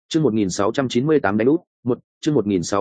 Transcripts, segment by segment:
Chương 1698 đánh úp, chương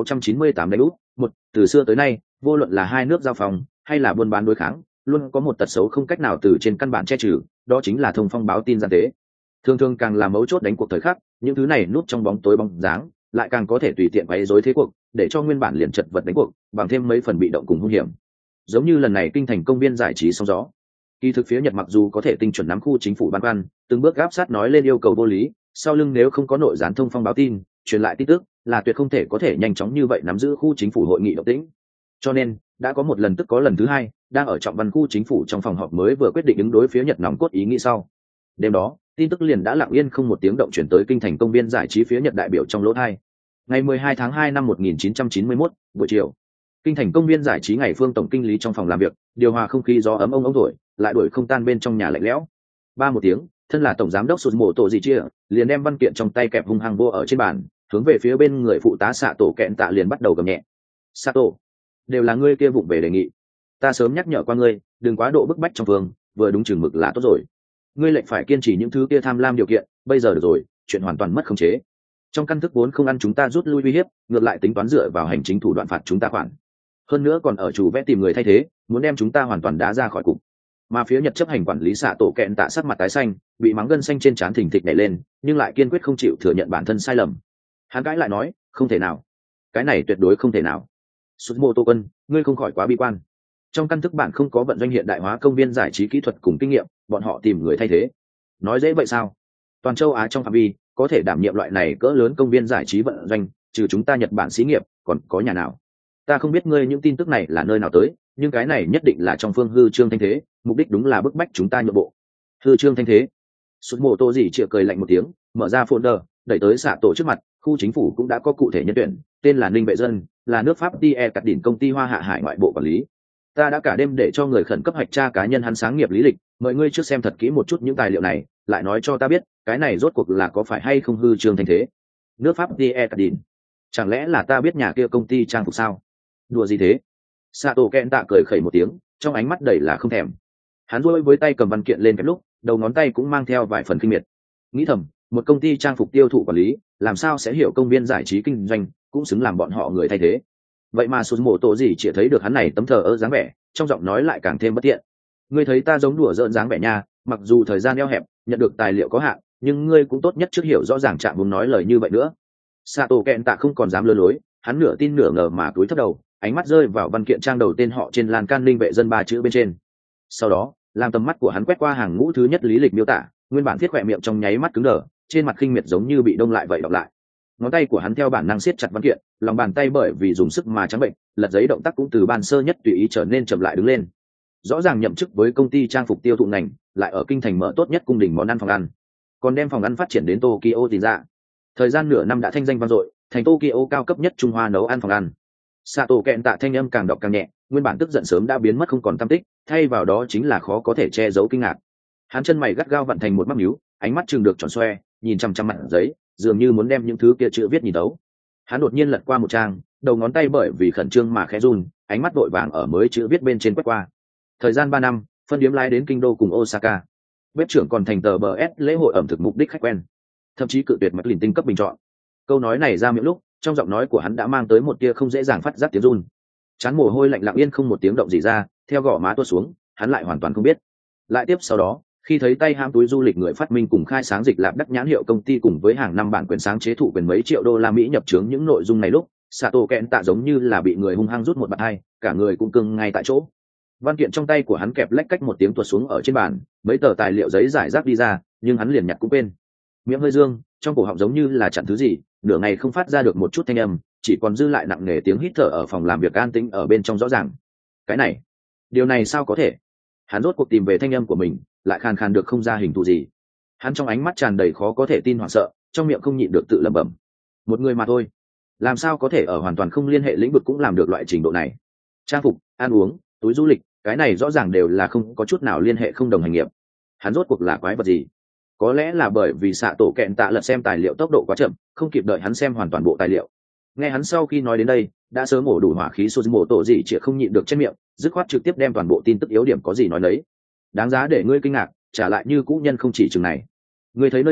1698 đánh úp, từ xưa tới nay, vô luận là hai nước giao phòng hay là buôn bán đối kháng, luôn có một tật xấu không cách nào từ trên căn bản che trừ, đó chính là thông phong báo tin gian tế. Thường thường càng là mấu chốt đánh cuộc thời khắc, những thứ này núp trong bóng tối bóng dáng, lại càng có thể tùy tiện quấy rối thế cuộc, để cho nguyên bản liền chật vật đánh cuộc, bằng thêm mấy phần bị động cùng hung hiểm. Giống như lần này kinh thành công viên giải trí sóng gió. Kỳ thực phía Nhật mặc dù có thể tinh chuẩn nắm khu chính phủ ban quan, từng bước áp sát nói lên yêu cầu vô lý, sau lưng nếu không có nội gián thông phong báo tin, truyền lại tin tức, là tuyệt không thể có thể nhanh chóng như vậy nắm giữ khu chính phủ hội nghị động tĩnh. Cho nên, đã có một lần tức có lần thứ hai, đang ở trọng văn khu chính phủ trong phòng họp mới vừa quyết định ứng đối phía Nhật nòng cốt ý nghĩ sau. Đêm đó, tin tức liền đã lặng yên không một tiếng động chuyển tới kinh thành công viên giải trí phía Nhật đại biểu trong lỗ hai. Ngày 12 tháng 2 năm 1991, buổi chiều, kinh thành công viên giải trí ngày Phương tổng kinh lý trong phòng làm việc, điều hòa không khí gió ấm ông thổi, lại đuổi không tan bên trong nhà lạnh lẽo. Ba một tiếng, thân là tổng giám đốc sụt mổ tổ gì chia, liền đem văn kiện trong tay kẹp hung hăng vô ở trên bàn, hướng về phía bên người phụ tá xạ tổ kẹn tạ liền bắt đầu gầm nhẹ. Sato, đều là ngươi kia vụng về đề nghị, ta sớm nhắc nhở qua ngươi, đừng quá độ bức bách trong vương, vừa đúng chừng mực là tốt rồi. Ngươi lệnh phải kiên trì những thứ kia tham lam điều kiện, bây giờ được rồi, chuyện hoàn toàn mất khống chế. Trong căn thức vốn không ăn chúng ta rút lui uy hiếp, ngược lại tính toán dựa vào hành chính thủ đoạn phạt chúng ta khoản. Hơn nữa còn ở chủ vẽ tìm người thay thế, muốn đem chúng ta hoàn toàn đá ra khỏi cục. Mà phía Nhật chấp hành quản lý xạ tổ kẹn tạ sắc mặt tái xanh, bị mắng gân xanh trên trán thình thịch nhảy lên, nhưng lại kiên quyết không chịu thừa nhận bản thân sai lầm. Hắn cãi lại nói, không thể nào, cái này tuyệt đối không thể nào. Suzumoto quân, ngươi không khỏi quá bi quan. Trong căn thức bản không có vận doanh hiện đại hóa công viên giải trí kỹ thuật cùng kinh nghiệm, bọn họ tìm người thay thế. Nói dễ vậy sao? Toàn châu Á trong phạm vi có thể đảm nhiệm loại này cỡ lớn công viên giải trí vận doanh, trừ chúng ta Nhật Bản xí nghiệp, còn có nhà nào? Ta không biết ngươi những tin tức này là nơi nào tới, nhưng cái này nhất định là trong phương hư trương thanh thế, mục đích đúng là bức bách chúng ta nhượng bộ. Hư trương thanh thế? Suzumoto gì chĩa cười lạnh một tiếng, mở ra folder, đẩy tới xạ tổ trước mặt. Khu chính phủ cũng đã có cụ thể nhân tuyển, tên là Ninh Vệ Dân, là nước Pháp TE cắt đỉnh công ty Hoa Hạ Hải ngoại bộ quản lý. Ta đã cả đêm để cho người khẩn cấp hoạch tra cá nhân hắn sáng nghiệp lý lịch, mời ngươi trước xem thật kỹ một chút những tài liệu này, lại nói cho ta biết, cái này rốt cuộc là có phải hay không hư trương thanh thế. Nước Pháp TE cắt đỉnh, chẳng lẽ là ta biết nhà kia công ty trang phục sao? Đùa gì thế? Sato Ken tạ cười khẩy một tiếng, trong ánh mắt đầy là không thèm. Hắn duỗi với tay cầm văn kiện lên cái lúc, đầu ngón tay cũng mang theo vài phần kinh miệt. Nghĩ thầm, một công ty trang phục tiêu thụ quản lý, làm sao sẽ hiểu công viên giải trí kinh doanh, cũng xứng làm bọn họ người thay thế. Vậy mà Suzumoto gì chỉ thấy được hắn này tấm thờ ơ dáng vẻ, trong giọng nói lại càng thêm bất tiện. Ngươi thấy ta giống đùa giỡn dáng vẻ nha, mặc dù thời gian eo hẹp, nhận được tài liệu có hạn, nhưng ngươi cũng tốt nhất trước hiểu rõ ràng chạm muốn nói lời như vậy nữa. Sato Ken tạ không còn dám lừa lối, hắn nửa tin nửa ngờ mà cúi thấp đầu, ánh mắt rơi vào văn kiện trang đầu tên họ trên lan can Ninh Vệ Dân ba chữ bên trên. Sau đó, làm tầm mắt của hắn quét qua hàng ngũ thứ nhất lý lịch miêu tả, nguyên bản thiết khỏe miệng trong nháy mắt cứng đờ, trên mặt khinh miệt giống như bị đông lại vậy đọc lại. Ngón tay của hắn theo bản năng siết chặt văn kiện, lòng bàn tay bởi vì dùng sức mà trắng bệnh, lật giấy động tác cũng từ ban sơ nhất tùy ý trở nên chậm lại đứng lên. Rõ ràng nhậm chức với công ty trang phục tiêu thụ ngành, lại ở kinh thành mở tốt nhất cung đình món ăn phòng ăn, còn đem phòng ăn phát triển đến Tokyo tìm ra. Thời gian nửa năm đã thanh danh vang dội, thành Tokyo cao cấp nhất Trung Hoa nấu ăn phòng ăn. Sato Ken tạ thanh âm càng đọc càng nhẹ, nguyên bản tức giận sớm đã biến mất không còn tăm tích, thay vào đó chính là khó có thể che giấu kinh ngạc. Hắn chân mày gắt gao vặn thành một mắt nhíu, ánh mắt trừng được tròn xoe, nhìn chăm chăm mặt giấy, dường như muốn đem những thứ kia chữ viết nhìn thấu. Hắn đột nhiên lật qua một trang, đầu ngón tay bởi vì khẩn trương mà khẽ run, ánh mắt vội vàng ở mới chữ viết bên trên quét qua. Thời gian 3 năm, phân điếm lái đến kinh đô cùng Osaka. Bếp trưởng còn thành tờ BS lễ hội ẩm thực mục đích khách quen, thậm chí cự tuyệt McLean tinh cấp bình chọn. Câu nói này ra miệng lúc, trong giọng nói của hắn đã mang tới một tia không dễ dàng phát giác tiếng run. Chán mồ hôi lạnh lặng yên không một tiếng động gì ra, theo gò má tuột xuống, hắn lại hoàn toàn không biết. Lại tiếp sau đó, khi thấy tay ham túi du lịch người phát minh cùng khai sáng dịch lạp đắc nhãn hiệu công ty cùng với hàng năm bản quyền sáng chế thụ quyền mấy triệu đô la Mỹ nhập trướng những nội dung này lúc, Sato Ken tạ giống như là bị người hung hăng rút một bạt hai, cả người cũng cứng ngay tại chỗ. Văn kiện trong tay của hắn kẹp lách cách một tiếng tuột xuống ở trên bàn, mấy tờ tài liệu giấy giải rác đi ra, nhưng hắn liền nhặt cũng quên. Miệng hơi dương, trong cổ họng giống như là chặn thứ gì, nửa ngày không phát ra được một chút thanh âm, chỉ còn dư lại nặng nề tiếng hít thở ở phòng làm việc an tĩnh ở bên trong rõ ràng. Cái này, điều này sao có thể? Hắn rốt cuộc tìm về thanh âm của mình, lại khàn khàn được không ra hình thù gì. Hắn trong ánh mắt tràn đầy khó có thể tin hoảng sợ, trong miệng không nhịn được tự lẩm bẩm. Một người mà thôi, làm sao có thể ở hoàn toàn không liên hệ lĩnh vực cũng làm được loại trình độ này? Trang phục, ăn uống, túi du lịch, cái này rõ ràng đều là không có chút nào liên hệ không đồng hành nghiệp. Hắn rốt cuộc là quái vật gì? Có lẽ là bởi vì xạ tổ kẹn tạ lật xem tài liệu tốc độ quá chậm, không kịp đợi hắn xem hoàn toàn bộ tài liệu. Nghe hắn sau khi nói đến đây, đã sớm ổ đủ hỏa khí Suzumoto gì chỉ không nhịn được trên miệng, dứt khoát trực tiếp đem toàn bộ tin tức yếu điểm có gì nói lấy. Đáng giá để ngươi kinh ngạc, trả lại như cũ nhân không chỉ chừng này. Ngươi thấy nơi này,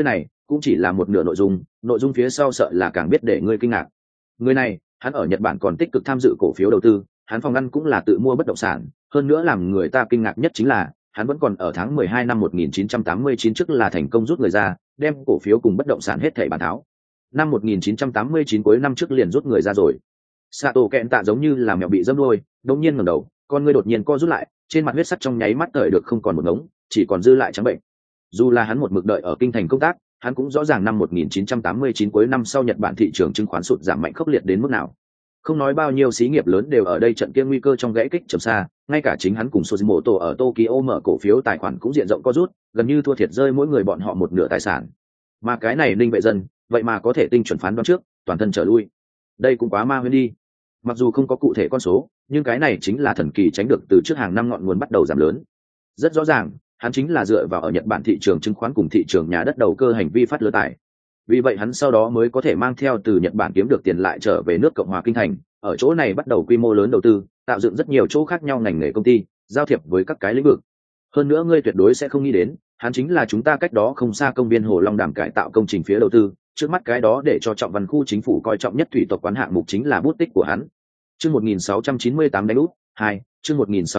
cũng chỉ là một nửa nội dung phía sau sợ là càng biết để ngươi kinh ngạc. Người này, hắn ở Nhật Bản còn tích cực tham dự cổ phiếu đầu tư, hắn phòng ngăn cũng là tự mua bất động sản, hơn nữa làm người ta kinh ngạc nhất chính là hắn vẫn còn ở tháng 12 năm 1989 trước là thành công rút người ra, đem cổ phiếu cùng bất động sản hết thảy bán tháo. Năm 1989 cuối năm trước liền rút người ra rồi. Sato kẹn tạ giống như là mèo bị dẫm đuôi, đột nhiên ngẩng đầu, con ngươi đột nhiên co rút lại, trên mặt huyết sắc trong nháy mắt thời được không còn một ngống, chỉ còn dư lại trắng bệnh. Dù là hắn một mực đợi ở kinh thành công tác, hắn cũng rõ ràng năm 1989 cuối năm sau Nhật Bản thị trường chứng khoán sụt giảm mạnh khốc liệt đến mức nào. Không nói bao nhiêu xí nghiệp lớn đều ở đây trận kia nguy cơ trong gãy kích trầm xa, ngay cả chính hắn cùng Sojimoto ở Tokyo mở cổ phiếu tài khoản cũng diện rộng co rút, gần như thua thiệt rơi mỗi người bọn họ một nửa tài sản. Mà cái này Ninh Vệ Dân, vậy mà có thể tinh chuẩn phán đoán trước, toàn thân trở lui. Đây cũng quá ma huyễn đi. Mặc dù không có cụ thể con số, nhưng cái này chính là thần kỳ tránh được từ trước hàng năm ngọn nguồn bắt đầu giảm lớn. Rất rõ ràng, hắn chính là dựa vào ở Nhật Bản thị trường chứng khoán cùng thị trường nhà đất đầu cơ hành vi phát lừa tài. Vì vậy hắn sau đó mới có thể mang theo từ Nhật Bản kiếm được tiền lại trở về nước Cộng hòa Kinh Thành, ở chỗ này bắt đầu quy mô lớn đầu tư, tạo dựng rất nhiều chỗ khác nhau ngành nghề công ty, giao thiệp với các cái lĩnh vực. Hơn nữa ngươi tuyệt đối sẽ không nghĩ đến, hắn chính là chúng ta cách đó không xa công viên Hồ Long Đàm cải tạo công trình phía đầu tư, trước mắt cái đó để cho Trọng Văn khu chính phủ coi trọng nhất thủy tộc quán hạng mục chính là bút tích của hắn. Chương 1698 đánh úp 2, chương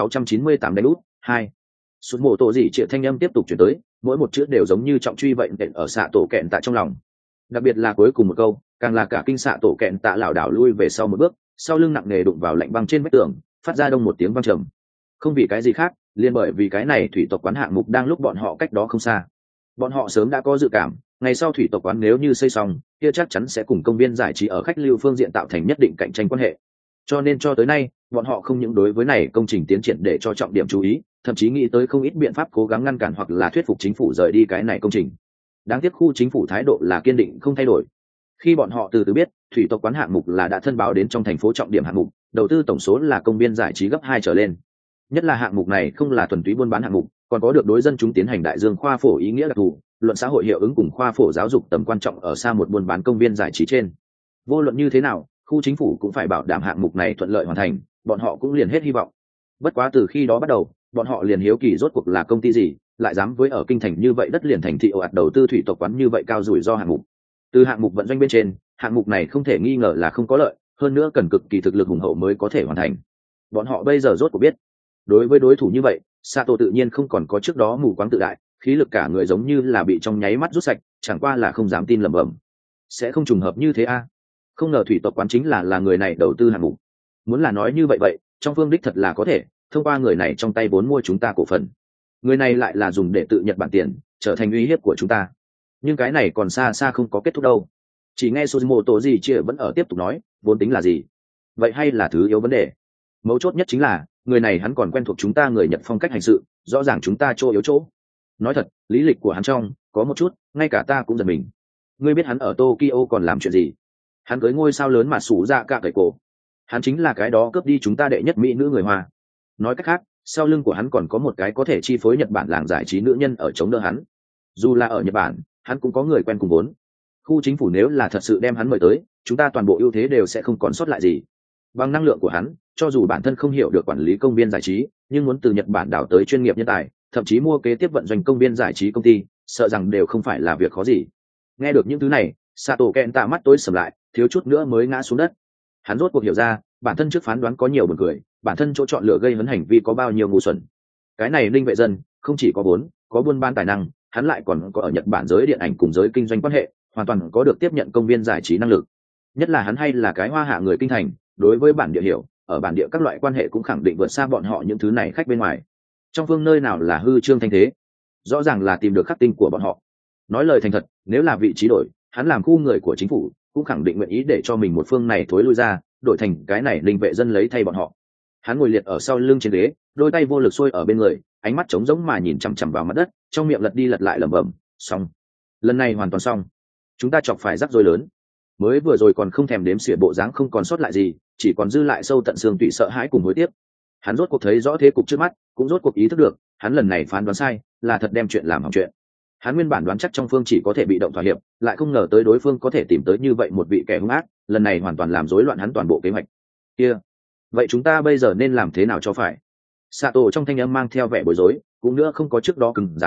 1698 đánh úp 2. Sút mổ tổ dị triệu thanh âm tiếp tục chuyển tới, mỗi một chữ đều giống như trọng truy vậy đện ở xạ tổ kẹn tạ trong lòng. Đặc biệt là cuối cùng một câu, càng là cả kinh xạ tổ kẹn tạ lảo đảo lui về sau một bước, sau lưng nặng nề đụng vào lạnh băng trên vách tường, phát ra đông một tiếng vang trầm. Không vì cái gì khác, liền bởi vì cái này thủy tộc quán hạng mục đang lúc bọn họ cách đó không xa. Bọn họ sớm đã có dự cảm, ngày sau thủy tộc quán nếu như xây xong, kia chắc chắn sẽ cùng công viên giải trí ở khách lưu phương diện tạo thành nhất định cạnh tranh quan hệ. Cho nên cho tới nay, bọn họ không những đối với này công trình tiến triển để cho trọng điểm chú ý, thậm chí nghĩ tới không ít biện pháp cố gắng ngăn cản hoặc là thuyết phục chính phủ rời đi cái này công trình. Đáng tiếc khu chính phủ thái độ là kiên định không thay đổi. Khi bọn họ từ từ biết thủy tộc quán hạng mục là đã thân báo đến trong thành phố trọng điểm hạng mục, đầu tư tổng số là công viên giải trí gấp 2 trở lên. Nhất là hạng mục này không là thuần túy buôn bán hạng mục, còn có được đối dân chúng tiến hành đại dương khoa phổ ý nghĩa đặc thù, luận xã hội hiệu ứng cùng khoa phổ giáo dục tầm quan trọng ở xa một buôn bán công viên giải trí trên. Vô luận như thế nào, khu chính phủ cũng phải bảo đảm hạng mục này thuận lợi hoàn thành, bọn họ cũng liền hết hy vọng. Bất quá từ khi đó bắt đầu, bọn họ liền hiếu kỳ rốt cuộc là công ty gì, lại dám với ở kinh thành như vậy đất liền thành thị ồ ạt đầu tư thủy tộc quán như vậy cao rủi ro hạng mục. Từ hạng mục vận doanh bên trên, hạng mục này không thể nghi ngờ là không có lợi, hơn nữa cần cực kỳ thực lực hùng hậu mới có thể hoàn thành. Bọn họ bây giờ rốt cuộc biết, đối với đối thủ như vậy, Sato tự nhiên không còn có trước đó mù quáng tự đại, khí lực cả người giống như là bị trong nháy mắt rút sạch, chẳng qua là không dám tin lẩm bẩm. Sẽ không trùng hợp như thế a? Không ngờ thủy tộc quán chính là người này đầu tư hạng mục. Muốn là nói như vậy, trong phương đích thật là có thể, thông qua người này trong tay vốn mua chúng ta cổ phần. Người này lại là dùng để tự Nhật Bản tiền, trở thành uy hiếp của chúng ta. Nhưng cái này còn xa xa không có kết thúc đâu. Chỉ nghe Sojimoto gì chia vẫn ở tiếp tục nói, vốn tính là gì? Vậy hay là thứ yếu vấn đề? Mấu chốt nhất chính là, người này hắn còn quen thuộc chúng ta người Nhật phong cách hành sự, rõ ràng chúng ta chỗ yếu chỗ. Nói thật, lý lịch của hắn trong, có một chút, ngay cả ta cũng giật mình. Ngươi biết hắn ở Tokyo còn làm chuyện gì? Hắn cưới ngôi sao lớn mà sủ ra cả cậy cổ. Hắn chính là cái đó cướp đi chúng ta đệ nhất mỹ nữ người Hoa. Nói cách khác, sau lưng của hắn còn có một cái có thể chi phối Nhật Bản làng giải trí nữ nhân ở chống đỡ hắn. Dù là ở Nhật Bản, hắn cũng có người quen cùng vốn. Khu chính phủ nếu là thật sự đem hắn mời tới, chúng ta toàn bộ ưu thế đều sẽ không còn sót lại gì. Bằng năng lượng của hắn, cho dù bản thân không hiểu được quản lý công viên giải trí, nhưng muốn từ Nhật Bản đào tới chuyên nghiệp nhân tài, thậm chí mua kế tiếp vận doanh công viên giải trí công ty, sợ rằng đều không phải là việc khó gì. Nghe được những thứ này, Sato Kenta mắt tối sầm lại, thiếu chút nữa mới ngã xuống đất. Hắn rốt cuộc hiểu ra, bản thân trước phán đoán có nhiều buồn cười, bản thân chỗ chọn lựa gây hấn hành vi có bao nhiêu ngu xuẩn. Cái này Linh Vệ Dân không chỉ có vốn, có buôn bán tài năng, hắn lại còn có ở Nhật Bản giới điện ảnh cùng giới kinh doanh quan hệ, hoàn toàn có được tiếp nhận công viên giải trí năng lực. Nhất là hắn hay là cái Hoa hạ người kinh thành, đối với bản địa hiểu, ở bản địa các loại quan hệ cũng khẳng định vượt xa bọn họ những thứ này khách bên ngoài. Trong phương nơi nào là hư trương thanh thế, rõ ràng là tìm được khắc tinh của bọn họ. Nói lời thành thật, nếu là vị trí đổi, hắn làm khu người của chính phủ, cũng khẳng định nguyện ý để cho mình một phương này thối lui ra, đổi thành cái này Linh Vệ Dân lấy thay bọn họ. Hắn ngồi liệt ở sau lưng trên ghế, đôi tay vô lực xuôi ở bên người, ánh mắt trống rỗng mà nhìn chằm chằm vào mặt đất, trong miệng lật đi lật lại lẩm bẩm, xong, lần này hoàn toàn xong, chúng ta chọc phải rắc rối lớn. Mới vừa rồi còn không thèm đếm xỉa bộ dáng không còn sót lại gì, chỉ còn dư lại sâu tận xương tủy sợ hãi cùng hối tiếc. Hắn rốt cuộc thấy rõ thế cục trước mắt, cũng rốt cuộc ý thức được, hắn lần này phán đoán sai, là thật đem chuyện làm hỏng chuyện. Hắn nguyên bản đoán chắc trong phương chỉ có thể bị động thỏa hiệp, lại không ngờ tới đối phương có thể tìm tới như vậy một vị kẻ hung ác, lần này hoàn toàn làm rối loạn hắn toàn bộ kế hoạch. Kia, vậy chúng ta bây giờ nên làm thế nào cho phải? Sato trong thanh âm mang theo vẻ bối rối, cũng nữa không có trước đó cứng rắn,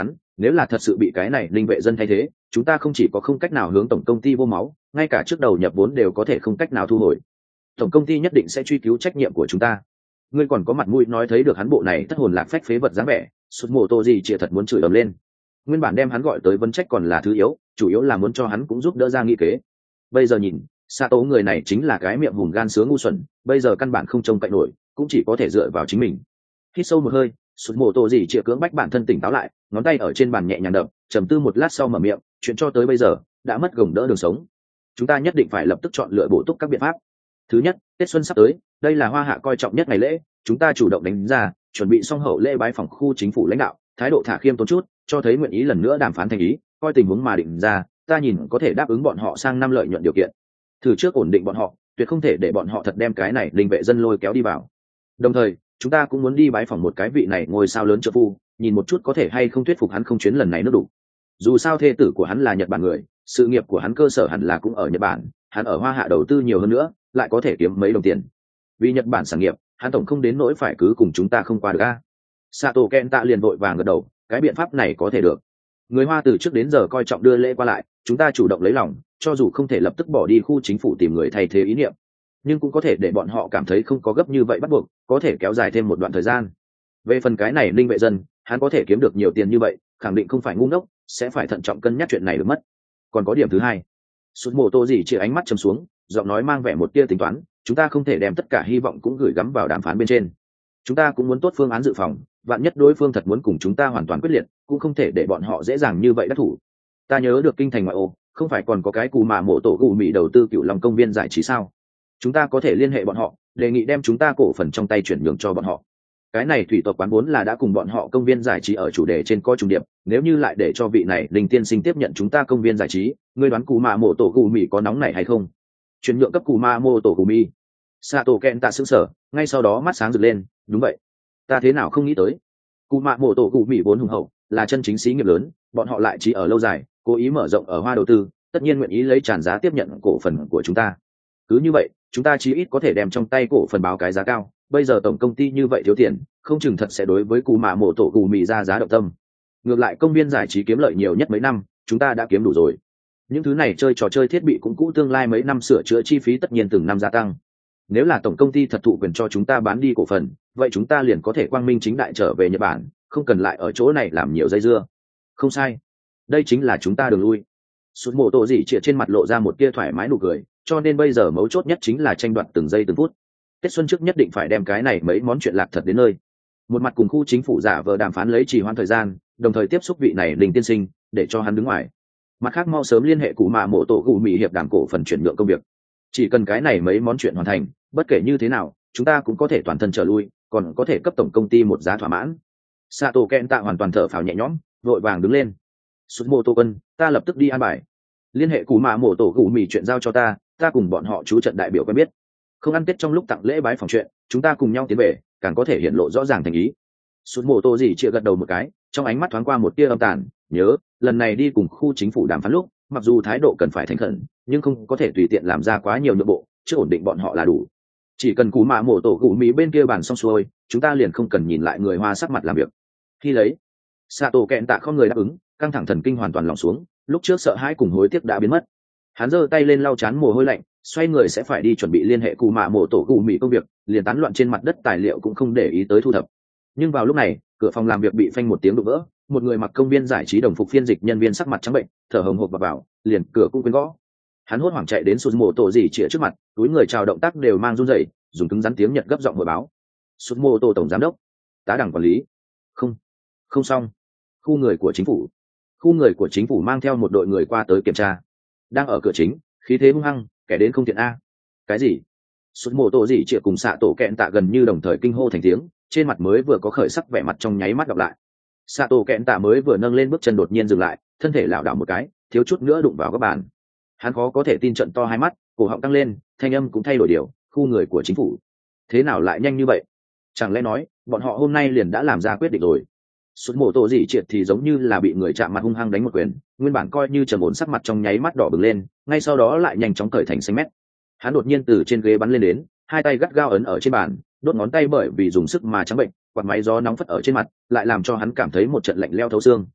nếu là thật sự bị cái này linh vệ dân thay thế, chúng ta không chỉ có không cách nào hướng tổng công ty vô máu, ngay cả trước đầu nhập vốn đều có thể không cách nào thu hồi. Tổng công ty nhất định sẽ truy cứu trách nhiệm của chúng ta. Ngươi còn có mặt mũi nói thấy được hắn bộ này thất hồn lạc phách phế vật dáng vẻ, sụt mồ tô gì chĩa thật muốn chửi ầm lên. Nguyên bản đem hắn gọi tới vấn trách còn là thứ yếu, chủ yếu là muốn cho hắn cũng giúp đỡ ra nghị kế. Bây giờ nhìn, Sato người này chính là cái miệng hùn gan sướng ngu xuẩn, bây giờ căn bản không trông cậy nổi, cũng chỉ có thể dựa vào chính mình. Hít sâu một hơi, sụt mồ tô gì chĩa cưỡng bách bản thân tỉnh táo lại, ngón tay ở trên bàn nhẹ nhàng đập, trầm tư một lát sau mở miệng, chuyện cho tới bây giờ đã mất gồng đỡ đường sống, chúng ta nhất định phải lập tức chọn lựa bổ túc các biện pháp. Thứ nhất, Tết xuân sắp tới, đây là Hoa Hạ coi trọng nhất ngày lễ, chúng ta chủ động đánh ra, chuẩn bị xong hậu lễ bái phỏng khu chính phủ lãnh đạo, thái độ thả khiêm tốn chút, cho thấy nguyện ý lần nữa đàm phán thành ý, coi tình huống mà định ra, ta nhìn có thể đáp ứng bọn họ sang năm lợi nhuận điều kiện. Thử trước ổn định bọn họ, tuyệt không thể để bọn họ thật đem cái này linh vệ dân lôi kéo đi vào. Đồng thời, chúng ta cũng muốn đi bái phỏng một cái vị này ngôi sao lớn trợ phu, nhìn một chút có thể hay không thuyết phục hắn không chuyến lần này nước đủ. Dù sao thê tử của hắn là Nhật Bản người, sự nghiệp của hắn cơ sở hẳn là cũng ở Nhật Bản, hắn ở Hoa Hạ đầu tư nhiều hơn nữa, lại có thể kiếm mấy đồng tiền. Vì Nhật Bản sản nghiệp, hắn tổng không đến nỗi phải cứ cùng chúng ta không qua được a. Sato Kenta liền vội vàng gật đầu, cái biện pháp này có thể được. Người Hoa từ trước đến giờ coi trọng đưa lễ qua lại, chúng ta chủ động lấy lòng, cho dù không thể lập tức bỏ đi khu chính phủ tìm người thay thế ý niệm, nhưng cũng có thể để bọn họ cảm thấy không có gấp như vậy bắt buộc, có thể kéo dài thêm một đoạn thời gian. Về phần cái này linh vệ dân, hắn có thể kiếm được nhiều tiền như vậy, khẳng định không phải ngu ngốc, sẽ phải thận trọng cân nhắc chuyện này được mất. Còn có điểm thứ hai, sút mồ tô gì chỉ ánh mắt trầm xuống, giọng nói mang vẻ một tia tính toán, chúng ta không thể đem tất cả hy vọng cũng gửi gắm vào đàm phán bên trên, chúng ta cũng muốn tốt phương án dự phòng, vạn nhất đối phương thật muốn cùng chúng ta hoàn toàn quyết liệt, cũng không thể để bọn họ dễ dàng như vậy đắc thủ. Ta nhớ được kinh thành ngoại ô không phải còn có cái cù mà mộ tổ gù mỹ đầu tư Cửu Long công viên giải trí sao, chúng ta có thể liên hệ bọn họ, đề nghị đem chúng ta cổ phần trong tay chuyển nhượng cho bọn họ. Cái này thủy tộc quán vốn là đã cùng bọn họ công viên giải trí ở chủ đề trên có trùng điệp, nếu như lại để cho vị này linh tiên sinh tiếp nhận chúng ta công viên giải trí, ngươi đoán cù mạ mộ tổ gù mì có nóng này hay không? Chuyển nhượng cấp cù mạ mộ tổ gù mì. Sato Kenta sững sờ, ngay sau đó mắt sáng rực lên, đúng vậy, ta thế nào không nghĩ tới. Cù mạ mộ tổ gù mì vốn hùng hậu, là chân chính xí nghiệp lớn, bọn họ lại chỉ ở lâu dài, cố ý mở rộng ở Hoa đầu tư, tất nhiên nguyện ý lấy tràn giá tiếp nhận cổ phần của chúng ta. Cứ như vậy, chúng ta chí ít có thể đem trong tay cổ phần báo cái giá cao. Bây giờ tổng công ty như vậy thiếu tiền, không chừng thật sẽ đối với cù mạ mộ tổ gù mì ra giá động tâm. Ngược lại công viên giải trí kiếm lợi nhiều nhất mấy năm, chúng ta đã kiếm đủ rồi. Những thứ này chơi trò chơi thiết bị cũng cũ, tương lai mấy năm sửa chữa chi phí tất nhiên từng năm gia tăng. Nếu là tổng công ty thật thụ quyền cho chúng ta bán đi cổ phần, vậy chúng ta liền có thể quang minh chính đại trở về Nhật Bản, không cần lại ở chỗ này làm nhiều dây dưa. Không sai, đây chính là chúng ta đường lui. Sút mộ tổ dị chĩa trên mặt lộ ra một tia thoải mái nụ cười, cho nên bây giờ mấu chốt nhất chính là tranh đoạt từng giây từng phút. Tết xuân trước nhất định phải đem cái này mấy món chuyện lạc thật đến nơi. Một mặt cùng khu chính phủ giả vờ đàm phán lấy trì hoãn thời gian, đồng thời tiếp xúc vị này Linh tiên sinh, để cho hắn đứng ngoài. Mặt khác mau sớm liên hệ cụ mạ mộ tổ gù mì hiệp đàm cổ phần chuyển nhượng công việc. Chỉ cần cái này mấy món chuyện hoàn thành, bất kể như thế nào, chúng ta cũng có thể toàn thân trở lui, còn có thể cấp tổng công ty một giá thỏa mãn. Sato Kenta hoàn toàn thở phào nhẹ nhõm, vội vàng đứng lên. Sút mô tô quân, ta lập tức đi an bài. Liên hệ cụ mạ mộ tổ gù mì chuyện giao cho ta, ta cùng bọn họ chú trận đại biểu quen biết. Không ăn tết trong lúc tặng lễ bái phòng chuyện, chúng ta cùng nhau tiến về, càng có thể hiện lộ rõ ràng thành ý. Sút mô tô gì chia gật đầu một cái, trong ánh mắt thoáng qua một tia âm tàn, nhớ lần này đi cùng khu chính phủ đàm phán lúc, mặc dù thái độ cần phải thành khẩn, nhưng không có thể tùy tiện làm ra quá nhiều nhượng bộ, chưa ổn định bọn họ là đủ. Chỉ cần cú mạ mổ tổ gù mỹ bên kia bàn xong xuôi, chúng ta liền không cần nhìn lại người Hoa sắc mặt làm việc. Khi lấy, Sato Kenta không người đáp ứng, căng thẳng thần kinh hoàn toàn lỏng xuống, lúc trước sợ hãi cùng hối tiếc đã biến mất. Hắn giơ tay lên lau chán mồ hôi lạnh, xoay người sẽ phải đi chuẩn bị liên hệ cù mạ mổ tổ gù mỹ công việc, liền tán loạn trên mặt đất tài liệu cũng không để ý tới thu thập. Nhưng vào lúc này, cửa phòng làm việc bị phanh một tiếng đổ vỡ, một người mặc công viên giải trí đồng phục phiên dịch nhân viên sắc mặt trắng bệnh, thở hồng hộc vào, liền cửa cũng quên gõ. Hắn hốt hoảng chạy đến sút mổ tổ gì chĩa trước mặt, túi người chào động tác đều mang run rẩy, dùng cứng rắn tiếng Nhật gấp giọng hội báo. Sút mổ tổ tổng giám đốc, tá đẳng quản lý. Không xong. Khu người của chính phủ mang theo một đội người qua tới kiểm tra, đang ở cửa chính, khí thế hung hăng, kẻ đến không thiện a. Cái gì? Sút mổ tổ gì chĩa cùng xạ tổ kẹn tạ gần như đồng thời kinh hô thành tiếng, trên mặt mới vừa có khởi sắc vẻ mặt trong nháy mắt gặp lại. Xạ tổ kẹn tạ mới vừa nâng lên bước chân đột nhiên dừng lại, thân thể lảo đảo một cái, thiếu chút nữa đụng vào các bàn. Hắn khó có thể tin trận to hai mắt, cổ họng tăng lên, thanh âm cũng thay đổi điều, khu người của chính phủ. Thế nào lại nhanh như vậy? Chẳng lẽ nói, bọn họ hôm nay liền đã làm ra quyết định rồi? Sút mổ tổ gì triệt thì giống như là bị người chạm mặt hung hăng đánh một quyền, nguyên bản coi như trầm ổn sắc mặt trong nháy mắt đỏ bừng lên, ngay sau đó lại nhanh chóng cởi thành xanh mét. Hắn đột nhiên từ trên ghế bắn lên đến, hai tay gắt gao ấn ở trên bàn, đốt ngón tay bởi vì dùng sức mà trắng bệnh, quạt máy gió nóng phất ở trên mặt, lại làm cho hắn cảm thấy một trận lạnh leo thấu xương.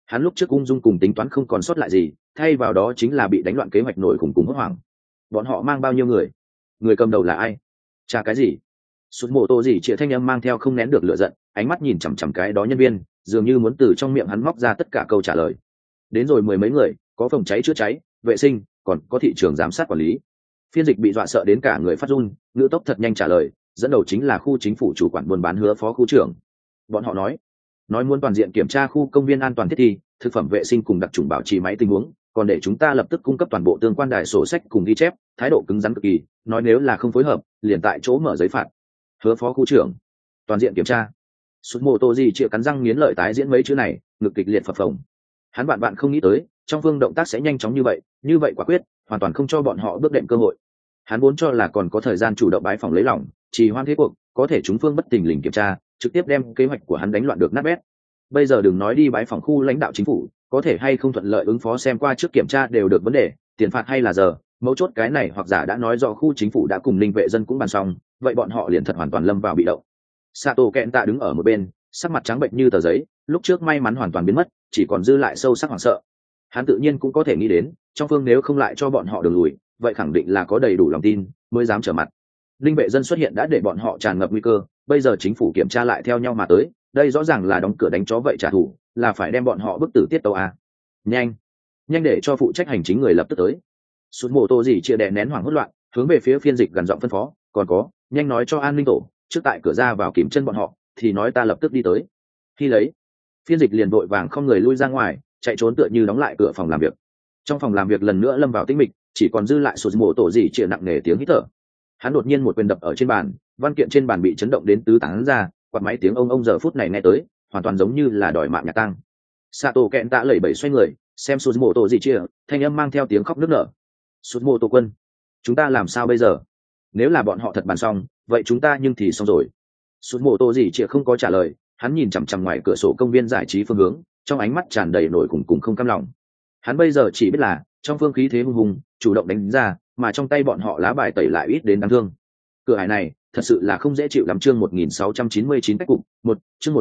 Hắn lúc trước ung dung cùng tính toán không còn sót lại gì, thay vào đó chính là bị đánh loạn kế hoạch nổi cùng hốt hoảng. Bọn họ mang bao nhiêu người? Người cầm đầu là ai? Trả cái gì? Sút mô tô gì chĩa thanh âm mang theo không nén được lửa giận, ánh mắt nhìn chằm chằm cái đó nhân viên, dường như muốn từ trong miệng hắn móc ra tất cả câu trả lời. Đến rồi mười mấy người, có phòng cháy chữa cháy, vệ sinh, còn có thị trường giám sát quản lý. Phiên dịch bị dọa sợ đến cả người phát run, ngữ tốc thật nhanh trả lời, dẫn đầu chính là khu chính phủ chủ quản buôn bán Hứa phó khu trưởng. Bọn họ nói muốn toàn diện kiểm tra khu công viên an toàn thiết thi, thực phẩm vệ sinh cùng đặc trùng bảo trì máy tình huống, còn để chúng ta lập tức cung cấp toàn bộ tương quan đài sổ sách cùng ghi chép, thái độ cứng rắn cực kỳ, nói nếu là không phối hợp, liền tại chỗ mở giấy phạt. Hứa phó khu trưởng, toàn diện kiểm tra. Sút mô tô gì chịu cắn răng nghiến lợi tái diễn mấy chữ này, ngực kịch liệt phập phồng. Hắn bạn không nghĩ tới, trong phương động tác sẽ nhanh chóng như vậy quả quyết, hoàn toàn không cho bọn họ bước đệm cơ hội. Hắn vốn cho là còn có thời gian chủ động bái phòng lấy lòng, trì hoãn thế cuộc, có thể chúng phương bất tình lình kiểm tra, trực tiếp đem kế hoạch của hắn đánh loạn được nát bét. Bây giờ đừng nói đi bái phòng khu lãnh đạo chính phủ, có thể hay không thuận lợi ứng phó xem qua trước kiểm tra đều được vấn đề, tiền phạt hay là giờ, mấu chốt cái này hoặc giả đã nói rõ khu chính phủ đã cùng linh vệ dân cũng bàn xong, vậy bọn họ liền thật hoàn toàn lâm vào bị động. Sato kẹn tạ đứng ở một bên, sắc mặt trắng bệnh như tờ giấy, lúc trước may mắn hoàn toàn biến mất, chỉ còn dư lại sâu sắc hoảng sợ. Hắn tự nhiên cũng có thể nghĩ đến, trong phương nếu không lại cho bọn họ đường lùi, vậy khẳng định là có đầy đủ lòng tin mới dám trở mặt. Linh vệ dân xuất hiện đã để bọn họ tràn ngập nguy cơ, bây giờ chính phủ kiểm tra lại theo nhau mà tới, đây rõ ràng là đóng cửa đánh chó vậy trả thù, là phải đem bọn họ bức tử tiết tấu à. Nhanh để cho phụ trách hành chính người lập tức tới. Sút mô tô gì chia đè nén hoảng hốt loạn, hướng về phía phiên dịch gần giọng phân phó, còn có, nhanh nói cho an ninh tổ, trước tại cửa ra vào kiểm chân bọn họ, thì nói ta lập tức đi tới. Khi lấy, phiên dịch liền vội vàng không người lui ra ngoài, chạy trốn tựa như đóng lại cửa phòng làm việc. Trong phòng làm việc lần nữa lâm vào tĩnh mịch, chỉ còn dư lại sút mô tô gì chia nặng nề tiếng hít thở. Hắn đột nhiên một quyền đập ở trên bàn, văn kiện trên bàn bị chấn động đến tứ tán ra, quạt máy tiếng ông giờ phút này nghe tới, hoàn toàn giống như là đòi mạng nhạc tang. Sato kẹn tạ lẩy bẩy xoay người, xem sút mô tô gì chia, thanh âm mang theo tiếng khóc nức nở. Sút mô tô quân, chúng ta làm sao bây giờ? Nếu là bọn họ thật bàn xong, vậy chúng ta nhưng thì xong rồi. Sút mô tô gì chia không có trả lời, hắn nhìn chằm chằm ngoài cửa sổ công viên giải trí phương hướng, trong ánh mắt tràn đầy nổi cùng không cam lòng. Hắn bây giờ chỉ biết là trong phương khí thế hung hùng, chủ động đánh ra, mà trong tay bọn họ lá bài tẩy lại ít đến đáng thương. Cửa ải này thật sự là không dễ chịu lắm. Chương 1699 cách cục chương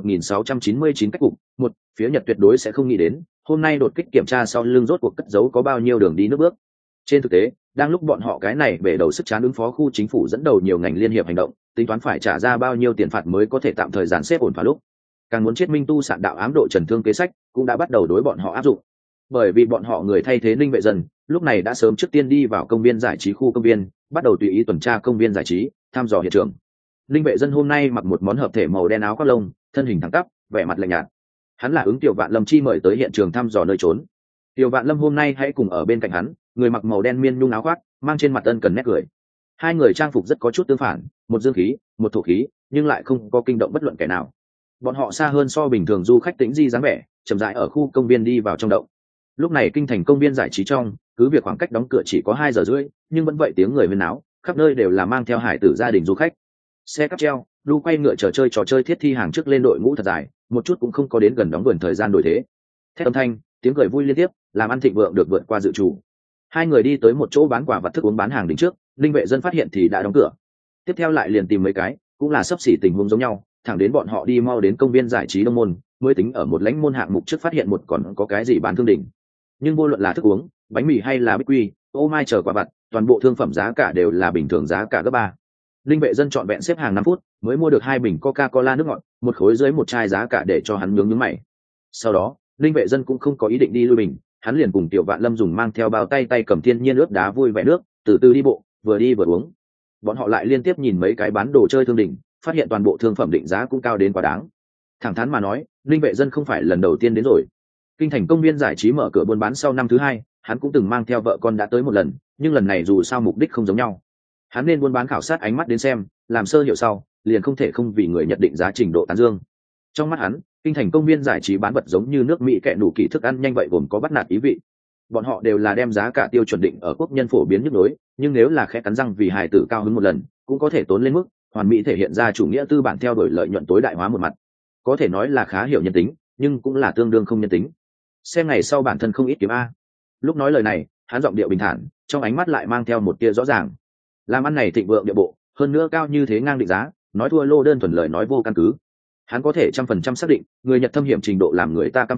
1699 cách cục phía Nhật tuyệt đối sẽ không nghĩ đến hôm nay đột kích kiểm tra sau lưng rốt cuộc cất giấu có bao nhiêu đường đi nước bước. Trên thực tế, đang lúc bọn họ cái này bể đầu sức chán ứng phó khu chính phủ dẫn đầu nhiều ngành liên hiệp hành động, tính toán phải trả ra bao nhiêu tiền phạt mới có thể tạm thời dàn xếp ổn thỏa lúc, càng muốn chết minh tu sạn đạo ám độ trần thương kế sách cũng đã bắt đầu đối bọn họ áp dụng. Bởi vì bọn họ người thay thế Ninh vệ dân lúc này đã sớm trước tiên đi vào công viên giải trí khu công viên, bắt đầu tùy ý tuần tra công viên giải trí, thăm dò hiện trường. Ninh vệ dân hôm nay mặc một món hợp thể màu đen áo khoác lông, thân hình thẳng tắp, vẻ mặt lạnh nhạt. Hắn là ứng Tiểu Vạn Lâm chi mời tới hiện trường thăm dò nơi trốn. Tiểu Vạn Lâm hôm nay hãy cùng ở bên cạnh hắn, người mặc màu đen miên nhung áo khoác, mang trên mặt ân cần nét cười. Hai người trang phục rất có chút tương phản, một dương khí, một thổ khí, nhưng lại không có kinh động bất luận kẻ nào. Bọn họ xa hơn so bình thường du khách tĩnh di dáng vẻ, chậm rãi ở khu công viên đi vào trong động. Lúc này kinh thành công viên giải trí trong, cứ việc khoảng cách đóng cửa chỉ có 2 giờ rưỡi, nhưng vẫn vậy tiếng người huyên náo, khắp nơi đều là mang theo hải tử gia đình du khách. Xe cáp treo, đu quay ngựa chờ chơi trò chơi thiết thi hàng trước lên đội ngũ thật dài, một chút cũng không có đến gần đóng vườn thời gian đổi thế. Thét âm thanh, tiếng cười vui liên tiếp, làm ăn thịnh vượng được vượt qua dự chủ. Hai người đi tới một chỗ bán quả vật thức uống bán hàng đỉnh trước, Linh vệ dân phát hiện thì đã đóng cửa. Tiếp theo lại liền tìm mấy cái, cũng là xấp xỉ tình huống giống nhau, thẳng đến bọn họ đi mau đến công viên giải trí Đông Môn, mới tính ở một lãnh môn hạng mục trước phát hiện một còn có cái gì bán thương đỉnh. Nhưng vô luận là thức uống, bánh mì hay là bích quy, ô mai chờ quả vặt, toàn bộ thương phẩm giá cả đều là bình thường giá cả gấp 3. Linh vệ dân chọn vẹn xếp hàng 5 phút mới mua được 2 bình Coca-Cola nước ngọt, một khối dưới một chai giá cả để cho hắn nhướng mày. Sau đó, Linh vệ dân cũng không có ý định đi lui bình, hắn liền cùng Tiểu Vạn Lâm dùng mang theo bao tay cầm thiên nhiên ướp đá vui vẻ nước, từ từ đi bộ, vừa đi vừa uống. Bọn họ lại liên tiếp nhìn mấy cái bán đồ chơi thương đỉnh, phát hiện toàn bộ thương phẩm định giá cũng cao đến quá đáng. Thẳng thắn mà nói, Linh vệ dân không phải lần đầu tiên đến rồi. Kinh thành công viên giải trí mở cửa buôn bán sau năm thứ 2, hắn cũng từng mang theo vợ con đã tới một lần, nhưng lần này dù sao mục đích không giống nhau. Hắn nên buôn bán khảo sát ánh mắt đến xem, làm sơ hiểu sau, liền không thể không vì người nhận định giá trình độ tán dương. Trong mắt hắn, kinh thành công viên giải trí bán vật giống như nước Mỹ kẹ nủ kỳ thức ăn nhanh vậy, gồm có bắt nạt ý vị. Bọn họ đều là đem giá cả tiêu chuẩn định ở quốc nhân phổ biến nhức đối, nhưng nếu là khẽ cắn răng vì hài tử cao hứng một lần, cũng có thể tốn lên mức hoàn mỹ thể hiện ra chủ nghĩa tư bản theo đuổi lợi nhuận tối đại hóa một mặt. Có thể nói là khá hiểu nhân tính, nhưng cũng là tương đương không nhân tính. Xem ngày sau bản thân không ít kiếm a. Lúc nói lời này, hắn giọng điệu bình thản, trong ánh mắt lại mang theo một tia rõ ràng. Làm ăn này thịnh vượng địa bộ, hơn nữa cao như thế ngang định giá, nói thua lô đơn thuần lời nói vô căn cứ. Hắn có thể 100% xác định, người Nhật thâm hiểm trình độ làm người ta căm phẫn,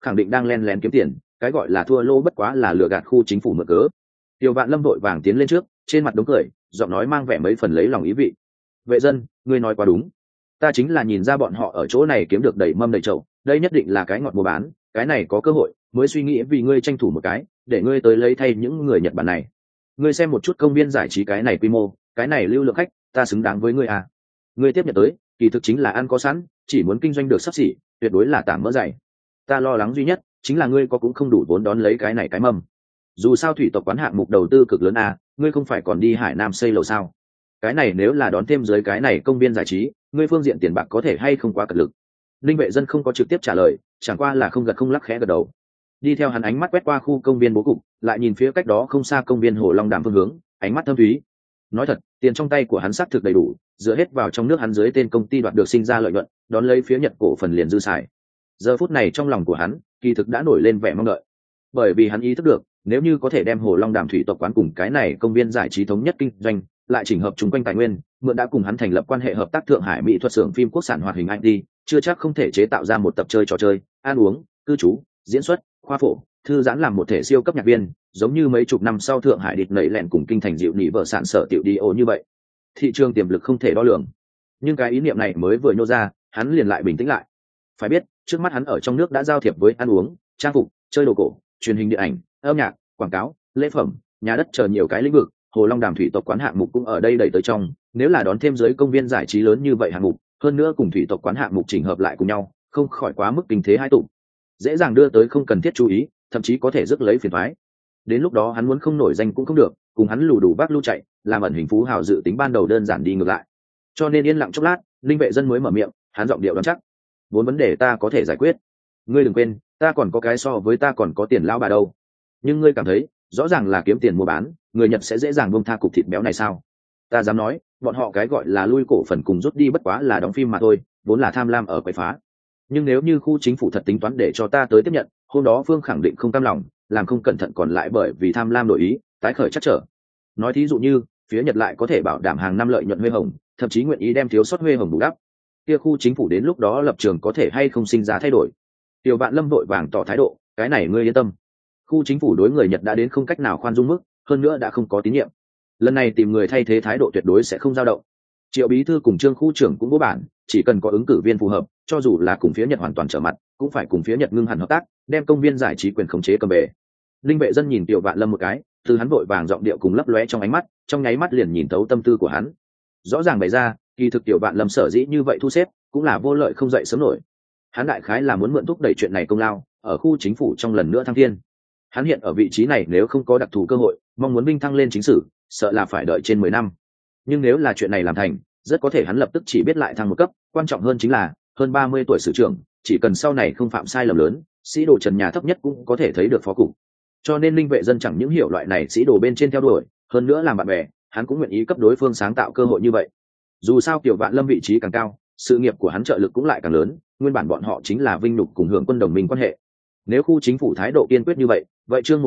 khẳng định đang len lén kiếm tiền, cái gọi là thua lỗ bất quá là lừa gạt khu chính phủ mượn cớ. Tiêu Vạn Lâm vội vàng tiến lên trước, trên mặt đống cười, giọng nói mang vẻ mấy phần lấy lòng ý vị. Vệ dân, ngươi nói quá đúng, ta chính là nhìn ra bọn họ ở chỗ này kiếm được đầy mâm đầy chậu, đây nhất định là cái ngọt mua bán, cái này có cơ hội mới suy nghĩ vì ngươi tranh thủ một cái, để ngươi tới lấy thay những người Nhật Bản này. Ngươi xem một chút công viên giải trí cái này quy mô, cái này lưu lượng khách, ta xứng đáng với ngươi à? Ngươi tiếp nhận tới, kỳ thực chính là ăn có sẵn, chỉ muốn kinh doanh được sắp xỉ, tuyệt đối là tạm mỡ dày. Ta lo lắng duy nhất chính là ngươi có cũng không đủ vốn đón lấy cái này cái mâm. Dù sao thủy tộc quán hạng mục đầu tư cực lớn à, ngươi không phải còn đi Hải Nam xây lầu sao? Cái này nếu là đón thêm dưới cái này công viên giải trí, ngươi phương diện tiền bạc có thể hay không quá cật lực. Linh Vệ Dân không có trực tiếp trả lời, chẳng qua là không gật không lắc khẽ gật đầu. Đi theo hắn ánh mắt quét qua khu công viên bố cục, lại nhìn phía cách đó không xa công viên Hồ Long Đàm phương hướng, ánh mắt thâm thúy. Nói thật, tiền trong tay của hắn xác thực đầy đủ, dựa hết vào trong nước hắn dưới tên công ty đoạt được sinh ra lợi nhuận, đón lấy phía Nhật cổ phần liền dư xài. Giờ phút này trong lòng của hắn, kỳ thực đã nổi lên vẻ mong đợi, bởi vì hắn ý thức được, nếu như có thể đem Hồ Long Đàm thủy tộc quán cùng cái này công viên giải trí thống nhất kinh doanh, lại chỉnh hợp chung quanh tài nguyên, mượn đã cùng hắn thành lập quan hệ hợp tác Thượng Hải mỹ thuật xưởng phim quốc sản hoạt hình ID, chưa chắc không thể chế tạo ra một tập chơi trò chơi, ăn uống, cư trú, diễn xuất, khoa phổ, thư giãn làm một thể siêu cấp nhạc viên, giống như mấy chục năm sau Thượng Hải địt nảy lẹn cùng kinh thành dịu nỉ vợ sản sở tiểu đi ô như vậy. Thị trường tiềm lực không thể đo lường. Nhưng cái ý niệm này mới vừa nhô ra, hắn liền lại bình tĩnh lại. Phải biết, trước mắt hắn ở trong nước đã giao thiệp với ăn uống, trang phục, chơi đồ cổ, truyền hình điện ảnh, âm nhạc, quảng cáo, lễ phẩm, nhà đất chờ nhiều cái lĩnh vực, Hồ Long Đàm thủy tộc quán hạng mục cũng ở đây đẩy tới trong, nếu là đón thêm dưới công viên giải trí lớn như vậy hạng mục, hơn nữa cùng thủy tộc quán hạng mục chỉnh hợp lại cùng nhau, không khỏi quá mức kinh thế hai tụ. Dễ dàng đưa tới không cần thiết chú ý, thậm chí có thể rước lấy phiền toái. Đến lúc đó hắn muốn không nổi danh cũng không được, cùng hắn lù đủ vác lưu chạy, làm ẩn hình phú hào dự tính ban đầu đơn giản đi ngược lại. Cho nên yên lặng chốc lát, Linh Vệ Dân mới mở miệng, hắn giọng điệu đoán chắc. Vốn vấn đề ta có thể giải quyết. Ngươi đừng quên, ta còn có cái so với ta còn có tiền lão bà đâu. Nhưng ngươi cảm thấy, rõ ràng là kiếm tiền mua bán, người Nhật sẽ dễ dàng buông tha cục thịt béo này sao? Ta dám nói, bọn họ cái gọi là lui cổ phần cùng rút đi bất quá là đóng phim mà thôi, vốn là tham lam ở quậy phá. Nhưng nếu như khu chính phủ thật tính toán để cho ta tới tiếp nhận, hôm đó Phương khẳng định không cam lòng, làm không cẩn thận còn lại bởi vì tham lam đổi ý, tái khởi chắc trở. Nói thí dụ như, phía Nhật lại có thể bảo đảm hàng năm lợi nhuận huê hồng, thậm chí nguyện ý đem thiếu sót huê hồng bù đắp. Kia khu chính phủ đến lúc đó lập trường có thể hay không sinh ra thay đổi. Tiểu Vạn Lâm vội vàng tỏ thái độ, cái này ngươi yên tâm. Khu chính phủ đối người Nhật đã đến không cách nào khoan dung mức, hơn nữa đã không có tín nhiệm. Lần này tìm người thay thế thái độ tuyệt đối sẽ không dao động. Triệu bí thư cùng Trương khu trưởng cũng vô bản, chỉ cần có ứng cử viên phù hợp, cho dù là cùng phía Nhật hoàn toàn trở mặt, cũng phải cùng phía Nhật ngưng hẳn hợp tác, đem công viên giải trí quyền khống chế cầm bể. Linh Vệ Dân nhìn Tiểu Vạn Lâm một cái, từ hắn vội vàng giọng điệu cùng lấp lóe trong ánh mắt, trong nháy mắt liền nhìn thấu tâm tư của hắn. Rõ ràng bày ra, kỳ thực Tiểu Vạn Lâm sở dĩ như vậy thu xếp, cũng là vô lợi không dậy sớm nổi. Hắn đại khái là muốn mượn thúc đẩy chuyện này công lao, ở khu chính phủ trong lần nữa thăng thiên. Hắn hiện ở vị trí này nếu không có đặc thù cơ hội, mong muốn vinh thăng lên chính sử, sợ là phải đợi trên 10 năm. Nhưng nếu là chuyện này làm thành, rất có thể hắn lập tức chỉ biết lại thăng một cấp, quan trọng hơn chính là hơn 30 tuổi sử trưởng, chỉ cần sau này không phạm sai lầm lớn, sĩ đồ trần nhà thấp nhất cũng có thể thấy được phó cục. Cho nên Linh Vệ Dân chẳng những hiểu loại này sĩ đồ bên trên theo đuổi, hơn nữa làm bạn bè, hắn cũng nguyện ý cấp đối phương sáng tạo cơ hội như vậy. Dù sao Tiểu Vạn Lâm vị trí càng cao, sự nghiệp của hắn trợ lực cũng lại càng lớn, nguyên bản bọn họ chính là vinh nhục cùng hưởng quân đồng minh quan hệ. Nếu khu chính phủ thái độ kiên quyết như vậy, vậy chương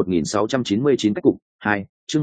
1699 cách cục 2, chương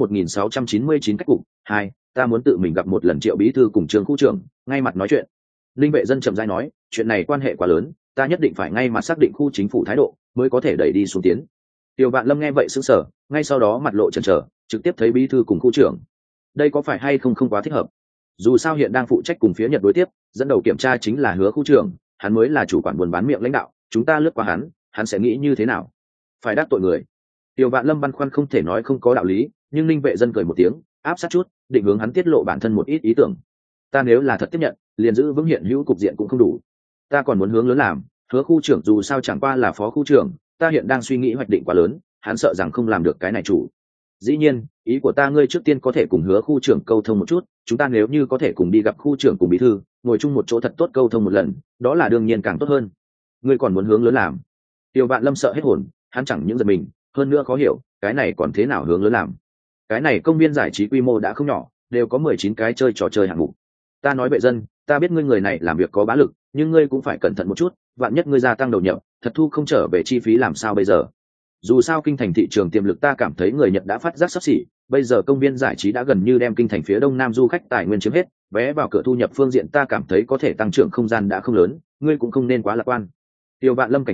1699 cách cục 2, ta muốn tự mình gặp một lần Triệu bí thư cùng Trương khu trưởng, ngay mặt nói chuyện. Linh Vệ Dân chậm rãi nói, chuyện này quan hệ quá lớn, ta nhất định phải ngay mặt xác định khu chính phủ thái độ, mới có thể đẩy đi xuống tiến. Tiểu Vạn Lâm nghe vậy sững sờ, ngay sau đó mặt lộ chần chờ, trực tiếp thấy bí thư cùng khu trưởng. Đây có phải hay không không quá thích hợp? Dù sao hiện đang phụ trách cùng phía Nhật đối tiếp, dẫn đầu kiểm tra chính là Hứa khu trưởng, hắn mới là chủ quản buôn bán miệng lãnh đạo, chúng ta lướt qua hắn sẽ nghĩ như thế nào? Phải đắc tội người. Tiểu Vạn Lâm băn khoăn không thể nói không có đạo lý, nhưng Linh Vệ Dân cười một tiếng, áp sát chút, định hướng hắn tiết lộ bản thân một ít ý tưởng. Ta nếu là thật tiếp nhận, liền giữ vững hiện hữu cục diện cũng không đủ. Ta còn muốn hướng lớn làm, Hứa khu trưởng dù sao chẳng qua là phó khu trưởng, ta hiện đang suy nghĩ hoạch định quá lớn, hắn sợ rằng không làm được cái này chủ. Dĩ nhiên, ý của ta ngươi trước tiên có thể cùng Hứa khu trưởng câu thông một chút, chúng ta nếu như có thể cùng đi gặp khu trưởng cùng bí thư, ngồi chung một chỗ thật tốt câu thông một lần, đó là đương nhiên càng tốt hơn. Ngươi còn muốn hướng lớn làm? Tiểu Vạn Lâm sợ hết hồn, hắn chẳng những giật mình, hơn nữa khó hiểu, cái này còn thế nào hướng lớn làm? Cái này công viên giải trí quy mô đã không nhỏ, đều có 19 cái chơi trò chơi hạng mục. Ta nói Vệ Dân, ta biết ngươi người này làm việc có bá lực, nhưng ngươi cũng phải cẩn thận một chút, vạn nhất ngươi gia tăng đầu nhập, thật thu không trở về chi phí làm sao bây giờ? Dù sao kinh thành thị trường tiềm lực ta cảm thấy người Nhật đã phát giác sắp xỉ, bây giờ công viên giải trí đã gần như đem kinh thành phía đông nam du khách tài nguyên chiếm hết, vé vào cửa thu nhập phương diện ta cảm thấy có thể tăng trưởng không gian đã không lớn, ngươi cũng không nên quá lạc quan. Tiểu Vạn Lâm cảnh cáo,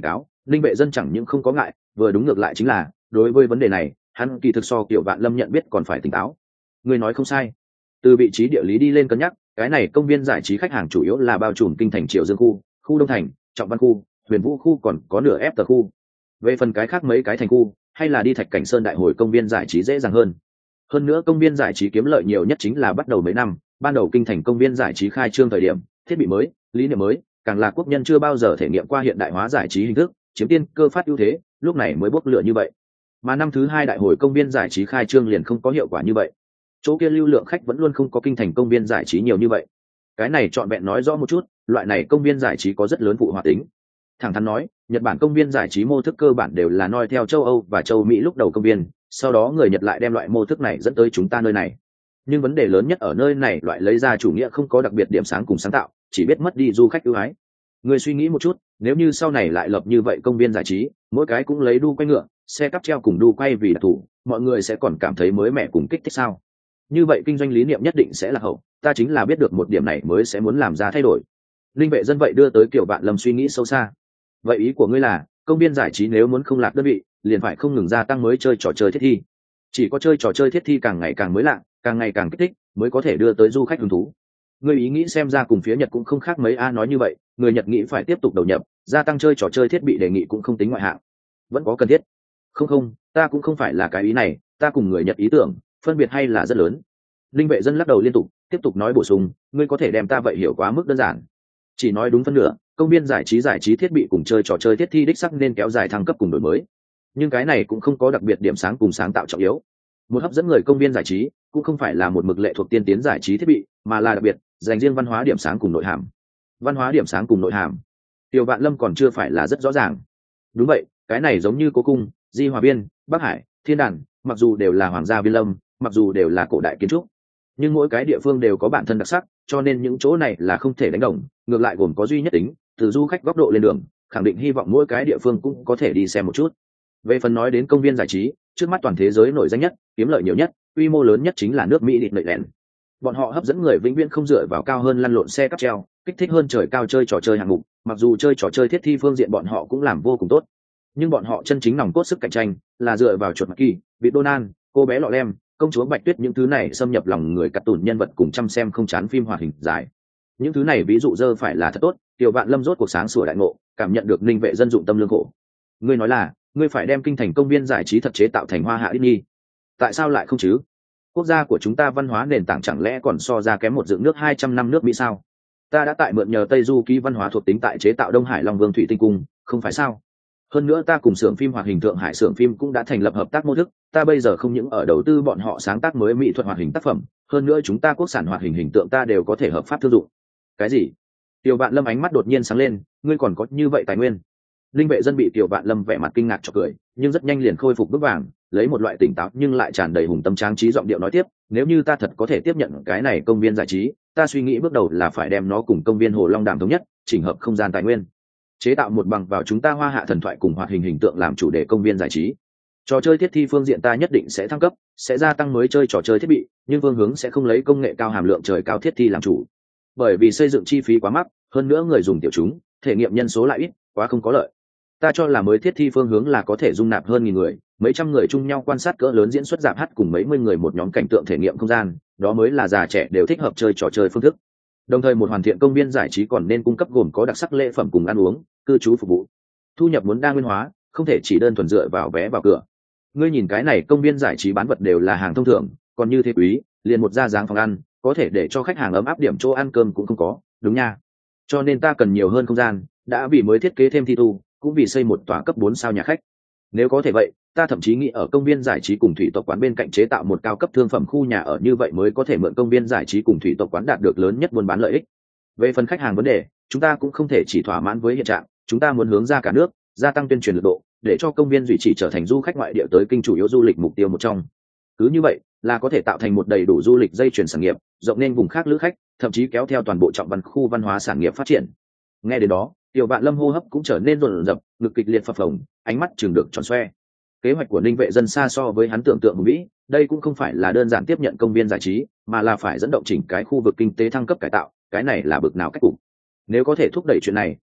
Linh Vệ Dân chẳng những không có ngại, vừa đúng ngược lại chính là đối với vấn đề này hắn kỳ thực so Kiều Vạn Lâm nhận biết còn phải tỉnh táo. Người nói không sai, từ vị trí địa lý đi lên cân nhắc, cái này công viên giải trí khách hàng chủ yếu là bao trùm kinh thành Triệu Dương khu, khu Đông Thành, Trọng Văn khu, Huyền Vũ khu, còn có nửa ép tờ khu. Về phần cái khác mấy cái thành khu, hay là đi Thạch Cảnh Sơn đại hội công viên giải trí dễ dàng hơn. Hơn nữa công viên giải trí kiếm lợi nhiều nhất chính là bắt đầu mấy năm, ban đầu kinh thành công viên giải trí khai trương thời điểm, thiết bị mới, lý niệm mới, càng là quốc nhân chưa bao giờ thể nghiệm qua hiện đại hóa giải trí hình thức, chiếm tiên cơ phát ưu thế, lúc này mới bốc lửa như vậy. Mà năm thứ hai đại hội công viên giải trí khai trương liền không có hiệu quả như vậy. Chỗ kia lưu lượng khách vẫn luôn không có kinh thành công viên giải trí nhiều như vậy. Cái này trọn vẹn nói rõ một chút, loại này công viên giải trí có rất lớn phụ hòa tính. Thẳng thắn nói, Nhật Bản công viên giải trí mô thức cơ bản đều là noi theo châu Âu và châu Mỹ lúc đầu công viên, sau đó người Nhật lại đem loại mô thức này dẫn tới chúng ta nơi này. Nhưng vấn đề lớn nhất ở nơi này loại lấy ra chủ nghĩa không có đặc biệt điểm sáng cùng sáng tạo, chỉ biết mất đi du khách ưu ái. Người suy nghĩ một chút, nếu như sau này lại lập như vậy công viên giải trí, mỗi cái cũng lấy đu quay ngựa, xe cắp treo cùng đu quay vì đặc thù, mọi người sẽ còn cảm thấy mới mẻ cùng kích thích sao? Như vậy kinh doanh lý niệm nhất định sẽ là hậu, ta chính là biết được một điểm này mới sẽ muốn làm ra thay đổi. Linh Vệ Dân vậy đưa tới Kiều Vạn Lâm suy nghĩ sâu xa. Vậy ý của ngươi là công viên giải trí nếu muốn không lạc đơn vị, liền phải không ngừng gia tăng mới chơi trò chơi thiết thi. Chỉ có chơi trò chơi thiết thi càng ngày càng mới lạ, càng ngày càng kích thích, mới có thể đưa tới du khách hứng thú. Ngươi ý nghĩ xem ra cùng phía Nhật cũng không khác mấy. Nói như vậy, người Nhật nghĩ phải tiếp tục đầu nhập, gia tăng chơi trò chơi thiết bị đề nghị cũng không tính ngoại hạng, vẫn có cần thiết. Không, ta cũng không phải là cái ý này, ta cùng người Nhật ý tưởng phân biệt hay là rất lớn. Linh Vệ Dân lắc đầu liên tục, tiếp tục nói bổ sung, ngươi có thể đem ta vậy hiểu quá mức đơn giản. Chỉ nói đúng phân nửa, công viên giải trí thiết bị cùng chơi trò chơi thiết thi đích sắc nên kéo dài thăng cấp cùng đổi mới. Nhưng cái này cũng không có đặc biệt điểm sáng cùng sáng tạo trọng yếu. Một hấp dẫn người công viên giải trí cũng không phải là một mực lệ thuộc tiên tiến giải trí thiết bị, mà là đặc biệt dành riêng văn hóa điểm sáng cùng nội hàm. Văn hóa điểm sáng cùng nội hàm, Tiêu Vạn Lâm còn chưa phải là rất rõ ràng. Đúng vậy, cái này giống như Cố Cung, Di Hòa Biên, Bắc Hải, Thiên Đàn, mặc dù đều là hoàng gia viên lâm, mặc dù đều là cổ đại kiến trúc, nhưng mỗi cái địa phương đều có bản thân đặc sắc, cho nên những chỗ này là không thể đánh đồng, ngược lại gồm có duy nhất tính. Từ du khách góc độ lên đường, khẳng định hy vọng mỗi cái địa phương cũng có thể đi xem một chút. Về phần nói đến công viên giải trí, trước mắt toàn thế giới nổi danh nhất, kiếm lợi nhiều nhất, quy mô lớn nhất chính là nước Mỹ Disneyland. Bọn họ hấp dẫn người vĩnh viễn không dựa vào cao hơn lăn lộn xe cáp treo, kích thích hơn trời cao chơi trò chơi hạng mục, mặc dù chơi trò chơi thiết thi phương diện bọn họ cũng làm vô cùng tốt, nhưng bọn họ chân chính nòng cốt sức cạnh tranh là dựa vào chuột Mickey, vịt Donald, cô bé lọ lem, công chúa Bạch Tuyết, những thứ này xâm nhập lòng người cắt tủn nhân vật cùng chăm xem không chán phim hoạt hình dài. Những thứ này ví dụ dơ phải là thật tốt. Tiểu Vạn Lâm rốt cuộc sáng sủa đại ngộ, cảm nhận được Ninh Vệ Dân dụng tâm lương khổ. Ngươi nói là ngươi phải đem kinh thành công viên giải trí thật chế tạo thành Hoa Hạ Disney, tại sao lại không chứ? Quốc gia của chúng ta văn hóa nền tảng chẳng lẽ còn so ra kém một dựng nước 200 năm nước Mỹ sao? Ta đã tại mượn nhờ Tây Du ký văn hóa thuộc tính tại chế tạo Đông Hải Long Vương Thủy Tinh Cung, không phải sao? Hơn nữa ta cùng xưởng phim hoạt hình Thượng Hải xưởng phim cũng đã thành lập hợp tác mô thức, ta bây giờ không những ở đầu tư bọn họ sáng tác mới mỹ thuật hoạt hình tác phẩm, hơn nữa chúng ta quốc sản hoạt hình hình tượng ta đều có thể hợp pháp thương dụng. Cái gì? Tiểu Vạn Lâm ánh mắt đột nhiên sáng lên, ngươi còn có như vậy tài nguyên? Linh Vệ Dân bị Tiểu Vạn Lâm vẻ mặt kinh ngạc chọc cười, nhưng rất nhanh liền khôi phục bước vàng, lấy một loại tỉnh táo nhưng lại tràn đầy hùng tâm tráng trí giọng điệu nói tiếp, nếu như ta thật có thể tiếp nhận cái này công viên giải trí, ta suy nghĩ bước đầu là phải đem nó cùng công viên Hồ Long Đàm thống nhất, chỉnh hợp không gian tài nguyên, chế tạo một bằng vào chúng ta Hoa Hạ thần thoại cùng hoạt hình hình tượng làm chủ đề công viên giải trí. Trò chơi thiết thi phương diện ta nhất định sẽ thăng cấp, sẽ gia tăng mới chơi trò chơi thiết bị, nhưng phương hướng sẽ không lấy công nghệ cao hàm lượng trời cao thiết thi làm chủ, bởi vì xây dựng chi phí quá mắc, hơn nữa người dùng tiểu chúng, thể nghiệm nhân số lại ít, quá không có lợi. Ta cho là mới thiết thi phương hướng là có thể dung nạp hơn 1000 người, mấy trăm người chung nhau quan sát cỡ lớn diễn xuất dạp hát cùng mấy mươi người một nhóm cảnh tượng thể nghiệm không gian, đó mới là già trẻ đều thích hợp chơi trò chơi phương thức. Đồng thời một hoàn thiện công viên giải trí còn nên cung cấp gồm có đặc sắc lễ phẩm cùng ăn uống, cư trú phục vụ. Thu nhập muốn đa nguyên hóa, không thể chỉ đơn thuần dựa vào vé vào cửa. Ngươi nhìn cái này công viên giải trí bán vật đều là hàng thông thường, còn như thế quý, liền một gia dáng phòng ăn, có thể để cho khách hàng ấm áp điểm chỗ ăn cơm cũng không có, đúng nha. Cho nên ta cần nhiều hơn không gian, đã vì mới thiết kế thêm thi tu, cũng vì xây một tòa cấp 4 sao nhà khách. Nếu có thể vậy, ta thậm chí nghĩ ở công viên giải trí cùng thủy tộc quán bên cạnh chế tạo một cao cấp thương phẩm khu nhà ở, như vậy mới có thể mượn công viên giải trí cùng thủy tộc quán đạt được lớn nhất buôn bán lợi ích. Về phần khách hàng vấn đề, chúng ta cũng không thể chỉ thỏa mãn với hiện trạng, chúng ta muốn hướng ra cả nước, gia tăng tuyên truyền lực độ, để cho công viên duy trì trở thành du khách ngoại địa tới kinh chủ yếu du lịch mục tiêu một trong. Cứ như vậy là có thể tạo thành một đầy đủ du lịch dây chuyền sản nghiệp, rộng nên vùng khác lữ khách, thậm chí kéo theo toàn bộ trọng văn khu văn hóa sản nghiệp phát triển. Nghe đến đó, Tiểu Vạn Lâm hô hấp cũng trở nên rồn rập, ngực kịch liệt phập phồng, ánh mắt chừng được tròn xoe. Kế hoạch của Ninh Vệ Dân xa so với hắn tưởng tượng hùng vĩ, đây cũng không phải là đơn giản tiếp nhận công viên giải trí, mà là phải dẫn động chỉnh cái khu vực kinh tế thăng cấp cải tạo, cái này là bực nào cách cục. Nếu có thể thúc đẩy chuyện này,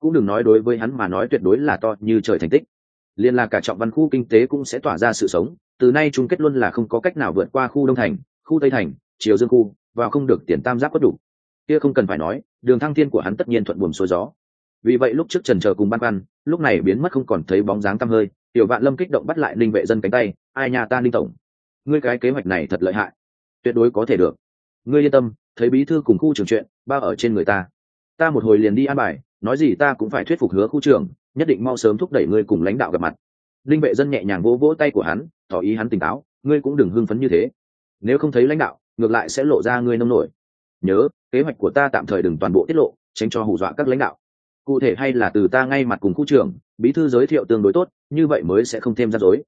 cũng đừng nói đối với hắn mà nói tuyệt đối là to như trời thành tích. Liên là cả trọng văn khu kinh tế cũng sẽ tỏa ra sự sống, từ nay chung kết luôn là không có cách nào vượt qua khu Đông Thành, khu Tây Thành, Triều Dương khu, vào không được tiền tam giác bất đủ. Kia không cần phải nói, đường thăng thiên của hắn tất nhiên thuận buồm xuôi gió. Vì vậy lúc trước chần chờ cùng băn khoăn, lúc này biến mất không còn thấy bóng dáng tăm hơi. Tiểu Vạn Lâm kích động bắt lại Ninh Vệ Dân cánh tay, ai nhà ta Ninh tổng, ngươi cái kế hoạch này thật lợi hại, tuyệt đối có thể được. Ngươi yên tâm, thấy bí thư cùng khu trưởng chuyện bao ở trên người ta một hồi liền đi an bài, nói gì ta cũng phải thuyết phục Hứa khu trưởng, nhất định mau sớm thúc đẩy ngươi cùng lãnh đạo gặp mặt. Ninh Vệ Dân nhẹ nhàng vỗ vỗ tay của hắn, tỏ ý hắn tỉnh táo, ngươi cũng đừng hưng phấn như thế, nếu không thấy lãnh đạo ngược lại sẽ lộ ra ngươi nông nổi. Nhớ, kế hoạch của ta tạm thời đừng toàn bộ tiết lộ, tránh cho hù dọa các lãnh đạo. Cụ thể hay là từ ta ngay mặt cùng khu trưởng, bí thư giới thiệu tương đối tốt, như vậy mới sẽ không thêm rắc rối.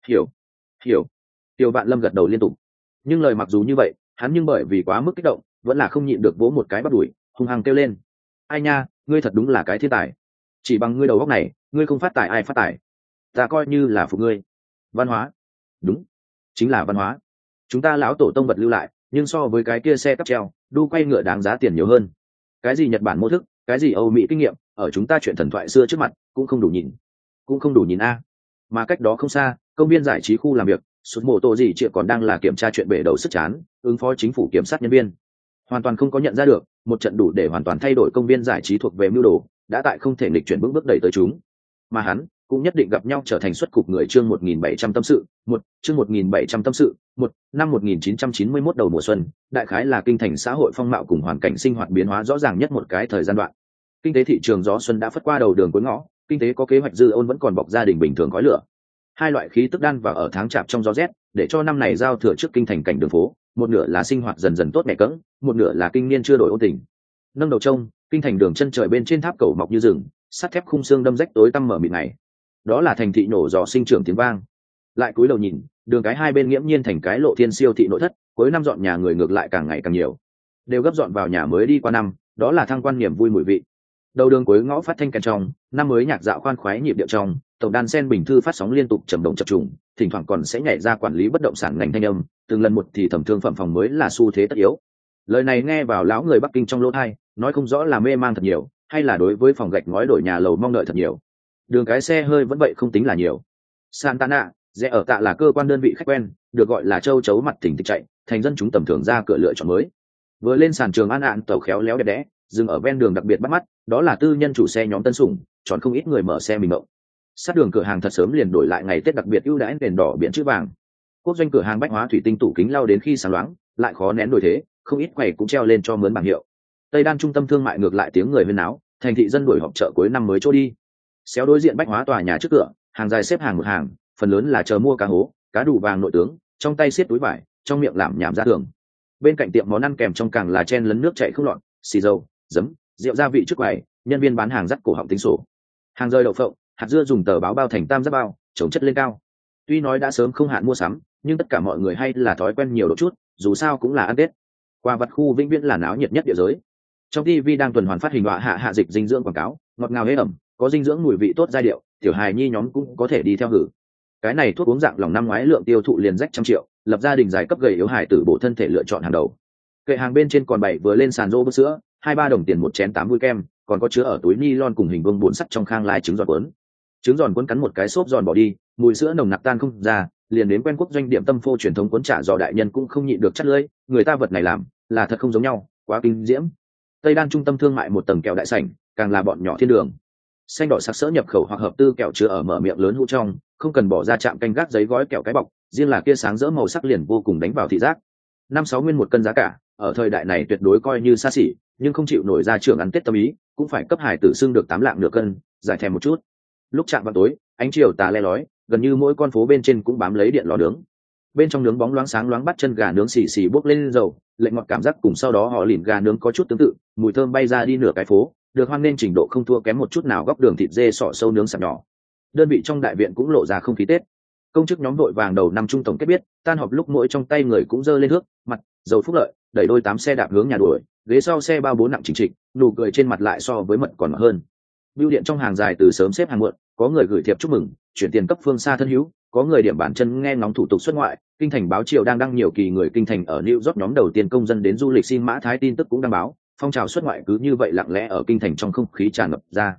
Hiểu. Tiểu Vạn Lâm gật đầu liên tục. Nhưng lời mặc dù như vậy, hắn nhưng bởi vì quá mức kích động, vẫn là không nhịn được vỗ một cái bắt đuổi, hung hăng kêu lên. Ai nha, ngươi thật đúng là cái thiên tài. Chỉ bằng ngươi đầu óc này, ngươi không phát tài ai phát tài? Ta coi như là phục ngươi. Văn hóa. Đúng, chính là văn hóa. Chúng ta lão tổ tông vật lưu lại, nhưng so với cái kia xe cắp treo, đu quay ngựa đáng giá tiền nhiều hơn. Cái gì Nhật Bản mô thức, cái gì Âu Mỹ kinh nghiệm, ở chúng ta chuyện thần thoại xưa trước mặt cũng không đủ nhìn a. Mà cách đó không xa, công viên giải trí khu làm việc, sút mô tô gì chị còn đang là kiểm tra chuyện bể đầu sức chán, ứng phó chính phủ kiểm sát nhân viên, hoàn toàn không có nhận ra được một trận đủ để hoàn toàn thay đổi công viên giải trí thuộc về mưu đồ đã tại không thể nghịch chuyển bước đẩy tới chúng, mà hắn cũng nhất định gặp nhau trở thành xuất cục người. Chương 1700 tâm sự chương 1700 tâm sự năm 1991 đầu mùa xuân, đại khái là kinh thành xã hội phong mạo cùng hoàn cảnh sinh hoạt biến hóa rõ ràng nhất một cái thời gian đoạn. Kinh tế thị trường gió xuân đã phất qua đầu đường cuối ngõ, kinh tế có kế hoạch dư ôn vẫn còn bọc gia đình bình thường khói lửa. Hai loại khí tức đan vào ở tháng chạp trong gió rét, để cho năm này giao thừa trước kinh thành cảnh đường phố, một nửa là sinh hoạt dần dần tốt mẹ cỡng, một nửa là kinh niên chưa đổi ôn tình. Nâng đầu trông, kinh thành đường chân trời bên trên tháp cầu mọc như rừng, sắt thép khung xương đâm rách tối tăm mở mịt này. Đó là thành thị nổ gió sinh trưởng tiếng vang. Lại cúi đầu nhìn, đường cái hai bên nghiễm nhiên thành cái lộ thiên siêu thị nội thất, cuối năm dọn nhà người ngược lại càng ngày càng nhiều, đều gấp dọn vào nhà mới đi qua năm, đó là thăng quan niềm vui mùi vị. Đầu đường cuối ngõ phát thanh kèn trong, năm mới nhạc dạo khoan khoái nhịp điệu trong, tổng đàn sen bình thư phát sóng liên tục trầm động chập trùng, thỉnh thoảng còn sẽ nhảy ra quản lý bất động sản ngành thanh âm, từng lần một thì thẩm thương phẩm phòng mới là xu thế tất yếu. Lời này nghe vào lão người Bắc Kinh trong lỗ tai, nói không rõ là mê mang thật nhiều, hay là đối với phòng gạch ngói đổi nhà lầu mong đợi thật nhiều. Đường cái xe hơi vẫn vậy không tính là nhiều. Santana, rẽ ở tạ là cơ quan đơn vị khách quen, được gọi là châu chấu mặt thỉnh thịch chạy, thành dân chúng tầm thường ra cửa lựa chọn mới. Vừa lên sàn trường An Ạn tàu khéo léo đẹp đẽ, dừng ở ven đường đặc biệt bắt mắt, đó là tư nhân chủ xe nhóm Tân Sủng, chọn không ít người mở xe mình ngộng. Sát đường cửa hàng thật sớm liền đổi lại ngày Tết đặc biệt ưu đãi đèn đỏ biển chữ vàng. Quốc doanh cửa hàng bách hóa thủy tinh tủ kính lao đến khi sáng loáng, lại khó nén đổi thế, không ít quầy cũng treo lên cho mướn bảng hiệu. Tây Đan trung tâm thương mại ngược lại tiếng người huyên náo, thành thị dân đuổi họp chợ cuối năm mới trôi đi. Xéo đối diện bách hóa tòa nhà trước cửa, hàng dài xếp hàng một hàng, phần lớn là chờ mua cá hố, cá đủ vàng nội tướng, trong tay xiết túi vải, trong miệng làm nhảm ra thường. Bên cạnh tiệm món ăn kèm trong càng là chen lấn nước chảy không lọt, xì dầu, giấm, rượu gia vị trước quầy, nhân viên bán hàng dắt cổ họng tính sổ. Hàng rơi đậu phộng, hạt dưa dùng tờ báo bao thành tam giác bao, trồng chất lên cao. Tuy nói đã sớm không hạn mua sắm, nhưng tất cả mọi người hay là thói quen nhiều độ chút, dù sao cũng là ăn Tết. Qua vặt khu vĩnh viễn là náo nhiệt nhất địa giới. Trong TV đang tuần hoàn phát hình họa hạ dịch dinh dưỡng quảng cáo, ngọt ngào hế ẩm, có dinh dưỡng mùi vị tốt giai điệu, tiểu hài nhi nhóm cũng có thể đi theo hử. Cái này thuốc uống dạng lòng năm ngoái lượng tiêu thụ liền rách trăm triệu, lập gia đình giải cấp gầy yếu hài tử bổ thân thể lựa chọn hàng đầu. Kệ hàng bên trên còn bày vừa lên sàn rô bơ sữa, 2-3 đồng tiền một chén 8 vui kem, còn có chứa ở túi nylon cùng hình vuông bốn sắt trong khang lai trứng giòn cuốn. Trứng giòn cuốn cắn một cái xốp giòn bỏ đi, mùi sữa nồng nặc tan không ra, liền đến quen quốc doanh điểm tâm phô truyền thống cuốn chả giò đại nhân cũng không nhịn được chắt lưỡi, người ta vật này làm là thật không giống nhau, quá kinh diễm. Tây Đan trung tâm thương mại một tầng kẹo đại sảnh, càng là bọn nhỏ thiên đường. Xanh đỏ sặc sỡ nhập khẩu hoặc hợp tư kẹo chứa ở mở miệng lớn hũ trong, không cần bỏ ra chạm canh gác giấy gói kẹo cái bọc, riêng là kia sáng rỡ màu sắc liền vô cùng đánh vào thị giác. 5-6 nguyên một cân giá cả, ở thời đại này tuyệt đối coi như xa xỉ, nhưng không chịu nổi ra trường ăn Tết tâm ý, cũng phải cấp hải tử xưng được 8 lạng nửa cân, giải thèm một chút. Lúc chạm vào tối, ánh chiều tà le lói, gần như mỗi con phố bên trên cũng bám lấy điện lò nướng. Bên trong nướng bóng loáng sáng loáng bắt chân gà nướng xì xì bốc lên dầu, lệnh ngọt cảm giác cùng sau đó họ lỉn gà nướng có chút tương tự, mùi thơm bay ra đi nửa cái phố, được hoan nên trình độ không thua kém một chút nào góc đường thịt dê sọ sâu nướng sạp nhỏ. Đơn vị trong đại viện cũng lộ ra không khí Tết. Công chức nhóm đội vàng đầu năm trung tổng kết biết, tan họp lúc mỗi trong tay người cũng giơ lên nước, mặt dầu phúc lợi, đẩy đôi 8 xe đạp hướng nhà đuổi, ghế sau xe bao 4 nặng chỉnh trịch, nụ cười trên mặt lại so với mật còn hơn. Bưu điện trong hàng dài từ sớm xếp hàng muộn, có người gửi thiệp chúc mừng, chuyển tiền cấp phương xa thân hữu, có người điểm bản chân nghe ngóng thủ tục xuất ngoại. Kinh thành báo chiều đang đăng nhiều kỳ người kinh thành ở New York nhóm đầu tiên công dân đến du lịch xin mã thái tin tức cũng đăng báo, phong trào xuất ngoại cứ như vậy lặng lẽ ở kinh thành trong không khí tràn ngập ra.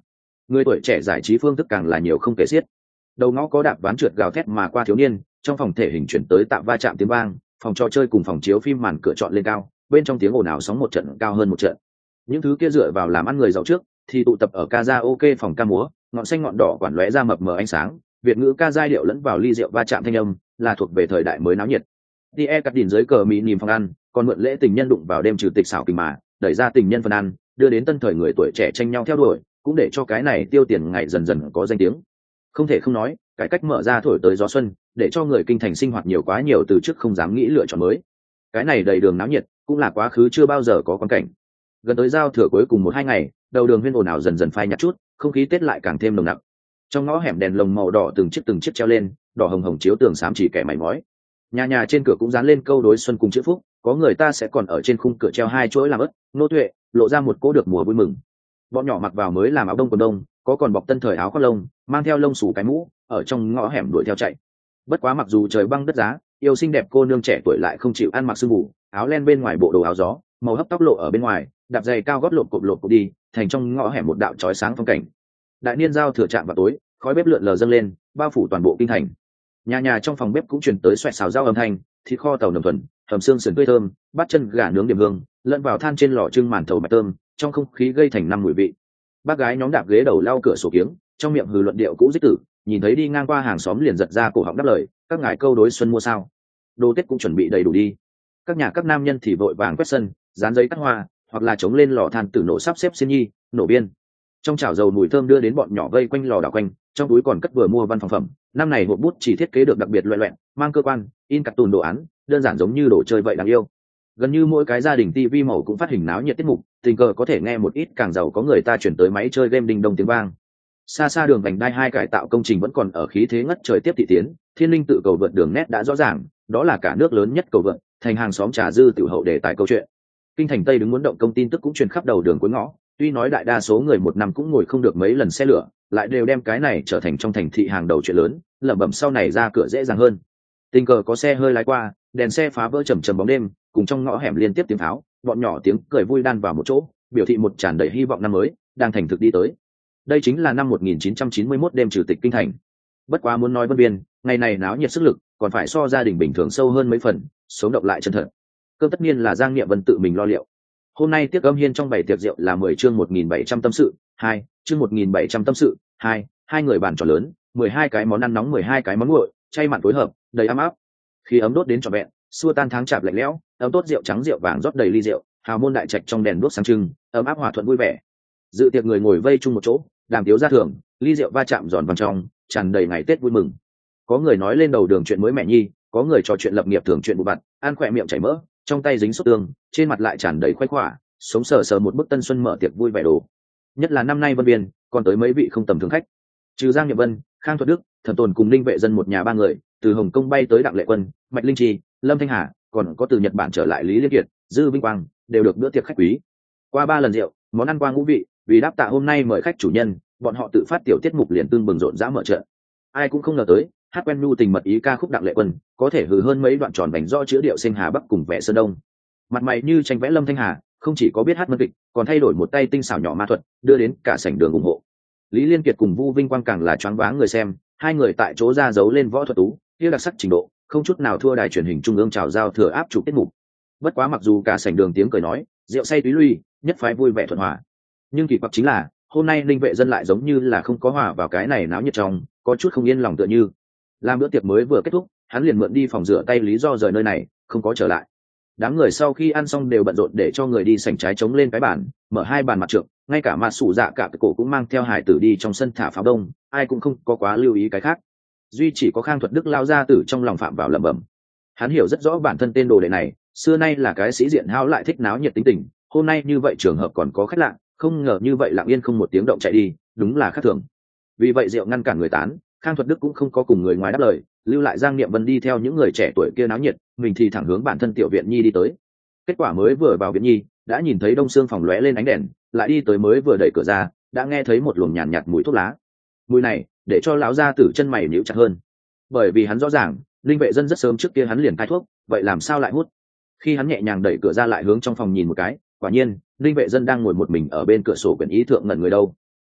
Người tuổi trẻ giải trí phương thức càng là nhiều không kể xiết. Đầu ngõ có đạp ván trượt gào thét mà qua thiếu niên, trong phòng thể hình chuyển tới tạo va chạm tiếng vang, phòng trò chơi cùng phòng chiếu phim màn cửa chọn lên cao, bên trong tiếng ồn ào sóng một trận cao hơn một trận. Những thứ kia dựa vào làm ăn người giàu trước thì tụ tập ở karaoke phòng ca múa, ngọn xanh ngọn đỏ quản lóe ra mập mờ ánh sáng, việt ngữ ca giai điệu lẫn vào ly rượu va chạm thanh âm, là thuộc về thời đại mới náo nhiệt. Die cắt đỉnh dưới cờ mỹ nhìn phòng ăn, còn mượn lễ tình nhân đụng vào đêm trừ tịch xảo kình mà, đẩy ra tình nhân phần ăn, đưa đến tân thời người tuổi trẻ tranh nhau theo đuổi, cũng để cho cái này tiêu tiền ngày dần dần có danh tiếng. Không thể không nói, cải cách mở ra thổi tới gió xuân, để cho người kinh thành sinh hoạt nhiều quá nhiều từ trước không dám nghĩ lựa chọn mới. Cái này đầy đường náo nhiệt, cũng là quá khứ chưa bao giờ có quan cảnh. Gần tới giao thừa cuối cùng 1-2 ngày, đầu đường huyên ồn ào dần dần phai nhạt chút, không khí Tết lại càng thêm nồng nặc. Trong ngõ hẻm đèn lồng màu đỏ từng chiếc treo lên, đỏ hồng hồng chiếu tường xám chỉ kẻ mày mói. Nhà nhà trên cửa cũng dán lên câu đối xuân cùng chữ phúc, có người ta sẽ còn ở trên khung cửa treo 2 chuỗi làm ớt, nô tuệ, lộ ra một cỗ được mùa vui mừng. Bọn nhỏ mặc vào mới làm áo đông quần đông, có còn bọc tân thời áo khoác lông, mang theo lông xù cái mũ, ở trong ngõ hẻm đuổi theo chạy. Bất quá mặc dù trời băng đất giá, yêu xinh đẹp cô nương trẻ tuổi lại không chịu ăn mặc sương mù, áo len bên ngoài bộ đồ áo gió, màu hấp tóc lộ ở bên ngoài, đạp giày cao gót lộp cộp đi, thành trong ngõ hẻm một đạo chói sáng phong cảnh. Đại niên giao thừa chạm vào tối, khói bếp lượn lờ dâng lên, bao phủ toàn bộ kinh thành. Nhà nhà trong phòng bếp cũng truyền tới xoẹt xào rau âm thanh, thịt kho tàu nồng thuần, hầm xương sườn tươi thơm, bát chân gà nướng điểm hương, lẫn vào than trên lò trưng màn thầu mạch tôm, trong không khí gây thành năm mùi vị. Bác gái nhóm đạp ghế đầu lau cửa sổ kiếng, trong miệng hừ luận điệu cũ dích tử, nhìn thấy đi ngang qua hàng xóm liền giật ra cổ họng đáp lời, các ngài câu đối xuân mua sao? Đồ Tết cũng chuẩn bị đầy đủ đi. Các nhà các nam nhân thì vội vàng quét sân, dán giấy cắt hoa, hoặc là chống lên lò than tử nổ sắp xếp xiên nhi, nổ biên. Trong chảo dầu mùi thơm đưa đến bọn nhỏ vây quanh lò đảo quanh, trong túi còn cất vừa mua văn phòng phẩm. Năm này hộp bút chỉ thiết kế được đặc biệt loẹt loẹt, mang cơ quan, in cắt tùn đồ án, đơn giản giống như đồ chơi vậy đáng yêu. Gần như mỗi cái gia đình TV màu cũng phát hình náo nhiệt tiết mục, tình cờ có thể nghe một ít càng giàu có người ta chuyển tới máy chơi game đinh đông tiếng vang. Xa xa đường vành đai 2 cải tạo công trình vẫn còn ở khí thế ngất trời tiếp thị tiến, Thiên Linh tự cầu vượt đường nét đã rõ ràng, đó là cả nước lớn nhất cầu vượt, thành hàng xóm trà dư tiểu hậu để tài câu chuyện. Kinh thành Tây đứng muốn động công tin tức cũng truyền khắp đầu đường cuối ngõ, tuy nói đại đa số người một năm cũng ngồi không được mấy lần xe lửa, lại đều đem cái này trở thành trong thành thị hàng đầu chuyện lớn, lẩm bẩm sau này ra cửa dễ dàng hơn. Tình cờ có xe hơi lái qua, đèn xe phá vỡ trầm trầm bóng đêm, cùng trong ngõ hẻm liên tiếp tiếng pháo, bọn nhỏ tiếng cười vui đan vào một chỗ, biểu thị một tràn đầy hy vọng năm mới đang thành thực đi tới. Đây chính là năm 1991 đêm trừ tịch kinh thành. Bất quá muốn nói Vân Biên, ngày này náo nhiệt sức lực, còn phải so gia đình bình thường sâu hơn mấy phần, sống động lại chân thật. Cơm tất nhiên là Giang Niệm Vân tự mình lo liệu. Hôm nay tiệc âm hiên trong 7 tiệc rượu là 10 chương 1700 tâm sự, 2, chương 1700 tâm sự, 2 người bàn trò lớn, 12 cái món ăn nóng 12 cái món nguội, chay mặn phối hợp, đầy ấm áp. Khi ấm đốt đến trọn vẹn, xua tan tháng chạp lạnh lẽo, ấm tốt rượu trắng rượu vàng rót đầy ly rượu, hào môn đại trạch trong đèn đuốc sáng trưng, ấm áp hòa thuận vui vẻ. Dự tiệc người ngồi vây chung một chỗ, đàm tiếu ra thưởng, ly rượu va chạm giòn vàng trong, tràn đầy ngày Tết vui mừng. Có người nói lên đầu đường chuyện mới mẹ nhi, có người trò chuyện lập nghiệp thường chuyện vụ vặt, ăn khỏe miệng chảy mỡ, trong tay dính xúc tương, trên mặt lại tràn đầy khoái khỏa, sống sờ sờ một bức tân xuân mở tiệc vui vẻ đồ. Nhất là năm nay Vân Biên còn tới mấy vị không tầm thường khách, trừ Giang Nhật Vân, Khang Thuật Đức, Thẩm Tồn cùng Ninh Vệ Dân một nhà 3 người, từ Hồng Kông bay tới Đặng Lệ Quân, Mạch Linh Trì, Lâm Thanh Hà, còn có từ Nhật Bản trở lại Lý Liên Kiệt, Dư Vinh Quang, đều được bữa tiệc khách quý. Qua 3 lần rượu, món ăn qua ngũ vị, vì đáp tạ hôm nay mời khách chủ nhân, bọn họ tự phát tiểu tiết mục liền tương bừng rộn rã mở trận. Ai cũng không ngờ tới, hát quen nhu tình mật ý ca khúc Đặng Lệ Quân, có thể hừ hơn mấy đoạn tròn vành do chữ điệu Sinh Hà Bắc cùng vẻ Sơn Đông. Mặt mày như tranh vẽ Lâm Thanh Hà, không chỉ có biết hát mân kịch, còn thay đổi một tay tinh xảo nhỏ ma thuật, đưa đến cả sảnh đường ủng hộ. Lý Liên Kiệt cùng Vu Vinh Quang càng là choáng váng người xem, hai người tại chỗ ra dấu lên võ thuật tú, kia đặc sắc trình độ, không chút nào thua đài truyền hình trung ương chào giao thừa áp chụp tiết mục. Bất quá mặc dù cả sảnh đường tiếng cười nói, rượu say túy lui, nhất phái vui vẻ thuận hòa, nhưng kỳ quặc chính là hôm nay Ninh Vệ Dân lại giống như là không có hòa vào cái này náo nhiệt trong, có chút không yên lòng tựa như. Làm bữa tiệc mới vừa kết thúc, hắn liền mượn đi phòng rửa tay lý do rời nơi này, không có trở lại. Đám người sau khi ăn xong đều bận rộn để cho người đi sảnh trái chống lên cái bàn, mở 2 bàn mặt trượng, ngay cả mặt sủ dạ cả cái cổ cũng mang theo hải tử đi trong sân thả pháo đông, ai cũng không có quá lưu ý cái khác. Duy chỉ có Khang Thuật Đức lao ra tử trong lòng phạm vào lẩm bẩm. Hắn hiểu rất rõ bản thân tên đồ đệ này, xưa nay là cái sĩ diện hao lại thích náo nhiệt tính tình, hôm nay như vậy trường hợp còn có khách lạ, không ngờ như vậy lặng yên không một tiếng động chạy đi, đúng là khác thường. Vì vậy rượu ngăn cản người tán, Khang Thuật Đức cũng không có cùng người ngoài đáp lời, lưu lại Giang Niệm Vân đi theo những người trẻ tuổi kia náo nhiệt, mình thì thẳng hướng bản thân tiểu viện nhi đi tới. Kết quả mới vừa vào viện nhi, đã nhìn thấy đông xương phòng lóe lên ánh đèn, lại đi tới mới vừa đẩy cửa ra, đã nghe thấy một luồng nhàn nhạt mùi thuốc lá. Mùi này để cho lão gia tử chân mày nhíu chặt hơn, bởi vì hắn rõ ràng Linh Vệ Dân rất sớm trước kia hắn liền cai thuốc, vậy làm sao lại hút? Khi hắn nhẹ nhàng đẩy cửa ra lại hướng trong phòng nhìn một cái, quả nhiên Linh Vệ Dân đang ngồi một mình ở bên cửa sổ quyển ý thượng ngẩn người đâu.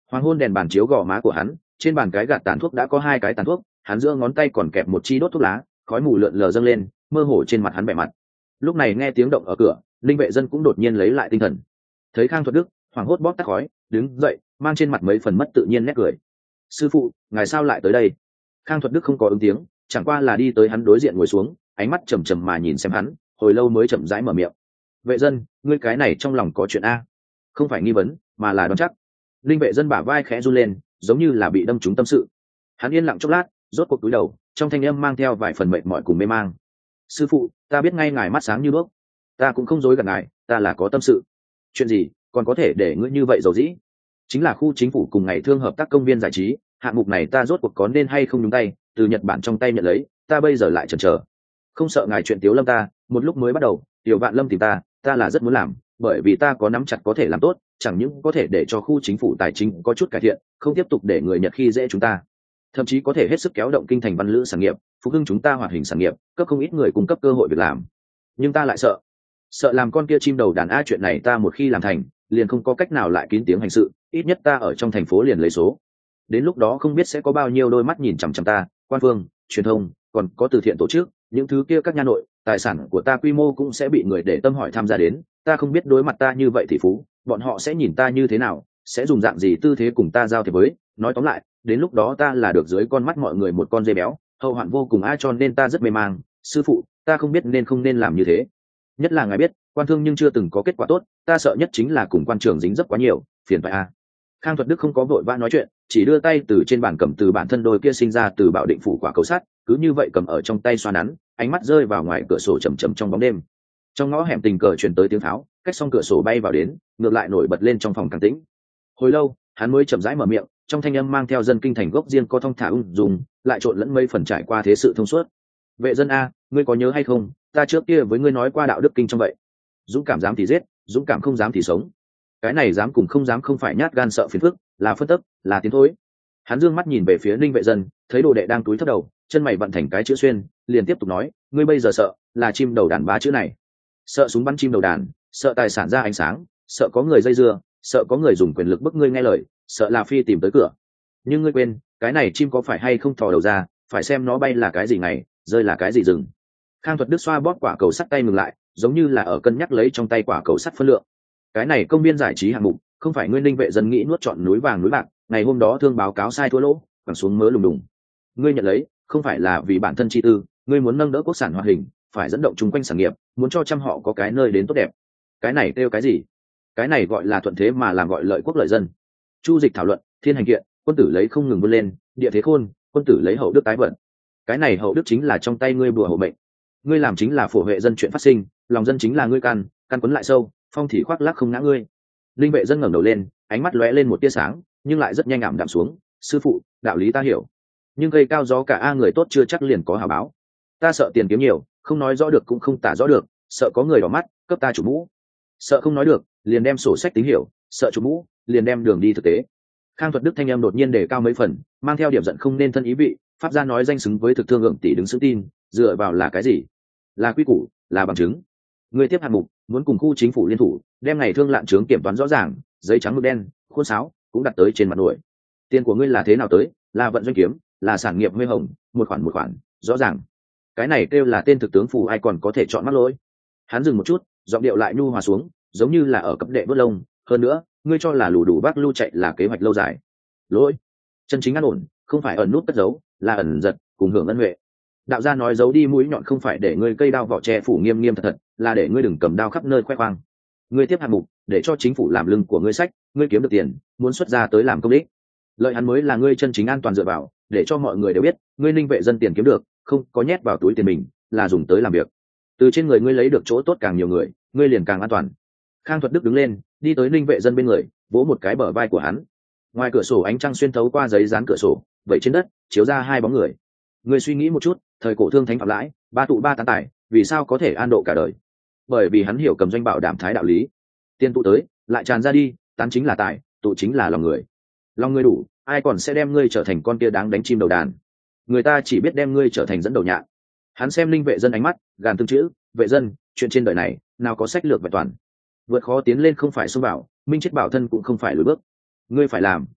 Hoàng hôn đèn bàn chiếu gò má của hắn, trên bàn cái gạt tàn thuốc đã có 2 cái tàn thuốc, hắn giữa ngón tay còn kẹp một chi đốt thuốc lá, khói mù lượn lờ dâng lên, mơ hồ trên mặt hắn bẻ mặt. Lúc này nghe tiếng động ở cửa, Linh Vệ Dân cũng đột nhiên lấy lại tinh thần. Thấy Khang Thuật Đức, hoảng hốt bóp tắt khói, đứng dậy, mang trên mặt mấy phần mất tự nhiên nét cười. "Sư phụ, ngài sao lại tới đây?" Khang Thuật Đức không có ứng tiếng, chẳng qua là đi tới hắn đối diện ngồi xuống, ánh mắt trầm trầm mà nhìn xem hắn, hồi lâu mới chậm rãi mở miệng. "Vệ Dân, ngươi cái này trong lòng có chuyện a?" Không phải nghi vấn, mà là đoán chắc. Linh Vệ Dân bả vai khẽ run lên, giống như là bị đâm trúng tâm sự. Hắn yên lặng chốc lát, rốt cuộc cúi đầu, trong thanh âm mang theo vài phần mệt mỏi cùng mê mang. "Sư phụ, ta biết ngay ngài mắt sáng như đuốc, ta cũng không dối gạt ngài, ta là có tâm sự." "Chuyện gì còn có thể để ngươi như vậy dầu dĩ?" "Chính là khu chính phủ cùng ngày thương hợp tác công viên giải trí, hạng mục này ta rốt cuộc có nên hay không nhúng tay, từ Nhật Bản trong tay nhận lấy, ta bây giờ lại chần chờ. Không sợ ngài chuyện Tiếu Lâm ta, một lúc mới bắt đầu, Tiểu Vạn Lâm tìm ta là rất muốn làm, bởi vì ta có nắm chặt có thể làm tốt, chẳng những có thể để cho khu chính phủ tài chính có chút cải thiện, không tiếp tục để người Nhật khi dễ chúng ta, thậm chí có thể hết sức kéo động kinh thành văn lữ sản nghiệp, phục hưng chúng ta hoạt hình sản nghiệp, cấp không ít người cung cấp cơ hội việc làm. Nhưng ta lại sợ làm con kia chim đầu đàn a, chuyện này ta một khi làm thành, liền không có cách nào lại kín tiếng hành sự, ít nhất ta ở trong thành phố liền lấy số. Đến lúc đó không biết sẽ có bao nhiêu đôi mắt nhìn chằm chằm ta, quan phương, truyền thông, còn có từ thiện tổ chức, những thứ kia các nha nội, tài sản của ta quy mô cũng sẽ bị người để tâm hỏi tham gia đến, ta không biết đối mặt ta như vậy thì phú, bọn họ sẽ nhìn ta như thế nào, sẽ dùng dạng gì tư thế cùng ta giao thiệp với. Nói tóm lại, đến lúc đó ta là được dưới con mắt mọi người một con dê béo, hậu hoạn vô cùng ai, cho nên ta rất mê mang. Sư phụ, ta không biết nên không nên làm như thế. Nhất là ngài biết, quan thương nhưng chưa từng có kết quả tốt, ta sợ nhất chính là cùng quan trường dính dấp quá nhiều, phiền phải a." Khang Thuật Đức không có vội vã nói chuyện, chỉ đưa tay từ trên bàn cầm từ bản thân đôi kia sinh ra từ Bảo Định phủ quả cầu sắt, cứ như vậy cầm ở trong tay xoa nắn, ánh mắt rơi vào ngoài cửa sổ chầm chậm trong bóng đêm. Trong ngõ hẻm tình cờ truyền tới tiếng pháo, cách xong cửa sổ bay vào đến, ngược lại nổi bật lên trong phòng càng tĩnh. Hồi lâu, hắn mới chậm rãi mở miệng, trong thanh âm mang theo dân kinh thành gốc riêng có thong thả ung dung, lại trộn lẫn mấy phần trải qua thế sự thông suốt. "Vệ Dân a, ngươi có nhớ hay không, ta trước kia với ngươi nói qua đạo đức kinh trong vậy. Dũng cảm dám thì giết, dũng cảm không dám thì sống. Cái này dám cùng không dám không phải nhát gan sợ phiền phức, là phân tấp, là tiến thối." Hắn dương mắt nhìn về phía Linh Vệ Dân, thấy đồ đệ đang túi thấp đầu, chân mày vận thành cái chữ xuyên, liền tiếp tục nói, "Ngươi bây giờ sợ là chim đầu đàn bá chữ này, sợ súng bắn chim đầu đàn, sợ tài sản ra ánh sáng, sợ có người dây dưa, sợ có người dùng quyền lực bức ngươi nghe lời, sợ là phi tìm tới cửa. Nhưng ngươi quên, cái này chim có phải hay không thò đầu ra, phải xem nó bay là cái gì ngày, rơi là cái gì rừng." Khang Thuật Đức xoa bóp quả cầu sắt tay ngừng lại, giống như là ở cân nhắc lấy trong tay quả cầu sắt phân lượng. "Cái này công viên giải trí hạng mục, không phải ngươi Linh Vệ Dân nghĩ nuốt trọn núi vàng núi bạc, ngày hôm đó thương báo cáo sai thua lỗ, quẳng xuống mớ lùng đùng. Ngươi nhận lấy, không phải là vì bản thân chi tư, ngươi muốn nâng đỡ quốc sản hoạt hình, phải dẫn động chung quanh sản nghiệp, muốn cho trăm họ có cái nơi đến tốt đẹp. Cái này kêu cái gì? Cái này gọi là thuận thế mà làm gọi lợi quốc lợi dân." Chu Dịch thảo luận, thiên hành kiện, quân tử lấy không ngừng vươn lên, địa thế khôn, quân tử lấy hậu đức tái vận. Cái này hậu đức chính là trong tay ngươi bùa hộ mệnh. Ngươi làm chính là phổ huệ dân chuyện phát sinh, lòng dân chính là ngươi căn quấn lại sâu, phong thì khoác lác không ngã ngươi. Linh Vệ Dân ngẩng đầu lên, ánh mắt lóe lên một tia sáng, nhưng lại rất nhanh ảm đạm xuống. "Sư phụ, đạo lý ta hiểu, nhưng cây cao gió cả a, người tốt chưa chắc liền có hảo báo. Ta sợ tiền kiếm nhiều, không nói rõ được cũng không tả rõ được, sợ có người đỏ mắt cấp ta chủ mũ, sợ không nói được liền đem sổ sách tính hiểu, sợ chủ mũ liền đem đường đi thực tế." Khang Thuật Đức thanh em đột nhiên đề cao mấy phần, mang theo điểm giận không nên thân ý vị. Pháp gia nói danh xứng với thực thương lượng tỷ đứng xứng tin, dựa vào là cái gì? Là quy củ, là bằng chứng. Người tiếp hạng mục, muốn cùng khu chính phủ liên thủ, đem ngày thương lạn trướng kiểm toán rõ ràng, giấy trắng mực đen, khuôn sáo cũng đặt tới trên mặt nổi. Tiền của ngươi là thế nào tới, là vận doanh kiếm, là sản nghiệp huy hồng, một khoản, rõ ràng. Cái này kêu là tên thực tướng phủ, ai còn có thể chọn mắc lỗi. Hắn dừng một chút, giọng điệu lại nhu hòa xuống, giống như là ở cấp đệ bớt lông. "Hơn nữa, ngươi cho là lù đủ bác lưu chạy là kế hoạch lâu dài. Lỗi, chân chính an ổn, không phải ẩn nút cất giấu, là ẩn giật, cùng hưởng ân huệ. Đạo gia nói giấu đi mũi nhọn không phải để ngươi cây đao vỏ tre phủ nghiêm nghiêm thật thật, là để ngươi đừng cầm đao khắp nơi khoe khoang. Ngươi tiếp hạng mục, để cho chính phủ làm lưng của ngươi sách, ngươi kiếm được tiền, muốn xuất ra tới làm công đích. Lợi hắn mới là ngươi chân chính an toàn dựa vào, để cho mọi người đều biết, ngươi Linh Vệ Dân tiền kiếm được, không có nhét vào túi tiền mình, là dùng tới làm việc. Từ trên người ngươi lấy được chỗ tốt càng nhiều người, ngươi liền càng an toàn." Khang Thuật Đức đứng lên, đi tới Linh Vệ Dân bên người, vỗ một cái bờ vai của hắn. Ngoài cửa sổ ánh trăng xuyên thấu qua giấy dán cửa sổ, vậy trên đất chiếu ra 2 bóng người. "Ngươi suy nghĩ một chút, thời cổ thương thánh phạm lãi, ba tụ ba tán tài, vì sao có thể an độ cả đời? Bởi vì hắn hiểu cầm doanh bảo đảm thái đạo lý. Tiền tụ tới, lại tràn ra đi, tán chính là tài, tụ chính là lòng người. Lòng người đủ, ai còn sẽ đem ngươi trở thành con kia đáng đánh chim đầu đàn? Người ta chỉ biết đem ngươi trở thành dẫn đầu nhạn." Hắn xem Linh Vệ Dân ánh mắt, gàn từng chữ, "Vệ Dân, chuyện trên đời này, nào có sách lược vẹn toàn. Vượt khó tiến lên không phải xông vào, minh chết bảo thân cũng không phải lùi bước. Ngươi phải làm,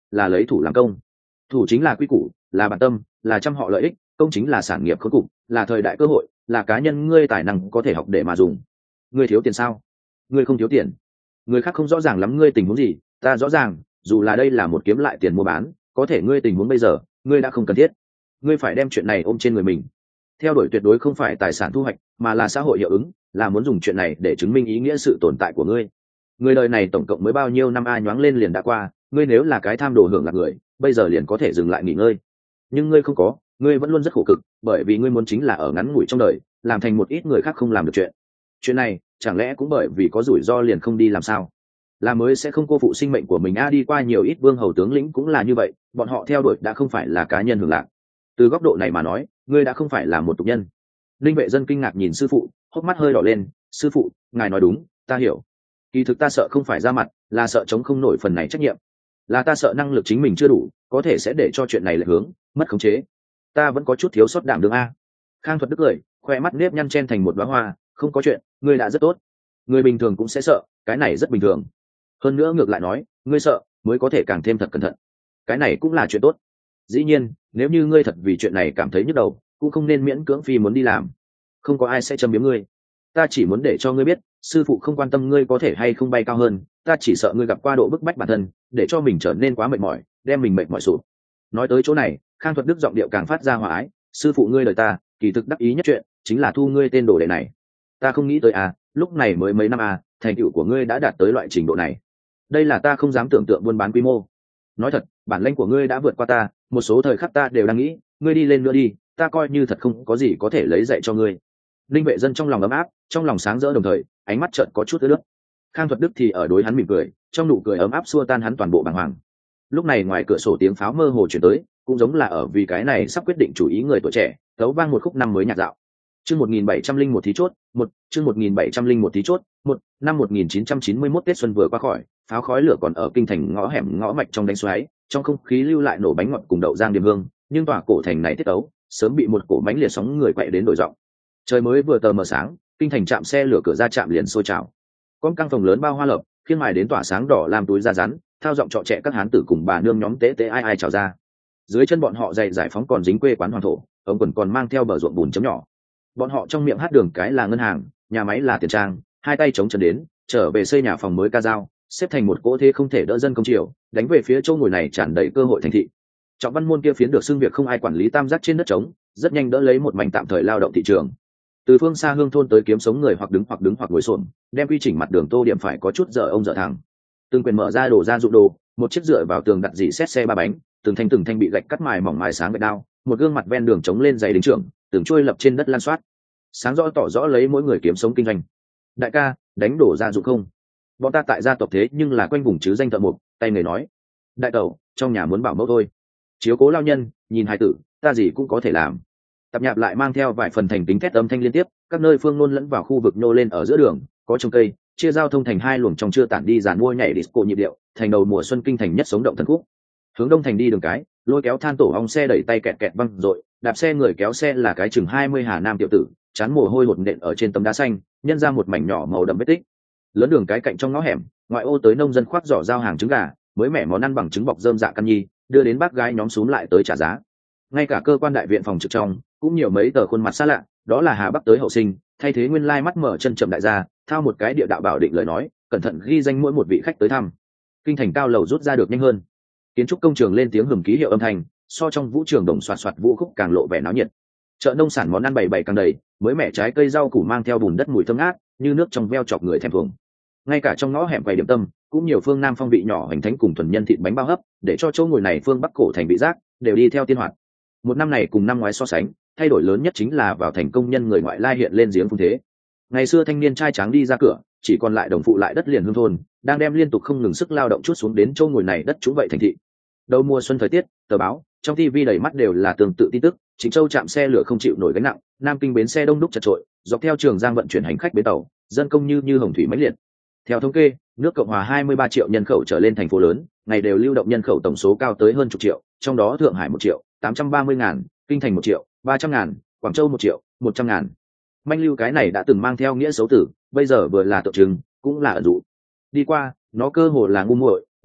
là lấy thủ làm công. Thủ chính là quy củ, là bản tâm, là trăm họ lợi ích, công chính là sản nghiệp khốn cục, là thời đại cơ hội, là cá nhân ngươi tài năng có thể học để mà dùng. Ngươi thiếu tiền sao? Ngươi không thiếu tiền. Người khác không rõ ràng lắm ngươi tình huống gì, ta rõ ràng, dù là đây là một kiếm lại tiền mua bán, có thể ngươi tình huống bây giờ, ngươi đã không cần thiết. Ngươi phải đem chuyện này ôm trên người mình. Theo đuổi tuyệt đối không phải tài sản thu hoạch, mà là xã hội hiệu ứng, là muốn dùng chuyện này để chứng minh ý nghĩa sự tồn tại của ngươi. Người đời này tổng cộng mới bao nhiêu năm nhoáng lên liền đã qua, ngươi nếu là cái tham đồ hưởng lạc người, bây giờ liền có thể dừng lại nghỉ ngơi. Nhưng ngươi không có, ngươi vẫn luôn rất khổ cực, bởi vì ngươi muốn chính là ở ngắn ngủi trong đời, làm thành một ít người khác không làm được chuyện. Chuyện này, chẳng lẽ cũng bởi vì có rủi ro liền không đi làm sao? Là mới sẽ không cô phụ sinh mệnh của mình đi qua nhiều ít vương hầu tướng lĩnh cũng là như vậy, bọn họ theo đuổi đã không phải là cá nhân hưởng lạc. Từ góc độ này mà nói, ngươi đã không phải là một tục nhân. Linh Vệ Dân kinh ngạc nhìn sư phụ, hốc mắt hơi đỏ lên. Sư phụ, ngài nói đúng, ta hiểu. Kỳ thực ta sợ không phải ra mặt, là sợ chống không nổi phần này trách nhiệm. Là ta sợ năng lực chính mình chưa đủ, có thể sẽ để cho chuyện này lệch hướng, mất khống chế. Ta vẫn có chút thiếu sót đảm đương a. Khang Thuật Đức cười, khoe mắt nếp nhăn chen thành một đóa hoa. Không có chuyện, ngươi đã rất tốt. Người bình thường cũng sẽ sợ, cái này rất bình thường. Hơn nữa ngược lại nói, ngươi sợ mới có thể càng thêm thật cẩn thận, cái này cũng là chuyện tốt. Dĩ nhiên, nếu như ngươi thật vì chuyện này cảm thấy nhức đầu, cũng không nên miễn cưỡng phi muốn đi làm. Không có ai sẽ châm biếm ngươi. Ta chỉ muốn để cho ngươi biết, sư phụ không quan tâm ngươi có thể hay không bay cao hơn, ta chỉ sợ ngươi gặp qua độ bức bách bản thân, để cho mình trở nên quá mệt mỏi, đem mình mệt mỏi sụp. Nói tới chỗ này, Khang Thuật Đức giọng điệu càng phát ra hòa ái. Sư phụ ngươi lời ta, kỳ thực đắc ý nhất chuyện chính là thu ngươi tên đồ đệ này. Ta không nghĩ tới lúc này mới mấy năm thành tựu của ngươi đã đạt tới loại trình độ này. Đây là ta không dám tưởng tượng buôn bán quy mô. Nói thật, bản lĩnh của ngươi đã vượt qua ta, một số thời khắc ta đều đang nghĩ, ngươi đi lên nữa đi, ta coi như thật không có gì có thể lấy dạy cho ngươi. Linh Vệ Dân trong lòng ấm áp, trong lòng sáng rỡ đồng thời, ánh mắt chợt có chút ướt nước. Khang Thuật Đức thì ở đối hắn mỉm cười, trong nụ cười ấm áp xua tan hắn toàn bộ bàng hoàng. Lúc này ngoài cửa sổ tiếng pháo mơ hồ chuyển tới, cũng giống là ở vì cái này sắp quyết định chủ ý người tuổi trẻ, tấu vang một khúc năm mới nhạc dạo. Chương 1701 thí chốt, chương 1701 thí chốt, năm 1991 Tết xuân vừa qua khỏi, pháo khói lửa còn ở kinh thành ngõ hẻm ngõ mạch trong đánh xoáy, trong không khí lưu lại nổ bánh ngọt cùng đậu rang điểm hương, nhưng tòa cổ thành này tiết tấu, sớm bị một cổ bánh liệt sóng người quậy đến đổi giọng. Trời mới vừa tờ mờ sáng, kinh thành trạm xe lửa cửa ra trạm liền sôi trào. Con căng phòng lớn bao hoa lộc, khiên mài đến tỏa sáng đỏ làm túi da rắn, thao giọng trọ trẻ các hán tử cùng bà nương nhóm tế tế ai ai chào ra. Dưới chân bọn họ giày giải phóng còn dính quê quán hoàng thổ, ống quần còn mang theo bờ ruộng bùn chấm nhỏ. Bọn họ trong miệng hát đường cái là ngân hàng, nhà máy là tiền trang, hai tay chống chân đến, trở về xây nhà phòng mới ca dao, xếp thành một cỗ thế không thể đỡ dân công triều, đánh về phía châu ngồi này tràn đầy cơ hội thành thị. Trọng Văn Môn kia phiến được xưng việc không ai quản lý tam giác trên đất trống, rất nhanh đỡ lấy một mảnh tạm thời lao động thị trường. Từ phương xa hương thôn tới kiếm sống người hoặc đứng hoặc ngồi xổm, đem quy chỉnh mặt đường tô điểm phải có chút dở ông dở thằng. Từng quyền mở ra đổ ra dụng đồ, một chiếc dựa vào tường đặt dỉ xét xe ba bánh, từng thanh bị gạch cắt mài mỏng mài sáng gạch đao, một gương mặt ven đường chống lên giày đính trưởng, từng trôi lập trên đất lan soát. Sáng rõ tỏ rõ lấy mỗi người kiếm sống kinh doanh. Đại ca, đánh đổ ra dụng không? Bọn ta tại gia tộc thế nhưng là quanh vùng chứ danh thợ mộc, tay người nói. Đại tẩu, trong nhà muốn bảo mẫu thôi. Chiếu cố lao nhân, nhìn hài tử, ta gì cũng có thể làm. Tạp nhạp lại mang theo vài phần thành tính thét âm thanh liên tiếp, các nơi phương nôn lẫn vào khu vực nhô lên ở giữa đường, có trồng cây, chia giao thông thành hai luồng trong chưa tản đi dàn mua nhảy disco nhịp điệu, thành đầu mùa xuân kinh thành nhất sống động thần khúc. Hướng đông thành đi đường cái, lôi kéo than tổ ong xe đẩy tay kẹt kẹt văng rồi, đạp xe người kéo xe là cái chừng 20 Hà Nam tiểu tử, chán mồ hôi hột nện ở trên tấm đá xanh, nhân ra một mảnh nhỏ màu đậm vết tích. Lớn đường cái cạnh trong ngõ hẻm, ngoại ô tới nông dân khoác giỏ giao hàng trứng gà, mới mẻ món ăn bằng trứng bọc rơm dạ căn nhi, đưa đến bác gái nhóm xúm lại tới trả giá. Ngay cả cơ quan đại viện phòng trực trong, cũng nhiều mấy tờ khuôn mặt xa lạ, đó là Hà Bắc tới hậu sinh, thay thế nguyên lai mắt mở chân chậm đại gia, thao một cái địa đạo bảo định lời nói, cẩn thận ghi danh mỗi một vị khách tới thăm. Kinh thành cao lầu rút ra được nhanh hơn. Kiến trúc công trường lên tiếng hừng ký hiệu âm thanh, so trong vũ trường đồng soạt soạt vũ khúc càng lộ vẻ náo nhiệt. Chợ nông sản món ăn bày bày càng đầy, mới mẻ trái cây rau củ mang theo bùn đất mùi thơm ngát, như nước trong veo chọc người thèm thuồng. Ngay cả trong ngõ hẻm quầy điểm tâm, cũng nhiều phương nam phong vị nhỏ hành thánh cùng thuần nhân thịt bánh bao hấp, để cho chỗ ngồi này phương bắc cổ thành vị giác đều đi theo tiên hoạt. Một năm này cùng năm ngoái so sánh, thay đổi lớn nhất chính là vào thành công nhân người ngoại lai hiện lên giếng phun thế. Ngày xưa thanh niên trai tráng đi ra cửa, chỉ còn lại đồng phụ lại đất liền hương thôn, đang đem liên tục không ngừng sức lao động chút xuống đến chỗ ngồi này đất trũng vậy thành thị. Đầu mùa xuân thời tiết, tờ báo, trong TV đầy mắt đều là tương tự tin tức. Trịnh Châu chạm xe lửa không chịu nổi gánh nặng, Nam Kinh bến xe đông đúc chật chội, dọc theo Trường Giang vận chuyển hành khách bến tàu, dân công như hồng thủy mãnh liệt. Theo thống kê, nước Cộng hòa 23 triệu nhân khẩu trở lên thành phố lớn, ngày đều lưu động nhân khẩu tổng số cao tới hơn chục triệu, trong đó Thượng Hải 1 triệu 830 ngàn, Kinh Thành 1 triệu 300 ngàn, Quảng Châu 1 triệu 100 ngàn. Manh lưu cái này đã từng mang theo nghĩa xấu tử, bây giờ vừa là tượng trưng, cũng là ẩn dụ. Đi qua, nó cơ hồ là ngu muội,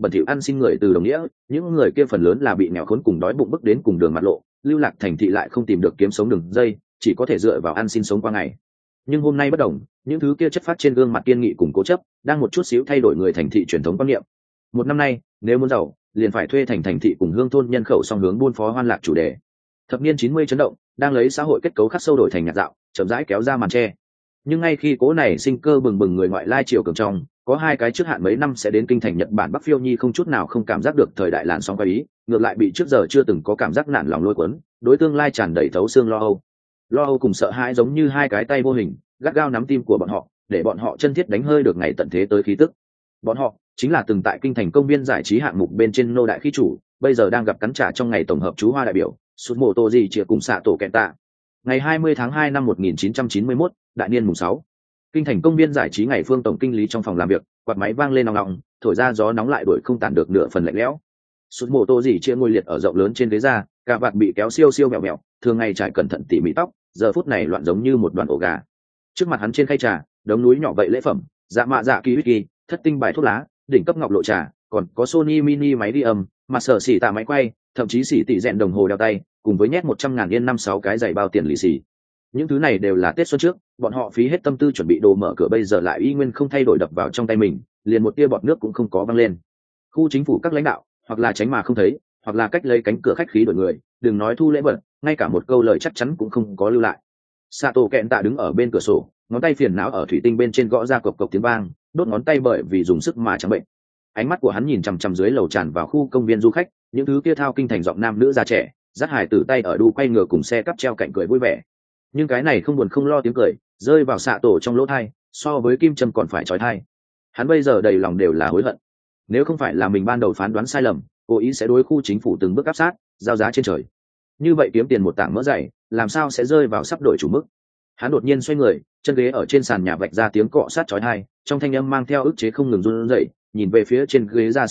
bẩn thỉu ăn xin người từ đồng nghĩa, những người kia phần lớn là bị nghèo khốn cùng đói bụng bức đến cùng đường mặt lộ, lưu lạc thành thị lại không tìm được kiếm sống đường dây, chỉ có thể dựa vào ăn xin sống qua ngày. Nhưng hôm nay bất đồng, những thứ kia chất phát trên gương mặt kiên nghị cùng cố chấp đang một chút xíu thay đổi người thành thị truyền thống quan niệm. Một năm nay, nếu muốn giàu liền phải thuê thành thị cùng hương thôn nhân khẩu song hướng buôn phó hoan lạc chủ đề. Thập niên 90 chấn động đang lấy xã hội kết cấu khắc sâu đổi thành nhạt dạo, chậm rãi kéo ra màn che. Nhưng ngay khi cố này sinh cơ bừng bừng người ngoại lai triều cường trong, có hai cái trước hạn mấy năm sẽ đến kinh thành Nhật Bản Bắc Phiêu Nhi không chút nào không cảm giác được thời đại làn sóng quay ý, ngược lại bị trước giờ chưa từng có cảm giác nản lòng lôi cuốn, đối tương lai tràn đầy thấu xương lo âu. Lo âu cùng sợ hãi giống như hai cái tay vô hình, gắt gao nắm tim của bọn họ, để bọn họ chân thiết đánh hơi được ngày tận thế tới khí tức. Bọn họ chính là từng tại kinh thành công viên giải trí hạng mục bên trên nô đại khí chủ, bây giờ đang gặp cắn trả trong ngày tổng hợp chú hoa đại biểu, Sút Mộ Tô Dị Chĩa cùng xạ tổ kẹn tạ. Ngày 20 tháng 2 năm 1991, đại niên mùng 6. Kinh thành công viên giải trí ngày Phương tổng kinh lý trong phòng làm việc, quạt máy vang lên nòng nòng, thổi ra gió nóng lại đuổi không tản được nửa phần lạnh lẽo. Sút Mộ Tô Dị Chĩa ngồi liệt ở rộng lớn trên ghế da, cà vạt bị kéo siêu siêu mèo mèo, thường ngày trải cẩn thận tỉ mỉ tóc, giờ phút này loạn giống như một đoàn ổ gà. Trước mặt hắn trên khay trà, đống núi nhỏ vậy lễ phẩm, dạ mạ dạ kỳ whisky, thất tinh bài thuốc lá, đỉnh cấp ngọc lộ trà, còn có Sony mini máy ghi âm, mà sở xỉ tạ máy quay, thậm chí xỉ tỷ rèn đồng hồ đeo tay, cùng với nhét 100.000 yên 5-6 cái giày bao tiền lì xì. Những thứ này đều là Tết xuân trước, bọn họ phí hết tâm tư chuẩn bị đồ mở cửa, bây giờ lại y nguyên không thay đổi đập vào trong tay mình, liền một tia bọt nước cũng không có văng lên. Khu chính phủ các lãnh đạo, hoặc là tránh mà không thấy, hoặc là cách lấy cánh cửa khách khí đổi người, đừng nói thu lễ vật, ngay cả một câu lời chắc chắn cũng không có lưu lại. Sato kẹn tạ đứng ở bên cửa sổ, ngón tay phiền não ở thủy tinh bên trên gõ ra cộc cộc tiếng vang, đốt ngón tay bởi vì dùng sức mà chẳng bệnh. Ánh mắt của hắn nhìn chằm chằm dưới lầu tràn vào khu công viên du khách, những thứ kia thao kinh thành giọng nam nữ già trẻ, dắt hài tử tay ở đu quay ngựa cùng xe cắp treo cạnh cười vui vẻ. Nhưng cái này không buồn không lo tiếng cười, rơi vào xạ tổ trong lỗ tai, so với kim châm còn phải chói tai. Hắn bây giờ đầy lòng đều là hối hận. Nếu không phải là mình ban đầu phán đoán sai lầm, cố ý sẽ đối khu chính phủ từng bước áp sát, giao giá trên trời. Như vậy kiếm tiền một tảng mỡ dày, làm sao sẽ rơi vào sắp đổi chủ mức. Hắn đột nhiên xoay người, chân ghế ở trên sàn nhà vạch ra tiếng cọ sát chói tai, trong thanh âm mang theo ức chế không ngừng run rẩy, nhìn về phía trên ghế ra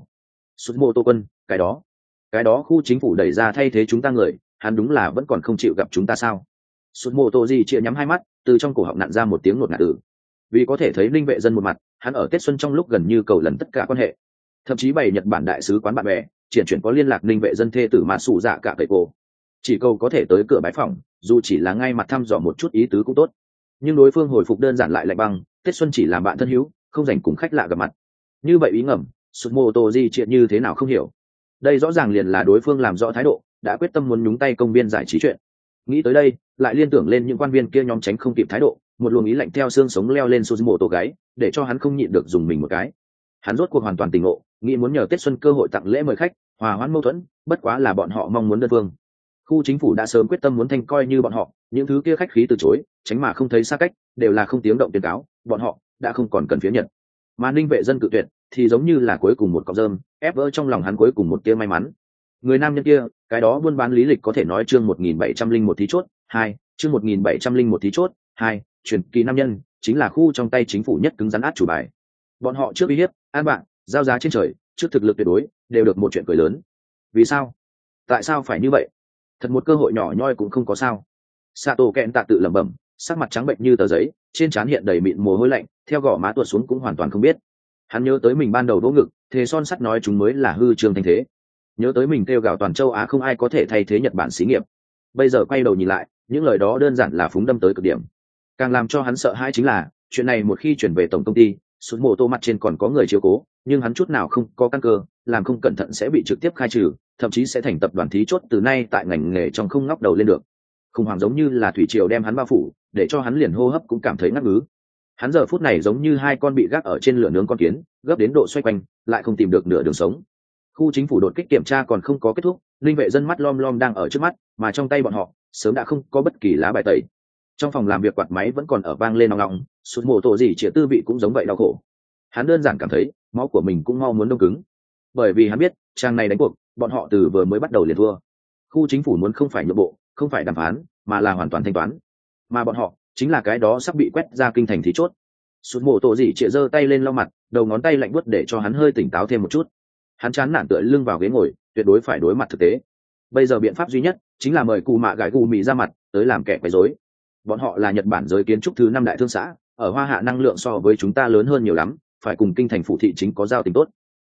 Suzmoto quân, cái đó khu chính phủ đẩy ra thay thế chúng ta người, hắn đúng là vẫn còn không chịu gặp chúng ta sao? Suzmoto gì chĩa nhắm hai mắt, từ trong cổ họng nặn ra một tiếng ngột ngạt từ. Vì có thể thấy linh vệ dân một mặt, hắn ở Tết xuân trong lúc gần như cầu lần tất cả quan hệ, thậm chí bày Nhật Bản đại sứ quán bạn bè, chuyển có liên lạc linh vệ dân thê tử mà sủ dạ cả cậy cô, chỉ cầu có thể tới cửa bái phòng, dù chỉ là ngay mặt thăm dò một chút ý tứ cũng tốt. Nhưng đối phương hồi phục đơn giản lại lạnh băng, Tết xuân chỉ làm bạn thân hữu, không dành cùng khách lạ gặp mặt. Như vậy ý ngầm, Suzmoto gì chuyện như thế nào không hiểu. Đây rõ ràng liền là đối phương làm rõ thái độ, đã quyết tâm muốn nhúng tay công viên giải trí chuyện. Nghĩ tới đây, lại liên tưởng lên những quan viên kia nhóm tránh không kịp thái độ, một luồng ý lạnh theo xương sống leo lên Suzmoto gáy, để cho hắn không nhịn được dùng mình một cái. Hắn rốt cuộc hoàn toàn tỉnh ngộ, nghĩ muốn nhờ Tết xuân cơ hội tặng lễ mời khách, hòa hoãn mâu thuẫn, bất quá là bọn họ mong muốn đơn phương. Khu chính phủ đã sớm quyết tâm muốn thanh coi như bọn họ, những thứ kia khách khí từ chối, tránh mà không thấy xa cách, đều là không tiếng động tuyên cáo, bọn họ đã không còn cần phía Nhật. Mà ninh vệ dân cự tuyệt, thì giống như là cuối cùng một cọng rơm, ép vỡ trong lòng hắn cuối cùng một tia may mắn. Người nam nhân kia, cái đó buôn bán lý lịch có thể nói chương 1701 thí chốt, 2, chương 1701 thí chốt, 2, truyền kỳ nam nhân, chính là khu trong tay chính phủ nhất cứng rắn át chủ bài. Bọn họ trước uy hiếp, an bạn, giao giá trên trời, trước thực lực tuyệt đối, đều được một chuyện cười lớn. Vì sao? Tại sao phải như vậy? Thật một cơ hội nhỏ nhoi cũng không có sao. Sato kẹn tạ tự lẩm bẩm, sắc mặt trắng bệnh như tờ giấy, trên trán hiện đầy mịn mồ hôi lạnh, theo gò má tuột xuống cũng hoàn toàn không biết. Hắn nhớ tới mình ban đầu đỗ ngực, thề son sắt nói chúng mới là hư trương thanh thế. Nhớ tới mình kêu gào toàn châu Á không ai có thể thay thế Nhật Bản xí nghiệp. Bây giờ quay đầu nhìn lại, những lời đó đơn giản là phúng đâm tới cực điểm. Càng làm cho hắn sợ hãi chính là, chuyện này một khi chuyển về tổng công ty, xuống mô tô mặt trên còn có người chiếu cố, nhưng hắn chút nào không có căn cơ, làm không cẩn thận sẽ bị trực tiếp khai trừ, thậm chí sẽ thành tập đoàn thí chốt từ nay tại ngành nghề trong không ngóc đầu lên được. Khủng hoảng giống như là thủy triều đem hắn bao phủ, để cho hắn liền hô hấp cũng cảm thấy ngắt ngứ. Hắn giờ phút này giống như hai con bị gác ở trên lửa nướng con kiến, gấp đến độ xoay quanh, lại không tìm được nửa đường sống. Khu chính phủ đột kích kiểm tra còn không có kết thúc, linh vệ dân mắt lom lom đang ở trước mắt, mà trong tay bọn họ sớm đã không có bất kỳ lá bài tẩy. Trong phòng làm việc quạt máy vẫn còn ở vang lên nòng nòng, sút mồ tổ gì chĩa tư vị cũng giống vậy đau khổ. Hắn đơn giản cảm thấy máu của mình cũng mau muốn đông cứng, bởi vì hắn biết trang này đánh cuộc, bọn họ từ vừa mới bắt đầu liền thua. Khu chính phủ muốn không phải nhượng bộ, không phải đàm phán, mà là hoàn toàn thanh toán, mà bọn họ chính là cái đó sắp bị quét ra kinh thành thì chốt. Sút mồ tổ gì chĩa giơ tay lên lau mặt, đầu ngón tay lạnh buốt để cho hắn hơi tỉnh táo thêm một chút. Hắn chán nản tựa lưng vào ghế ngồi, tuyệt đối phải đối mặt thực tế. Bây giờ biện pháp duy nhất chính là mời cụ mạ gãi cụ mì ra mặt tới làm kẻ quấy rối. Bọn họ là Nhật Bản giới kiến trúc thứ 5 đại thương xã, ở Hoa Hạ năng lượng so với chúng ta lớn hơn nhiều lắm, phải cùng kinh thành phụ thị chính có giao tình tốt.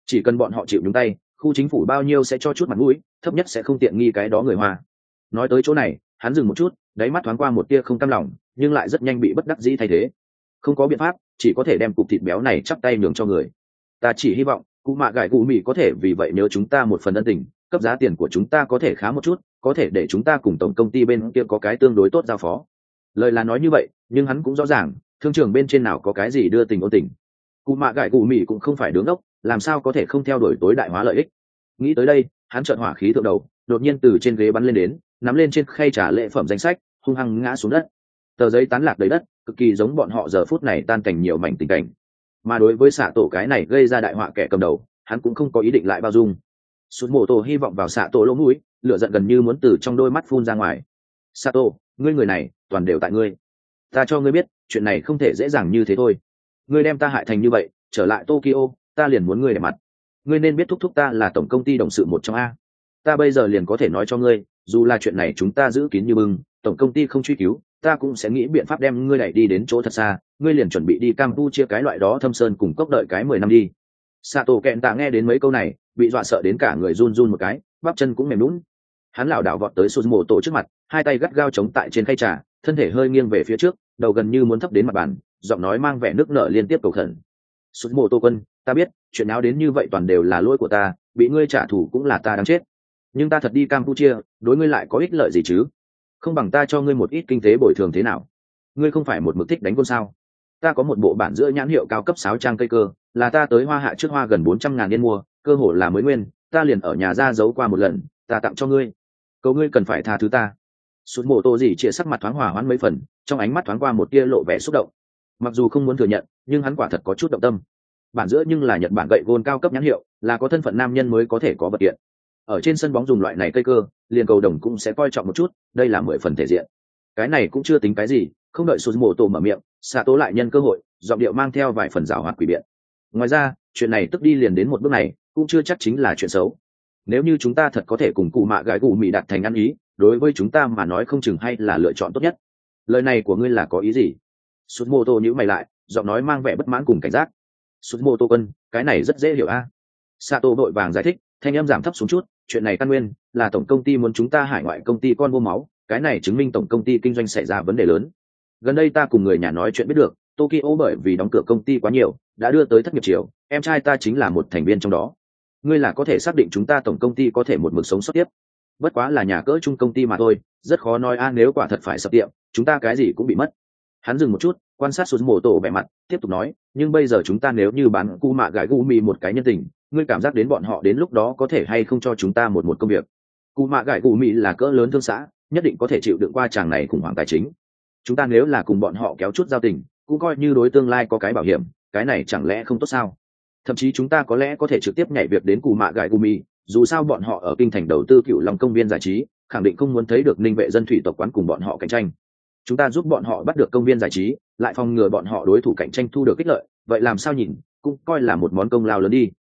chỉ cần bọn họ chịu nhúng tay, khu chính phủ bao nhiêu sẽ cho chút mặt mũi, thấp nhất sẽ không tiện nghi cái đó người Hoa. Nói tới chỗ này, hắn dừng một chút, đáy mắt thoáng qua một tia không cam lòng, nhưng lại rất nhanh bị bất đắc dĩ thay thế. Không có biện pháp, chỉ có thể đem cục thịt béo này chắp tay nhường cho người. Ta chỉ hy vọng cụ mạ gải cụ mì có thể vì vậy nhớ chúng ta một phần ân tình, cấp giá tiền của chúng ta có thể khá một chút, có thể để chúng ta cùng tổng công ty bên kia có cái tương đối tốt giao phó. Lời là nói như vậy, nhưng hắn cũng rõ ràng thương trường bên trên nào có cái gì đưa tình ôn tình. Cụ mạ gải cụ mì cũng không phải đứng ốc, làm sao có thể không theo đuổi tối đại hóa lợi ích. Nghĩ tới đây, hắn chợt hỏa khí thượng đầu, đột nhiên từ trên ghế bắn lên đến, nắm lên trên khay trả lễ phẩm danh sách, hung hăng ngã xuống đất. Tờ giấy tán lạc đầy đất, cực kỳ giống bọn họ giờ phút này tan cảnh nhiều mảnh tình cảnh. Mà đối với xạ tổ cái này gây ra đại họa kẻ cầm đầu, hắn cũng không có ý định lại bao dung. Sút mổ tổ hy vọng vào xạ tổ lỗ mũi, lửa giận gần như muốn từ trong đôi mắt phun ra ngoài. Sato, ngươi người này toàn đều tại ngươi. Ta cho ngươi biết, chuyện này không thể dễ dàng như thế thôi. Ngươi đem ta hại thành như vậy, trở lại Tokyo, ta liền muốn ngươi để mặt. Ngươi nên biết thúc thúc ta là tổng công ty đồng sự một trong a. Ta bây giờ liền có thể nói cho ngươi, dù là chuyện này chúng ta giữ kín như bưng, tổng công ty không truy cứu, ta cũng sẽ nghĩ biện pháp đem ngươi đẩy đi đến chỗ thật xa. Ngươi liền chuẩn bị đi Campuchia cái loại đó thâm sơn cùng cốc đợi cái 10 năm đi. Sato kẹn tạ nghe đến mấy câu này, bị dọa sợ đến cả người run run một cái, bắp chân cũng mềm nhũn. Hắn lảo đảo vọt tới Suzumoto trước mặt, hai tay gắt gao chống tại trên khay trà, thân thể hơi nghiêng về phía trước, đầu gần như muốn thấp đến mặt bàn, giọng nói mang vẻ nước nở liên tiếp cầu khẩn. Suzumoto quân, ta biết, chuyện nào đến như vậy toàn đều là lỗi của ta, bị ngươi trả thù cũng là ta đáng chết. Nhưng ta thật đi Campuchia, đối ngươi lại có ích lợi gì chứ? Không bằng ta cho ngươi một ít kinh tế bồi thường thế nào? Ngươi không phải một mực thích đánh gôn sao? Ta có một bộ bản giữa nhãn hiệu cao cấp 6 trang cây cơ, là ta tới Hoa Hạ trước hoa gần 400.000 yên mua, cơ hồ là mới nguyên, ta liền ở nhà ra giấu qua một lần, ta tặng cho ngươi. Cầu ngươi cần phải tha thứ ta. Sút mổ tô gì chia sắc mặt thoáng hòa hoãn mấy phần, trong ánh mắt thoáng qua một tia lộ vẻ xúc động. Mặc dù không muốn thừa nhận, nhưng hắn quả thật có chút động tâm. Bản giữa nhưng là Nhật Bản gậy gôn cao cấp nhãn hiệu, là có thân phận nam nhân mới có thể có vật kiện. Ở trên sân bóng dùng loại này cây cơ, liền cầu đồng cũng sẽ coi trọng một chút, đây là 10 phần thể diện. Cái này cũng chưa tính cái gì, không đợi sút mổ tô mở miệng, Sato lại nhân cơ hội, giọng điệu mang theo vài phần giảo hoạt quỷ biện. Ngoài ra, chuyện này tức đi liền đến một bước này, cũng chưa chắc chính là chuyện xấu. Nếu như chúng ta thật có thể cùng cụ mạ gái cụ mị đạt thành ăn ý, đối với chúng ta mà nói không chừng hay là lựa chọn tốt nhất. Lời này của ngươi là có ý gì? Sút mô tô nhíu mày lại, giọng nói mang vẻ bất mãn cùng cảnh giác. Sút mô tô quân, cái này rất dễ hiểu a. Sato vội vàng giải thích, thanh âm giảm thấp xuống chút, chuyện này căn nguyên là tổng công ty muốn chúng ta hải ngoại công ty con mua máu, cái này chứng minh tổng công ty kinh doanh xảy ra vấn đề lớn. Gần đây ta cùng người nhà nói chuyện biết được, Tokyo bởi vì đóng cửa công ty quá nhiều, đã đưa tới thất nghiệp chiều, em trai ta chính là một thành viên trong đó. Ngươi là có thể xác định chúng ta tổng công ty có thể một mực sống sót tiếp. Bất quá là nhà cỡ chung công ty mà thôi, rất khó nói nếu quả thật phải sập tiệm, chúng ta cái gì cũng bị mất. Hắn dừng một chút, quan sát xuống mổ tổ vẻ mặt, tiếp tục nói, nhưng bây giờ chúng ta nếu như bán cu mạ gái gu mì một cái nhân tình, ngươi cảm giác đến bọn họ đến lúc đó có thể hay không cho chúng ta một công việc. Cu mạ gái gu mì là cỡ lớn thương xã, nhất định có thể chịu đựng qua chàng này khủng hoảng tài chính. Chúng ta nếu là cùng bọn họ kéo chút giao tình, cũng coi như đối tương lai có cái bảo hiểm, cái này chẳng lẽ không tốt sao? Thậm chí chúng ta có lẽ có thể trực tiếp nhảy việc đến cù mạ gài gumi, dù sao bọn họ ở kinh thành đầu tư Cửu Long công viên giải trí, khẳng định không muốn thấy được Ninh Vệ dân thủy tộc quán cùng bọn họ cạnh tranh. Chúng ta giúp bọn họ bắt được công viên giải trí, lại phòng ngừa bọn họ đối thủ cạnh tranh thu được ích lợi, vậy làm sao nhìn cũng coi là một món công lao lớn đi.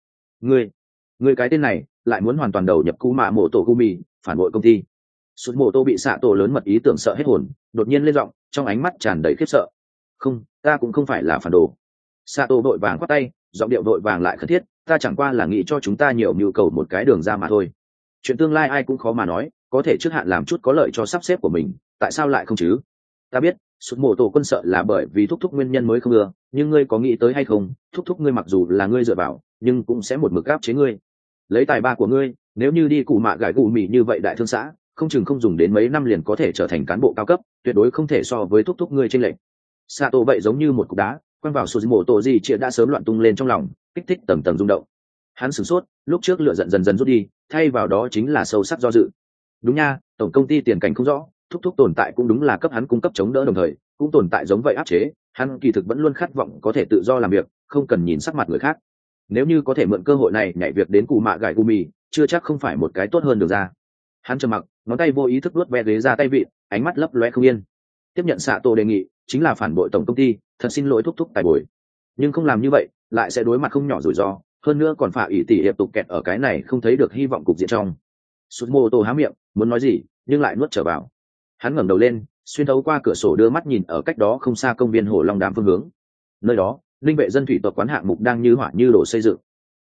Ngươi cái tên này lại muốn hoàn toàn đầu nhập cú mạ mộ tổ gumi, phản bội công ty. Sút mộ tô bị xạ tổ lớn mật ý tưởng sợ hết hồn, đột nhiên lên giọng, trong ánh mắt tràn đầy khiếp sợ. Không, ta cũng không phải là phản đồ. Sato vội vàng quát tay, giọng điệu vội vàng lại khẩn thiết, ta chẳng qua là nghĩ cho chúng ta nhiều nhu cầu một cái đường ra mà thôi. Chuyện tương lai ai cũng khó mà nói, có thể trước hạn làm chút có lợi cho sắp xếp của mình, tại sao lại không chứ? Ta biết, sút mổ tổ quân sợ là bởi vì thúc thúc nguyên nhân mới không ưa, nhưng ngươi có nghĩ tới hay không, thúc thúc ngươi mặc dù là ngươi dựa vào, nhưng cũng sẽ một mực áp chế ngươi. Lấy tài ba của ngươi, nếu như đi cụ mạ gải gù mì như vậy đại thương xã, không chừng không dùng đến mấy năm liền có thể trở thành cán bộ cao cấp, tuyệt đối không thể so với thúc thúc ngươi trên lệnh. Sato vậy giống như một cục đá quăng vào Suzimoto gì chia đã sớm loạn tung lên trong lòng, kích thích tầng tầng rung động. Hắn sửng sốt, lúc trước lửa giận dần dần rút đi, thay vào đó chính là sâu sắc do dự. Đúng nha, tổng công ty tiền cảnh không rõ, thúc thúc tồn tại cũng đúng là cấp hắn cung cấp chống đỡ đồng thời, cũng tồn tại giống vậy áp chế, hắn kỳ thực vẫn luôn khát vọng có thể tự do làm việc, không cần nhìn sắc mặt người khác. Nếu như có thể mượn cơ hội này nhảy việc đến cụ mạ gải gumi, chưa chắc không phải một cái tốt hơn được ra. Hắn trầm mặc, ngón tay vô ý thức vuốt ve ghế ra tay vịn, ánh mắt lấp loe không yên. Tiếp nhận Sato đề nghị, chính là phản bội tổng công ty, thật xin lỗi thúc thúc tài bồi. Nhưng không làm như vậy, lại sẽ đối mặt không nhỏ rủi ro, hơn nữa còn phải ủy tỷ hiệp tục kẹt ở cái này không thấy được hy vọng cục diện trong. Suzumoto há miệng, muốn nói gì, nhưng lại nuốt trở vào. Hắn ngẩng đầu lên, xuyên thấu qua cửa sổ đưa mắt nhìn ở cách đó không xa công viên Hồ Long Đàm phương hướng. Nơi đó, Linh Vệ dân thủy tộc quán hạng mục đang như hỏa như đổ xây dựng.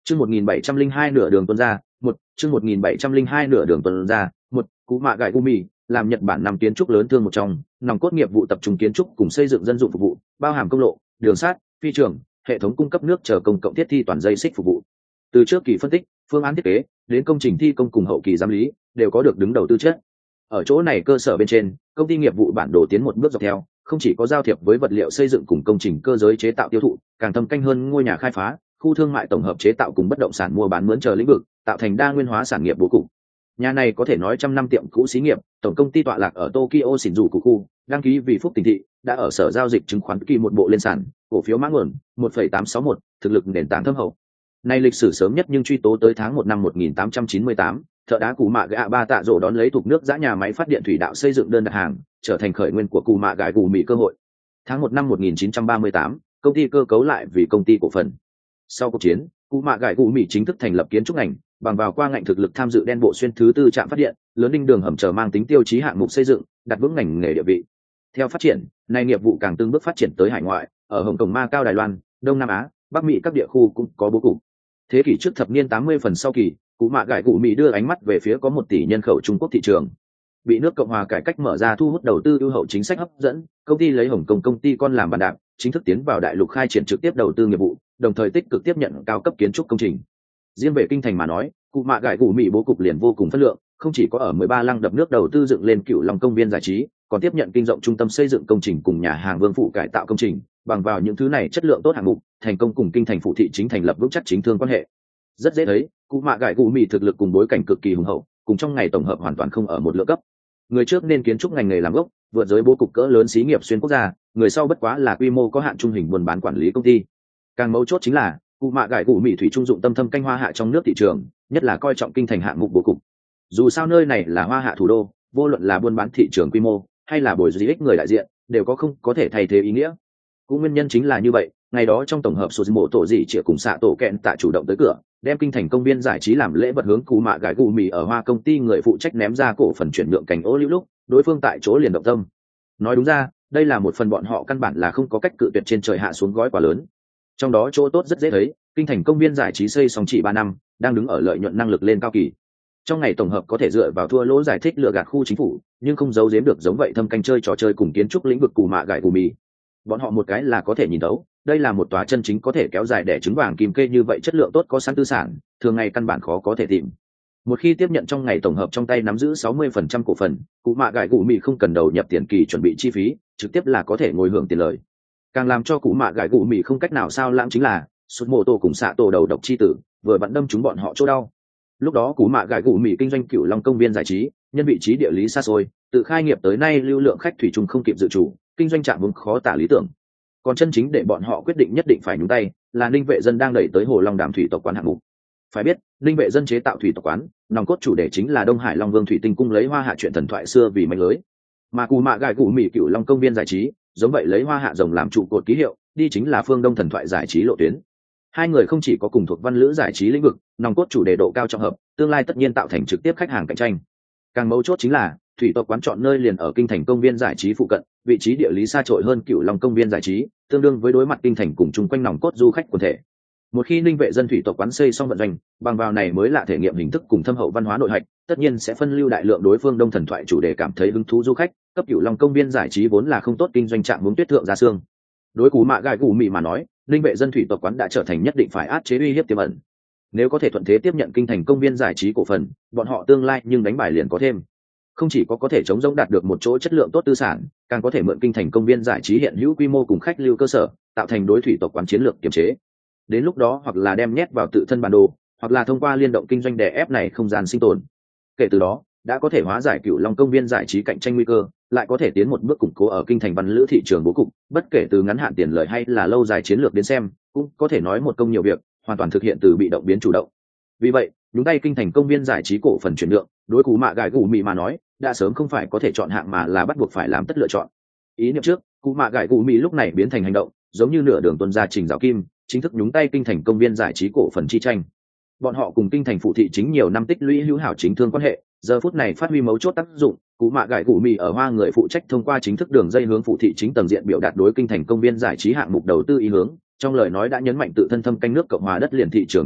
Chương 1702 nửa đường tuần ra, chương 1702 nửa đường tuần ra, Cú Mạ Gải Gumi làm Nhật Bản năm kiến trúc lớn thương một trong, nòng cốt nghiệp vụ tập trung kiến trúc cùng xây dựng dân dụng phục vụ, bao hàm công lộ, đường sắt, phi trường, hệ thống cung cấp nước chờ công cộng thiết thi toàn dây xích phục vụ. Từ trước kỳ phân tích, phương án thiết kế, đến công trình thi công cùng hậu kỳ giám lý, đều có được đứng đầu tư chất. Ở chỗ này cơ sở bên trên, công ty nghiệp vụ bản đồ tiến một bước dọc theo, không chỉ có giao thiệp với vật liệu xây dựng cùng công trình cơ giới chế tạo tiêu thụ, càng thâm canh hơn ngôi nhà khai phá, khu thương mại tổng hợp chế tạo cùng bất động sản mua bán mướn chờ lĩnh vực, tạo thành đa nguyên hóa sản nghiệp bố cục. Nhà này có thể nói trăm năm tiệm cũ xí nghiệp, tổng công ty tọa lạc ở Tokyo Shinjuku khu, đăng ký vì Phúc Tỉnh thị, đã ở sở giao dịch chứng khoán kỳ một bộ lên sàn, cổ phiếu mã nguồn 1,861, thực lực nền tảng thâm hậu. Nay lịch sử sớm nhất nhưng truy tố tới tháng 1 năm 1898, thợ đá Cù Mạ Gạ Ba Tạ Rổ đón lấy thuộc nước giã nhà máy phát điện thủy đạo xây dựng đơn đặt hàng, trở thành khởi nguyên của Cù Mạ Gải Gù Mì cơ hội. Tháng 1 năm 1938, công ty cơ cấu lại vì công ty cổ phần. Sau cuộc chiến, Cù Mạ Gải Gù Mì chính thức thành lập kiến trúc ngành, bằng vào qua ngành thực lực tham dự đen bộ xuyên thứ tư trạm phát điện, lớn đinh đường hầm chờ mang tính tiêu chí hạng mục xây dựng, đặt vững ngành nghề địa vị. Theo phát triển, nay nghiệp vụ càng từng bước phát triển tới hải ngoại, ở Hồng Kông, Macau, Đài Loan, Đông Nam Á, Bắc Mỹ các địa khu cũng có bố cục. Thế kỷ trước thập niên 80 phần sau kỳ, Cú Mạ Gải Gù Mì đưa ánh mắt về phía có 1 tỷ nhân khẩu Trung Quốc thị trường. Bị nước Cộng hòa cải cách mở ra thu hút đầu tư ưu hậu chính sách hấp dẫn, công ty lấy Hồng Kông công ty con làm bàn đạp, chính thức tiến vào đại lục khai triển trực tiếp đầu tư nghiệp vụ, đồng thời tích cực tiếp nhận cao cấp kiến trúc công trình. Riêng về kinh thành mà nói, Cú Mạ Gải Gù Mì bố cục liền vô cùng phân lượng, không chỉ có ở 13 lăng đập nước đầu tư dựng lên Cửu Long công viên giải trí, còn tiếp nhận kinh rộng trung tâm xây dựng công trình cùng nhà hàng Vương phủ cải tạo công trình, bằng vào những thứ này chất lượng tốt hạng mục, thành công cùng kinh thành phụ thị chính thành lập vững chắc chính thương quan hệ. Rất dễ thấy, Cú Mạ Gải Gù Mì thực lực cùng bối cảnh cực kỳ hùng hậu, cùng trong ngày tổng hợp hoàn toàn không ở một lượng cấp. Người trước nên kiến trúc ngành nghề làm gốc, vượt giới bố cục cỡ lớn xí nghiệp xuyên quốc gia, người sau bất quá là quy mô có hạn trung hình buôn bán quản lý công ty. Càng mấu chốt chính là, Cú Mạ Gải Gù Mì thủy trung dụng tâm thâm canh hoa hạ trong nước thị trường, nhất là coi trọng kinh thành hạng mục bố cục. Dù sao nơi này là hoa hạ thủ đô, vô luận là buôn bán thị trường quy mô hay là bồi dưỡng ích người đại diện, đều không có thể thay thế ý nghĩa. Cũng nguyên nhân chính là như vậy, ngày đó trong tổng hợp số mộ tổ dị chĩa cùng xạ tổ kẹn tạ chủ động tới cửa, đem kinh thành công viên giải trí làm lễ vật hướng Cú Mạ Gải Gù Mì ở Hoa công ty người phụ trách ném ra cổ phần chuyển nhượng cảnh ô liễu lúc, đối phương tại chỗ liền động tâm. Nói đúng ra, đây là một phần bọn họ căn bản là không có cách cự tuyệt trên trời hạ xuống gói quá lớn. Trong đó chỗ tốt rất dễ thấy, kinh thành công viên giải trí xây xong chỉ 3 năm, đang đứng ở lợi nhuận năng lực lên cao kỳ. Trong ngày tổng hợp có thể dựa vào thua lỗ giải thích lừa gạt khu chính phủ, nhưng không giấu giếm được giống vậy thâm canh chơi trò chơi cùng kiến trúc lĩnh vực Cú Mạ Gải Gù Mì. Bọn họ một cái là có thể nhìn thấu, đây là một tòa chân chính có thể kéo dài để trứng vàng kim kê như vậy chất lượng tốt có sẵn tư sản, thường ngày căn bản khó có thể tìm. Một khi tiếp nhận trong ngày tổng hợp trong tay nắm giữ 60% cổ phần, Cú Mạ Gải Gù Mì không cần đầu nhập tiền kỳ chuẩn bị chi phí, trực tiếp là có thể ngồi hưởng tiền lời. Càng làm cho Cú Mạ Gải Gù Mì không cách nào sao lãng chính là, Sút Mô Tô cùng xạ tổ đầu độc chi tử, vừa bận đâm chúng bọn họ chỗ đau. Lúc đó Cú Mạ Gải Gù Mì kinh doanh Cửu Long công viên giải trí, nhân vị trí địa lý xa xôi, tự khai nghiệp tới nay lưu lượng khách thủy chung không kịp dự chủ, kinh doanh trạng vùng khó tả lý tưởng. Còn chân chính để bọn họ quyết định nhất định phải nhúng tay, là Ninh Vệ Dân đang đẩy tới Hồ Long Đàm thủy tộc quán hạng mục. Phải biết, Ninh Vệ Dân chế tạo thủy tộc quán, nòng cốt chủ đề chính là Đông Hải Long Vương thủy tinh cung lấy hoa hạ chuyện thần thoại xưa vì manh lưới. Mà Cú Mạ Gải Gù Mì Cửu Long công viên giải trí, giống vậy lấy hoa hạ rồng làm trụ cột ký hiệu, đi chính là phương Đông thần thoại giải trí lộ tuyến. Hai người không chỉ có cùng thuộc văn lữ giải trí lĩnh vực, nòng cốt chủ đề độ cao trọng hợp, tương lai tất nhiên tạo thành trực tiếp khách hàng cạnh tranh. Càng mấu chốt chính là, thủy tộc quán chọn nơi liền ở kinh thành công viên giải trí phụ cận, vị trí địa lý xa trội hơn Cửu Long công viên giải trí, tương đương với đối mặt kinh thành cùng chung quanh nòng cốt du khách quần thể. Một khi Ninh Vệ Dân thủy tộc quán xây xong vận doanh, bằng vào này mới là thể nghiệm hình thức cùng thâm hậu văn hóa nội hạch, tất nhiên sẽ phân lưu đại lượng đối phương Đông thần thoại chủ đề cảm thấy hứng thú du khách, cấp Cửu Long công viên giải trí vốn là không tốt kinh doanh trạng muốn tuyết thượng ra xương. Đối Cú Mạ Gải Gù Mì mà nói, Ninh Vệ Dân thủy tộc quán đã trở thành nhất định phải áp chế uy hiếp tiềm ẩn. Nếu có thể thuận thế tiếp nhận kinh thành công viên giải trí cổ phần, bọn họ tương lai nhưng đánh bài liền có thêm. Không chỉ có thể chống rỗng đạt được một chỗ chất lượng tốt tư sản, càng có thể mượn kinh thành công viên giải trí hiện hữu quy mô cùng khách lưu cơ sở, tạo thành đối thủy tộc quán chiến lược kiềm chế. Đến lúc đó hoặc là đem nhét vào tự thân bản đồ, hoặc là thông qua liên động kinh doanh đè ép này không gian sinh tồn. Kể từ đó, đã có thể hóa giải Cửu Long công viên giải trí cạnh tranh nguy cơ, lại có thể tiến một bước củng cố ở kinh thành văn lữ thị trường bố cục, bất kể từ ngắn hạn tiền lợi hay là lâu dài chiến lược đến xem, cũng có thể nói một công nhiều việc, hoàn toàn thực hiện từ bị động biến chủ động. Vì vậy, nhúng tay kinh thành công viên giải trí cổ phần chuyển nhượng, đối Cú Mạ Gải Gù Mì mà nói, đã sớm không phải có thể chọn hạng mà là bắt buộc phải làm tất lựa chọn. Ý niệm trước, Cú Mạ Gải Gù Mì lúc này biến thành hành động, giống như nửa đường tuân ra trình rào kim, chính thức nhúng tay kinh thành công viên giải trí cổ phần chi tranh. Bọn họ cùng kinh thành phụ thị chính nhiều năm tích lũy hữu hảo chính thương quan hệ, giờ phút này phát huy mấu chốt tác dụng. Cú Mạ Gải Gù Mì ở Hoa người phụ trách thông qua chính thức đường dây hướng phụ thị chính tầng diện biểu đạt đối kinh thành công viên giải trí hạng mục đầu tư ý hướng, trong lời nói đã nhấn mạnh tự thân thâm canh nước Cộng hòa đất liền thị trường thành ý,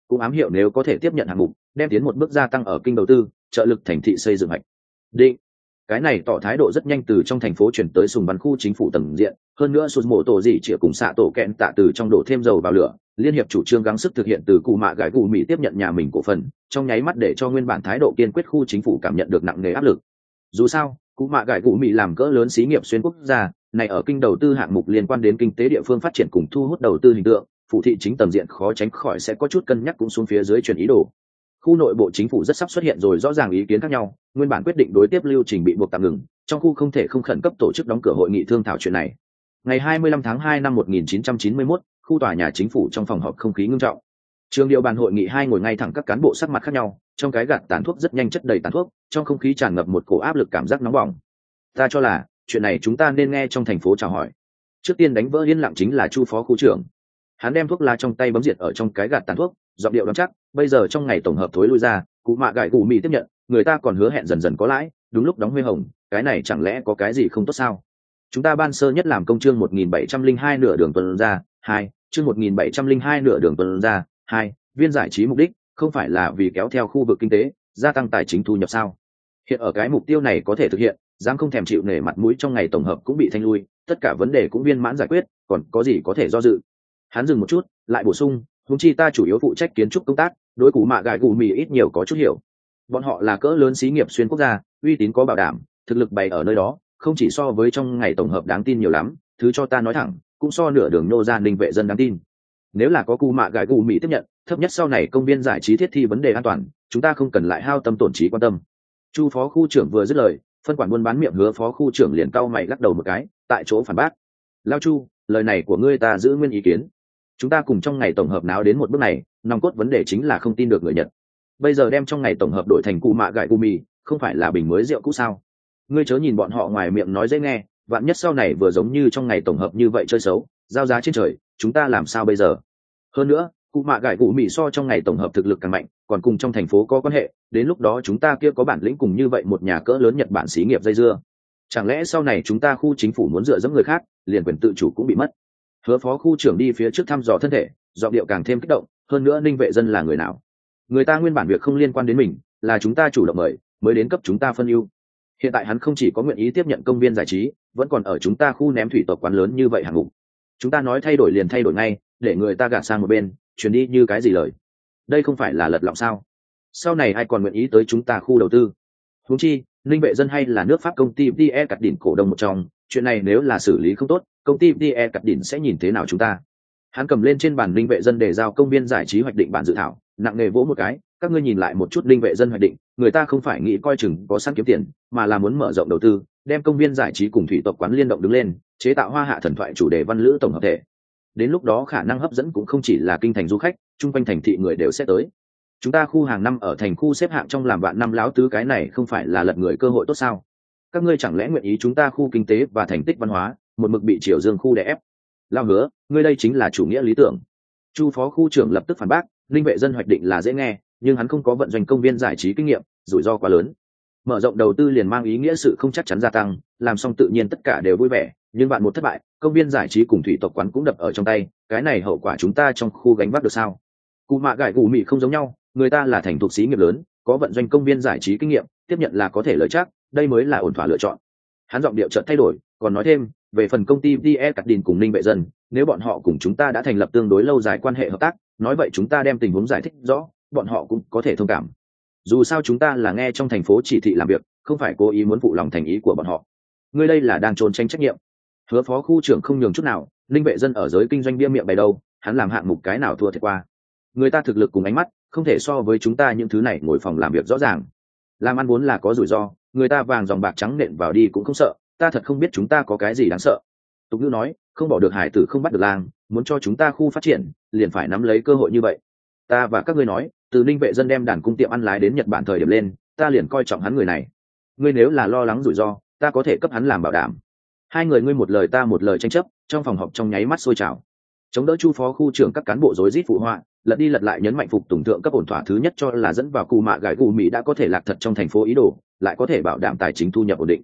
cũng ám hiệu nếu có thể tiếp nhận hạng mục đem tiến một bước gia tăng ở kinh đầu tư trợ lực thành thị xây dựng hạch định. Cái này tỏ thái độ rất nhanh từ trong thành phố chuyển tới Sùng Văn khu chính phủ tầng diện, hơn nữa Sút Mộ Tổ dị chĩa cùng xạ tổ kẹn tạ từ trong đổ thêm dầu vào lửa, liên hiệp chủ trương gắng sức thực hiện từ cụ mạ gái cụ Mỹ tiếp nhận nhà mình cổ phần, trong nháy mắt để cho nguyên bản thái độ kiên quyết khu chính phủ cảm nhận được nặng nề áp lực. Dù sao, cụ mạ gái cụ Mỹ làm cỡ lớn xí nghiệp xuyên quốc gia, này ở kinh đầu tư hạng mục liên quan đến kinh tế địa phương phát triển cùng thu hút đầu tư hình tượng, phụ thị chính tầng diện khó tránh khỏi sẽ có chút cân nhắc cũng xuống phía dưới chuyển ý đồ. Khu nội bộ chính phủ rất sắp xuất hiện rồi rõ ràng ý kiến khác nhau, nguyên bản quyết định đối tiếp lưu trình bị buộc tạm ngừng, trong khu không thể không khẩn cấp tổ chức đóng cửa hội nghị thương thảo chuyện này. Ngày 25 tháng 2 năm 1991, khu tòa nhà chính phủ trong phòng họp không khí ngưng trọng. Trường điều bàn hội nghị hai ngồi ngay thẳng các cán bộ sắc mặt khác nhau, trong cái gạt tàn thuốc rất nhanh chất đầy tàn thuốc, trong không khí tràn ngập một cổ áp lực cảm giác nóng bỏng. Ta cho là, chuyện này chúng ta nên nghe trong thành phố chào hỏi. Trước tiên đánh vỡ yên lặng chính là Chu phó khu trưởng. Hắn đem thuốc lá trong tay bấm diệt ở trong cái gạt tàn thuốc, giọng điệu đoán chắc, bây giờ trong ngày tổng hợp thối lui ra, cụ mạ gãi cụ Mỹ tiếp nhận, người ta còn hứa hẹn dần dần có lãi, đúng lúc đóng huê hồng, cái này chẳng lẽ có cái gì không tốt sao? Chúng ta ban sơ nhất làm công chương 1702 nửa đường tuần ra, 2, chương 1702 nửa đường tuần ra, 2, viên giải trí mục đích không phải là vì kéo theo khu vực kinh tế, gia tăng tài chính thu nhập sao? Hiện ở cái mục tiêu này có thể thực hiện, dám không thèm chịu nể mặt mũi trong ngày tổng hợp cũng bị thanh lui, tất cả vấn đề cũng viên mãn giải quyết, còn có gì có thể do dự? Hắn dừng một chút, lại bổ sung, huống chi ta chủ yếu phụ trách kiến trúc công tác, đối cụ mạ gãi cụ Mỹ ít nhiều có chút hiểu. Bọn họ là cỡ lớn xí nghiệp xuyên quốc gia, uy tín có bảo đảm, thực lực bày ở nơi đó, không chỉ so với trong ngày tổng hợp đáng tin nhiều lắm, thứ cho ta nói thẳng, cũng so nửa đường nô ra ninh vệ dân đáng tin. Nếu là có cụ mạ gãi cụ Mỹ tiếp nhận, thấp nhất sau này công viên giải trí thiết thi vấn đề an toàn, chúng ta không cần lại hao tâm tổn trí quan tâm. Chu phó khu trưởng vừa dứt lời, phân quản buôn bán miệng hứa phó khu trưởng liền cau mày lắc đầu một cái, tại chỗ phản bác. Lao Chu, lời này của ngươi ta giữ nguyên ý kiến. Chúng ta cùng trong ngày tổng hợp náo đến một bước này, nòng cốt vấn đề chính là không tin được người Nhật. Bây giờ đem trong ngày tổng hợp đổi thành cụ mạ gãi cụ Mỹ, không phải là bình mới rượu cũ sao? Ngươi chớ nhìn bọn họ ngoài miệng nói dễ nghe, vạn nhất sau này vừa giống như trong ngày tổng hợp như vậy chơi xấu, giao giá trên trời, chúng ta làm sao bây giờ? Hơn nữa, cụ mạ gãi cụ Mỹ so trong ngày tổng hợp thực lực càng mạnh, còn cùng trong thành phố có quan hệ, đến lúc đó chúng ta kia có bản lĩnh cùng như vậy một nhà cỡ lớn Nhật Bản xí nghiệp dây dưa. Chẳng lẽ sau này chúng ta khu chính phủ muốn dựa dẫm người khác, liền quyền tự chủ cũng bị mất? Hứa phó khu trưởng đi phía trước thăm dò thân thể, giọng điệu càng thêm kích động, hơn nữa ninh vệ dân là người nào? Người ta nguyên bản việc không liên quan đến mình, là chúng ta chủ động mời, mới đến cấp chúng ta phân ưu. Hiện tại hắn không chỉ có nguyện ý tiếp nhận công viên giải trí, vẫn còn ở chúng ta khu ném thủy tộc quán lớn như vậy hạng mục. Chúng ta nói thay đổi liền thay đổi ngay, để người ta gạt sang một bên, chuyển đi như cái gì lời? Đây không phải là lật lọng sao? Sau này ai còn nguyện ý tới chúng ta khu đầu tư? Huống chi, ninh vệ dân hay là nước Pháp công ty PE cắt đỉnh cổ đông một trong, chuyện này nếu là xử lý không tốt, công ty PE cắt đỉnh sẽ nhìn thế nào chúng ta? Hắn cầm lên trên bàn ninh vệ dân để giao công viên giải trí hoạch định bản dự thảo, nặng nề vỗ một cái, các ngươi nhìn lại một chút ninh vệ dân hoạch định, người ta không phải nghĩ coi chừng có sẵn kiếm tiền, mà là muốn mở rộng đầu tư, đem công viên giải trí cùng thủy tộc quán liên động đứng lên, chế tạo hoa hạ thần thoại chủ đề văn lữ tổng hợp thể. Đến lúc đó khả năng hấp dẫn cũng không chỉ là kinh thành du khách, chung quanh thành thị người đều sẽ tới. Chúng ta khu hàng năm ở thành khu xếp hạng trong làm vạn năm láo tứ, cái này không phải là lật người cơ hội tốt sao? Các ngươi chẳng lẽ nguyện ý chúng ta khu kinh tế và thành tích văn hóa một mực bị triều dương khu đè ép? Lao hứa, ngươi đây chính là chủ nghĩa lý tưởng. Chu phó khu trưởng lập tức phản bác, linh vệ dân hoạch định là dễ nghe, nhưng hắn không có vận doanh công viên giải trí kinh nghiệm, rủi ro quá lớn. Mở rộng đầu tư liền mang ý nghĩa sự không chắc chắn gia tăng, làm xong tự nhiên tất cả đều vui vẻ, nhưng bạn một thất bại, công viên giải trí cùng thủy tộc quán cũng đập ở trong tay, cái này hậu quả chúng ta trong khu gánh vác được sao? Cụ mạ gãi cụ Mỹ không giống nhau, người ta là thành thục xí nghiệp lớn, có vận doanh công viên giải trí kinh nghiệm, tiếp nhận là có thể lợi chắc, đây mới là ổn thỏa lựa chọn. Hắn giọng điệu chợt thay đổi, còn nói thêm, về phần công ty PE cắt đìn cùng Ninh Vệ Dân, nếu bọn họ cùng chúng ta đã thành lập tương đối lâu dài quan hệ hợp tác, nói vậy chúng ta đem tình huống giải thích rõ, bọn họ cũng có thể thông cảm. Dù sao chúng ta là nghe trong thành phố chỉ thị làm việc, không phải cố ý muốn phụ lòng thành ý của bọn họ. Ngươi đây là đang trốn tránh trách nhiệm. Hứa phó khu trưởng không nhường chút nào, Ninh Vệ Dân ở giới kinh doanh bia miệng bày đâu, hắn làm hạng mục cái nào thua thiệt qua. Người ta thực lực cùng ánh mắt, không thể so với chúng ta những thứ này ngồi phòng làm việc rõ ràng. Làm ăn vốn là có rủi ro, người ta vàng dòng bạc trắng nện vào đi cũng không sợ, ta thật không biết chúng ta có cái gì đáng sợ. Tục ngữ nói, không bỏ được hải tử không bắt được lang, muốn cho chúng ta khu phát triển, liền phải nắm lấy cơ hội như vậy. Ta và các ngươi nói, từ Ninh Vệ Dân đem đàn cung tiệm ăn lái đến Nhật Bản thời điểm lên, ta liền coi trọng hắn người này. Ngươi nếu là lo lắng rủi ro, ta có thể cấp hắn làm bảo đảm. Hai người ngươi một lời ta một lời tranh chấp, trong phòng họp trong nháy mắt sôi trào. Chống đỡ Chu phó khu trưởng các cán bộ rối rít phụ họa, lật đi lật lại nhấn mạnh phục tùng thượng cấp ổn thỏa thứ nhất cho là dẫn vào cụ mạ gãi cụ Mỹ đã có thể lạc thật trong thành phố ý đồ, lại có thể bảo đảm tài chính thu nhập ổn định.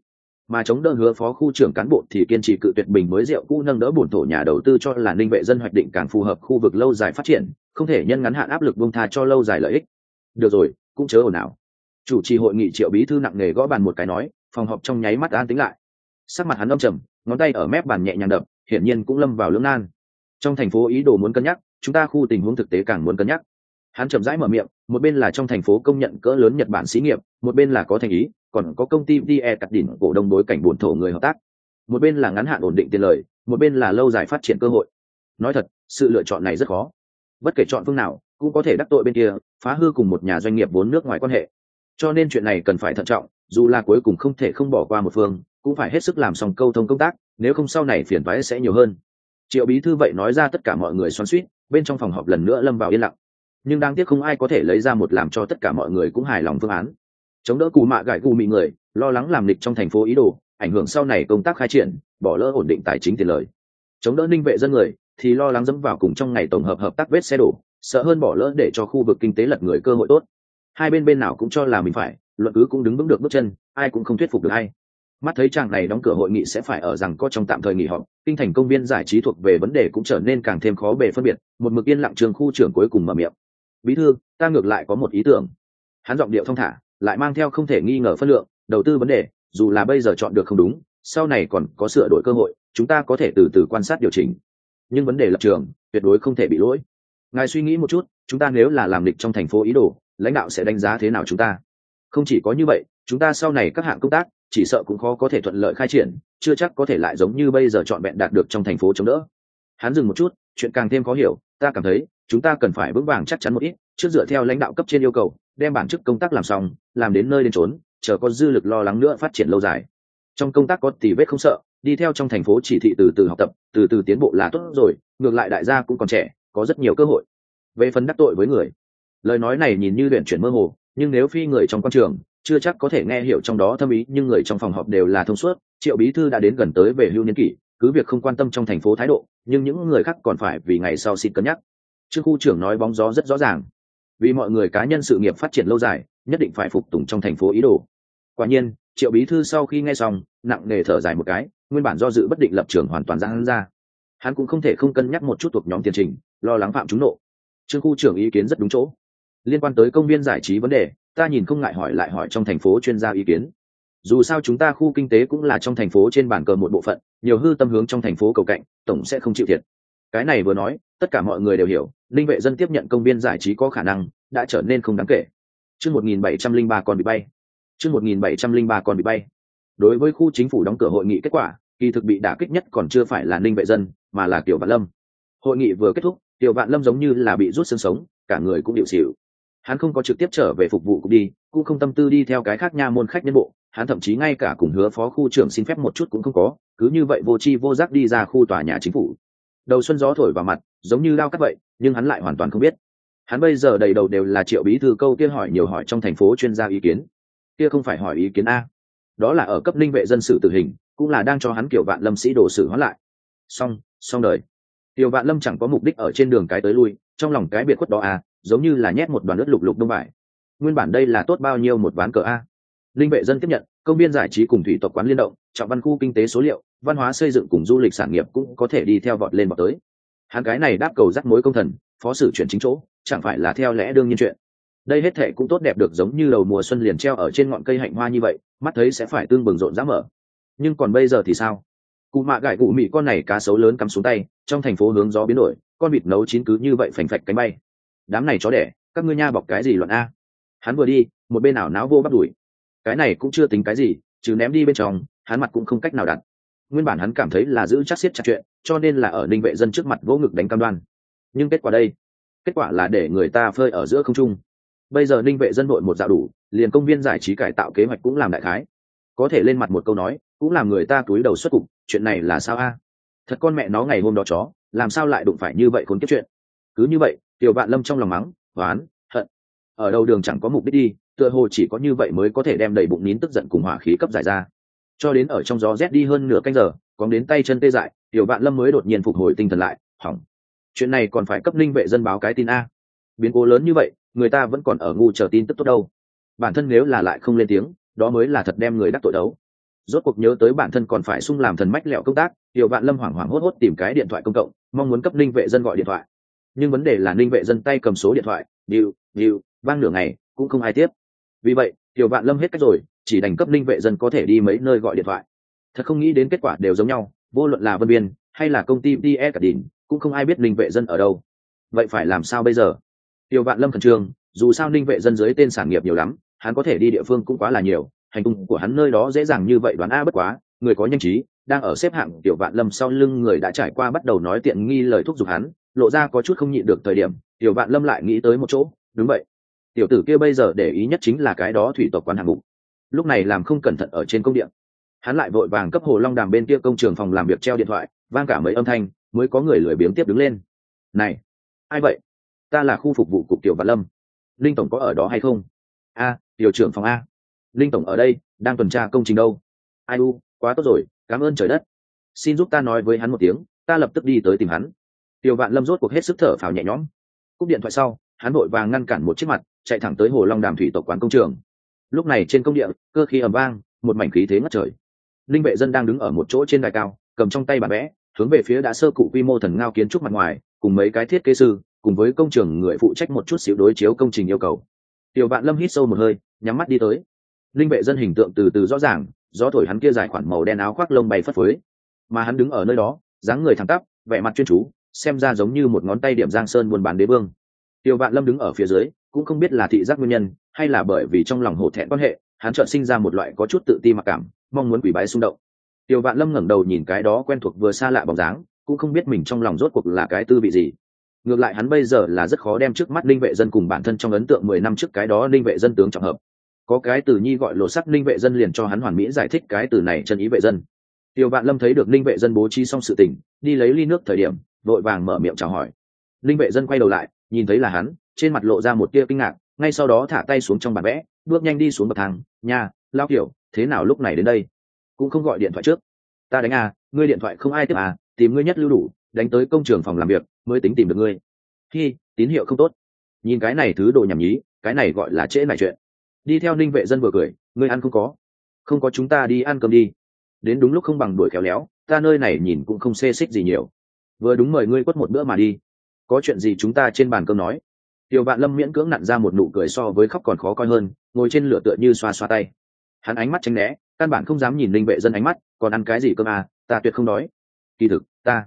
Mà chống đỡ hứa phó khu trưởng cán bộ thì kiên trì cự tuyệt bình mới rượu cũ nâng đỡ bổn thổ nhà đầu tư cho là Ninh Vệ Dân hoạch định càng phù hợp khu vực lâu dài phát triển, không thể nhân ngắn hạn áp lực buông tha cho lâu dài lợi ích. Được rồi, cũng chớ ồn ào. Chủ trì hội nghị Triệu bí thư nặng nề gõ bàn một cái nói, phòng họp trong nháy mắt an tĩnh lại. Sắc mặt hắn âm trầm, ngón tay ở mép bàn nhẹ nhàng đập, hiển nhiên cũng lâm vào lưỡng nan. Trong thành phố ý đồ muốn cân nhắc, chúng ta khu tình huống thực tế càng muốn cân nhắc. Hắn chậm rãi mở miệng, một bên là trong thành phố công nhận cỡ lớn Nhật Bản xí nghiệp, một bên là có thành ý, còn có công ty DE cắt đỉnh cổ đông đối cảnh buồn thổ người hợp tác. Một bên là ngắn hạn ổn định tiền lời, một bên là lâu dài phát triển cơ hội. Nói thật, sự lựa chọn này rất khó. Bất kể chọn phương nào, cũng có thể đắc tội bên kia, phá hư cùng một nhà doanh nghiệp vốn nước ngoài quan hệ. Cho nên chuyện này cần phải thận trọng, dù là cuối cùng không thể không bỏ qua một phương, cũng phải hết sức làm xong câu thông công tác, nếu không sau này phiền toái sẽ nhiều hơn. Triệu bí thư vậy nói ra tất cả mọi người xoắn xuýt, bên trong phòng họp lần nữa lâm vào yên lặng. Nhưng đáng tiếc không ai có thể lấy ra một làm cho tất cả mọi người cũng hài lòng phương án. Chống đỡ cù mạ gãi gù mị người, lo lắng làm địch trong thành phố ý đồ, ảnh hưởng sau này công tác khai triển, bỏ lỡ ổn định tài chính tiền lời. Chống đỡ Ninh Vệ Dân người thì lo lắng dẫm vào cùng trong ngày tổng hợp tác vết xe đổ, sợ hơn bỏ lỡ để cho khu vực kinh tế lật người cơ hội tốt. Hai bên nào cũng cho là mình phải, luận cứ cũng đứng vững được bước chân, ai cũng không thuyết phục được ai. Mắt thấy chàng này đóng cửa hội nghị sẽ phải ở rằng có trong tạm thời nghỉ họp, kinh thành công viên giải trí thuộc về vấn đề cũng trở nên càng thêm khó bề phân biệt. Một mực yên lặng trường khu trưởng cuối cùng mở miệng. Bí thư, ta ngược lại có một ý tưởng. Hắn giọng điệu thong thả, lại mang theo không thể nghi ngờ phân lượng. Đầu tư vấn đề, dù là bây giờ chọn được không đúng, sau này còn có sửa đổi cơ hội, chúng ta có thể từ từ quan sát điều chỉnh. Nhưng vấn đề lập trường tuyệt đối không thể bị lỗi. Ngài suy nghĩ một chút, chúng ta nếu là làm địch trong thành phố ý đồ, lãnh đạo sẽ đánh giá thế nào chúng ta? Không chỉ có như vậy, chúng ta sau này các hạng công tác chỉ sợ cũng khó có thể thuận lợi khai triển, chưa chắc có thể lại giống như bây giờ chọn vẹn đạt được trong thành phố chống đỡ. Hắn dừng một chút, chuyện càng thêm khó hiểu, ta cảm thấy chúng ta cần phải vững vàng chắc chắn một ít, trước dựa theo lãnh đạo cấp trên yêu cầu, đem bản chức công tác làm xong, làm đến nơi đến chốn, chờ có dư lực lo lắng nữa phát triển lâu dài. Trong công tác có tì vết không sợ, đi theo trong thành phố chỉ thị từ từ học tập, từ từ tiến bộ là tốt rồi, ngược lại đại gia cũng còn trẻ, có rất nhiều cơ hội. Về phần đắc tội với người, lời nói này nhìn như luyện chuyển mơ hồ, nhưng nếu phi người trong quan trường chưa chắc có thể nghe hiểu trong đó thâm ý, nhưng người trong phòng họp đều là thông suốt. Triệu bí thư đã đến gần tới về hưu niên kỷ, cứ việc không quan tâm trong thành phố thái độ, nhưng những người khác còn phải vì ngày sau xin cân nhắc. Trương khu trưởng nói bóng gió rất rõ ràng, vì mọi người cá nhân sự nghiệp phát triển lâu dài, nhất định phải phục tùng trong thành phố ý đồ. Quả nhiên, Triệu bí thư sau khi nghe xong, nặng nề thở dài một cái, nguyên bản do dự bất định lập trường hoàn toàn giãn ra. Hắn cũng không thể không cân nhắc một chút thuộc nhóm tiền trình, lo lắng phạm chúng nộ. Trương khu trưởng ý kiến rất đúng chỗ. Liên quan tới công viên giải trí vấn đề, ta nhìn không ngại hỏi lại hỏi trong thành phố chuyên gia ý kiến. Dù sao chúng ta khu kinh tế cũng là trong thành phố trên bàn cờ một bộ phận, nhiều hư tâm hướng trong thành phố cầu cạnh, tổng sẽ không chịu thiệt. Cái này vừa nói, tất cả mọi người đều hiểu, Ninh Vệ Dân tiếp nhận công viên giải trí có khả năng đã trở nên không đáng kể. Chương 1703 còn bị bay. Chương 1703 còn bị bay. Đối với khu chính phủ đóng cửa hội nghị kết quả, kỳ thực bị đả kích nhất còn chưa phải là Ninh Vệ Dân, mà là Tiểu Vạn Lâm. Hội nghị vừa kết thúc, Tiểu Vạn Lâm giống như là bị rút xương sống, cả người cũng điệu xỉu. Hắn không có trực tiếp trở về phục vụ cục đi, cũng không tâm tư đi theo cái khác nha môn khách nhân bộ, hắn thậm chí ngay cả cùng hứa phó khu trưởng xin phép một chút cũng không có, cứ như vậy vô tri vô giác đi ra khu tòa nhà chính phủ. Đầu xuân gió thổi vào mặt, giống như đao cắt vậy, nhưng hắn lại hoàn toàn không biết. Hắn bây giờ đầy đầu đều là Triệu bí thư câu kia hỏi nhiều hỏi trong thành phố chuyên gia ý kiến. Kia không phải hỏi ý kiến a, đó là ở cấp Ninh Vệ Dân xử tử hình, cũng là đang cho hắn Kiểu Vạn Lâm sĩ đồ xử hóa lại. Xong đời. Tiểu Vạn Lâm chẳng có mục đích ở trên đường cái tới lui, trong lòng cái biệt khuất đó a, giống như là nhét một đoàn ướt lục lục đông vải. Nguyên bản đây là tốt bao nhiêu một ván cờ a. Ninh Vệ Dân tiếp nhận công viên giải trí cùng thủy tộc quán liên động, trọng văn khu kinh tế số liệu, văn hóa xây dựng cùng du lịch sản nghiệp cũng có thể đi theo vọt lên vọt tới. Hắn cái này đáp cầu dắt mối công thần, phó sử chuyển chính chỗ, chẳng phải là theo lẽ đương nhiên chuyện. Đây hết thệ cũng tốt đẹp được giống như đầu mùa xuân liền treo ở trên ngọn cây hạnh hoa như vậy, mắt thấy sẽ phải tương bừng rộn rã mở. Nhưng còn bây giờ thì sao? Cụ mạ gãi cụ mị con này cá sấu lớn cắm xuống tay, trong thành phố hướng gió biến đổi, con vịt nấu chín cứ như vậy phành phạch cánh bay. Đám này chó đẻ, các ngươi nha bọc cái gì loạn a? Hắn vừa đi, một bên ảo não vô bắt đuổi. Cái này cũng chưa tính cái gì, chứ ném đi bên trong, hắn mặt cũng không cách nào đặt. Nguyên bản hắn cảm thấy là giữ chắc xiết chặt chuyện, cho nên là ở Ninh Vệ Dân trước mặt vỗ ngực đánh cam đoan. Nhưng kết quả đây, kết quả là để người ta phơi ở giữa không trung. Bây giờ Ninh Vệ Dân đội một dạo đủ, liền công viên giải trí cải tạo kế hoạch cũng làm đại khái, có thể lên mặt một câu nói, cũng làm người ta túi đầu xuất cục. Chuyện này là sao a? Thật con mẹ nó ngày hôm đó chó, làm sao lại đụng phải như vậy khốn kiếp chuyện. Cứ như vậy, Tiểu Vạn Lâm trong lòng mắng, oán, hận. Ở đầu đường chẳng có mục đích đi, tựa hồ chỉ có như vậy mới có thể đem đầy bụng nín tức giận cùng hỏa khí cấp giải ra. Cho đến ở trong gió rét đi hơn nửa canh giờ, có đến tay chân tê dại, Tiểu Vạn Lâm mới đột nhiên phục hồi tinh thần lại, hỏng. Chuyện này còn phải cấp Ninh Vệ Dân báo cái tin a. Biến cố lớn như vậy, người ta vẫn còn ở ngu chờ tin tức tốt đâu. Bản thân nếu là lại không lên tiếng, đó mới là thật đem người đắc tội đấu. Rốt cuộc nhớ tới bản thân còn phải sung làm thần mách lẹo công tác, Tiểu Vạn Lâm hoảng hoảng hốt hốt tìm cái điện thoại công cộng, mong muốn cấp Ninh Vệ Dân gọi điện thoại. Nhưng vấn đề là Ninh Vệ Dân tay cầm số điện thoại, điu vang nửa ngày cũng không ai tiếp. Vì vậy, Tiểu Vạn Lâm hết cách rồi, chỉ đành cấp Ninh Vệ Dân có thể đi mấy nơi gọi điện thoại. Thật không nghĩ đến kết quả đều giống nhau, vô luận là Vân Biên hay là công ty DE cả đỉnh, cũng không ai biết Ninh Vệ Dân ở đâu. Vậy phải làm sao bây giờ? Tiểu Vạn Lâm khẩn trương, dù sao Ninh Vệ Dân dưới tên sản nghiệp nhiều lắm, hắn có thể đi địa phương cũng quá là nhiều, hành tung của hắn nơi đó dễ dàng như vậy đoán bất quá, người có nhanh trí, đang ở xếp hạng Tiểu Vạn Lâm sau lưng người đã trải qua bắt đầu nói tiện nghi lời thúc giục hắn, lộ ra có chút không nhịn được thời điểm, Tiểu Vạn Lâm lại nghĩ tới một chỗ, đúng vậy, tiểu tử kia bây giờ để ý nhất chính là cái đó thủy tộc quán hạng mục. Lúc này làm không cẩn thận ở trên công điện, hắn lại vội vàng cấp Hồ Long Đàm bên kia công trường phòng làm việc treo điện thoại, vang cả mấy âm thanh, mới có người lười biếng tiếp đứng lên. Này, ai vậy? Ta là khu phục vụ cục Tiểu Vạn Lâm. Linh tổng có ở đó hay không? A, tiểu trưởng phòng A. Linh tổng ở đây, đang tuần tra công trình đâu? Ai u, quá tốt rồi, cảm ơn trời đất. Xin giúp ta nói với hắn một tiếng, ta lập tức đi tới tìm hắn. Tiểu Vạn Lâm rốt cuộc hết sức thở phào nhẹ nhõm. Cúp điện thoại sau, hắn vội vàng ngăn cản một chiếc mặt, chạy thẳng tới Hồ Long Đàm thủy tộc quán công trường. Lúc này trên công địa, cơ khí ầm vang, một mảnh khí thế ngất trời. Linh Vệ Dân đang đứng ở một chỗ trên đài cao, cầm trong tay bản vẽ, hướng về phía đã sơ cụ quy mô thần ngao kiến trúc mặt ngoài, cùng mấy cái thiết kế sư, cùng với công trường người phụ trách một chút xíu đối chiếu công trình yêu cầu. Tiểu Vạn Lâm hít sâu một hơi, nhắm mắt đi tới. Linh Vệ Dân hình tượng từ từ rõ ràng, gió thổi hắn kia dài khoản màu đen áo khoác lông bay phất phới, mà hắn đứng ở nơi đó, dáng người thẳng tắp, vẻ mặt chuyên chú, xem ra giống như một ngón tay điểm Giang Sơn buôn bán đế vương. Tiểu Vạn Lâm đứng ở phía dưới, cũng không biết là thị giác nguyên nhân, hay là bởi vì trong lòng hổ thẹn quan hệ, hắn chợt sinh ra một loại có chút tự ti mặc cảm, mong muốn quỳ bái xung động. Tiểu Vạn Lâm ngẩng đầu nhìn cái đó quen thuộc vừa xa lạ bóng dáng, cũng không biết mình trong lòng rốt cuộc là cái tư vị gì. Ngược lại hắn bây giờ là rất khó đem trước mắt Linh Vệ Dân cùng bản thân trong ấn tượng 10 năm trước cái đó Linh Vệ Dân tướng trọng hợp. Có cái từ nhi gọi lộ sắc Linh Vệ Dân liền cho hắn hoàn mỹ giải thích cái từ này chân ý vệ dân. Tiểu Vạn Lâm thấy được Linh Vệ Dân bố trí xong sự tình, đi lấy ly nước thời điểm, vội vàng mở miệng chào hỏi. Linh Vệ Dân quay đầu lại, nhìn thấy là hắn, trên mặt lộ ra một tia kinh ngạc, ngay sau đó thả tay xuống trong bản vẽ, bước nhanh đi xuống bậc thang. Nha, lao kiểu, thế nào lúc này đến đây? Cũng không gọi điện thoại trước. Ta đánh à, ngươi điện thoại không ai tiếp à, tìm ngươi nhất lưu đủ, đánh tới công trường phòng làm việc, mới tính tìm được ngươi. Hi, tín hiệu không tốt. Nhìn cái này thứ đồ nhảm nhí, cái này gọi là trễ nải chuyện. Đi theo Ninh Vệ Dân vừa cười, ngươi ăn không có? Không có, chúng ta đi ăn cơm đi. Đến đúng lúc không bằng đuổi khéo léo, ta nơi này nhìn cũng không xê xích gì nhiều. Vừa đúng mời ngươi quất một bữa mà đi. Có chuyện gì chúng ta trên bàn cơm nói. Tiểu Vạn Lâm miễn cưỡng nặn ra một nụ cười so với khóc còn khó coi hơn, ngồi trên lửa tựa như xoa xoa tay. Hắn ánh mắt tránh né, căn bản không dám nhìn Ninh Vệ Dân ánh mắt, còn ăn cái gì cơm à, ta tuyệt không đói. Kỳ thực,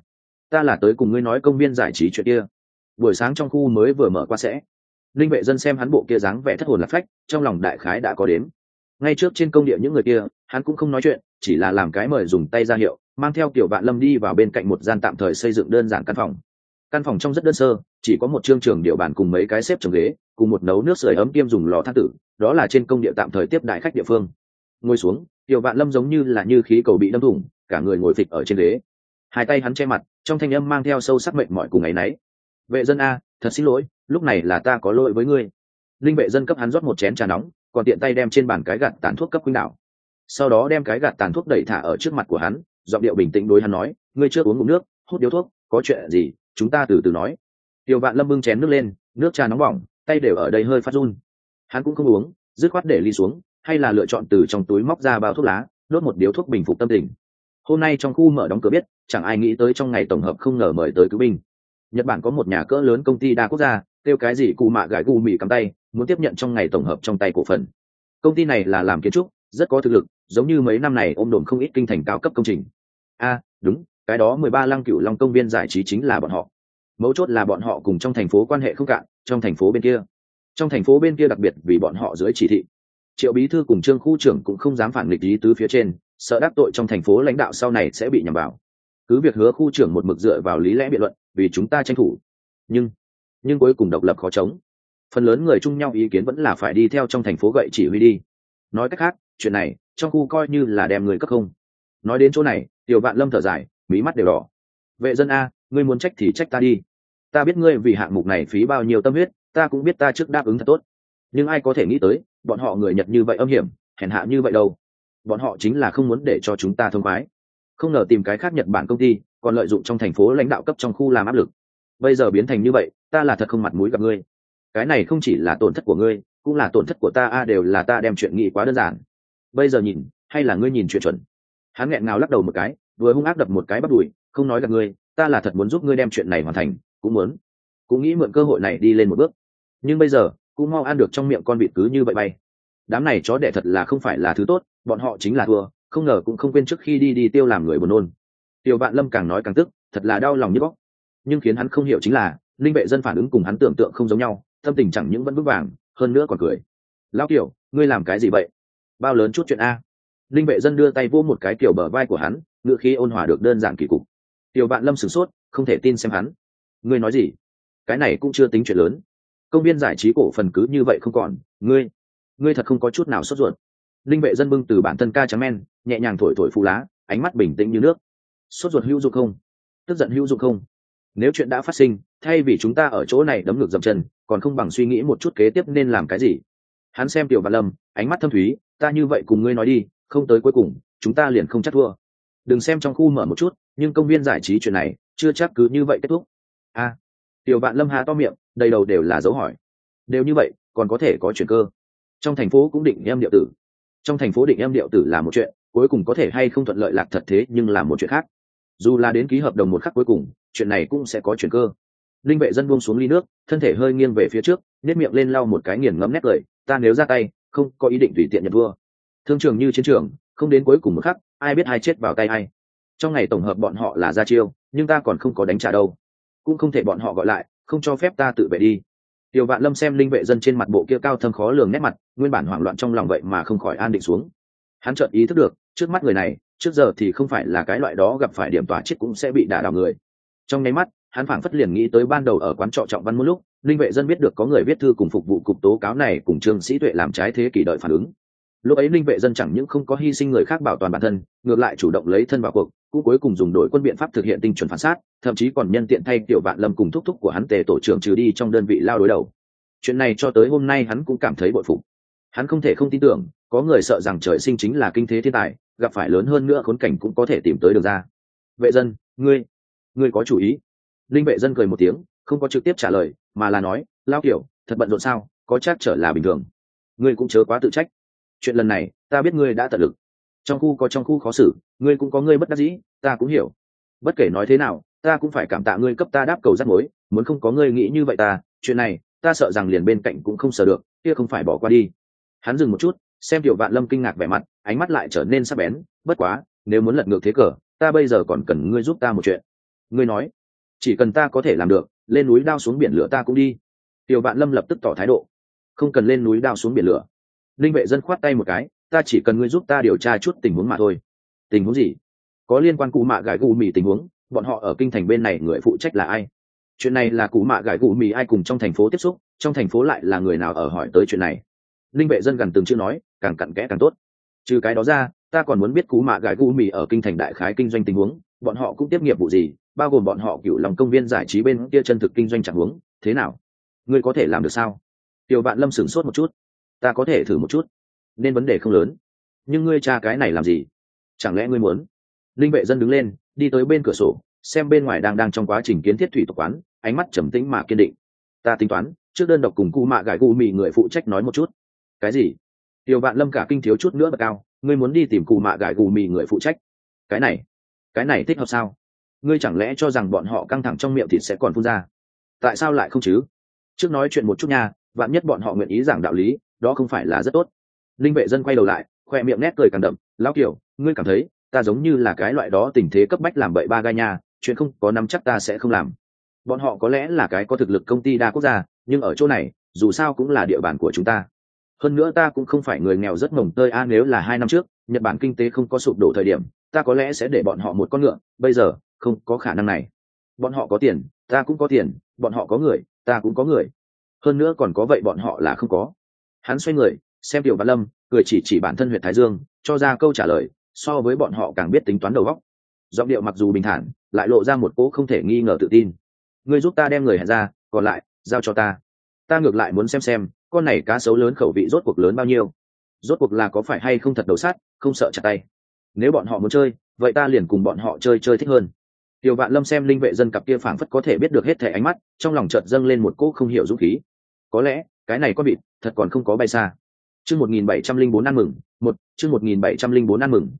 ta là tới cùng ngươi nói công viên giải trí chuyện kia. Buổi sáng trong khu mới vừa mở qua sẽ. Ninh Vệ Dân xem hắn bộ kia dáng vẻ thất hồn lạc phách, trong lòng đại khái đã có đếm. Ngay trước trên công địa những người kia, hắn cũng không nói chuyện, chỉ là làm cái mời dùng tay ra hiệu, mang theo Tiểu Vạn Lâm đi vào bên cạnh một gian tạm thời xây dựng đơn giản căn phòng. Căn phòng trong rất đơn sơ, chỉ có một chương trường điệu bàn cùng mấy cái xếp chồng ghế, cùng một nấu nước sưởi ấm kiêm dùng lò than tử, đó là trên công địa tạm thời tiếp đại khách địa phương. Ngồi xuống, Tiểu Vạn Lâm giống như là như khí cầu bị đâm thủng, cả người ngồi phịch ở trên ghế. Hai tay hắn che mặt, trong thanh âm mang theo sâu sắc mệnh mỏi cùng ấy nấy. Vệ Dân a, thật xin lỗi, lúc này là ta có lỗi với ngươi. Linh Vệ Dân cấp hắn rót một chén trà nóng, còn tiện tay đem trên bàn cái gạt tàn thuốc cấp Khuynh Đảo. Sau đó đem cái gạt tàn thuốc đẩy thả ở trước mặt của hắn, giọng điệu bình tĩnh đối hắn nói, ngươi chưa uống ngụm nước, hút điếu thuốc, có chuyện gì, chúng ta từ từ nói. Tiểu Vạn Lâm bưng chén nước lên, nước trà nóng bỏng, tay đều ở đây hơi phát run. Hắn cũng không uống, dứt khoát để ly xuống, hay là lựa chọn từ trong túi móc ra bao thuốc lá, đốt một điếu thuốc bình phục tâm tình. Hôm nay trong khu mở đóng cửa biết, chẳng ai nghĩ tới trong ngày tổng hợp không ngờ mời tới cứu binh. Nhật Bản có một nhà cỡ lớn công ty đa quốc gia, kêu cái gì Cù Mạ Gãi Gù Mì cầm tay, muốn tiếp nhận trong ngày tổng hợp trong tay cổ phần. Công ty này là làm kiến trúc, rất có thực lực, giống như mấy năm này ôm đồn không ít kinh thành cao cấp công trình. Đúng, cái đó 13 Lăng Cửu Long công viên giải trí chính là bọn họ. Mấu chốt là bọn họ cùng trong thành phố quan hệ không cạn, trong thành phố bên kia đặc biệt vì bọn họ dưới chỉ thị. Triệu bí thư cùng Trương khu trưởng cũng không dám phản nghịch ý tứ phía trên, sợ đắc tội trong thành phố lãnh đạo sau này sẽ bị nhằm vào. Cứ việc hứa khu trưởng một mực dựa vào lý lẽ biện luận, vì chúng ta tranh thủ, nhưng cuối cùng độc lập khó chống. Phần lớn người chung nhau ý kiến vẫn là phải đi theo trong thành phố gậy chỉ huy đi. Nói cách khác, chuyện này trong khu coi như là đem người cấp không. Nói đến chỗ này, Tiểu Vạn Lâm thở dài, mí mắt đều đỏ. Vệ Dân a, ngươi muốn trách thì trách ta đi. Ta biết ngươi vì hạng mục này phí bao nhiêu tâm huyết, ta cũng biết ta trước đáp ứng thật tốt. Nhưng ai có thể nghĩ tới, bọn họ người Nhật như vậy âm hiểm, hèn hạ như vậy đâu. Bọn họ chính là không muốn để cho chúng ta thông khoái. Không ngờ tìm cái khác Nhật Bản công ty, còn lợi dụng trong thành phố lãnh đạo cấp trong khu làm áp lực. Bây giờ biến thành như vậy, ta là thật không mặt mũi gặp ngươi. Cái này không chỉ là tổn thất của ngươi, cũng là tổn thất của ta đều là ta đem chuyện nghĩ quá đơn giản. Bây giờ nhìn, hay là ngươi nhìn chuyện chuẩn? Hắn nghẹn ngào lắc đầu một cái, vừa hung ác đập một cái bắt đùi, không nói gặp ngươi, ta là thật muốn giúp ngươi đem chuyện này hoàn thành, cũng nghĩ mượn cơ hội này đi lên một bước. Nhưng bây giờ cũng mau ăn được trong miệng con vịt cứ như vậy bay. Đám này chó đẻ thật là không phải là thứ tốt, bọn họ chính là thua, không ngờ cũng không quên trước khi đi tiêu làm người buồn nôn. Tiêu Vạn Lâm càng nói càng tức, thật là đau lòng như góc. Nhưng khiến hắn không hiểu chính là linh vệ dân phản ứng cùng hắn tưởng tượng không giống nhau, tâm tình chẳng những vẫn vững vàng, hơn nữa còn cười. Lão Kiều, ngươi làm cái gì vậy? Bao lớn chút chuyện a? Linh vệ dân đưa tay vô một cái kiểu bờ vai của hắn, ngữ khí ôn hòa được đơn giản kỳ cục. Tiêu Vạn Lâm sửng sốt, không thể tin xem hắn. Ngươi nói gì? Cái này cũng chưa tính chuyện lớn. Công viên giải trí cổ phần cứ như vậy không còn, ngươi thật không có chút nào sốt ruột. Linh vệ dân bưng từ bản thân ca trắng men, nhẹ nhàng thổi thổi phù lá, ánh mắt bình tĩnh như nước. Sốt ruột hữu dụng không? Tức giận hữu dụng không? Nếu chuyện đã phát sinh, thay vì chúng ta ở chỗ này đấm ngược dậm chân, còn không bằng suy nghĩ một chút kế tiếp nên làm cái gì. Hắn xem Tiểu Vạn Lâm, ánh mắt thâm thúy, ta như vậy cùng ngươi nói đi, không tới cuối cùng chúng ta liền không chắc thua. Đừng xem trong khu mở một chút, nhưng công viên giải trí chuyện này chưa chắc cứ như vậy kết thúc. Tiểu Vạn Lâm há to miệng, đầy đầu đều là dấu hỏi. Đều như vậy còn có thể có chuyện cơ? Trong thành phố cũng định em điệu tử. Trong thành phố định em điệu tử là một chuyện, cuối cùng có thể hay không thuận lợi lạc thật thế nhưng là một chuyện khác. Dù là đến ký hợp đồng một khắc cuối cùng, chuyện này cũng sẽ có chuyện cơ. Linh vệ dân buông xuống ly nước, thân thể hơi nghiêng về phía trước, nét miệng lên lau một cái nghiền ngẫm nét cười, ta nếu ra tay không có ý định tùy tiện nhận thua. Thương trường như chiến trường, không đến cuối cùng một khắc ai biết ai chết vào tay ai. Trong ngày tổng hợp bọn họ là ra chiêu, nhưng ta còn không có đánh trả đâu, cũng không thể bọn họ gọi lại, không cho phép ta tự vệ đi. Tiểu Vạn Lâm xem linh vệ dân trên mặt bộ kia cao thâm khó lường nét mặt, nguyên bản hoảng loạn trong lòng vậy mà không khỏi an định xuống. Hắn chợt ý thức được, trước mắt người này, trước giờ thì không phải là cái loại đó gặp phải điểm tỏa chết cũng sẽ bị đả đảo người. Trong nháy mắt, hắn phảng phất liền nghĩ tới ban đầu ở quán trọ Trọng Văn một lúc, linh vệ dân biết được có người viết thư cùng phục vụ cục tố cáo này cùng Trương Sĩ Tuệ làm trái thế kỷ đợi phản ứng. Lúc ấy linh vệ dân chẳng những không có hy sinh người khác bảo toàn bản thân, ngược lại chủ động lấy thân vào cuộc, cũng cuối cùng dùng đội quân biện pháp thực hiện tinh chuẩn phản sát, thậm chí còn nhân tiện thay Tiểu Vạn Lâm cùng thúc thúc của hắn Tề tổ trưởng trừ đi trong đơn vị lao đối đầu. Chuyện này cho tới hôm nay hắn cũng cảm thấy bội phục. Hắn không thể không tin tưởng, có người sợ rằng trời sinh chính là kinh thế thiên tài, gặp phải lớn hơn nữa khốn cảnh cũng có thể tìm tới được ra. Vệ dân, ngươi có chủ ý? Linh vệ dân cười một tiếng, không có trực tiếp trả lời, mà là nói, lao kiểu, thật bận rộn sao, có chắc trở là bình thường. Ngươi cũng chớ quá tự trách. Chuyện lần này, ta biết ngươi đã tận lực. Trong khu có trong khu khó xử, ngươi cũng có ngươi bất đắc dĩ, ta cũng hiểu. Bất kể nói thế nào, ta cũng phải cảm tạ ngươi cấp ta đáp cầu rắc mối, muốn không có ngươi nghĩ như vậy chuyện này, ta sợ rằng liền bên cạnh cũng không sờ được, kia không phải bỏ qua đi. Hắn dừng một chút, xem Tiểu Vạn Lâm kinh ngạc vẻ mặt, ánh mắt lại trở nên sắc bén, bất quá, nếu muốn lật ngược thế cờ, ta bây giờ còn cần ngươi giúp ta một chuyện. Ngươi nói, chỉ cần ta có thể làm được, lên núi đao xuống biển lửa ta cũng đi. Tiểu Vạn Lâm lập tức tỏ thái độ, không cần lên núi đao xuống biển lửa. Linh vệ dân khoát tay một cái, ta chỉ cần ngươi giúp ta điều tra chút tình huống mà thôi. Tình huống gì? Có liên quan Cú Mạ Gải Gù Mì tình huống, bọn họ ở kinh thành bên này người phụ trách là ai? Chuyện này là Cú Mạ Gải Gù Mì ai cùng trong thành phố tiếp xúc, trong thành phố lại là người nào ở hỏi tới chuyện này? Linh vệ dân gần từng chữ nói, càng cặn kẽ càng tốt. Trừ cái đó ra, ta còn muốn biết Cú Mạ Gải Gù Mì ở kinh thành đại khái kinh doanh tình huống, bọn họ cũng tiếp nghiệp vụ gì, bao gồm bọn họ Cửu Long công viên giải trí bên kia chân thực kinh doanh trạng huống, thế nào? Ngươi có thể làm được sao? Tiểu Vạn Lâm sửng sốt một chút, ta có thể thử một chút, nên vấn đề không lớn. Nhưng ngươi tra cái này làm gì? Chẳng lẽ ngươi muốn? Linh vệ dân đứng lên, đi tới bên cửa sổ, xem bên ngoài đang trong quá trình kiến thiết thủy tộc quán, ánh mắt trầm tĩnh mà kiên định. Ta tính toán, trước đơn độc cùng Cú Mạ Gải Gù Mì người phụ trách nói một chút. Cái gì? Tiểu Vạn Lâm cả kinh thiếu chút nữa bật cao, ngươi muốn đi tìm Cú Mạ Gải Gù Mì người phụ trách? Cái này thích hợp sao? Ngươi chẳng lẽ cho rằng bọn họ căng thẳng trong miệng thịt sẽ còn phun ra? Tại sao lại không chứ? Trước nói chuyện một chút nha, vạn nhất bọn họ nguyện ý giảng đạo lý, đó không phải là rất tốt. Linh vệ dân quay đầu lại, khoe miệng nét cười càng đậm, lão kiểu, ngươi cảm thấy ta giống như là cái loại đó tình thế cấp bách làm bậy ba gai nha, chuyện không có nắm chắc ta sẽ không làm. Bọn họ có lẽ là cái có thực lực công ty đa quốc gia, nhưng ở chỗ này dù sao cũng là địa bàn của chúng ta. Hơn nữa ta cũng không phải người nghèo rất mồng tơi nếu là 2 năm trước Nhật Bản kinh tế không có sụp đổ thời điểm, ta có lẽ sẽ để bọn họ một con ngựa, bây giờ không có khả năng này. Bọn họ có tiền, ta cũng có tiền, bọn họ có người, ta cũng có người, hơn nữa còn có vậy bọn họ là không có. Hắn xoay người xem Tiểu Vạn Lâm, cười chỉ bản thân huyện Thái Dương, cho ra câu trả lời, so với bọn họ càng biết tính toán đầu óc. Giọng điệu mặc dù bình thản, lại lộ ra một cỗ không thể nghi ngờ tự tin. Ngươi giúp ta đem người hẹn ra, còn lại giao cho ta. Ta ngược lại muốn xem con này cá sấu lớn khẩu vị rốt cuộc lớn bao nhiêu, rốt cuộc là có phải hay không thật đầu sát, không sợ chặt tay. Nếu bọn họ muốn chơi, vậy ta liền cùng bọn họ chơi thích hơn. Tiểu Vạn Lâm xem linh vệ dân cặp kia phảng phất có thể biết được hết thể ánh mắt, trong lòng chợt dâng lên một cỗ không hiểu dũng khí. Có lẽ cái này con vịt thật còn không có bay xa. Chương 1704 ăn mừng, một chương 1704 ăn mừng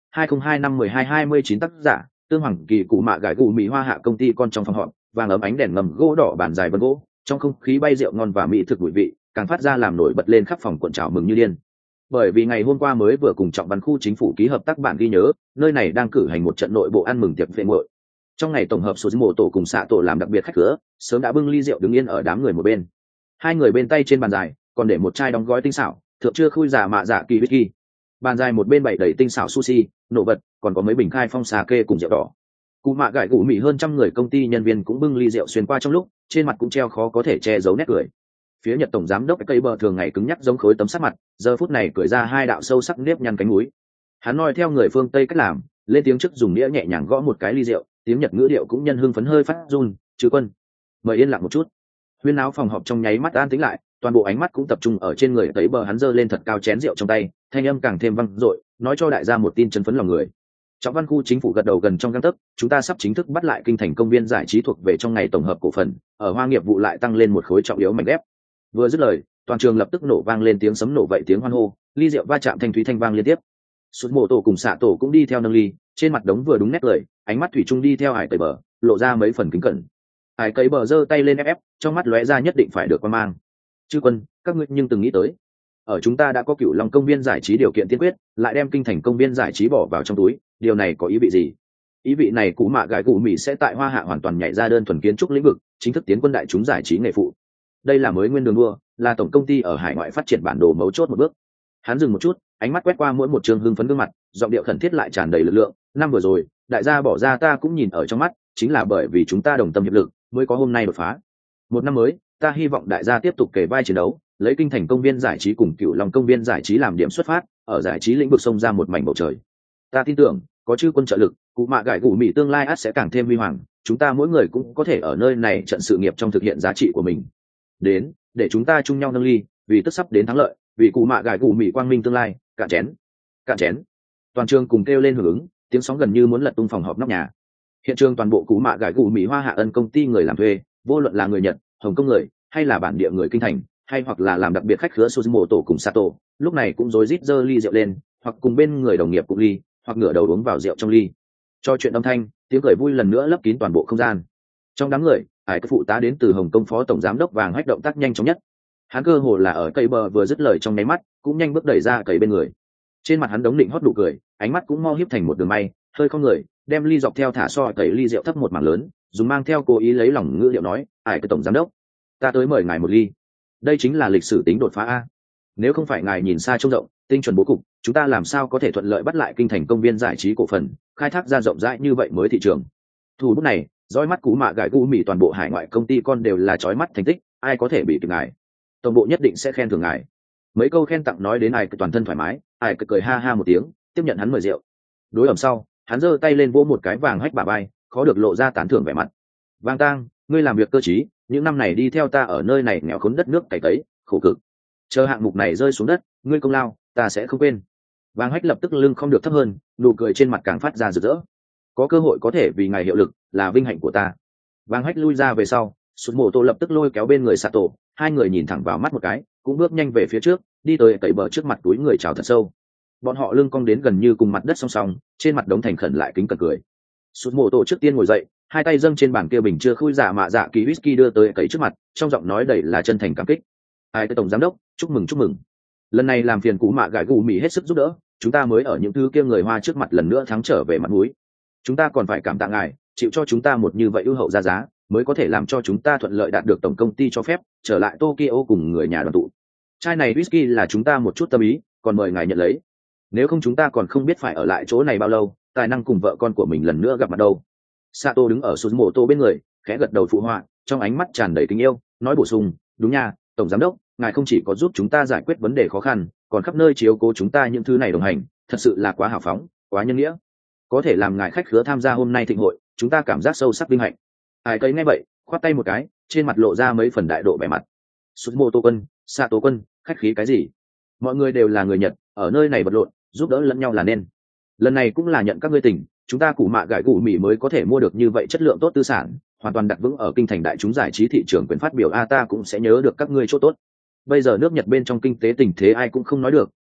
1/2025/12/29 tác giả Tương Hoàng Kỳ Cụ Mạ Gải Gù Mỹ Hoa Hạ công ty con trong phòng họp, vàng ấm ánh đèn ngầm gỗ đỏ bàn dài vân gỗ, trong không khí bay rượu ngon và mỹ thực mùi vị, càng phát ra làm nổi bật lên khắp phòng cuộn trào mừng như điên. Bởi vì ngày hôm qua mới vừa cùng Trọng Văn khu chính phủ ký hợp tác bản ghi nhớ, nơi này đang cử hành một trận nội bộ ăn mừng tiệc vệ nguội. Trong ngày tổng hợp số mộ tổ cùng xạ tổ làm đặc biệt khách khứa, sớm đã bưng ly rượu đứng yên ở đám người một bên. Hai người bên tay trên bàn dài, còn để một chai đóng gói tinh xảo, thượng chưa khui giả mạ dạ kỳ whisky. Bàn dài một bên bày đầy tinh xảo sushi, nổ vật, còn có mấy bình khai phong xà kê cùng rượu đỏ. Cụ mạ gải gù mì hơn trăm người công ty nhân viên cũng bưng ly rượu xuyên qua trong lúc, trên mặt cũng treo khó có thể che giấu nét cười. Phía Nhật tổng giám đốc cây bờ thường ngày cứng nhắc giống khối tấm sắt mặt, giờ phút này cười ra hai đạo sâu sắc nếp nhăn cánh mũi. Hắn nói theo người phương Tây cách làm, lên tiếng trước dùng đĩa nhẹ nhàng gõ một cái ly rượu, tiếng Nhật ngữ điệu cũng nhân hưng phấn hơi phát run, "Trừ Quân, mời yên lặng một chút." Huyên náo phòng họp trong nháy mắt an tĩnh lại, toàn bộ ánh mắt cũng tập trung ở trên người thấy bờ hắn giơ lên thật cao chén rượu trong tay, thanh âm càng thêm vang dội, nói cho đại gia một tin chấn phấn lòng người. Trọng Văn khu chính phủ gật đầu gần trong gang tấc, chúng ta sắp chính thức bắt lại kinh thành công viên giải trí thuộc về trong ngày tổng hợp cổ phần, ở Hoa nghiệp vụ lại tăng lên một khối trọng yếu mảnh ghép. Vừa dứt lời, toàn trường lập tức nổ vang lên tiếng sấm nổ vậy tiếng hoan hô, ly rượu va chạm thanh thúy thanh vang liên tiếp. Sút mộ tổ cùng xạ tổ cũng đi theo nâng ly, trên mặt đống vừa đúng nét cười, ánh mắt thủy chung đi theo hải tẩy bờ, lộ ra mấy phần kính cẩn. Hải cấy bờ giơ tay lên ép, trong mắt lóe ra nhất định phải được quan mang. Chư Quân, các ngươi nhưng từng nghĩ tới, ở chúng ta đã có Cửu Long công viên giải trí điều kiện tiên quyết, lại đem kinh thành công viên giải trí bỏ vào trong túi, điều này có ý vị gì? Ý vị này Cụ Mạ Gải Gù Mỹ sẽ tại Hoa Hạ hoàn toàn nhảy ra đơn thuần kiến trúc lĩnh vực, chính thức tiến quân đại chúng giải trí nghề phụ. Đây là mới nguyên đường đua, là tổng công ty ở hải ngoại phát triển bản đồ mấu chốt một bước. Hắn dừng một chút, ánh mắt quét qua mỗi một trường hưng phấn gương mặt, giọng điệu khẩn thiết lại tràn đầy lực lượng. Năm vừa rồi, đại gia bỏ ra ta cũng nhìn ở trong mắt, chính là bởi vì chúng ta đồng tâm hiệp lực, mới có hôm nay đột phá. Một năm mới, ta hy vọng đại gia tiếp tục kề vai chiến đấu, lấy kinh thành công viên giải trí cùng Cửu Long công viên giải trí làm điểm xuất phát, ở giải trí lĩnh vực xông ra một mảnh bầu trời. Ta tin tưởng, có Chư Quân trợ lực, Cụ Mạ Gải Gù Mỹ tương lai ắt sẽ càng thêm huy hoàng, chúng ta mỗi người cũng có thể ở nơi này trận sự nghiệp trong thực hiện giá trị của mình. Đến, để chúng ta chung nhau nâng ly, vì tức sắp đến thắng lợi, vì Cụ Mạ Gải Gù Mỹ quang minh tương lai, cạn chén. Cạn chén. Toàn trường cùng kêu lên hưởng ứng, tiếng sóng gần như muốn lật tung phòng họp nóc nhà. Hiện trường toàn bộ Cụ Mạ Gải Gù Mỹ Hoa Hạ Ân công ty người làm thuê, vô luận là người Nhật, Hồng Kông người, hay là bản địa người kinh thành, hay hoặc là làm đặc biệt khách khứa Suzumo tổ cùng Sato, lúc này cũng rối rít giơ ly rượu lên, hoặc cùng bên người đồng nghiệp cùng ly, hoặc ngửa đầu uống vào rượu trong ly. Cho chuyện âm thanh, tiếng cười vui lần nữa lấp kín toàn bộ không gian. Trong đám người, hải cái phụ tá đến từ Hồng Kông phó tổng giám đốc vàng hách động tác nhanh chóng nhất. Hắn cơ hồ là ở cây bờ vừa dứt lời trong nháy mắt, cũng nhanh bước đẩy ra cầy bên người. Trên mặt hắn đống định hót nụ cười, ánh mắt cũng mau hiếp thành một đường may, hơi không người, đem ly dọc theo thả so cầy ly rượu thấp một mảng lớn, dùng mang theo cố ý lấy lòng ngữ liệu nói, "Hải cái tổng giám đốc, ta tới mời ngài một ly. Đây chính là lịch sử tính đột phá a. Nếu không phải ngài nhìn xa trông rộng, tinh chuẩn bố cục, chúng ta làm sao có thể thuận lợi bắt lại kinh thành công viên giải trí cổ phần, khai thác ra rộng rãi như vậy mới thị trường." Thủ bút này, dõi mắt Cú Mạ Gải Gù Mỹ toàn bộ hải ngoại công ty con đều là chói mắt thành tích, ai có thể bị kịp ngài. Tổng bộ nhất định sẽ khen thưởng ngài. Mấy câu khen tặng nói đến ai toàn thân thoải mái, ai cười ha ha một tiếng, tiếp nhận hắn mời rượu. Đối ẩm sau, hắn giơ tay lên vỗ một cái vàng hách bả vai, khó được lộ ra tán thưởng vẻ mặt. "Vàng Tang, ngươi làm việc cơ trí, những năm này đi theo ta ở nơi này nghèo khốn đất nước cày cấy, khổ cực. Chờ hạng mục này rơi xuống đất, ngươi công lao, ta sẽ không quên." Vàng hách lập tức lưng không được thấp hơn, nụ cười trên mặt càng phát ra rực rỡ. "Có cơ hội có thể vì ngài hiệu lực, là vinh hạnh của ta." Vàng hách lui ra về sau, Sút Mộ Tô lập tức lôi kéo bên người Sato, hai người nhìn thẳng vào mắt một cái, cũng bước nhanh về phía trước, đi tới cậy bờ trước mặt túi người chào thật sâu. Bọn họ lưng cong đến gần như cùng mặt đất song song, trên mặt đống thành khẩn lại kính cẩn cười. Sút Mộ Tô trước tiên ngồi dậy, hai tay dâng trên bàn kia bình chưa khui giả mạ dạ kỳ whisky đưa tới cậy trước mặt, trong giọng nói đầy là chân thành cảm kích. "Ai cái tổng giám đốc, chúc mừng chúc mừng. Lần này làm phiền Cú Mạ Gải Gù Mỹ hết sức giúp đỡ, chúng ta mới ở những thứ kia người Hoa trước mặt lần nữa thắng trở về mặt mũi. Chúng ta còn phải cảm tạ ngài, chịu cho chúng ta một như vậy ưu hậu ra giá, mới có thể làm cho chúng ta thuận lợi đạt được tổng công ty cho phép trở lại Tokyo cùng người nhà đoàn tụ. Chai này whisky là chúng ta một chút tâm ý, còn mời ngài nhận lấy. Nếu không chúng ta còn không biết phải ở lại chỗ này bao lâu, tài năng cùng vợ con của mình lần nữa gặp mặt đâu." Sato đứng ở Suzumoto bên người, khẽ gật đầu phụ họa, trong ánh mắt tràn đầy tình yêu, nói bổ sung, "Đúng nha, tổng giám đốc, ngài không chỉ có giúp chúng ta giải quyết vấn đề khó khăn, còn khắp nơi chiếu cố chúng ta những thứ này đồng hành, thật sự là quá hào phóng, quá nhân nghĩa. Có thể làm ngài khách khứa tham gia hôm nay thịnh hội, chúng ta cảm giác sâu sắc vinh hạnh." Ai cây nghe vậy, khoát tay một cái, trên mặt lộ ra mấy phần đại độ vẻ mặt. "Suzumoto quân, Sato quân, khách khí cái gì? Mọi người đều là người Nhật, ở nơi này vật lộn, giúp đỡ lẫn nhau là nên. Lần này cũng là nhận các ngươi tình, chúng ta Cú Mạ Gải Gù Mỹ mới có thể mua được như vậy chất lượng tốt tư sản, hoàn toàn đặt vững ở kinh thành đại chúng giải trí thị trường quyền phát biểu, ta cũng sẽ nhớ được các ngươi chỗ tốt. Bây giờ nước Nhật bên trong kinh tế tình thế ai cũng không nói được,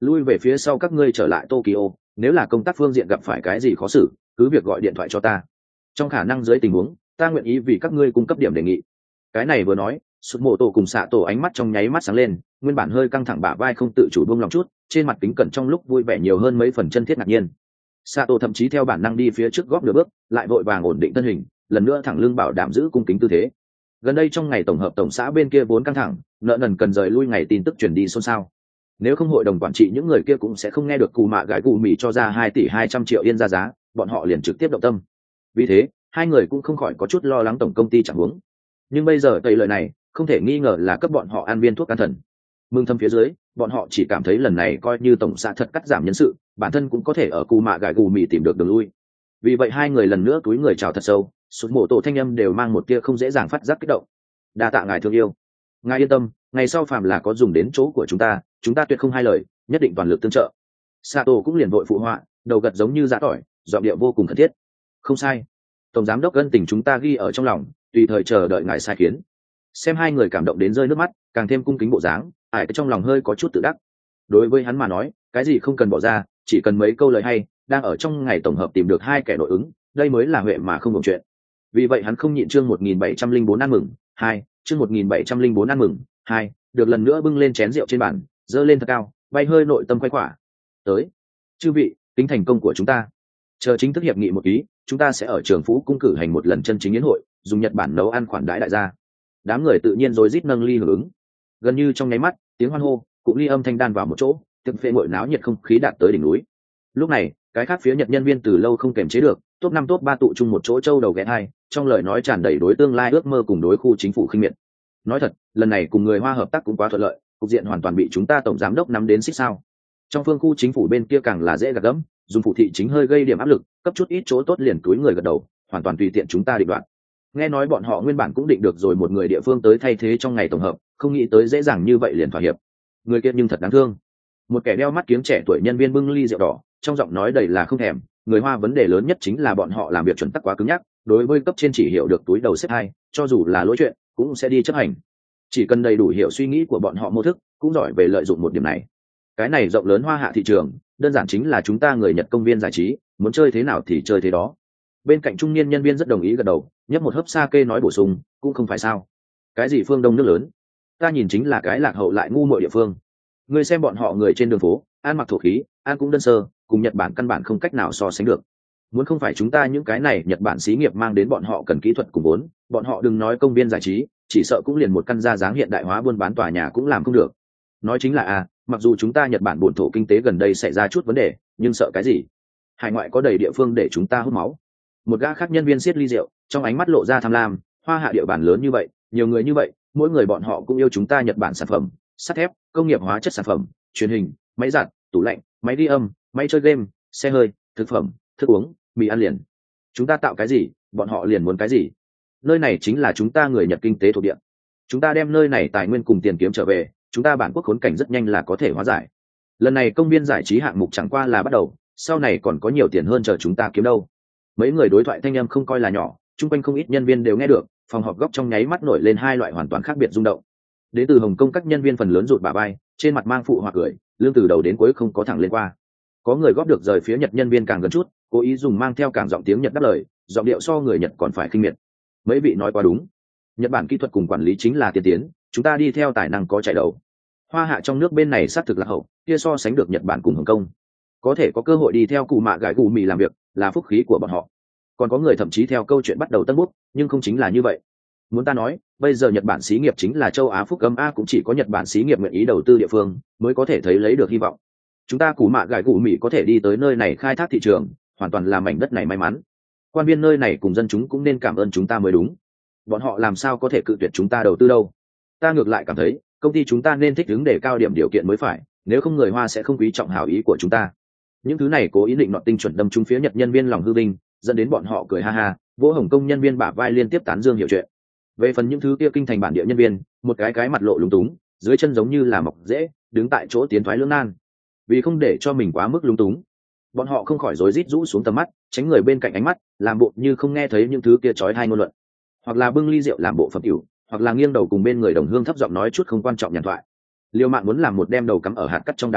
lui về phía sau các ngươi trở lại Tokyo, nếu là công tác phương diện gặp phải cái gì khó xử cứ việc gọi điện thoại cho ta. Trong khả năng dưới tình huống ta nguyện ý vì các ngươi cung cấp điểm đề nghị. Cái này vừa nói, sụt mộ tổ cùng xạ tổ ánh mắt trong nháy mắt sáng lên, nguyên bản hơi căng thẳng bả vai không tự chủ buông lòng chút, trên mặt kính cẩn trong lúc vui vẻ nhiều hơn mấy phần chân thiết ngạc nhiên. Xạ tổ thậm chí theo bản năng đi phía trước góp nửa bước, lại vội vàng ổn định thân hình, lần nữa thẳng lưng bảo đảm giữ cung kính tư thế. Gần đây trong ngày tổng hợp tổng xã bên kia vốn căng thẳng, nợ nần cần rời lui ngày tin tức truyền đi xôn xao. Nếu không hội đồng quản trị những người kia cũng sẽ không nghe được cù mạ gái cù mì cho ra 2,2 tỷ yên ra giá, bọn họ liền trực tiếp động tâm. Vì thế hai người cũng không khỏi có chút lo lắng tổng công ty chẳng huống. Nhưng bây giờ tây lời này không thể nghi ngờ là cấp bọn họ ăn viên thuốc can thần. Mừng thầm phía dưới, bọn họ chỉ cảm thấy lần này coi như tổng xã thật cắt giảm nhân sự, bản thân cũng có thể ở cù mạ gái cù mì tìm được đường lui. Vì vậy hai người lần nữa túi người chào thật sâu, sụt mổ tổ thanh âm đều mang một tia không dễ dàng phát giác kích động. Đa tạ ngài thương yêu, ngài yên tâm, ngày sau phàm là có dùng đến chỗ của chúng ta tuyệt không hai lời, nhất định toàn lực tương trợ. Sato cũng liền vội phụ họa, đầu gật giống như giã tỏi, giọng điệu vô cùng thân thiết. Không sai, tổng giám đốc ân tình chúng ta ghi ở trong lòng, tùy thời chờ đợi ngài sai khiến. Xem hai người cảm động đến rơi nước mắt, càng thêm cung kính bộ dáng, ải cái trong lòng hơi có chút tự đắc. Đối với hắn mà nói, cái gì không cần bỏ ra, chỉ cần mấy câu lời hay, đang ở trong ngày tổng hợp tìm được hai kẻ nội ứng, đây mới là huệ mà không đồng chuyện. Vì vậy hắn không nhịn chương 1704 ăn mừng, chương 1704 ăn mừng, được lần nữa bưng lên chén rượu trên bàn, dơ lên thật cao, bay hơi nội tâm quay quả. Tới, chư vị, tính thành công của chúng ta. Chờ chính thức hiệp nghị một ý, chúng ta sẽ ở Trường Phú cung cử hành một lần chân chính yến hội, dùng Nhật Bản nấu ăn khoản đãi đại gia. Đám người tự nhiên rối rít nâng ly hưởng ứng. Gần như trong nháy mắt, tiếng hoan hô cũng ly âm thanh đan vào một chỗ, tiếng phệ nguội náo nhiệt không khí đạt tới đỉnh núi. Lúc này, cái khác phía Nhật nhân viên từ lâu không kềm chế được, top 5 top 3 tụ chung một chỗ châu đầu ghé hai, trong lời nói tràn đầy đối tương lai ước mơ cùng đối khu chính phủ khinh miệt. Nói thật, lần này cùng người Hoa hợp tác cũng quá thuận lợi, cục diện hoàn toàn bị chúng ta tổng giám đốc nắm đến xích sao. Trong phương khu chính phủ bên kia càng là dễ gạt gẫm, dùng phụ thị chính hơi gây điểm áp lực, cấp chút ít chỗ tốt liền túi người gật đầu, hoàn toàn tùy tiện chúng ta định đoạt. Nghe nói bọn họ nguyên bản cũng định được rồi một người địa phương tới thay thế trong ngày tổng hợp, không nghĩ tới dễ dàng như vậy liền thỏa hiệp. Người kia nhưng thật đáng thương. Một kẻ đeo mắt kiếng trẻ tuổi nhân viên bưng ly rượu đỏ, trong giọng nói đầy là không thèm. Người Hoa vấn đề lớn nhất chính là bọn họ làm việc chuẩn tắc quá cứng nhắc, đối với cấp trên chỉ hiểu được túi đầu xếp hai, cho dù là lỗi chuyện cũng sẽ đi chấp hành. Chỉ cần đầy đủ hiểu suy nghĩ của bọn họ mô thức, cũng giỏi về lợi dụng một điểm này. Cái này rộng lớn Hoa hạ thị trường, đơn giản chính là chúng ta người Nhật công viên giải trí, muốn chơi thế nào thì chơi thế đó. Bên cạnh trung niên nhân viên rất đồng ý gật đầu, nhấp một hớp sake nói bổ sung, cũng không phải sao. Cái gì phương Đông nước lớn, ta nhìn chính là cái lạc hậu lại ngu muội địa phương. Ngươi xem bọn họ người trên đường phố, ăn mặc thổ khí, ăn cũng đơn sơ, cùng Nhật Bản căn bản không cách nào so sánh được. Muốn không phải chúng ta những cái này Nhật Bản xí nghiệp mang đến bọn họ cần kỹ thuật cùng vốn, bọn họ đừng nói công viên giải trí, chỉ sợ cũng liền một căn gia dáng hiện đại hóa buôn bán tòa nhà cũng làm không được. Nói chính là mặc dù chúng ta Nhật Bản bổn thổ kinh tế gần đây xảy ra chút vấn đề, nhưng sợ cái gì? Hải ngoại có đầy địa phương để chúng ta hút máu. Một gã khác nhân viên siết ly rượu, trong ánh mắt lộ ra tham lam, Hoa hạ địa bàn lớn như vậy, nhiều người như vậy, mỗi người bọn họ cũng yêu chúng ta Nhật Bản sản phẩm, sắt thép, công nghiệp hóa chất sản phẩm, truyền hình, máy giặt, tủ lạnh, máy ghi âm, máy chơi game, xe hơi, thực phẩm, thức uống, mì ăn liền. Chúng ta tạo cái gì, bọn họ liền muốn cái gì. Nơi này chính là chúng ta người Nhật kinh tế thuộc địa. Chúng ta đem nơi này tài nguyên cùng tiền kiếm trở về, chúng ta bản quốc khốn cảnh rất nhanh là có thể hóa giải. Lần này công viên giải trí hạng mục chẳng qua là bắt đầu, sau này còn có nhiều tiền hơn chờ chúng ta kiếm đâu. Mấy người đối thoại thanh âm không coi là nhỏ, chung quanh không ít nhân viên đều nghe được, phòng họp góc trong nháy mắt nổi lên hai loại hoàn toàn khác biệt rung động. Đến từ Hồng Kông các nhân viên phần lớn rụt bả vai, trên mặt mang phụ hoặc cười, lương từ đầu đến cuối không có thẳng lên qua. Có người góp được rời phía Nhật nhân viên càng gần chút, cố ý dùng mang theo càng giọng tiếng Nhật đáp lời, giọng điệu so người Nhật còn phải khinh miệt. Mấy vị nói quá đúng, Nhật Bản kỹ thuật cùng quản lý chính là tiên tiến, chúng ta đi theo tài năng có chạy đầu. Hoa hạ trong nước bên này xác thực là hậu, kia so sánh được Nhật Bản cùng Hồng Kông. Có thể có cơ hội đi theo cụ mạ gái cụ mì làm việc, là phúc khí của bọn họ. Còn có người thậm chí theo câu chuyện bắt đầu tân bút, nhưng không chính là như vậy. Muốn ta nói, bây giờ Nhật Bản xí nghiệp chính là châu Á phúc cấm cũng chỉ có Nhật Bản xí nghiệp nguyện ý đầu tư địa phương mới có thể thấy lấy được hy vọng. Chúng ta cụ mạ gái cụ mì có thể đi tới nơi này khai thác thị trường, hoàn toàn là mảnh đất này may mắn. Quan viên nơi này cùng dân chúng cũng nên cảm ơn chúng ta mới đúng. Bọn họ làm sao có thể cự tuyệt chúng ta đầu tư đâu? Ta ngược lại cảm thấy, công ty chúng ta nên thích ứng để cao điểm điều kiện mới phải, nếu không người Hoa sẽ không quý trọng hảo ý của chúng ta. Những thứ này cố ý định nọ tinh chuẩn đâm trúng phía Nhật nhân viên lòng hư vinh, dẫn đến bọn họ cười ha ha, vỗ Hồng Kông nhân viên bả vai liên tiếp tán dương hiểu chuyện. Về phần những thứ kia kinh thành bản địa nhân viên, một cái mặt lộ lúng túng, dưới chân giống như là mọc rễ, đứng tại chỗ tiến thoái lưỡng nan. Vì không để cho mình quá mức lúng túng, bọn họ không khỏi rối rít rũ xuống tầm mắt, tránh người bên cạnh ánh mắt, làm bộ như không nghe thấy những thứ kia chói tai ngôn luận, hoặc là bưng ly rượu làm bộ phẩm tiểu, hoặc là nghiêng đầu cùng bên người đồng hương thấp giọng nói chút không quan trọng nhàn thoại. Liêu Mạng muốn làm một đem đầu cắm ở hạt cắt trong đà điểu,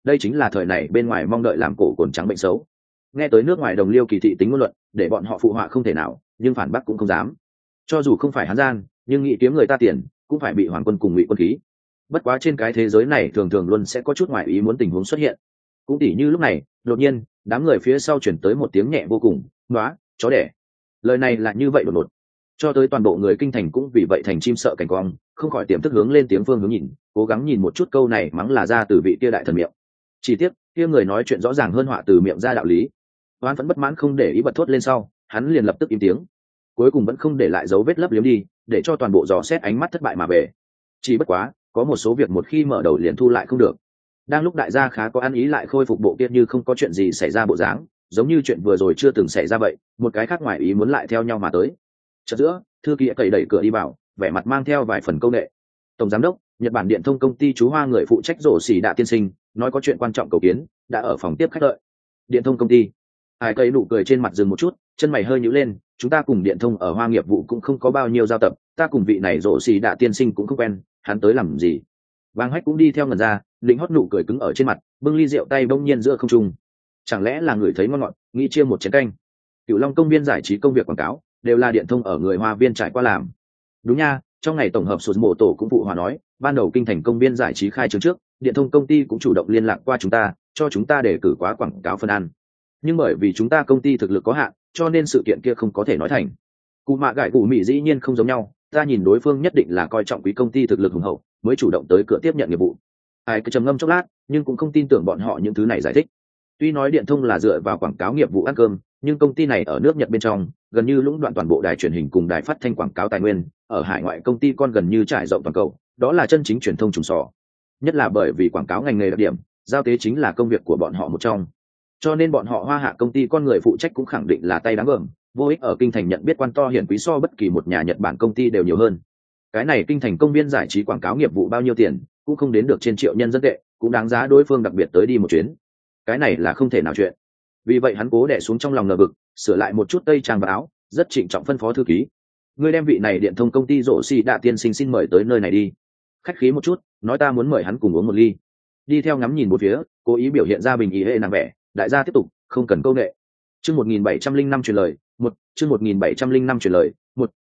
đây chính là thời này bên ngoài mong đợi làm cổ cồn trắng bệnh xấu. Nghe tới nước ngoài đồng liêu kỳ thị tính ngôn luận, để bọn họ phụ họa không thể nào, nhưng phản bác cũng không dám. Cho dù không phải Hán gian, nhưng nghĩ kiếm người ta tiền cũng phải bị hoàng quân cùng ngụy quân khí. Bất quá trên cái thế giới này thường thường luôn sẽ có chút ngoại ý muốn tình huống xuất hiện. Cũng tỉ như lúc này, đột nhiên đám người phía sau chuyển tới một tiếng nhẹ vô cùng, "Nóa, chó đẻ." Lời này là như vậy đột ngột, cho tới toàn bộ người kinh thành cũng vì vậy thành chim sợ cảnh quang, không khỏi tiềm thức hướng lên tiếng phương hướng nhìn, cố gắng nhìn một chút câu này mắng là ra từ vị kia đại thần miệng. Chỉ tiếc kia người nói chuyện rõ ràng hơn họa từ miệng ra đạo lý. Oan vẫn bất mãn không để ý bật thốt lên sau, hắn liền lập tức im tiếng, cuối cùng vẫn không để lại dấu vết lấp liếm đi, để cho toàn bộ dò xét ánh mắt thất bại mà về. Chỉ bất quá có một số việc một khi mở đầu liền thu lại không được. Đang lúc đại gia khá có ăn ý lại khôi phục bộ kia như không có chuyện gì xảy ra bộ dáng, giống như chuyện vừa rồi chưa từng xảy ra vậy, một cái khác ngoài ý muốn lại theo nhau mà tới. Chợt giữa, thư ký cậy đẩy cửa đi vào, vẻ mặt mang theo vài phần câu nệ. "Tổng giám đốc, Nhật Bản Điện thông công ty chú Hoa người phụ trách rổ xỉ đạ tiên sinh, nói có chuyện quan trọng cầu kiến, đã ở phòng tiếp khách đợi." Điện thông công ty. Hải cây nụ cười trên mặt dừng một chút, chân mày hơi nhíu lên, "Chúng ta cùng Điện thông ở Hoa nghiệp vụ cũng không có bao nhiêu giao tập, ta cùng vị này rổ xỉ đạ tiên sinh cũng không quen, hắn tới làm gì?" Vàng Hách cũng đi theo ngần ra, định hót nụ cười cứng ở trên mặt, bưng ly rượu tay bỗng nhiên giữa không trung. Chẳng lẽ là người thấy ngon ngọt, nghĩ chia một chén canh? Cửu Long công viên giải trí công việc quảng cáo đều là Điện thông ở người Hoa viên trải qua làm. Đúng nha, trong ngày tổng hợp sụt mộ tổ cũng phụ hòa nói, ban đầu kinh thành công viên giải trí khai trương trước, Điện thông công ty cũng chủ động liên lạc qua chúng ta, cho chúng ta để cử quá quảng cáo phân ăn. Nhưng bởi vì chúng ta công ty thực lực có hạn, cho nên sự kiện kia không có thể nói thành. Cụ mạ gãi cụ mỹ dĩ nhiên không giống nhau, ta nhìn đối phương nhất định là coi trọng quý công ty thực lực hùng hậu, mới chủ động tới cửa tiếp nhận nghiệp vụ. Ai cứ trầm ngâm chốc lát, nhưng cũng không tin tưởng bọn họ những thứ này giải thích. Tuy nói Điện thông là dựa vào quảng cáo nghiệp vụ ăn cơm, nhưng công ty này ở nước Nhật bên trong gần như lũng đoạn toàn bộ đài truyền hình cùng đài phát thanh quảng cáo tài nguyên, ở hải ngoại công ty con gần như trải rộng toàn cầu, đó là chân chính truyền thông trùng sò. Nhất là bởi vì quảng cáo ngành nghề đặc điểm, giao tế chính là công việc của bọn họ một trong. Cho nên bọn họ Hoa hạ công ty con người phụ trách cũng khẳng định là tay đáng gờm, vô ích ở kinh thành nhận biết quan to hiển quý so bất kỳ một nhà Nhật Bản công ty đều nhiều hơn. Cái này kinh thành công viên giải trí quảng cáo nghiệp vụ bao nhiêu tiền, cũng không đến được trên triệu nhân dân tệ, cũng đáng giá đối phương đặc biệt tới đi một chuyến. Cái này là không thể nào chuyện. Vì vậy hắn cố đè xuống trong lòng ngờ vực, sửa lại một chút tây trang và áo, rất trịnh trọng phân phó thư ký: "Ngươi đem vị này Điện thông công ty rổ xì đạ tiên sinh xin mời tới nơi này đi. Khách khí một chút, nói ta muốn mời hắn cùng uống một ly." Đi theo ngắm nhìn một phía, cố ý biểu hiện ra bình ý hệ nàng vẻ, đại gia tiếp tục, không cần câu nệ. Chương 1705 truyền lời, chương 1705 truyền lời,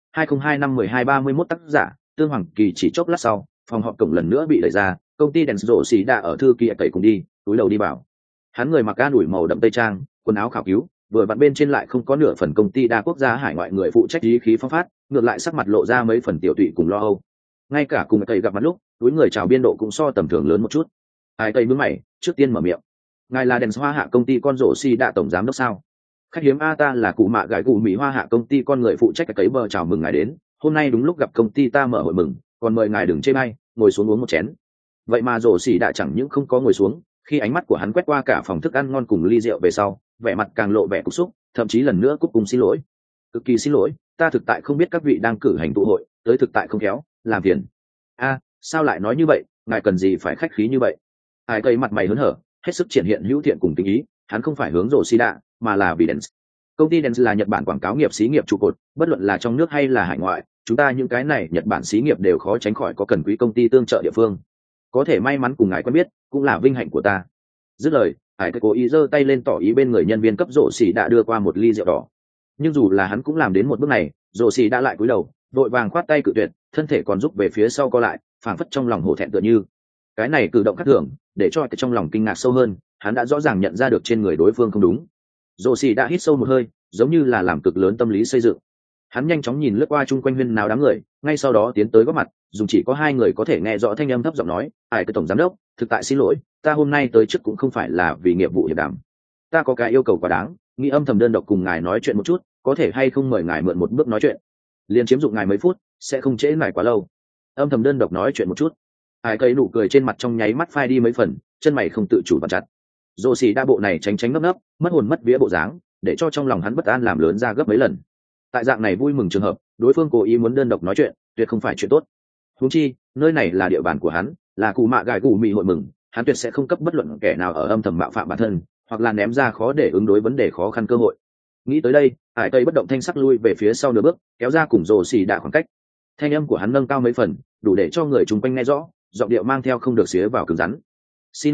2025-12-31 tác giả, Tương Hoàng Kỳ. Chỉ chốc lát sau, phòng họp cổng lần nữa bị đẩy ra, công ty đèn rổ xì đạ ở thư ký cậy cùng đi, túi đầu đi vào. Hắn người mặc ga ủi màu đậm tây trang, quần áo khảo cứu, vừa vặn bên trên lại không có nửa phần công ty đa quốc gia hải ngoại người phụ trách ý khí phong phát, ngược lại sắc mặt lộ ra mấy phần tiểu tụy cùng lo âu. Ngay cả cùng cậy gặp mặt lúc, túi người chào biên độ cũng so tầm thường lớn một chút. Ai cậy mướn mày, trước tiên mở miệng: "Ngài là đèn Hoa hạ công ty con rổ xì đạ tổng giám đốc sao?" "Khách hiếm a, ta là cụ mạ gãi cụ mỹ Hoa hạ công ty con người phụ trách cấy bờ, chào mừng ngài đến, hôm nay đúng lúc gặp công ty ta mở hội mừng, còn mời ngài đừng chê bai, ngồi xuống uống một chén." Vậy mà rổ xì đạ chẳng những không có ngồi xuống, khi ánh mắt của hắn quét qua cả phòng thức ăn ngon cùng ly rượu về sau, vẻ mặt càng lộ vẻ cục xúc, thậm chí lần nữa cúc cùng xin lỗi: "Cực kỳ xin lỗi, ta thực tại không biết các vị đang cử hành tụ hội, tới thực tại không khéo, làm phiền." "A, sao lại nói như vậy, ngài cần gì phải khách khí như vậy?" Ai cây mặt mày hớn hở, hết sức triển hiện hữu thiện cùng tình ý, hắn không phải hướng rổ xì đạ, mà là vì Dens. Công ty Dens là Nhật Bản quảng cáo nghiệp xí nghiệp trụ cột, bất luận là trong nước hay là hải ngoại, chúng ta những cái này Nhật Bản xí nghiệp đều khó tránh khỏi có cần quý công ty tương trợ địa phương. Có thể may mắn cùng ngài quen biết, cũng là vinh hạnh của ta. Dứt lời, Hải cố ý giơ tay lên tỏ ý bên người nhân viên cấp rổ xì đã đưa qua một ly rượu đỏ. Nhưng dù là hắn cũng làm đến một bước này, rổ xì đã lại cúi đầu, vội vàng khoát tay cự tuyệt, thân thể còn rút về phía sau co lại, phảng phất trong lòng hổ thẹn tựa như. Cái này cử động khác thường, để cho cái trong lòng kinh ngạc sâu hơn, hắn đã rõ ràng nhận ra được trên người đối phương không đúng. Rổ xì đã hít sâu một hơi, giống như là làm cực lớn tâm lý xây dựng. Hắn nhanh chóng nhìn lướt qua chung quanh huyên náo đám người, ngay sau đó tiến tới góp mặt, dùng chỉ có hai người có thể nghe rõ thanh âm thấp giọng nói: "Ai cái tổng giám đốc, thực tại xin lỗi, ta hôm nay tới trước cũng không phải là vì nghiệp vụ hiệp đàm. Ta có cái yêu cầu quá đáng, nghĩ âm thầm đơn độc cùng ngài nói chuyện một chút, có thể hay không mời ngài mượn một bước nói chuyện, liền chiếm dụng ngài mấy phút, sẽ không trễ ngài quá lâu." Âm thầm đơn độc nói chuyện một chút. Ai cây nụ cười trên mặt trong nháy mắt phai đi mấy phần, chân mày không tự chủ vặn chặt. Dô xì đa bộ này tránh tránh nấp nấp, mất hồn mất vía bộ dáng, để cho trong lòng hắn bất an làm lớn ra gấp mấy lần. Tại dạng này vui mừng trường hợp, đối phương cố ý muốn đơn độc nói chuyện, tuyệt không phải chuyện tốt. Huống chi, nơi này là địa bàn của hắn, là cụ mạ gài cụ mị hội mừng, hắn tuyệt sẽ không cấp bất luận kẻ nào ở âm thầm mạo phạm bản thân, hoặc là ném ra khó để ứng đối vấn đề khó khăn cơ hội. Nghĩ tới đây, Hải Tây bất động thanh sắc lui về phía sau nửa bước, kéo ra cùng Dô xì đa khoảng cách. Thanh âm của hắn nâng cao mấy phần, đủ để cho người chung quanh nghe rõ, giọng điệu mang theo không được xía vào cứng rắn. "Xin lỗi,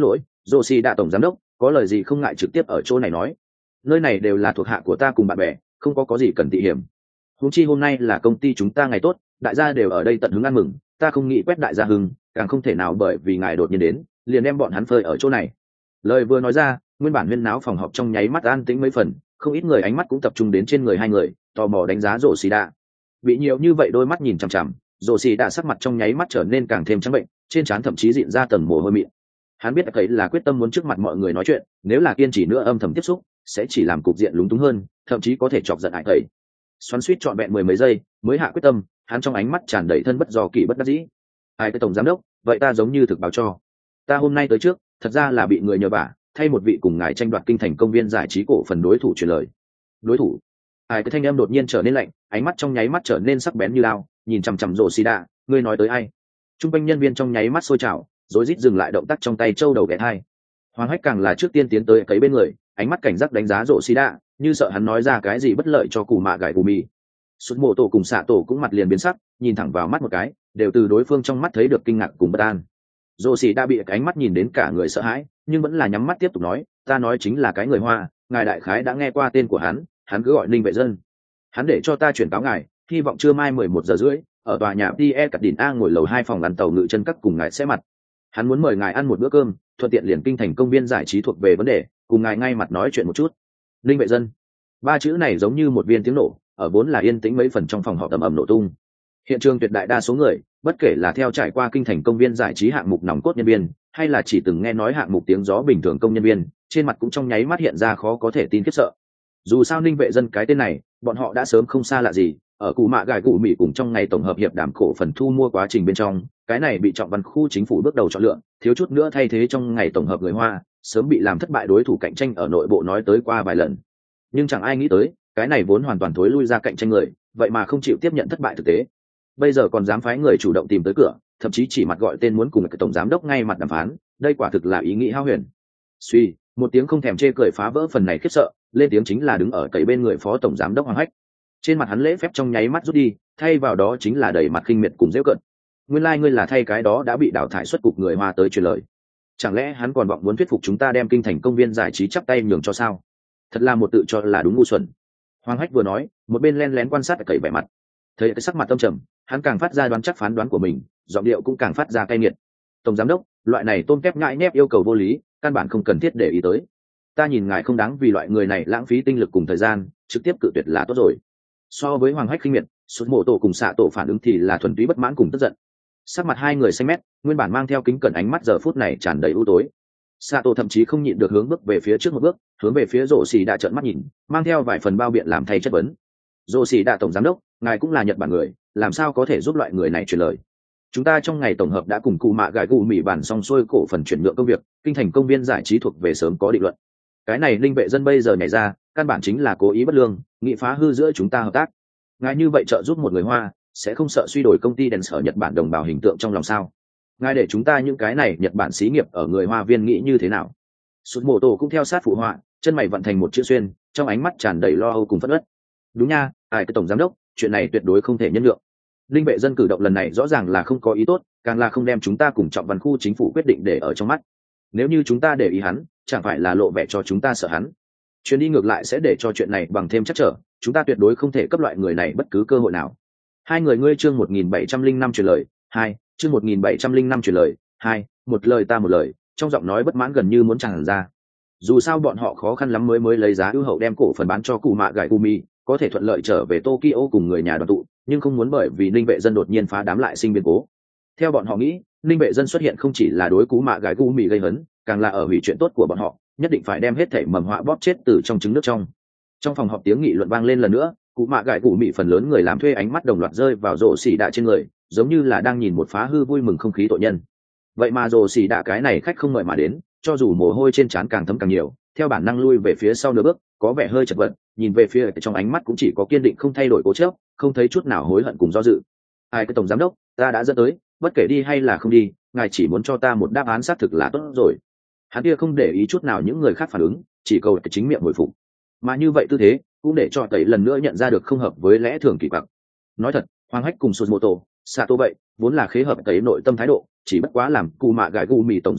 Yoshida tổng giám đốc, có lời gì không ngại trực tiếp ở chỗ này nói. Nơi này đều là thuộc hạ của ta cùng bạn bè, không có gì cần tị hiểm. Huống chi hôm nay là công ty chúng ta ngày tốt, đại gia đều ở đây tận hứng ăn mừng, ta không nghĩ quét đại gia hưng, càng không thể nào bởi vì ngài đột nhiên đến, liền đem bọn hắn phơi ở chỗ này. Lời vừa nói ra, nguyên bản huyên náo phòng họp trong nháy mắt an tĩnh mấy phần, không ít người ánh mắt cũng tập trung đến trên người hai người, tò mò đánh giá Yoshida. Bị nhiều như vậy đôi mắt nhìn chằm chằm, Yoshida sắc mặt trong nháy mắt trở nên càng thêm trắng bệnh, trên trán thậm chí dịn ra tầng mồ hôi mịn. Hắn biết ấy là quyết tâm muốn trước mặt mọi người nói chuyện, nếu là kiên trì nữa âm thầm tiếp xúc, sẽ chỉ làm cục diện lúng túng hơn, thậm chí có thể chọc giận ấy. Xoắn suýt trọn vẹn mười mấy giây, mới hạ quyết tâm, hắn trong ánh mắt tràn đầy thân bất do kỳ bất đắc dĩ. Ai cái tổng giám đốc, vậy ta giống như thực báo cho. Ta hôm nay tới trước, thật ra là bị người nhờ vả, thay một vị cùng ngài tranh đoạt kinh thành công viên giải trí cổ phần đối thủ truyền lời. Đối thủ? Ai cái thanh âm đột nhiên trở nên lạnh, ánh mắt trong nháy mắt trở nên sắc bén như lao, nhìn chằm chằm Yoshida, ngươi nói tới ai? Trung quanh nhân viên trong nháy mắt sôi trào, rối rít dừng lại động tác trong tay châu đầu ghé hai. Hoàng Hách càng là trước tiên tiến tới cấy bên người, ánh mắt cảnh giác đánh giá Yoshida, như sợ hắn nói ra cái gì bất lợi cho Cù Mạ Gải Gù Mì. Sút Mộ Tổ cùng Sạ Tổ cũng mặt liền biến sắc, nhìn thẳng vào mắt một cái, đều từ đối phương trong mắt thấy được kinh ngạc cùng bất an. Yoshida bị ánh mắt nhìn đến cả người sợ hãi, nhưng vẫn là nhắm mắt tiếp tục nói, ta nói chính là cái người Hoa, ngài đại khái đã nghe qua tên của hắn cứ gọi Ninh Vệ Dân. Hắn để cho ta chuyển cáo ngài, hy vọng trưa mai 11 giờ rưỡi, ở tòa nhà Pierre Cardin A ngồi lầu 2 phòng ăn tàu ngự chân các cùng ngài sẽ mặt. Hắn muốn mời ngài ăn một bữa cơm, thuận tiện liền kinh thành công viên giải trí thuộc về vấn đề, cùng ngài ngay mặt nói chuyện một chút. Ninh Vệ Dân, ba chữ này giống như một viên tiếng nổ, ở vốn là yên tĩnh mấy phần trong phòng họp ầm ầm nổ tung. Hiện trường tuyệt đại đa số người, bất kể là theo trải qua kinh thành công viên giải trí hạng mục nòng cốt nhân viên, hay là chỉ từng nghe nói hạng mục tiếng gió bình thường công nhân viên, trên mặt cũng trong nháy mắt hiện ra khó có thể tin khiếp sợ. Dù sao Ninh Vệ Dân cái tên này, bọn họ đã sớm không xa lạ gì, ở Cù Mạ Gải Gù Mì cùng trong ngày tổng hợp hiệp đàm cổ phần thu mua quá trình bên trong, cái này bị Trọng Văn khu chính phủ bước đầu chọn lựa, thiếu chút nữa thay thế trong ngày tổng hợp người Hoa, sớm bị làm thất bại đối thủ cạnh tranh ở nội bộ nói tới qua vài lần. Nhưng chẳng ai nghĩ tới, cái này vốn hoàn toàn thối lui ra cạnh tranh người, vậy mà không chịu tiếp nhận thất bại thực tế. Bây giờ còn dám phái người chủ động tìm tới cửa, thậm chí chỉ mặt gọi tên muốn cùng cái tổng giám đốc ngay mặt đàm phán, đây quả thực là ý nghĩ hao huyền. Suy, một tiếng không thèm chê cười phá vỡ phần này khiếp sợ, lên tiếng chính là đứng ở cậy bên người phó tổng giám đốc Hoàng Hách. Trên mặt hắn lễ phép trong nháy mắt rút đi, thay vào đó chính là đầy mặt khinh miệt cùng giễu cợt. Nguyên lai ngươi là thay cái đó đã bị đào thải xuất cục người Hoa tới truyền lời. Chẳng lẽ hắn còn vọng muốn thuyết phục chúng ta đem kinh thành công viên giải trí chắp tay nhường cho sao? Thật là một tự cho là đúng ngu xuẩn. Hoàng Hách vừa nói, một bên len lén quan sát cậy vẻ mặt. Thấy cái sắc mặt tâm trầm, hắn càng phát ra đoán chắc phán đoán của mình, giọng điệu cũng càng phát ra cay nghiệt. Tổng giám đốc, loại này tôm tép ngại nhép yêu cầu vô lý, căn bản không cần thiết để ý tới. Ta nhìn ngài không đáng vì loại người này lãng phí tinh lực cùng thời gian, trực tiếp cự tuyệt là tốt rồi. So với Hoàng Hách khinh miệt, Sút Mộ Tổ cùng Xạ Tổ phản ứng thì là thuần túy bất mãn cùng tức giận. Sắc mặt hai người xanh mét, nguyên bản mang theo kính cẩn ánh mắt giờ phút này tràn đầy u tối. Xạ Tổ thậm chí không nhịn được hướng bước về phía trước một bước, hướng về phía Rồ Xì đã trợn mắt nhìn, mang theo vài phần bao biện làm thay chất vấn. Rồ Xì đã tổng giám đốc, ngài cũng là Nhật Bản người, làm sao có thể giúp loại người này truyền lời? Chúng ta trong ngày tổng hợp đã cùng Cù Mạ Gải Gù Mì bản xong xuôi cổ phần chuyển nhượng công việc, kinh thành công viên giải trí thuộc về sớm có định luận. Cái này Linh Vệ Dân bây giờ nhảy ra, căn bản chính là cố ý bất lương, nghị phá hư giữa chúng ta hợp tác. Ngài như vậy trợ giúp một người Hoa, sẽ không sợ suy đổi công ty đèn sở Nhật Bản đồng bào hình tượng trong lòng sao? Ngài để chúng ta những cái này Nhật Bản xí nghiệp ở người Hoa viên nghĩ như thế nào? Sút Mộ Tổ cũng theo sát phụ họa, chân mày vận thành một chữ xuyên, trong ánh mắt tràn đầy lo âu cùng phẫn uất. Đúng nha, ai cái tổng giám đốc, chuyện này tuyệt đối không thể nhân nhượng. Linh Vệ Dân cử động lần này rõ ràng là không có ý tốt, càng là không đem chúng ta cùng Trọng Văn khu chính phủ quyết định để ở trong mắt. Nếu như chúng ta để ý hắn, chẳng phải là lộ vẻ cho chúng ta sợ hắn. Chuyến đi ngược lại sẽ để cho chuyện này bằng thêm chắc trở, chúng ta tuyệt đối không thể cấp loại người này bất cứ cơ hội nào. Hai người ngươi chương 1705 truyền lời, hai, chương 1705 truyền lời, hai, một lời ta một lời, trong giọng nói bất mãn gần như muốn tràn ra. Dù sao bọn họ khó khăn lắm mới lấy giá ưu hậu đem cổ phần bán cho Cù Mạ Gải Gù Mì, có thể thuận lợi trở về Tokyo cùng người nhà đoàn tụ, nhưng không muốn bởi vì Ninh Vệ Dân đột nhiên phá đám lại sinh biến cố. Theo bọn họ nghĩ, Ninh Vệ Dân xuất hiện không chỉ là đối Cú Mạ Gải Gù Mì gây hấn, càng là ở hủy chuyện tốt của bọn họ, nhất định phải đem hết thảy mầm họa bóp chết từ trong trứng nước trong. Trong phòng họp tiếng nghị luận vang lên lần nữa, Cú Mạ Gải Gù Mì phần lớn người làm thuê ánh mắt đồng loạt rơi vào Rồ Xì Đạ trên người, giống như là đang nhìn một phá hư vui mừng không khí tội nhân. Vậy mà Rồ Xì Đạ cái này khách không mời mà đến, cho dù mồ hôi trên trán càng thấm càng nhiều, theo bản năng lui về phía sau nửa bước, có vẻ hơi chật vật, nhìn về phía trong ánh mắt cũng chỉ có kiên định không thay đổi cố chấp, không thấy chút nào hối hận cùng do dự. Ai cái tổng giám đốc, ta đã dẫn tới, bất kể đi hay là không đi, ngài chỉ muốn cho ta một đáp án xác thực là tốt rồi. Hắn kia không để ý chút nào những người khác phản ứng, chỉ cầu chính miệng hồi phục. Mà như vậy tư thế cũng để cho tẩy lần nữa nhận ra được không hợp với lẽ thường kỳ quặc. Nói thật, Hoàng Hách cùng Suzmoto, Sato vậy, vốn là khế hợp tẩy nội tâm thái độ, chỉ bất quá làm Cù Mạ Gải Gù Mì tổng giám đốc,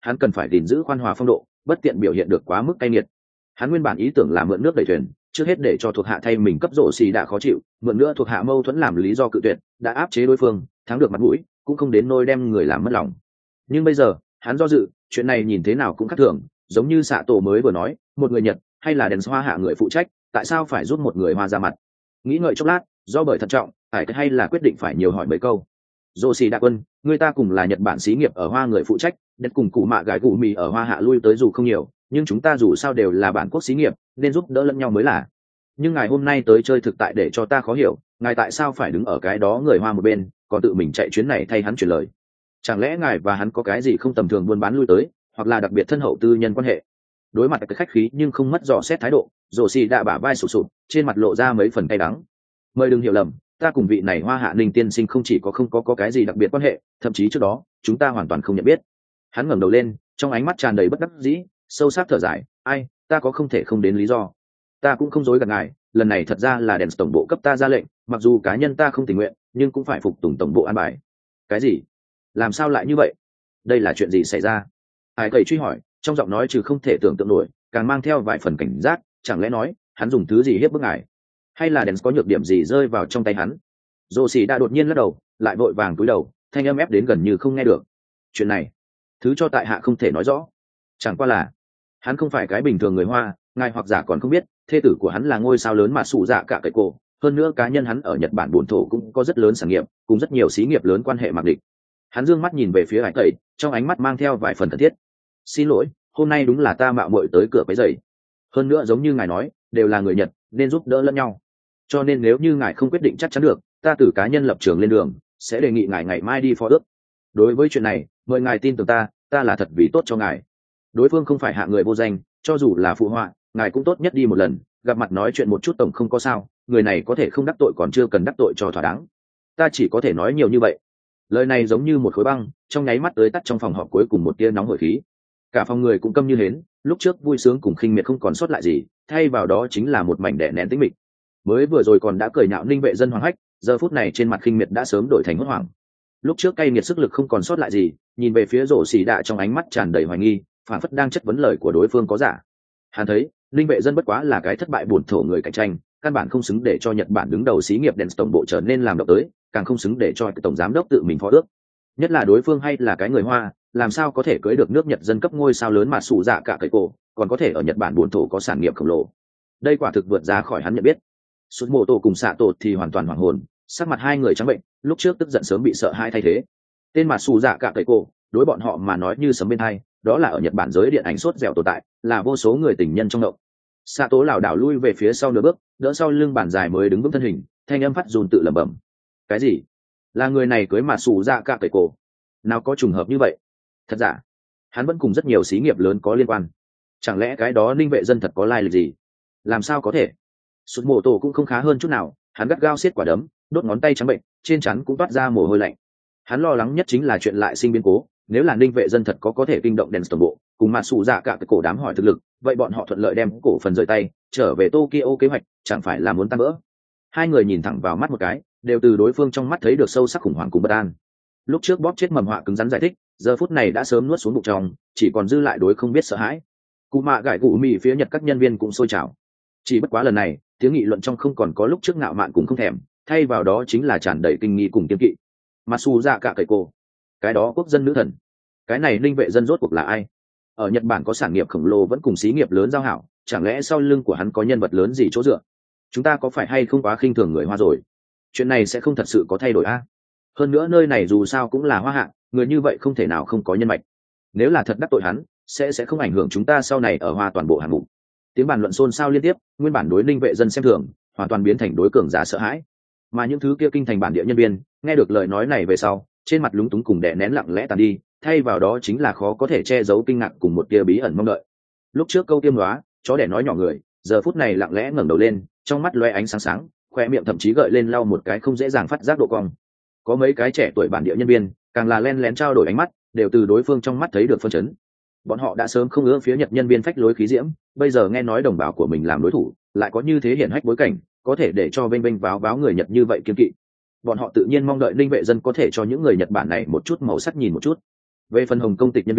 hắn cần phải gìn giữ khoan hòa phong độ, bất tiện biểu hiện được quá mức cay nghiệt. Hắn nguyên bản ý tưởng là mượn nước đẩy thuyền, trước hết để cho thuộc hạ thay mình cấp rổ xì đã khó chịu, mượn nữa thuộc hạ mâu thuẫn làm lý do cự tuyệt, đã áp chế đối phương, thắng được mặt mũi, cũng không đến nôi đem người làm mất lòng. Nhưng bây giờ hắn do dự, chuyện này nhìn thế nào cũng khác thường, giống như xạ tổ mới vừa nói, một người Nhật hay là đèn hoa hạ người phụ trách, tại sao phải giúp một người Hoa ra mặt? Nghĩ ngợi chốc lát, do bởi thận trọng, phải hay là quyết định phải nhiều hỏi mấy câu. Dô xì đa quân, người ta cùng là Nhật Bản xí nghiệp ở Hoa người phụ trách, đất cùng cụ mạ gái cụ mì ở Hoa hạ lui tới dù không nhiều, nhưng chúng ta dù sao đều là bản quốc xí nghiệp, nên giúp đỡ lẫn nhau mới là. Nhưng ngài hôm nay tới chơi thực tại để cho ta khó hiểu, ngài tại sao phải đứng ở cái đó người Hoa một bên, còn tự mình chạy chuyến này thay hắn chuyển lời? Chẳng lẽ ngài và hắn có cái gì không tầm thường buôn bán lui tới, hoặc là đặc biệt thân hậu tư nhân quan hệ? Đối mặt cái khách khí nhưng không mất dò xét thái độ, Dô xì đã bả vai sụp sụp, trên mặt lộ ra mấy phần cay đắng. Mời đừng hiểu lầm, ta cùng vị này Hoa hạ Ninh tiên sinh không chỉ có cái gì đặc biệt quan hệ, thậm chí trước đó chúng ta hoàn toàn không nhận biết. Hắn ngẩng đầu lên, trong ánh mắt tràn đầy bất đắc dĩ, sâu sắc thở dài, ai, ta có không thể không đến lý do. Ta cũng không dối gạt ngài, lần này thật ra là đèn tổng bộ cấp ta ra lệnh, mặc dù cá nhân ta không tình nguyện, nhưng cũng phải phục tùng tổng bộ an bài. Cái gì? Làm sao lại như vậy? Đây là chuyện gì xảy ra? Ai cầy truy hỏi, trong giọng nói trừ không thể tưởng tượng nổi, càng mang theo vài phần cảnh giác, chẳng lẽ nói hắn dùng thứ gì hiếp bức ngài, hay là đèn có nhược điểm gì rơi vào trong tay hắn? Dô xì đã đột nhiên lắc đầu, lại vội vàng cúi đầu, thanh âm ép đến gần như không nghe được. Chuyện này, thứ cho tại hạ không thể nói rõ. Chẳng qua là hắn không phải cái bình thường người Hoa, ngài hoặc giả còn không biết, thê tử của hắn là ngôi sao lớn mà sụ dạ cả cậy cổ. Hơn nữa cá nhân hắn ở Nhật Bản buồn thổ cũng có rất lớn sản nghiệp, cùng rất nhiều xí nghiệp lớn quan hệ mặc định. Hắn dương mắt nhìn về phía Hải Tẩy, trong ánh mắt mang theo vài phần thân thiết. Xin lỗi, hôm nay đúng là ta mạo muội tới cửa quấy rầy. Hơn nữa giống như ngài nói, đều là người Nhật, nên giúp đỡ lẫn nhau. Cho nên nếu như ngài không quyết định chắc chắn được, ta từ cá nhân lập trường lên đường, sẽ đề nghị ngài ngày mai đi phó ước. Đối với chuyện này, mời ngài tin tưởng ta là thật vì tốt cho ngài. Đối phương không phải hạ người vô danh, cho dù là phụ họa, ngài cũng tốt nhất đi một lần, gặp mặt nói chuyện một chút tổng không có sao, người này có thể không đắc tội còn chưa cần đắc tội cho thỏa đáng. Ta chỉ có thể nói nhiều như vậy. Lời này giống như một khối băng, trong nháy mắt tới tắt trong phòng họp cuối cùng một tia nóng hổi khí. Cả phòng người cũng câm như hến, lúc trước vui sướng cùng khinh miệt không còn sót lại gì, thay vào đó chính là một mảnh đè nén tĩnh mịch. Mới vừa rồi còn đã cười nhạo Ninh Vệ Dân Hoàng Hách, giờ phút này trên mặt khinh miệt đã sớm đổi thành hốt hoảng. Lúc trước cay nghiệt sức lực không còn sót lại gì, nhìn về phía Rổ Xì Đạ trong ánh mắt tràn đầy hoài nghi, phản phất đang chất vấn lời của đối phương có giả. Hắn thấy Ninh Vệ Dân bất quá là cái thất bại buồn thổ người cạnh tranh, căn bản không xứng để cho Nhật Bản đứng đầu xí nghiệp đèn tổng bộ trở nên làm động tới, càng không xứng để cho tổng giám đốc tự mình phó ước. Nhất là đối phương hay là cái người Hoa, làm sao có thể cưới được nước Nhật dân cấp ngôi sao lớn mà sụ dạ cả cậy cổ, còn có thể ở Nhật Bản buồn thổ có sản nghiệp khổng lồ. Đây quả thực vượt ra khỏi hắn nhận biết. Sút mô tổ cùng xạ tổ thì hoàn toàn hoảng hồn, sắc mặt hai người trắng bệnh, lúc trước tức giận sớm bị sợ hãi thay thế. Tên mà sụ dạ cả cậy cổ, đối bọn họ mà nói như sấm bên hai, đó là ở Nhật Bản giới điện ảnh sốt dẻo tồn tại, là vô số người tình nhân trong động. Xạ tổ lảo đảo lui về phía sau nửa bước, đỡ sau lưng bàn dài mới đứng vững thân hình, thanh âm phát dùn tự lẩm bẩm. Cái gì? Là người này cưới mà sụ dạ cả cậy cổ? Nào có trùng hợp như vậy? Thật giả, hắn vẫn cùng rất nhiều xí nghiệp lớn có liên quan. Chẳng lẽ cái đó Ninh Vệ Dân thật có lai lịch gì? Làm sao có thể? Sút mô tổ cũng không khá hơn chút nào, hắn gắt gao siết quả đấm, đốt ngón tay trắng bệnh, trên trán cũng toát ra mồ hôi lạnh. Hắn lo lắng nhất chính là chuyện lại sinh biến cố, nếu là Ninh Vệ Dân thật có thể kinh động đèn tổng bộ, cùng mà sụ dạ cả cái cổ đám hỏi thực lực, vậy bọn họ thuận lợi đem cổ phần rời tay, trở về Tokyo kế hoạch, chẳng phải là muốn tan vỡ. Hai người nhìn thẳng vào mắt một cái, đều từ đối phương trong mắt thấy được sâu sắc khủng hoảng cùng bất an. Lúc trước bóp chết mầm họa cứng rắn giải thích, giờ phút này đã sớm nuốt xuống bụng trong, chỉ còn dư lại đối không biết sợ hãi. Cụ mạ gãi gù mì phía Nhật các nhân viên cũng sôi trào. Chỉ bất quá lần này, tiếng nghị luận trong không còn có lúc trước ngạo mạn cũng không thèm, thay vào đó chính là tràn đầy kinh nghi cùng kiêng kỵ. Masu dạ cả cậy cô, cái đó quốc dân nữ thần, cái này Ninh Vệ Dân rốt cuộc là ai? Ở Nhật Bản có sản nghiệp khổng lồ vẫn cùng xí nghiệp lớn giao hảo, chẳng lẽ sau lưng của hắn có nhân vật lớn gì chỗ dựa? Chúng ta có phải hay không quá khinh thường người Hoa rồi? Chuyện này sẽ không thật sự có thay đổi a? Hơn nữa nơi này dù sao cũng là Hoa hạ, người như vậy không thể nào không có nhân mạch. Nếu là thật đắc tội hắn, sẽ không ảnh hưởng chúng ta sau này ở Hoa toàn bộ hạng mục. Tiếng bàn luận xôn xao liên tiếp, nguyên bản đối Ninh Vệ Dân xem thường, hoàn toàn biến thành đối cường giả sợ hãi. Mà những thứ kia kinh thành bản địa nhân viên, nghe được lời nói này về sau, trên mặt lúng túng cùng đè nén lặng lẽ tàn đi, thay vào đó chính là khó có thể che giấu kinh ngạc cùng một tia bí ẩn mong đợi. Lúc trước câu tiêm hóa, chó đẻ nói nhỏ người, giờ phút này lặng lẽ ngẩng đầu lên, trong mắt loe ánh sáng sáng, khoe miệng thậm chí gợi lên lau một cái không dễ dàng phát giác độ cong. Có mấy cái trẻ tuổi bản địa nhân viên, càng là len lén trao đổi ánh mắt, đều từ đối phương trong mắt thấy được phân chấn. Bọn họ đã sớm không ưa phía Nhật nhân viên phách lối khí diễm, bây giờ nghe nói đồng bào của mình làm đối thủ, lại có như thế hiển hách bối cảnh, có thể để cho vênh vênh váo váo người Nhật như vậy kiêng kỵ. Bọn họ tự nhiên mong đợi Ninh Vệ Dân có thể cho những người Nhật Bản này một chút màu sắc nhìn một chút. Về phần Hồng Công tịch nhân viên,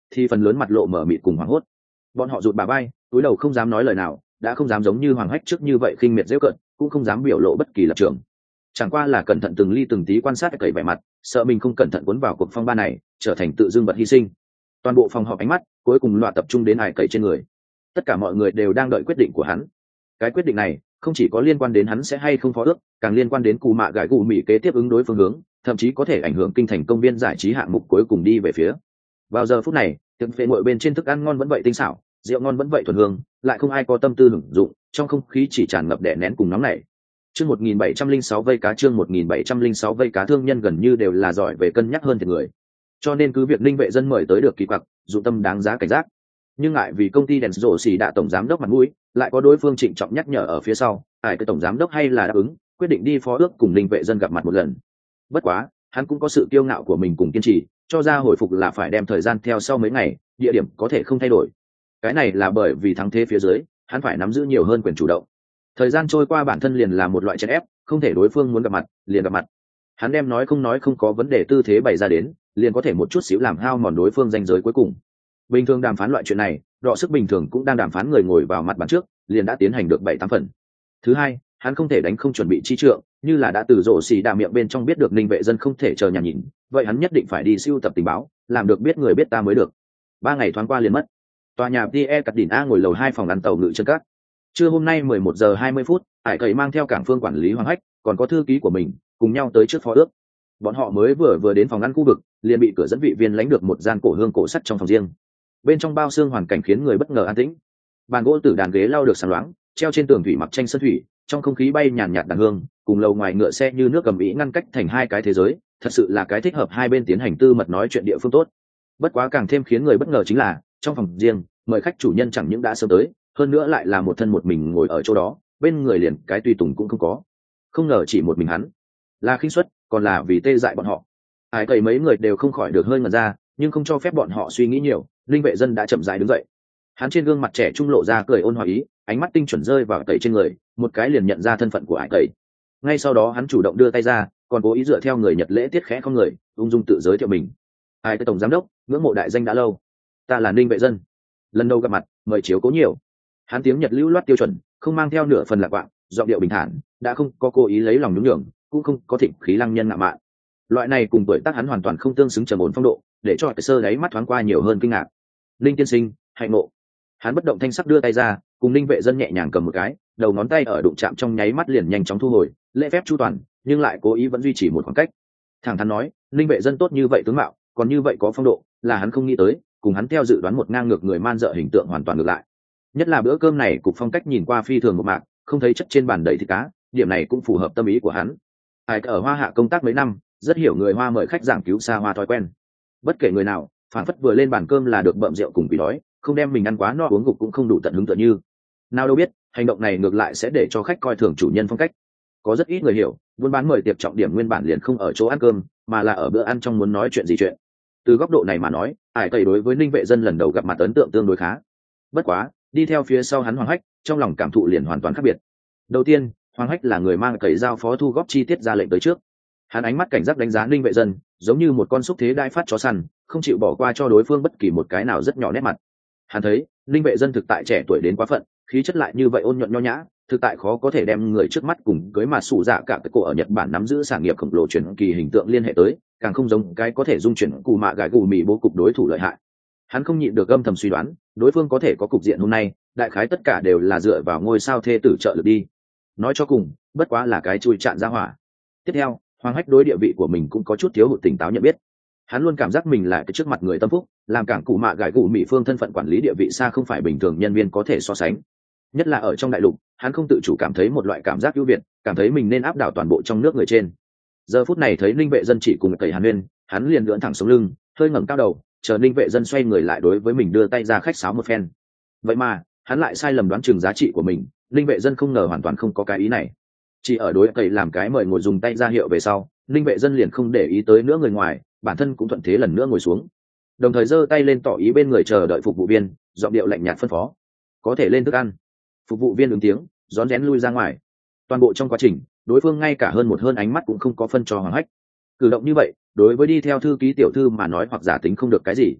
thì phần lớn mặt lộ mở mịt cùng hoảng hốt. Bọn họ rụt bà bay, túi đầu không dám nói lời nào, đã không dám giống như Hoàng Hách trước như vậy khinh miệt giễu cợt, cũng không dám biểu lộ bất kỳ lập trường. Chẳng qua là cẩn thận từng ly từng tí quan sát cậy vẻ mặt, sợ mình không cẩn thận cuốn vào cuộc phong ba này, trở thành tự dưng vật hy sinh. Toàn bộ phòng họp ánh mắt cuối cùng loạt tập trung đến Hải Cậy trên người. Tất cả mọi người đều đang đợi quyết định của hắn. Cái quyết định này không chỉ có liên quan đến hắn sẽ hay không phó ước, càng liên quan đến Cù Mạ Gãi Gù Mì kế tiếp ứng đối phương hướng, thậm chí có thể ảnh hưởng kinh thành công viên giải trí hạng mục cuối cùng đi về phía. Vào giờ phút này, tiệc phệ nguội bên trên thức ăn ngon vẫn vậy tinh xảo, rượu ngon vẫn vậy thuần hương, lại không ai có tâm tư hưởng dụng, trong không khí chỉ tràn ngập đè nén cùng nóng nảy. Chương 1706 vây cá, chương 1706 vây cá, thương nhân gần như đều là giỏi về cân nhắc hơn thiệt người. Cho nên cứ việc Ninh Vệ Dân mời tới được kỳ quặc, dụng tâm đáng giá cảnh giác. Nhưng ngại vì công ty đèn rổ xì đạ tổng giám đốc mặt mũi, lại có đối phương trịnh trọng nhắc nhở ở phía sau, cái tổng giám đốc hay là đáp ứng, quyết định đi phó ước cùng Ninh Vệ Dân gặp mặt một lần. Bất quá, hắn cũng có sự kiêu ngạo của mình cùng kiên trì, cho ra hồi phục là phải đem thời gian theo sau mấy ngày, địa điểm có thể không thay đổi. Cái này là bởi vì thắng thế phía dưới, hắn phải nắm giữ nhiều hơn quyền chủ động. Thời gian trôi qua bản thân liền là một loại chèn ép, không thể đối phương muốn gặp mặt liền gặp mặt. Hắn đem nói không có vấn đề tư thế bày ra đến, liền có thể một chút xíu làm hao mòn đối phương danh giới cuối cùng. Bình thường đàm phán loại chuyện này, đọ sức bình thường cũng đang đàm phán người ngồi vào mặt bàn trước, liền đã tiến hành được 7-8 phần. Thứ hai, hắn không thể đánh không chuẩn bị chi trượng, như là đã từ rổ xì đà miệng bên trong biết được Ninh Vệ Dân không thể chờ nhà nhìn, vậy hắn nhất định phải đi siêu tập tình báo, làm được biết người biết ta mới được. 3 ngày thoáng qua liền mất. Tòa nhà Pierre Cardin A ngồi lầu 2 phòng ăn tàu ngự chân cát. Trưa hôm nay 11 giờ 20 phút, Hải Cậy mang theo cảng phương quản lý Hoàng Hách, còn có thư ký của mình, cùng nhau tới trước phó ước. Bọn họ mới vừa đến phòng ăn khu vực, liền bị cửa dẫn vị viên lãnh được một gian cổ hương cổ sắt trong phòng riêng. Bên trong bao xương hoàn cảnh khiến người bất ngờ an tĩnh. Bàn gỗ tử đàn ghế lau được sáng loáng, treo trên tường thủy mặc tranh sơn thủy, trong không khí bay nhàn nhạt đàn hương, cùng lầu ngoài ngựa xe như nước cầm ĩ ngăn cách thành hai cái thế giới, thật sự là cái thích hợp hai bên tiến hành tư mật nói chuyện địa phương tốt. Bất quá càng thêm khiến người bất ngờ chính là, trong phòng riêng, mời khách chủ nhân chẳng những đã sớm tới, hơn nữa lại là một thân một mình ngồi ở chỗ đó, bên người liền cái tùy tùng cũng không có. Không ngờ chỉ một mình hắn, là khinh suất, còn là vì tê dại bọn họ. Ai cậy mấy người đều không khỏi được hơi ngẩn ra, nhưng không cho phép bọn họ suy nghĩ nhiều, Linh Vệ Dân đã chậm rãi đứng dậy. Hắn trên gương mặt trẻ trung lộ ra cười ôn hòa ý, ánh mắt tinh chuẩn rơi vào cậy trên người, một cái liền nhận ra thân phận của Ai cậy. Ngay sau đó hắn chủ động đưa tay ra, còn cố ý dựa theo người Nhật lễ tiết khẽ không người, ung dung tự giới thiệu mình. Ai cậy tổng giám đốc, ngưỡng mộ đại danh đã lâu. Ta là Ninh Vệ Dân, lần đầu gặp mặt, mời chiếu cố nhiều. Hắn tiếng Nhật lưu loát tiêu chuẩn, không mang theo nửa phần lạc quạng, giọng điệu bình thản, đã không có cố ý lấy lòng nhún nhường, cũng không có thịnh khí lăng nhân ngạo mạn. Loại này cùng tuổi tác hắn hoàn toàn không tương xứng trầm ổn phong độ, để cho cái sơ đáy mắt thoáng qua nhiều hơn kinh ngạc. Linh tiên sinh, hạnh ngộ. Hắn bất động thanh sắc đưa tay ra, cùng Ninh Vệ Dân nhẹ nhàng cầm một cái, đầu ngón tay ở đụng chạm trong nháy mắt liền nhanh chóng thu hồi, lễ phép chu toàn, nhưng lại cố ý vẫn duy trì một khoảng cách. Thẳng thắn nói, Ninh Vệ Dân tốt như vậy tướng mạo, còn như vậy có phong độ, là hắn không nghĩ tới, cùng hắn theo dự đoán một ngang ngược người man dợ hình tượng hoàn toàn ngược lại. Nhất là bữa cơm này cục phong cách nhìn qua phi thường một mạc, không thấy chất trên bàn đầy thịt cá, điểm này cũng phù hợp tâm ý của hắn. Ai ở Hoa Hạ công tác mấy năm, rất hiểu người Hoa mời khách giảng cứu xa hoa thói quen. Bất kể người nào, phản phất vừa lên bàn cơm là được bậm rượu cùng bị đói, không đem mình ăn quá no uống gục cũng không đủ tận hứng tựa như. Nào đâu biết, hành động này ngược lại sẽ để cho khách coi thường chủ nhân phong cách. Có rất ít người hiểu, buôn bán mời tiệc trọng điểm nguyên bản liền không ở chỗ ăn cơm, mà là ở bữa ăn trong muốn nói chuyện gì chuyện. Từ góc độ này mà nói, Ải Tẩy đối với Ninh Vệ Dân lần đầu gặp mặt ấn tượng tương đối khá. Bất quá, đi theo phía sau hắn Hoàng Hách, trong lòng cảm thụ liền hoàn toàn khác biệt. Đầu tiên, Hoàng Hách là người mang cậy giao phó thu góp chi tiết ra lệnh tới trước. Hắn ánh mắt cảnh giác đánh giá Ninh Vệ Dân, giống như một con xúc thế đai phát chó săn, không chịu bỏ qua cho đối phương bất kỳ một cái nào rất nhỏ nét mặt. Hắn thấy, Ninh Vệ Dân thực tại trẻ tuổi đến quá phận, khí chất lại như vậy ôn nhuận nho nhã, thực tại khó có thể đem người trước mắt cùng cưới mà sủ dạ cả cái cổ ở Nhật Bản nắm giữ sản nghiệp khổng lồ truyền kỳ hình tượng liên hệ tới, càng không giống cái có thể dung chuyển Cù Mạ Gãi Gù Mì bố cục đối thủ lợi hại. Hắn không nhịn được âm thầm suy đoán, đối phương có thể có cục diện hôm nay, đại khái tất cả đều là dựa vào ngôi sao thê tử trợ lực đi. Nói cho cùng, bất quá là cái chui chạn ra hỏa. Tiếp theo, Hoàng Hách đối địa vị của mình cũng có chút thiếu hụt tỉnh táo nhận biết. Hắn luôn cảm giác mình là cái trước mặt người tâm phúc, làm cảng Cù Mạ Gãi Gù Mì phương thân phận quản lý địa vị xa không phải bình thường nhân viên có thể so sánh. Nhất là ở trong đại lục, hắn không tự chủ cảm thấy một loại cảm giác ưu việt, cảm thấy mình nên áp đảo toàn bộ trong nước người trên. Giờ phút này thấy Ninh Vệ Dân chỉ cùng cậy Hàn Nguyên, hắn liền lưỡn thẳng sống lưng, hơi ngẩng cao đầu, chờ Ninh Vệ Dân xoay người lại đối với mình đưa tay ra khách sáo một phen. Vậy mà, hắn lại sai lầm đoán chừng giá trị của mình, Ninh Vệ Dân không ngờ hoàn toàn không có cái ý này. Chỉ ở đối cậy làm cái mời ngồi dùng tay ra hiệu về sau, Ninh Vệ Dân liền không để ý tới nữa người ngoài, bản thân cũng thuận thế lần nữa ngồi xuống. Đồng thời giơ tay lên tỏ ý bên người chờ đợi phục vụ viên, giọng điệu lạnh nhạt phân phó: "Có thể lên thức ăn." Phục vụ viên ứng tiếng, rón rén lui ra ngoài. Toàn bộ trong quá trình, đối phương ngay cả hơn ánh mắt cũng không có phân cho Hoàng Hách. Cử động như vậy, đối với đi theo thư ký tiểu thư mà nói hoặc giả tính không được cái gì.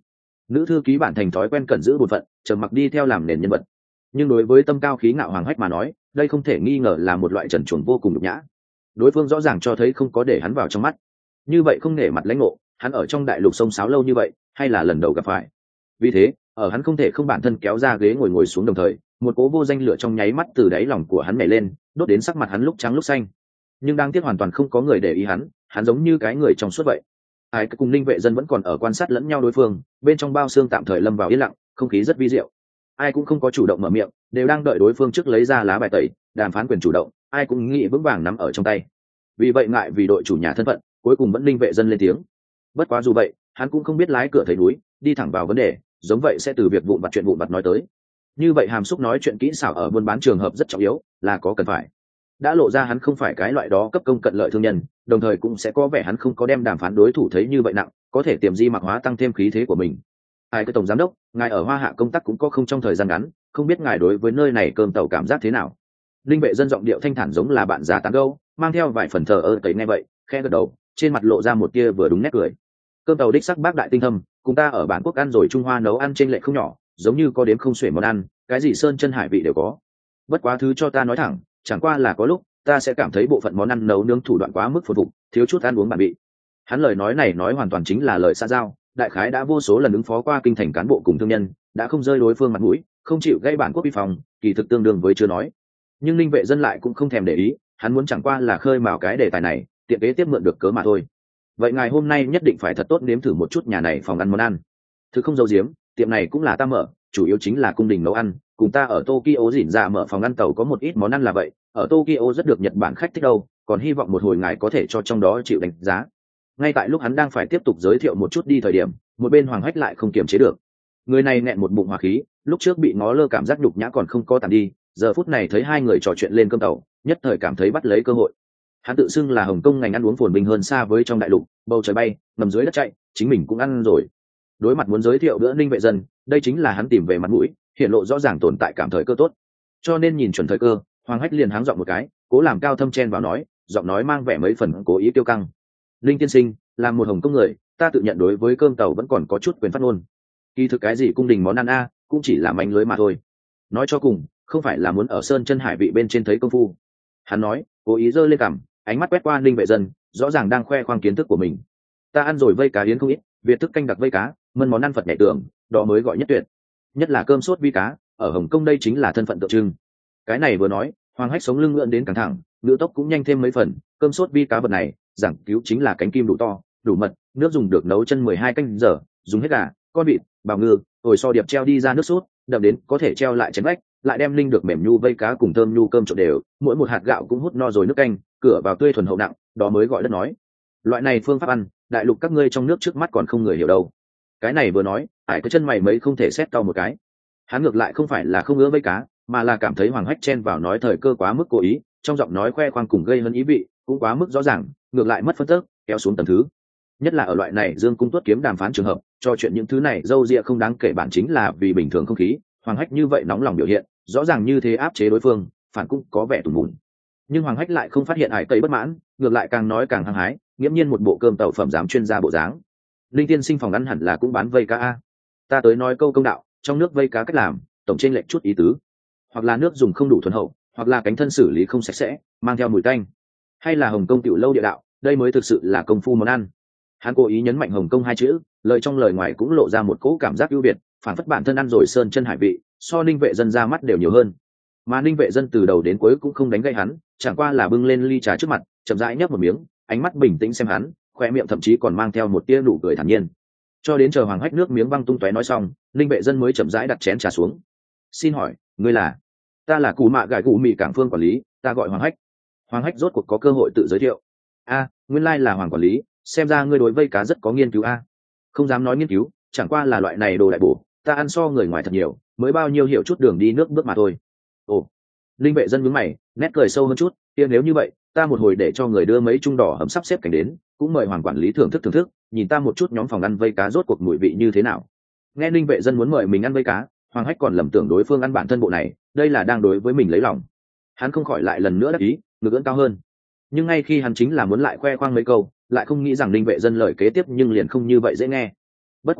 Nữ thư ký bản thành thói quen cẩn giữ bổn phận, trầm mặc đi theo làm nền nhân vật. Nhưng đối với tâm cao khí ngạo Hoàng Hách mà nói, đây không thể nghi ngờ là một loại trần truồng vô cùng nhục nhã. Đối phương rõ ràng cho thấy không có để hắn vào trong mắt. Như vậy không nể mặt lãnh ngộ, hắn ở trong đại lục sông sáo lâu như vậy, hay là lần đầu gặp phải. Vì thế, ở hắn không thể không bản thân kéo ra ghế ngồi xuống đồng thời, một cố vô danh lửa trong nháy mắt từ đáy lòng của hắn nhảy lên, đốt đến sắc mặt hắn lúc trắng lúc xanh. Nhưng đáng tiếc hoàn toàn không có người để ý hắn giống như cái người trong suốt vậy. Ai cùng Ninh Vệ Dân vẫn còn ở quan sát lẫn nhau đối phương, bên trong bao xương tạm thời lâm vào yên lặng, không khí rất vi diệu. Ai cũng không có chủ động mở miệng, đều đang đợi đối phương trước lấy ra lá bài tẩy, đàm phán quyền chủ động, ai cũng nghĩ vững vàng nắm ở trong tay. Vì vậy ngại vì đội chủ nhà thân phận, cuối cùng vẫn Ninh Vệ Dân lên tiếng. Bất quá dù vậy, hắn cũng không biết lái cửa thấy núi, đi thẳng vào vấn đề, giống vậy sẽ từ việc vụn vặt chuyện vụn vặt nói tới. Như vậy hàm xúc nói chuyện kỹ xảo ở buôn bán trường hợp rất trọng yếu, là có cần phải. Đã lộ ra hắn không phải cái loại đó cấp công cận lợi thương nhân, đồng thời cũng sẽ có vẻ hắn không có đem đàm phán đối thủ thấy như vậy nặng, có thể tiềm di mặc hóa tăng thêm khí thế của mình. Ai cái tổng giám đốc, ngài ở Hoa Hạ công tác cũng có không trong thời gian ngắn, không biết ngài đối với nơi này cơm tàu cảm giác thế nào? Linh Vệ Dân giọng điệu thanh thản giống là bạn già tán gẫu, mang theo vài phần thờ ơ tẩy nghe vậy, khẽ gật đầu, trên mặt lộ ra một tia vừa đúng nét cười. Cơm tàu đích sắc bác đại tinh thâm, cùng ta ở bản quốc ăn rồi Trung Hoa nấu ăn trên lệ không nhỏ, giống như có đếm không xuể món ăn, cái gì sơn chân hải vị đều có. Bất quá thứ cho ta nói thẳng, chẳng qua là có lúc ta sẽ cảm thấy bộ phận món ăn nấu nướng thủ đoạn quá mức phồn phục, thiếu chút ăn uống bản vị. Hắn lời nói này nói hoàn toàn chính là lời xã giao, đại khái đã vô số lần ứng phó qua kinh thành cán bộ cùng thương nhân, đã không rơi đối phương mặt mũi, không chịu gây bản quốc vi phòng, kỳ thực tương đương với chưa nói. Nhưng Linh Vệ Dân lại cũng không thèm để ý, hắn muốn chẳng qua là khơi mào cái đề tài này, tiện kế tiếp mượn được cớ mà thôi. Vậy ngài hôm nay nhất định phải thật tốt nếm thử một chút nhà này phòng ăn món ăn. Thứ không giấu giếm, tiệm này cũng là ta mở, chủ yếu chính là cung đình nấu ăn, cùng ta ở Tokyo dỉn ra mở phòng ăn tàu có một ít món ăn là vậy, ở Tokyo rất được Nhật Bản khách thích đâu, còn hy vọng một hồi ngài có thể cho trong đó chịu đánh giá. Ngay tại lúc hắn đang phải tiếp tục giới thiệu một chút đi thời điểm, một bên Hoàng Hách lại không kiềm chế được. Người này nghẹn một bụng hỏa khí, lúc trước bị ngó lơ cảm giác nhục nhã còn không có tàn đi, giờ phút này thấy hai người trò chuyện lên cơm tàu, nhất thời cảm thấy bắt lấy cơ hội. Hắn tự xưng là Hồng Kông ngành ăn uống phồn vinh hơn xa với trong đại lục, bầu trời bay, ngầm dưới đất chạy, chính mình cũng ăn rồi. Đối mặt muốn giới thiệu bữa Ninh Vệ Dân, đây chính là hắn tìm về mặt mũi, hiện lộ rõ ràng tồn tại cảm thời cơ tốt. Cho nên nhìn chuẩn thời cơ, Hoàng Hách liền háng giọng một cái, cố làm cao thâm chen vào nói, giọng nói mang vẻ mấy phần cố ý tiêu căng. Linh tiên sinh, làm một Hồng Kông người, ta tự nhận đối với cơm tàu vẫn còn có chút quyền phát ngôn. Kỳ thực cái gì cung đình món ăn a, cũng chỉ là manh lưới mà thôi. Nói cho cùng, không phải là muốn ở sơn chân hải vị bên trên thấy công phu. Hắn nói, cố ý giơ lên cằm, ánh mắt quét qua Ninh Vệ Dân, rõ ràng đang khoe khoang kiến thức của mình. Ta ăn rồi vây cá yến không ít, việt thức canh đặc vây cá, mân món ăn Phật nhảy tưởng, đó mới gọi nhất tuyệt. Nhất là cơm sốt vi cá, ở Hồng Kông đây chính là thân phận tượng trưng. Cái này vừa nói, Hoàng Hách sống lưng ngưỡng đến căng thẳng, ngữ tốc cũng nhanh thêm mấy phần. Cơm sốt vi cá vật này, giảng cứu chính là cánh kim đủ to, đủ mật, nước dùng được nấu chân 12 canh giờ, dùng hết gà, con vịt, bào ngư, hồi so điệp treo đi ra nước sốt, đậm đến có thể treo lại chén vách, lại đem linh được mềm nhu vây cá cùng thơm nhu cơm trộn đều, mỗi một hạt gạo cũng hút no rồi nước canh, cửa vào tươi thuần hậu nặng, đó mới gọi đất nói. Loại này phương pháp ăn, đại lục các ngươi trong nước trước mắt còn không người hiểu đâu. Cái này vừa nói, Hải cái chân mày mấy không thể xét cao một cái. Hắn ngược lại không phải là không ưa vây cá, mà là cảm thấy Hoàng Hách chen vào nói thời cơ quá mức cố ý, trong giọng nói khoe khoang cùng gây hấn ý vị cũng quá mức rõ ràng, ngược lại mất phân tức, kéo xuống tầng thứ. Nhất là ở loại này dương cung tuất kiếm đàm phán trường hợp, cho chuyện những thứ này dâu dịa không đáng kể, bản chính là vì bình thường không khí. Hoàng Hách như vậy nóng lòng biểu hiện, rõ ràng như thế áp chế đối phương, phản cũng có vẻ tủn mủn. Nhưng Hoàng Hách lại không phát hiện Hải Tây bất mãn, ngược lại càng nói càng hăng hái, nghiễm nhiên một bộ cơm tàu phẩm giám chuyên gia bộ dáng. Linh tiên sinh phòng ăn hẳn là cũng bán vây cá a. Ta tới nói câu công đạo, trong nước vây cá cách làm, tổng trên lệch chút ý tứ. Hoặc là nước dùng không đủ thuần hậu, hoặc là cánh thân xử lý không sạch sẽ, mang theo mùi tanh. Hay là Hồng Kông tiểu lâu địa đạo, đây mới thực sự là công phu món ăn. Hắn cố ý nhấn mạnh Hồng Kông hai chữ, lời trong lời ngoài cũng lộ ra một cỗ cảm giác ưu việt, phản phất bản thân ăn rồi sơn chân hải vị, so Ninh Vệ Dân ra mắt đều nhiều hơn. Mà Ninh Vệ Dân từ đầu đến cuối cũng không đánh gãy hắn, chẳng qua là bưng lên ly trà trước mặt, chậm rãi nhấp một miếng, ánh mắt bình tĩnh xem hắn, khoe miệng thậm chí còn mang theo một tia nụ cười thản nhiên. Cho đến chờ Hoàng Hách nước miếng văng tung tóe nói xong, Ninh Vệ Dân mới chậm rãi đặt chén trà xuống. Xin hỏi, ngươi là? Ta là Cù Mạ Gải Cụ Mị cảng phương quản lý, ta gọi Hoàng Hách. Hoàng Hách rốt cuộc có cơ hội tự giới thiệu. A, nguyên lai là Hoàng quản lý, xem ra ngươi đối vây cá rất có nghiên cứu a. Không dám nói nghiên cứu, chẳng qua là loại này đồ đại bổ, ta ăn so người ngoài thật nhiều, mới bao nhiêu hiểu chút đường đi nước bước mà thôi. Ồ. Linh Vệ Dân nhướng mày, nét cười sâu hơn chút, kia nếu như vậy, ta một hồi để cho người đưa mấy chung đỏ hầm sắp xếp cảnh đến, cũng mời Hoàng quản lý thưởng thức, nhìn ta một chút nhóm phòng ăn vây cá rốt cuộc mùi vị như thế nào. Nghe Linh Vệ Dân muốn mời mình ăn vây cá, Hoàng Hách còn lầm tưởng đối phương ăn bản thân bộ này, đây là đang đối với mình lấy lòng. Hắn không khỏi lại lần nữa đắc ý, ngực ưỡn cao hơn. Nhưng ngay khi hắn chính là muốn lại khoe khoang mấy câu, lại không nghĩ rằng Linh Vệ Dân lời kế tiếp nhưng liền không như vậy dễ nghe. Bất quá,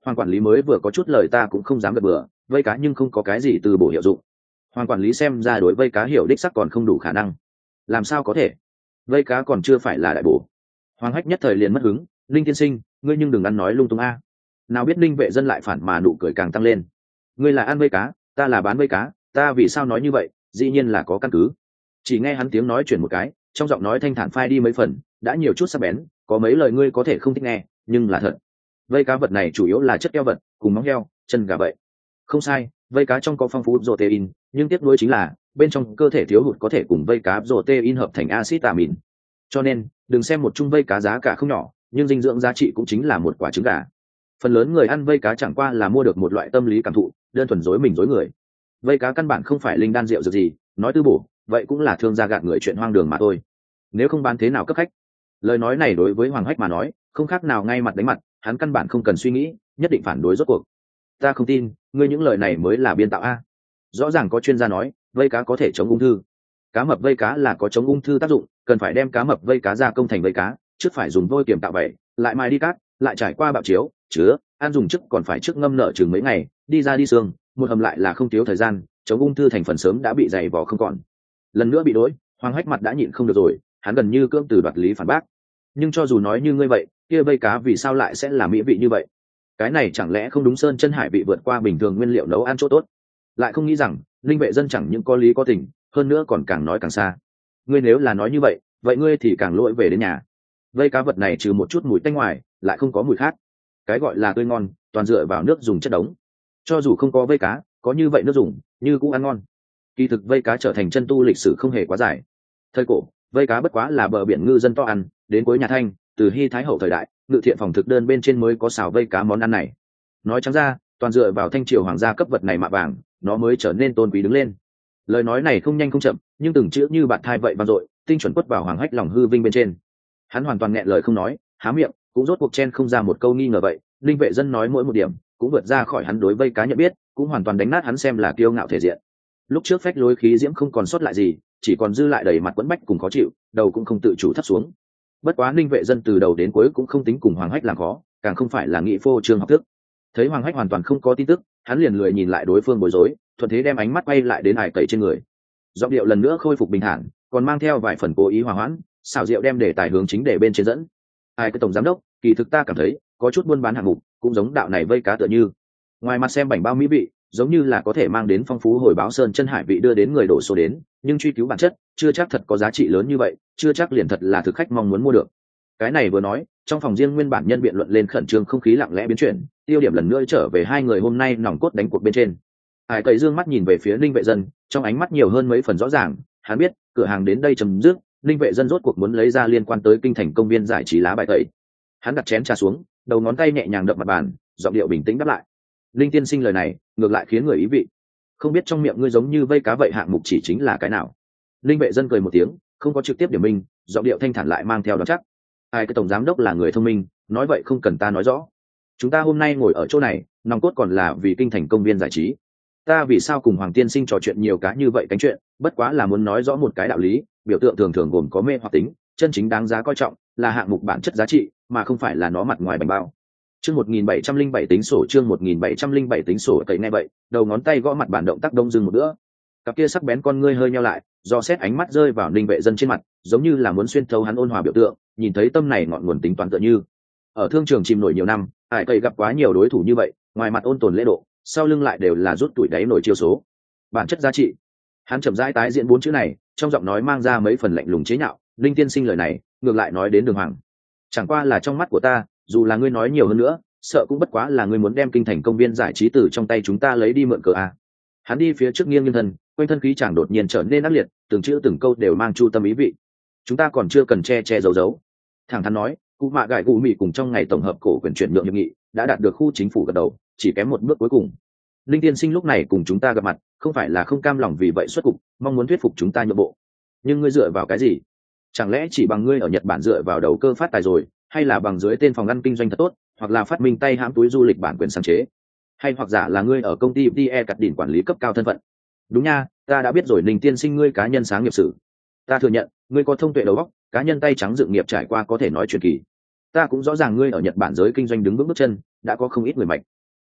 Hoàng quản lý mới vừa có chút lời ta cũng không dám gật bừa, vây cá nhưng không có cái gì từ bổ hiệu dụng. Hoàng quản lý xem ra đối vây cá hiểu đích sắc còn không đủ khả năng. Làm sao có thể? Vây cá còn chưa phải là đại bổ. Hoàng Hách nhất thời liền mất hứng, Linh tiên sinh, ngươi nhưng đừng ăn nói lung tung a. Nào biết Linh vệ dân lại phản mà nụ cười càng tăng lên. Ngươi là ăn vây cá, ta là bán vây cá, ta vì sao nói như vậy? Dĩ nhiên là có căn cứ. Chỉ nghe hắn tiếng nói chuyển một cái, trong giọng nói thanh thản phai đi mấy phần, đã nhiều chút sắc bén, có mấy lời ngươi có thể không thích nghe, nhưng là thật. Vây cá vật này chủ yếu là chất keo vật, cùng móng heo, chân gà vậy. Không sai, vây cá trong có phong phú protein, nhưng tiếc nuối chính là bên trong cơ thể thiếu hụt có thể cùng vây cá protein hợp thành axit amin. Cho nên, đừng xem một chung vây cá giá cả không nhỏ, nhưng dinh dưỡng giá trị cũng chính là một quả trứng gà. Phần lớn người ăn vây cá chẳng qua là mua được một loại tâm lý cảm thụ, đơn thuần dối mình dối người. Vây cá căn bản không phải linh đan rượu dược gì, nói tư bổ, vậy cũng là thương gia gạt người chuyện hoang đường mà thôi. Nếu không bán thế nào cấp khách? Lời nói này đối với Hoàng Hách mà nói, không khác nào ngay mặt đánh mặt, hắn căn bản không cần suy nghĩ, nhất định phản đối rốt cuộc. Ta không tin, ngươi những lời này mới là biên tạo a. Rõ ràng có chuyên gia nói, vây cá có thể chống ung thư. Cá mập vây cá là có chống ung thư tác dụng, cần phải đem cá mập vây cá ra công thành vây cá, trước phải dùng vôi kiềm tạo vậy, lại mài đi cát, lại trải qua bạo chiếu, chứa, ăn dùng trước còn phải trước ngâm nở chừng mấy ngày, đi ra đi xương, một hầm lại là không thiếu thời gian, chống ung thư thành phần sớm đã bị dày vò không còn. Lần nữa bị đối, Hoàng Hách mặt đã nhịn không được rồi, hắn gần như cưỡng từ đoạt lý phản bác. Nhưng cho dù nói như ngươi vậy, kia vây cá vì sao lại sẽ là mỹ vị như vậy? Cái này chẳng lẽ không đúng sơn chân hải vị vượt qua bình thường nguyên liệu nấu ăn chỗ tốt? Lại không nghĩ rằng linh vệ dân chẳng những có lý có tình, hơn nữa còn càng nói càng xa. Ngươi nếu là nói như vậy, vậy ngươi thì càng lỗi về đến nhà. Vây cá vật này trừ một chút mùi tanh ngoài, lại không có mùi khác. Cái gọi là tươi ngon, toàn dựa vào nước dùng chất đống. Cho dù không có vây cá, có như vậy nước dùng, như cũng ăn ngon. Kỳ thực vây cá trở thành chân tu lịch sử không hề quá dài. Thời cổ, vây cá bất quá là bờ biển ngư dân to ăn, đến cuối nhà Thanh, từ Hy Thái hậu thời đại, ngự thiện phòng thực đơn bên trên mới có xào vây cá món ăn này. Nói trắng ra, toàn dựa vào Thanh triều hoàng gia cấp vật này mạ vàng, nó mới trở nên tôn quý đứng lên. Lời nói này không nhanh không chậm, nhưng từng chữ như bạt thai vậy vang dội, tinh chuẩn quất vào Hoàng Hách lòng hư vinh bên trên. Hắn hoàn toàn nghẹn lời không nói, há miệng, cũng rốt cuộc chen không ra một câu nghi ngờ vậy. Linh vệ dân nói mỗi một điểm, cũng vượt ra khỏi hắn đối vây cá nhận biết, cũng hoàn toàn đánh nát hắn xem là kiêu ngạo thể diện. Lúc trước phách lối khí diễm không còn sót lại gì, chỉ còn dư lại đầy mặt quẫn bách cùng khó chịu, đầu cũng không tự chủ thấp xuống. Bất quá Linh vệ dân từ đầu đến cuối cũng không tính cùng Hoàng Hách làm khó, càng không phải là nghị phô trương học thức. Thấy Hoàng Hách hoàn toàn không có tin tức, hắn liền lười nhìn lại đối phương bối rối, thuận thế đem ánh mắt quay lại đến Hải Cậy trên người. Giọng điệu lần nữa khôi phục bình thản, còn mang theo vài phần cố ý hòa hoãn, xảo diệu đem đề tài hướng chính để bên trên dẫn. Ai cái tổng giám đốc, kỳ thực ta cảm thấy có chút buôn bán hạng mục, cũng giống đạo này vây cá tựa như. Ngoài mặt xem bảnh bao mỹ vị, giống như là có thể mang đến phong phú hồi báo sơn chân hải vị đưa đến người đổ số đến, nhưng truy cứu bản chất, chưa chắc thật có giá trị lớn như vậy, chưa chắc liền thật là thực khách mong muốn mua được. Cái này vừa nói, trong phòng riêng nguyên bản nhân biện luận lên khẩn trương không khí lặng lẽ biến chuyển, tiêu điểm lần nữa trở về hai người hôm nay nòng cốt đánh cuộc bên trên. Hải Tây dương mắt nhìn về phía Ninh Vệ Dân, trong ánh mắt nhiều hơn mấy phần rõ ràng, hắn biết, cửa hàng đến đây chấm dứt, Ninh Vệ Dân rốt cuộc muốn lấy ra liên quan tới kinh thành công viên giải trí lá bài tẩy. Hắn đặt chén trà xuống, đầu ngón tay nhẹ nhàng đập mặt bàn, giọng điệu bình tĩnh đáp lại. Linh tiên sinh lời này, ngược lại khiến người ý vị. Không biết trong miệng ngươi giống như vây cá vậy hạng mục chỉ chính là cái nào? Ninh Vệ Dân cười một tiếng, không có trực tiếp điểm minh, giọng điệu thanh thản lại mang theo đoán chắc. Ai cái tổng giám đốc là người thông minh, nói vậy không cần ta nói rõ. Chúng ta hôm nay ngồi ở chỗ này, nòng cốt còn là vì kinh thành công viên giải trí. Ta vì sao cùng Hoàng tiên sinh trò chuyện nhiều cá như vậy cánh chuyện, bất quá là muốn nói rõ một cái đạo lý, biểu tượng thường thường gồm có mê hoặc tính, chân chính đáng giá coi trọng là hạng mục bản chất giá trị, mà không phải là nó mặt ngoài bánh bao. Chương 1707 tính sổ, chương 1707 tính sổ. Cậy nghe vậy, đầu ngón tay gõ mặt bàn động tác đông dưng một bữa. Cặp kia sắc bén con ngươi hơi nheo lại, do xét ánh mắt rơi vào Ninh Vệ Dân trên mặt, giống như là muốn xuyên thấu hắn ôn hòa biểu tượng, nhìn thấy tâm này ngọn nguồn tính toán tựa như. Ở thương trường chìm nổi nhiều năm, Hải Cậy gặp quá nhiều đối thủ như vậy, ngoài mặt ôn tồn lễ độ, sau lưng lại đều là rút tuổi đáy nổi chiêu số. Bản chất giá trị. Hắn chậm rãi tái diễn bốn chữ này, trong giọng nói mang ra mấy phần lạnh lùng chế nhạo. Linh tiên sinh lời này, ngược lại nói đến Đường Hoàng. Chẳng qua là trong mắt của ta, dù là ngươi nói nhiều hơn nữa, sợ cũng bất quá là ngươi muốn đem kinh thành công viên giải trí từ trong tay chúng ta lấy đi mượn cờ a. Hắn đi phía trước nghiêng nghiêng thân, quanh thân khí chàng đột nhiên trở nên ác liệt, từng chữ từng câu đều mang chu tâm ý vị. Chúng ta còn chưa cần che che giấu giấu. Thẳng thắn nói, cụ mạ gải cụ mị cùng trong ngày tổng hợp cổ quyền chuyển nhượng hiệp nghị đã đạt được khu chính phủ gật đầu, chỉ kém một bước cuối cùng. Linh tiên sinh lúc này cùng chúng ta gặp mặt, không phải là không cam lòng vì vậy xuất cục, mong muốn thuyết phục chúng ta nhượng bộ. Nhưng ngươi dựa vào cái gì? Chẳng lẽ chỉ bằng ngươi ở Nhật Bản dựa vào đầu cơ phát tài rồi, hay là bằng dưới tên phòng ăn kinh doanh thật tốt, hoặc là phát minh tay hãm túi du lịch bản quyền sáng chế, hay hoặc giả là ngươi ở công ty DE cắt đỉnh quản lý cấp cao thân phận? Đúng nha, ta đã biết rồi. Linh tiên sinh ngươi cá nhân sáng nghiệp sử, ta thừa nhận, ngươi có thông tuệ đầu óc, cá nhân tay trắng dựng nghiệp trải qua có thể nói truyền kỳ. Ta cũng rõ ràng ngươi ở Nhật Bản giới kinh doanh đứng vững bước chân, đã có không ít người mạnh.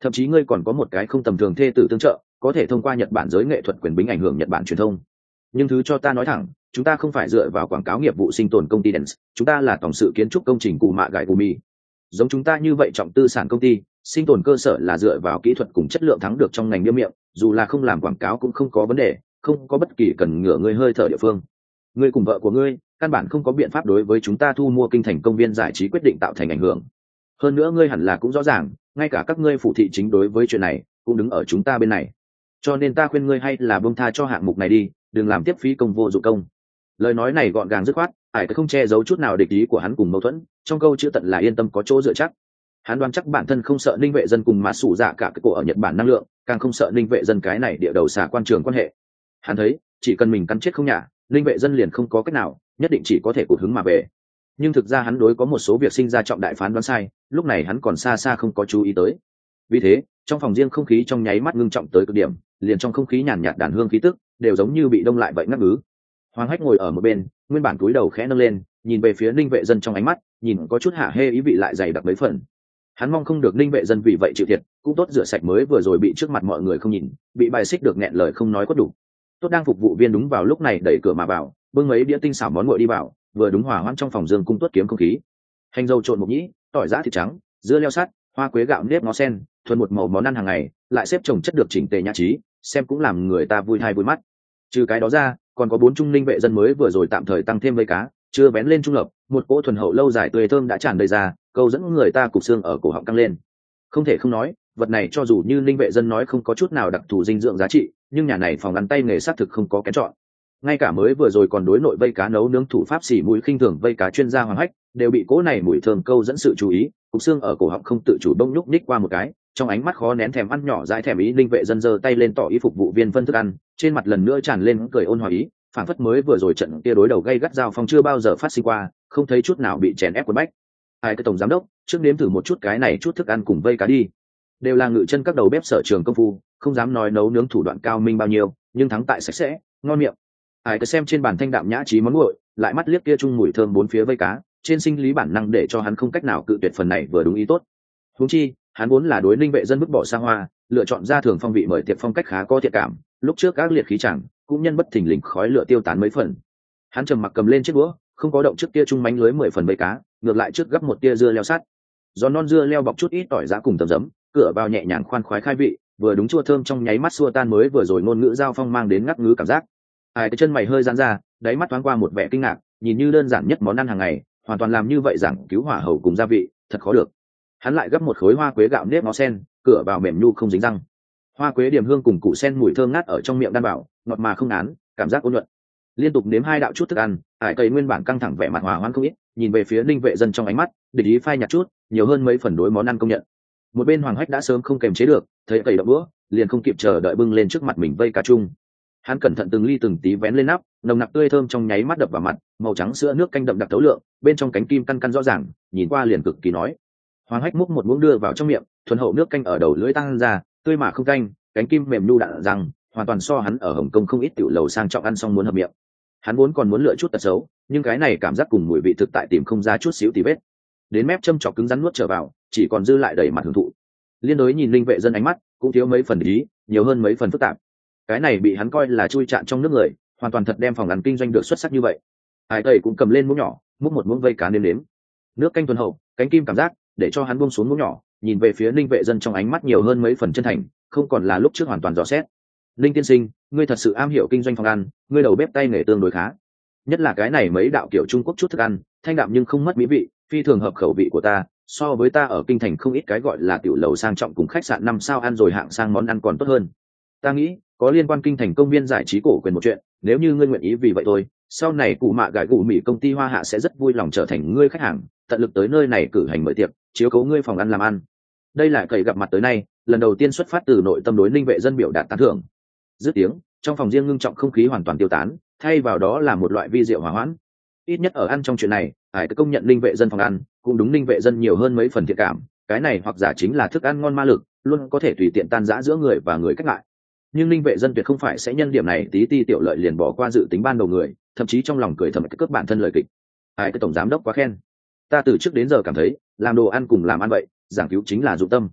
thậm chí ngươi còn có một cái không tầm thường thê tử tương trợ, có thể thông qua Nhật Bản giới nghệ thuật quyền bính ảnh hưởng Nhật Bản truyền thông. Nhưng thứ cho ta nói thẳng, chúng ta không phải dựa vào quảng cáo nghiệp vụ sinh tồn công ty Dance, chúng ta là tổng sự kiến trúc công trình Cù Mạ Gải Cù Mì. Giống chúng ta như vậy trọng tư sản công ty, sinh tồn cơ sở là dựa vào kỹ thuật cùng chất lượng thắng được trong ngành nghiêm miệng, dù là không làm quảng cáo cũng không có vấn đề, không có bất kỳ cần ngửa ngươi hơi thở địa phương. Ngươi cùng vợ của ngươi, căn bản không có biện pháp đối với chúng ta thu mua kinh thành công viên giải trí quyết định tạo thành ảnh hưởng. Hơn nữa ngươi hẳn là cũng rõ ràng, ngay cả các ngươi phụ thị chính đối với chuyện này cũng đứng ở chúng ta bên này. Cho nên ta khuyên ngươi hay là buông tha cho hạng mục này đi, đừng làm tiếp phí công vô dụng công. Lời nói này gọn gàng dứt khoát, ải không che giấu chút nào địch ý của hắn cùng mâu thuẫn, trong câu chữ tận là yên tâm có chỗ dựa chắc. Hắn đoán chắc bản thân không sợ Ninh Vệ Dân cùng Mã Sủ Dạ cả cái cổ ở Nhật Bản năng lượng, càng không sợ Ninh Vệ Dân cái này địa đầu xà quan trường quan hệ. Hắn thấy, chỉ cần mình cắn chết không nhả, Ninh Vệ Dân liền không có cách nào, nhất định chỉ có thể cụt hứng mà về. Nhưng thực ra hắn đối có một số việc sinh ra trọng đại phán đoán sai, lúc này hắn còn xa xa không có chú ý tới. Vì thế, trong phòng riêng không khí trong nháy mắt ngưng trọng tới cực điểm, liền trong không khí nhàn nhạt đàn hương khí tức đều giống như bị đông lại vậy ngắt ngứ. Hoàng Hách ngồi ở một bên, nguyên bản cúi đầu khẽ nâng lên, nhìn về phía Ninh Vệ Dân trong ánh mắt, nhìn có chút hạ hê ý vị lại dày đặc mấy phần. Hắn mong không được Ninh Vệ Dân vì vậy chịu thiệt, cũng tốt rửa sạch mới vừa rồi bị trước mặt mọi người không nhìn, bị bài xích được nghẹn lời không nói có đủ. Tốt đang phục vụ viên đúng vào lúc này đẩy cửa mà vào, bưng mấy đĩa tinh xảo món nguội đi vào, vừa đúng hòa hoãn trong phòng dương cung tuất kiếm không khí. Hành dâu trộn mộc nhĩ, tỏi giã thịt trắng, dưa leo sắt, hoa quế gạo nếp ngó sen, thuần một màu món ăn hàng ngày, lại xếp chồng chất được chỉnh tề nhã trí, xem cũng làm người ta vui thai vui mắt. Trừ cái đó ra, còn có 4 trung Ninh Vệ Dân mới vừa rồi tạm thời tăng thêm vây cá, chưa bén lên trung lập, một cỗ thuần hậu lâu dài tươi thơm đã tràn đầy ra, câu dẫn người ta cục xương ở cổ họng căng lên. Không thể không nói, vật này cho dù như Ninh Vệ Dân nói không có chút nào đặc thù dinh dưỡng giá trị, nhưng nhà này phòng ăn tay nghề xác thực không có kén chọn. Ngay cả mới vừa rồi còn đối nội vây cá nấu nướng thủ pháp xỉ mũi khinh thường vây cá chuyên gia Hoàng Hách, đều bị cỗ này mùi thơm câu dẫn sự chú ý, cục xương ở cổ họng không tự chủ bông nhúc nhích qua một cái, trong ánh mắt khó nén thèm ăn nhỏ dãi thèm ý. Ninh Vệ Dân giơ tay lên tỏ ý phục vụ viên phân thức ăn, trên mặt lần nữa tràn lên cười ôn hòa ý, phản phất mới vừa rồi trận kia đối đầu gay gắt giao phong chưa bao giờ phát sinh qua, không thấy chút nào bị chèn ép quấn bách. Hai cái tổng giám đốc, trước nếm thử một chút cái này chút thức ăn cùng vây cá đi. Đều là ngự chân các đầu bếp sở trường công phu, không dám nói nấu nướng thủ đoạn cao minh bao nhiêu, nhưng thắng tại sạch sẽ, ngon miệng. Ai cứ xem trên bàn thanh đạm nhã trí món nguội, lại mắt liếc kia chung mùi thơm bốn phía vây cá, trên sinh lý bản năng để cho hắn không cách nào cự tuyệt phần này vừa đúng ý tốt. Huống chi, hắn vốn là đối Ninh Vệ Dân vứt bỏ xa hoa, lựa chọn ra thường phong vị mời tiệc phong cách khá có thiện cảm, lúc trước các liệt khí chẳng, cũng nhân bất thình lình khói lửa tiêu tán mấy phần. Hắn trầm mặc cầm lên chiếc đũa, không có động trước kia chung mánh lưới 10 phần vây cá, ngược lại trước gấp một tia dưa leo sắt. Giòn non dưa leo bọc chút ít tỏi giã cùng tầm giấm, cửa vào nhẹ nhàng khoan khoái khai vị, vừa đúng chua thơm trong nháy mắt xua tan mới vừa rồi ngôn ngữ giao phong mang đến ngắt ngứ cảm giác. Ai cái chân mày hơi giãn ra, đáy mắt thoáng qua một vẻ kinh ngạc, nhìn như đơn giản nhất món ăn hàng ngày, hoàn toàn làm như vậy giảng cứu hỏa hậu cùng gia vị, thật khó được. Hắn lại gấp một khối hoa quế gạo nếp ngó sen, cửa vào mềm nhu không dính răng. Hoa quế điểm hương cùng củ sen mùi thơm ngát ở trong miệng đan bảo, ngọt mà không án, cảm giác ôn nhuận. Liên tục nếm 2 đạo chút thức ăn, Hải Cây nguyên bản căng thẳng vẻ mặt hòa hoãn không ít, nhìn về phía Ninh Vệ Dân trong ánh mắt, địch ý phai nhạt chút, nhiều hơn mấy phần đối món ăn công nhận. Một bên Hoàng Hách đã sớm không kềm chế được, thấy Cây động bữa, liền không kịp chờ đợi bưng lên trước mặt mình vây cá chung. Hắn cẩn thận từng ly từng tí vén lên nắp, nồng nặc tươi thơm trong nháy mắt đập vào mặt, màu trắng sữa nước canh đậm đặc thấu lượng, bên trong cánh kim căn căn rõ ràng, nhìn qua liền cực kỳ nói. Hoàng Hách múc một muỗng đưa vào trong miệng, thuần hậu nước canh ở đầu lưỡi tăng ra, tươi mà không canh, cánh kim mềm nhu đạn răng, hoàn toàn so hắn ở Hồng Kông không ít tiểu lầu sang trọng ăn xong muốn hợp miệng. Hắn vốn còn muốn lựa chút tật xấu, nhưng cái này cảm giác cùng mùi vị thực tại tìm không ra chút xíu tì vết. Đến mép châm chọc cứng rắn nuốt trở vào, chỉ còn dư lại đầy mặt hưởng thụ. Liên đối nhìn Ninh Vệ Dân ánh mắt, cũng thiếu mấy phần ý, nhiều hơn mấy phần phức tạp. Cái này bị hắn coi là chui chạn trong nước người, hoàn toàn thật đem phòng ăn kinh doanh được xuất sắc như vậy. Ai tẩy cũng cầm lên muỗng nhỏ, múc một muỗng vây cá nêm nếm. Nước canh thuần hậu, cánh kim cảm giác, để cho hắn buông xuống muỗng nhỏ, nhìn về phía Ninh Vệ Dân trong ánh mắt nhiều hơn mấy phần chân thành, không còn là lúc trước hoàn toàn dò xét. Ninh tiên sinh, ngươi thật sự am hiểu kinh doanh phòng ăn, ngươi đầu bếp tay nghề tương đối khá. Nhất là cái này mấy đạo kiểu Trung Quốc chút thức ăn, thanh đạm nhưng không mất mỹ vị, phi thường hợp khẩu vị của ta, so với ta ở kinh thành không ít cái gọi là tiểu lầu sang trọng cùng khách sạn 5 sao ăn rồi hạng sang món ăn còn tốt hơn. Ta nghĩ, có liên quan kinh thành công viên giải trí cổ quyền một chuyện, nếu như ngươi nguyện ý vì vậy thôi, sau này Cụ Mạ Gải Cụ Mỹ công ty Hoa Hạ sẽ rất vui lòng trở thành ngươi khách hàng, tận lực tới nơi này cử hành mời tiệc, chiếu cố ngươi phòng ăn làm ăn. Đây là Cậy gặp mặt tới nay, lần đầu tiên xuất phát từ nội tâm đối Ninh Vệ Dân biểu đạt tán thưởng. Dứt tiếng, trong phòng riêng ngưng trọng không khí hoàn toàn tiêu tán, thay vào đó là một loại vi diệu hòa hoãn. Ít nhất ở ăn trong chuyện này, Hải cứ công nhận Ninh Vệ Dân phòng ăn, cũng đúng Ninh Vệ Dân nhiều hơn mấy phần thiện cảm, cái này hoặc giả chính là thức ăn ngon ma lực, luôn có thể tùy tiện tan rã giữa người và người cách lại. Nhưng Ninh Vệ Dân tuyệt không phải sẽ nhân điểm này tí ti tiểu lợi liền bỏ qua dự tính ban đầu người, thậm chí trong lòng cười thầm cái cướp bản thân lời kịch. Hải cái tổng giám đốc quá khen. Ta từ trước đến giờ cảm thấy, làm đồ ăn cùng làm ăn vậy, giảng cứu chính là dụng tâm.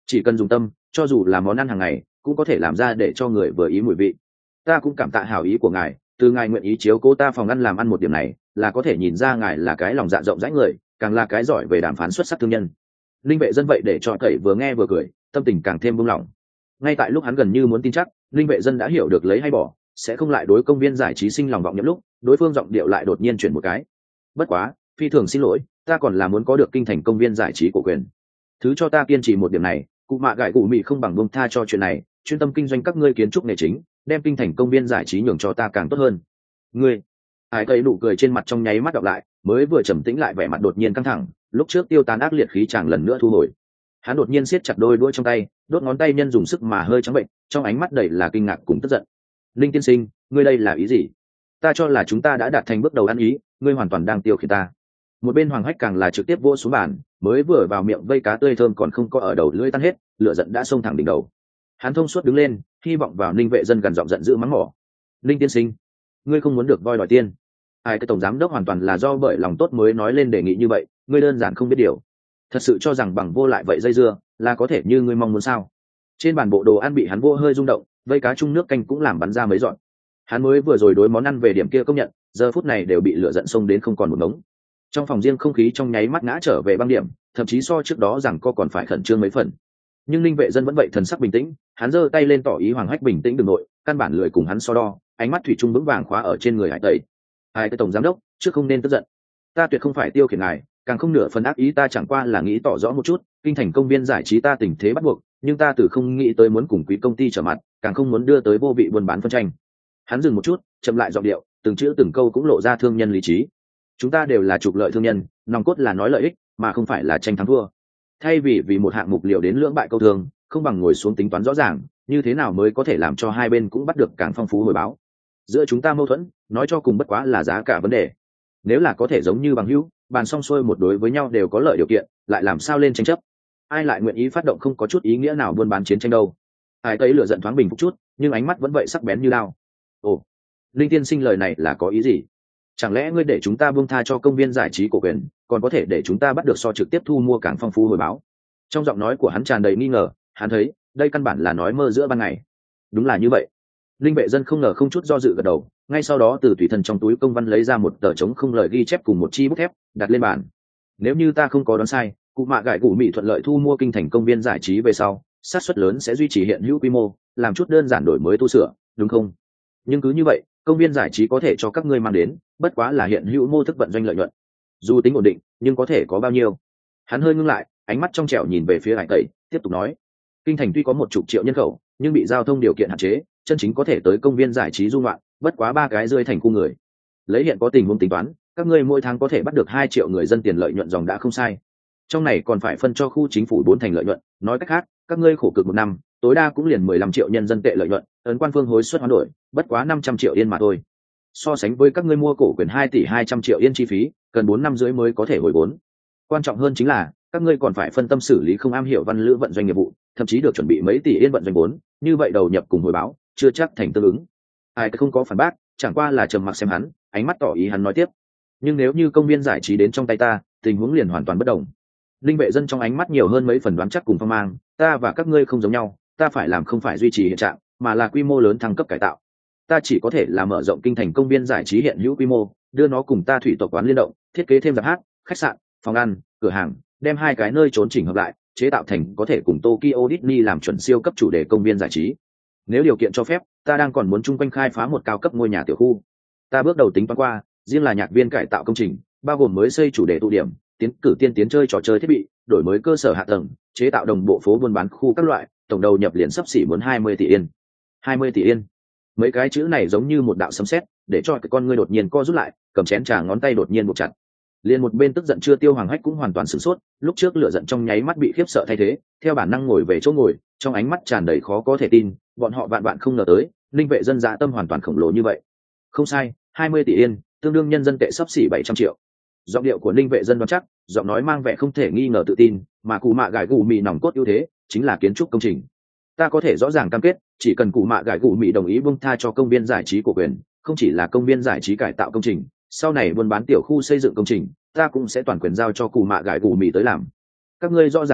chỉ cần dùng tâm, cho dù là món ăn hàng ngày cũng có thể làm ra để cho người vừa ý mùi vị. Ta cũng cảm tạ hảo ý của ngài, từ ngài nguyện ý chiếu cố ta phòng ăn làm ăn một điểm này là có thể nhìn ra ngài là cái lòng dạ rộng rãi người, càng là cái giỏi về đàm phán xuất sắc thương nhân. Linh vệ dân vậy để cho cậy vừa nghe vừa cười, tâm tình càng thêm buông lỏng. Ngay tại lúc hắn gần như muốn tin chắc linh vệ dân đã hiểu được lấy hay bỏ, sẽ không lại đối công viên giải trí sinh lòng vọng nhậm lúc đối phương giọng điệu lại đột nhiên chuyển một cái. Bất quá, phi thường xin lỗi, ta còn là muốn có được kinh thành công viên giải trí của quyền. Thứ cho ta kiên trì một điểm này, cụ mạ gãi cụ mị không bằng buông tha cho chuyện này, chuyên tâm kinh doanh các ngươi kiến trúc nghề chính, đem kinh thành công viên giải trí nhường cho ta càng tốt hơn. Ngươi, ai cây nụ cười trên mặt trong nháy mắt đọc lại, mới vừa trầm tĩnh lại vẻ mặt đột nhiên căng thẳng, lúc trước tiêu tán ác liệt khí chàng lần nữa thu hồi. Hắn đột nhiên siết chặt đôi đuôi trong tay, đốt ngón tay nhân dùng sức mà hơi trắng bệnh, trong ánh mắt đầy là kinh ngạc cùng tức giận. Linh tiên sinh, ngươi đây là ý gì? Ta cho là chúng ta đã đạt thành bước đầu ăn ý, ngươi hoàn toàn đang tiêu khiển ta. Một bên Hoàng Hách càng là trực tiếp vỗ xuống bàn, mới vừa vào miệng vây cá tươi thơm còn không có ở đầu lưỡi tan hết, lửa giận đã xông thẳng đỉnh đầu. Hắn thông suốt đứng lên, hy vọng vào Ninh vệ dân gần giọng giận dữ mắng mỏ. Linh tiên sinh, ngươi không muốn được voi đòi tiên. Ai cái tổng giám đốc hoàn toàn là do bởi lòng tốt mới nói lên đề nghị như vậy, ngươi đơn giản không biết điều. Thật sự cho rằng bằng vô lại vậy dây dưa là có thể như ngươi mong muốn sao? Trên bàn bộ đồ ăn bị hắn vô hơi rung động, vây cá chung nước canh cũng làm bắn ra mấy dọn. Hắn mới vừa rồi đối món ăn về điểm kia công nhận, giờ phút này đều bị lửa giận xông đến không còn một ngống. Trong phòng riêng không khí trong nháy mắt ngã trở về băng điểm, thậm chí so trước đó rằng co còn phải khẩn trương mấy phần. Nhưng Linh vệ dân vẫn vậy thần sắc bình tĩnh, hắn giơ tay lên tỏ ý Hoàng Hách bình tĩnh đừng nội, căn bản lười cùng hắn so đo, ánh mắt thủy chung vững vàng khóa ở trên người Hải Tẩy. Hai cái tổng giám đốc, trước không nên tức giận. Ta tuyệt không phải tiêu khiển ngài, càng không nửa phần ác ý, ta chẳng qua là nghĩ tỏ rõ một chút, kinh thành công viên giải trí ta tình thế bắt buộc, nhưng ta từ không nghĩ tới muốn cùng quý công ty trở mặt, càng không muốn đưa tới vô vị buôn bán phân tranh. Hắn dừng một chút, chậm lại giọng điệu, từng chữ từng câu cũng lộ ra thương nhân lý trí. Chúng ta đều là trục lợi thương nhân, nòng cốt là nói lợi ích, mà không phải là tranh thắng thua. Thay vì một hạng mục liều đến lưỡng bại câu thương, không bằng ngồi xuống tính toán rõ ràng, như thế nào mới có thể làm cho hai bên cũng bắt được càng phong phú hồi báo. Giữa chúng ta mâu thuẫn, nói cho cùng bất quá là giá cả vấn đề. Nếu là có thể giống như bằng hữu, bàn xong xuôi một đối với nhau đều có lợi điều kiện, lại làm sao lên tranh chấp? Ai lại nguyện ý phát động không có chút ý nghĩa nào buôn bán chiến tranh đâu? Ai thấy lửa giận thoáng bình phục chút, nhưng ánh mắt vẫn vậy sắc bén như lao. Ồ, Linh tiên sinh lời này là có ý gì? Chẳng lẽ ngươi để chúng ta buông tha cho công viên giải trí cổ quyền, còn có thể để chúng ta bắt được so trực tiếp thu mua càng phong phú hồi báo? Trong giọng nói của hắn tràn đầy nghi ngờ, hắn thấy đây căn bản là nói mơ giữa ban ngày. Đúng là như vậy. Linh vệ dân không ngờ không chút do dự gật đầu, ngay sau đó từ tùy thân trong túi công văn lấy ra một tờ trống không lời ghi chép cùng một chi bút thép đặt lên bàn. Nếu như ta không có đoán sai, cụ mạ gãi cụ mỹ thuận lợi thu mua kinh thành công viên giải trí về sau, xác suất lớn sẽ duy trì hiện hữu quy mô, làm chút đơn giản đổi mới tu sửa, đúng không? Nhưng cứ như vậy, công viên giải trí có thể cho các ngươi mang đến bất quá là hiện hữu mô thức vận doanh lợi nhuận, dù tính ổn định nhưng có thể có bao nhiêu? Hắn hơi ngưng lại, ánh mắt trong trẻo nhìn về phía Hải Tẩy, tiếp tục nói: kinh thành tuy có 10 triệu nhân khẩu, nhưng bị giao thông điều kiện hạn chế, chân chính có thể tới công viên giải trí du ngoạn bất quá 3 cái rơi thành khu người. Lấy hiện có tình huống tính toán, các ngươi mỗi tháng có thể bắt được 2 triệu người dân tiền lợi nhuận dòng đã không sai. Trong này còn phải phân cho khu chính phủ 4 thành lợi nhuận, nói cách khác, các ngươi khổ cực một năm, tối đa cũng liền 15 triệu nhân dân tệ lợi nhuận, ấn quan phương hối suất hoán đổi, bất quá 500 triệu yên mà thôi. So sánh với các ngươi mua cổ quyền 2 tỷ 200 triệu yên chi phí, cần 4 năm rưỡi mới có thể hồi vốn. Quan trọng hơn chính là, các ngươi còn phải phân tâm xử lý không am hiểu văn lữ vận doanh nghiệp vụ, thậm chí được chuẩn bị mấy tỷ yên vận doanh vốn, như vậy đầu nhập cùng hồi báo, chưa chắc thành tương ứng. Ai không có phản bác, chẳng qua là trầm mặc xem hắn, ánh mắt tỏ ý hắn nói tiếp. Nhưng nếu như công viên giải trí đến trong tay ta, tình huống liền hoàn toàn bất đồng. Linh vệ dân trong ánh mắt nhiều hơn mấy phần đoán chắc cùng phong mang, ta và các ngươi không giống nhau, ta phải làm không phải duy trì hiện trạng, mà là quy mô lớn thăng cấp cải tạo. Ta chỉ có thể là mở rộng kinh thành công viên giải trí hiện hữu quy mô, đưa nó cùng ta thủy tộc quán liên động, thiết kế thêm rạp hát, khách sạn, phòng ăn, cửa hàng, đem 2 cái nơi trốn chỉnh hợp lại, chế tạo thành có thể cùng Tokyo Disney làm chuẩn siêu cấp chủ đề công viên giải trí. Nếu điều kiện cho phép, ta đang còn muốn chung quanh khai phá một cao cấp ngôi nhà tiểu khu. Ta bước đầu tính toán qua, riêng là nhạc viên cải tạo công trình, bao gồm mới xây chủ đề tụ điểm, tiến cử tiên tiến chơi trò chơi thiết bị, đổi mới cơ sở hạ tầng, chế tạo đồng bộ phố buôn bán khu các loại, tổng đầu nhập liền sắp xỉ muốn 20 tỷ yên. 20 tỷ yên. Mấy cái chữ này giống như một đạo sấm sét, để cho cái con ngươi đột nhiên co rút lại, cầm chén trà ngón tay đột nhiên buộc chặt. Liền một bên tức giận chưa tiêu Hoàng Hách cũng hoàn toàn sửng sốt, lúc trước lửa giận trong nháy mắt bị khiếp sợ thay thế, theo bản năng ngồi về chỗ ngồi, trong ánh mắt tràn đầy khó có thể tin, bọn họ vạn vạn không ngờ tới, linh vệ dân dạ tâm hoàn toàn khổng lồ như vậy. Không sai, 20 tỷ yên, tương đương nhân dân tệ sắp xỉ 700 triệu. Giọng điệu của linh vệ dân đoán chắc, giọng nói mang vẻ không thể nghi ngờ tự tin, mà cụ mạ gải gù mì nòng cốt ưu thế chính là kiến trúc công trình. Ta có thể rõ ràng cam kết, chỉ cần cụ mạ gải gù mì đồng ý buông tha cho công viên giải trí của quyền, không chỉ là công viên giải trí cải tạo công trình, sau này buôn bán tiểu khu xây dựng công trình, ta cũng sẽ toàn quyền giao cho cụ mạ gải gù mì tới làm. Các ngươi rõ ràng nhất,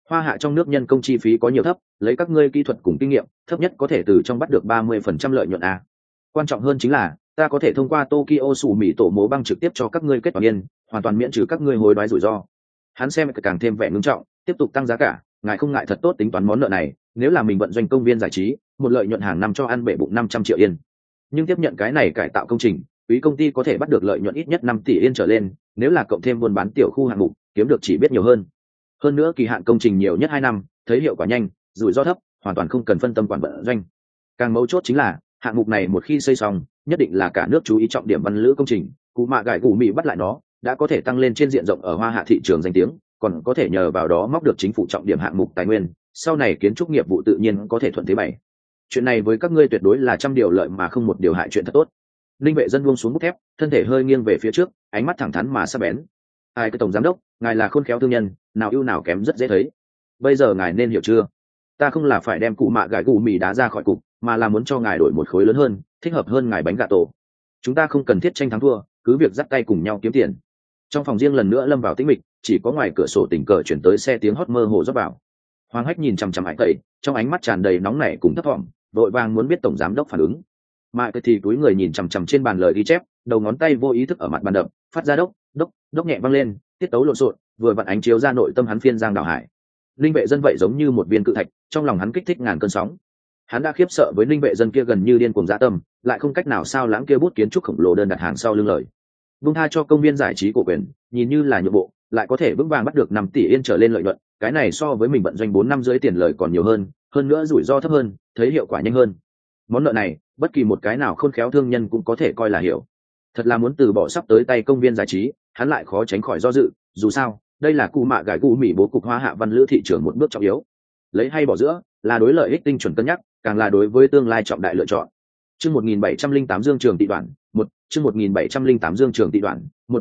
Hoa Hạ trong nước nhân công chi phí có nhiều thấp, lấy các ngươi kỹ thuật cùng kinh nghiệm, thấp nhất có thể từ trong bắt được 30% lợi nhuận a. Quan trọng hơn chính là ta có thể thông qua Tokyo sủ mì tổ mố băng trực tiếp cho các ngươi kết toàn yên, hoàn toàn miễn trừ các ngươi hối đoái rủi ro. Hắn xem càng thêm vẻ ngưng trọng, tiếp tục tăng giá cả, ngài không ngại thật tốt tính toán món nợ này, nếu là mình vận doanh công viên giải trí, một lợi nhuận hàng năm cho ăn bể bụng 500 triệu yên. Nhưng tiếp nhận cái này cải tạo công trình, quý công ty có thể bắt được lợi nhuận ít nhất 5 tỷ yên trở lên, nếu là cộng thêm buôn bán tiểu khu hạng mục, kiếm được chỉ biết nhiều hơn. Hơn nữa kỳ hạn công trình nhiều nhất 2 năm, thấy hiệu quả nhanh, rủi ro thấp, hoàn toàn không cần phân tâm quản vận doanh. Càng mấu chốt chính là, hạng mục này một khi xây xong, nhất định là cả nước chú ý trọng điểm văn lữ công trình, cụ mạ gải cụ mỹ bắt lại nó, đã có thể tăng lên trên diện rộng ở Hoa Hạ thị trường danh tiếng, còn có thể nhờ vào đó móc được chính phủ trọng điểm hạng mục tài nguyên, sau này kiến trúc nghiệp vụ tự nhiên có thể thuận thế bày. Chuyện này với các ngươi tuyệt đối là trăm điều lợi mà không một điều hại, chuyện thật tốt. Linh Vệ Dân buông xuống bút thép, thân thể hơi nghiêng về phía trước, ánh mắt thẳng thắn mà sắc bén. Ai cái tổng giám đốc, ngài là khôn khéo thương nhân, nào ưu nào kém rất dễ thấy. Bây giờ ngài nên hiểu chưa? Ta không là phải đem cụ mạ gải cụ mì đá ra khỏi cục, mà là muốn cho ngài đổi một khối lớn hơn, thích hợp hơn ngài bánh gà tổ. Chúng ta không cần thiết tranh thắng thua, cứ việc dắt tay cùng nhau kiếm tiền. Trong phòng riêng lần nữa lâm vào tĩnh mịch, chỉ có ngoài cửa sổ tình cờ chuyển tới xe tiếng hót mơ hồ rót vào. Hoàng Hách nhìn chằm chằm Hải Tẩy, trong ánh mắt tràn đầy nóng nảy cùng thấp thỏm, vội vàng muốn biết tổng giám đốc phản ứng. Mà cái thì túi người nhìn chằm chằm trên bàn lời ghi chép, đầu ngón tay vô ý thức ở mặt bàn đập, phát ra đốc đốc đốc nhẹ vang lên, tiết tấu lộn xộn, vừa vặn ánh chiếu ra nội tâm hắn phiên giang đảo hải. Linh Vệ Dân vậy giống như một viên cự thạch, trong lòng hắn kích thích ngàn cơn sóng. Hắn đã khiếp sợ với Linh Vệ Dân kia gần như điên cuồng dã tâm, lại không cách nào sao lãng kia bút kiến trúc khổng lồ đơn đặt hàng sau lưng lời. Vung tha cho công viên giải trí cổ quyền, nhìn như là nhượng bộ, lại có thể vững vàng bắt được 5 tỷ yên trở lên lợi nhuận, cái này so với mình vận doanh 4 năm rưỡi tiền lời còn nhiều hơn nữa rủi ro thấp hơn, thấy hiệu quả nhanh hơn. Món nợ này, bất kỳ một cái nào khôn khéo thương nhân cũng có thể coi là hiểu. Thật là muốn từ bỏ sắp tới tay công viên giải trí, hắn lại khó tránh khỏi do dự, dù sao, đây là cụ mạ gải cụ mỹ bố cục Hoa Hạ văn lữ thị trường một bước trọng yếu. Lấy hay bỏ giữa, là đối lợi ích tinh chuẩn cân nhắc, càng là đối với tương lai trọng đại lựa chọn. Chương 1708 Dương Trường Tị Đoạn, 1, chương 1708 Dương Trường Tị Đoạn, 1,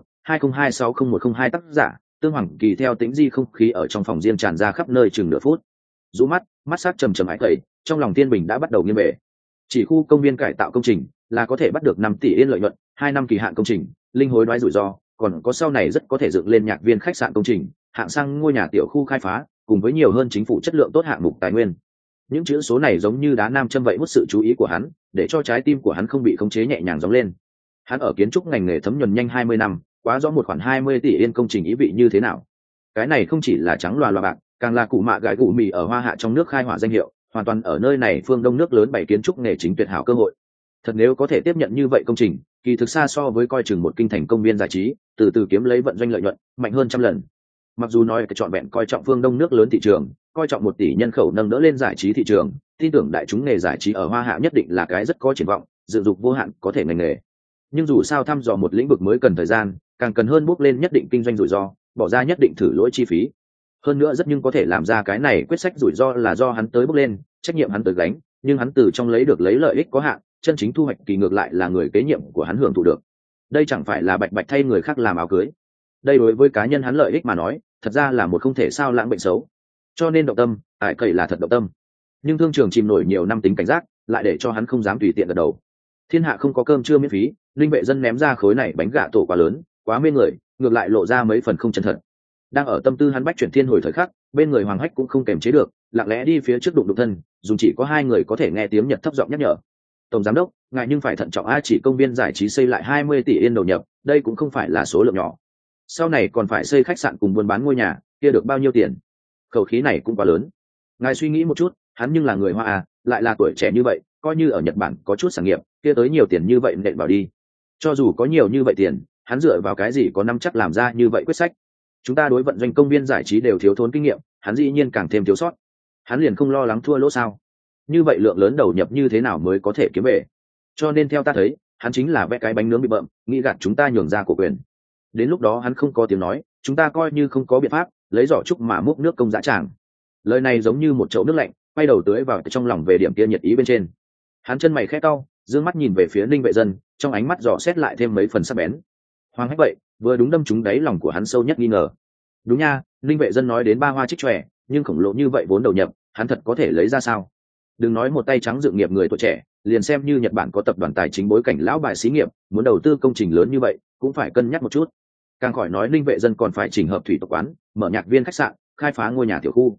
20260102 tác giả, Tương Hoàng Kỳ theo tĩnh di không khí ở trong phòng riêng tràn ra khắp nơi chừng nửa phút. Rũ mắt sát trầm trầm ái tẩy, trong lòng Tiên Bình đã bắt đầu nghiêng về. Chỉ khu công viên cải tạo công trình là có thể bắt được 5 tỷ yên lợi nhuận, 2 năm kỳ hạn công trình, linh hối đoái rủi ro, còn có sau này rất có thể dựng lên nhạc viên khách sạn công trình, hạng sang ngôi nhà tiểu khu khai phá, cùng với nhiều hơn chính phủ chất lượng tốt hạng mục tài nguyên. Những chữ số này giống như đá nam châm vậy hút sự chú ý của hắn, để cho trái tim của hắn không bị khống chế nhẹ nhàng gióng lên. Hắn ở kiến trúc ngành nghề thấm nhuần nhanh 20 năm, quá rõ một khoản 20 tỷ yên công trình ý vị như thế nào. Cái này không chỉ là trắng loà loà bạc, càng là cụ mạ gái cụ mì ở Hoa Hạ trong nước khai hỏa danh hiệu, hoàn toàn ở nơi này phương đông nước lớn bày kiến trúc nghề chính tuyệt hảo cơ hội. Thật nếu có thể tiếp nhận như vậy công trình, kỳ thực xa so với coi chừng một kinh thành công viên giải trí, từ từ kiếm lấy vận doanh lợi nhuận, mạnh hơn trăm lần. Mặc dù nói cái trọn vẹn coi trọng phương đông nước lớn thị trường, coi trọng 1 tỷ nhân khẩu nâng đỡ lên giải trí thị trường, tin tưởng đại chúng nghề giải trí ở Hoa Hạ nhất định là cái rất có triển vọng, dự dục vô hạn có thể ngành nghề. Nhưng dù sao thăm dò một lĩnh vực mới cần thời gian, càng cần hơn bước lên nhất định kinh doanh rủi ro, bỏ ra nhất định thử lỗi chi phí. Hơn nữa rất nhưng có thể làm ra cái này quyết sách rủi ro là do hắn tới bước lên, trách nhiệm hắn tới gánh, nhưng hắn từ trong lấy được lấy lợi ích có hạn, chân chính thu hoạch kỳ ngược lại là người kế nhiệm của hắn hưởng thụ được. Đây chẳng phải là bạch bạch thay người khác làm áo cưới. Đây đối với cá nhân hắn lợi ích mà nói, thật ra là một không thể sao lãng bệnh xấu. Cho nên động tâm, ải cậy là thật động tâm. Nhưng thương trường chìm nổi nhiều năm tính cảnh giác, lại để cho hắn không dám tùy tiện gật đầu. Thiên hạ không có cơm trưa miễn phí, Linh Vệ Dân ném ra khối này bánh gà tổ quá lớn, quá mê người, ngược lại lộ ra mấy phần không chân thật. Đang ở tâm tư hắn bách chuyển thiên hồi thời khắc, bên người Hoàng Hách cũng không kềm chế được, lặng lẽ đi phía trước đụng đụng thân, dùng chỉ có 2 người có thể nghe tiếng Nhật thấp giọng nhắc nhở. Tổng giám đốc, ngài nhưng phải thận trọng a, chỉ công viên giải trí xây lại 20 tỷ yên đầu nhập, đây cũng không phải là số lượng nhỏ. Sau này còn phải xây khách sạn cùng buôn bán ngôi nhà, kia được bao nhiêu tiền? Khẩu khí này cũng quá lớn. Ngài suy nghĩ một chút, hắn nhưng là người Hoa à, lại là tuổi trẻ như vậy, coi như ở Nhật Bản có chút sản nghiệp, kia tới nhiều tiền như vậy nện vào đi. Cho dù có nhiều như vậy tiền, hắn dựa vào cái gì có năm chắc làm ra như vậy quyết sách? Chúng ta đối vận doanh công viên giải trí đều thiếu thốn kinh nghiệm, hắn dĩ nhiên càng thêm thiếu sót. Hắn liền không lo lắng thua lỗ sao? Như vậy lượng lớn đầu nhập như thế nào mới có thể kiếm về? Cho nên theo ta thấy, hắn chính là vẽ cái bánh nướng bị bợm, nghĩ gạt chúng ta nhường ra cổ quyền. Đến lúc đó hắn không có tiếng nói, chúng ta coi như không có biện pháp, lấy giỏ trúc mà múc nước công dã tràng. Lời này giống như một chậu nước lạnh, quay đầu tưới vào trong lòng về điểm kia nhiệt ý bên trên. Hắn chân mày khẽ cau, dương mắt nhìn về phía Ninh Vệ Dân, trong ánh mắt dò xét lại thêm mấy phần sắc bén. Hoàng Hách vậy, vừa đúng đâm trúng đáy lòng của hắn sâu nhất nghi ngờ. Đúng nha, Ninh Vệ Dân nói đến ba hoa trích tròe, nhưng khổng lồ như vậy vốn đầu nhập, hắn thật có thể lấy ra sao? Đừng nói một tay trắng dự nghiệp người tuổi trẻ, liền xem như Nhật Bản có tập đoàn tài chính bối cảnh lão bài xí nghiệp, muốn đầu tư công trình lớn như vậy, cũng phải cân nhắc một chút. Càng khỏi nói Ninh Vệ Dân còn phải chỉnh hợp thủy tộc quán, mở nhạc viên khách sạn, khai phá ngôi nhà tiểu khu.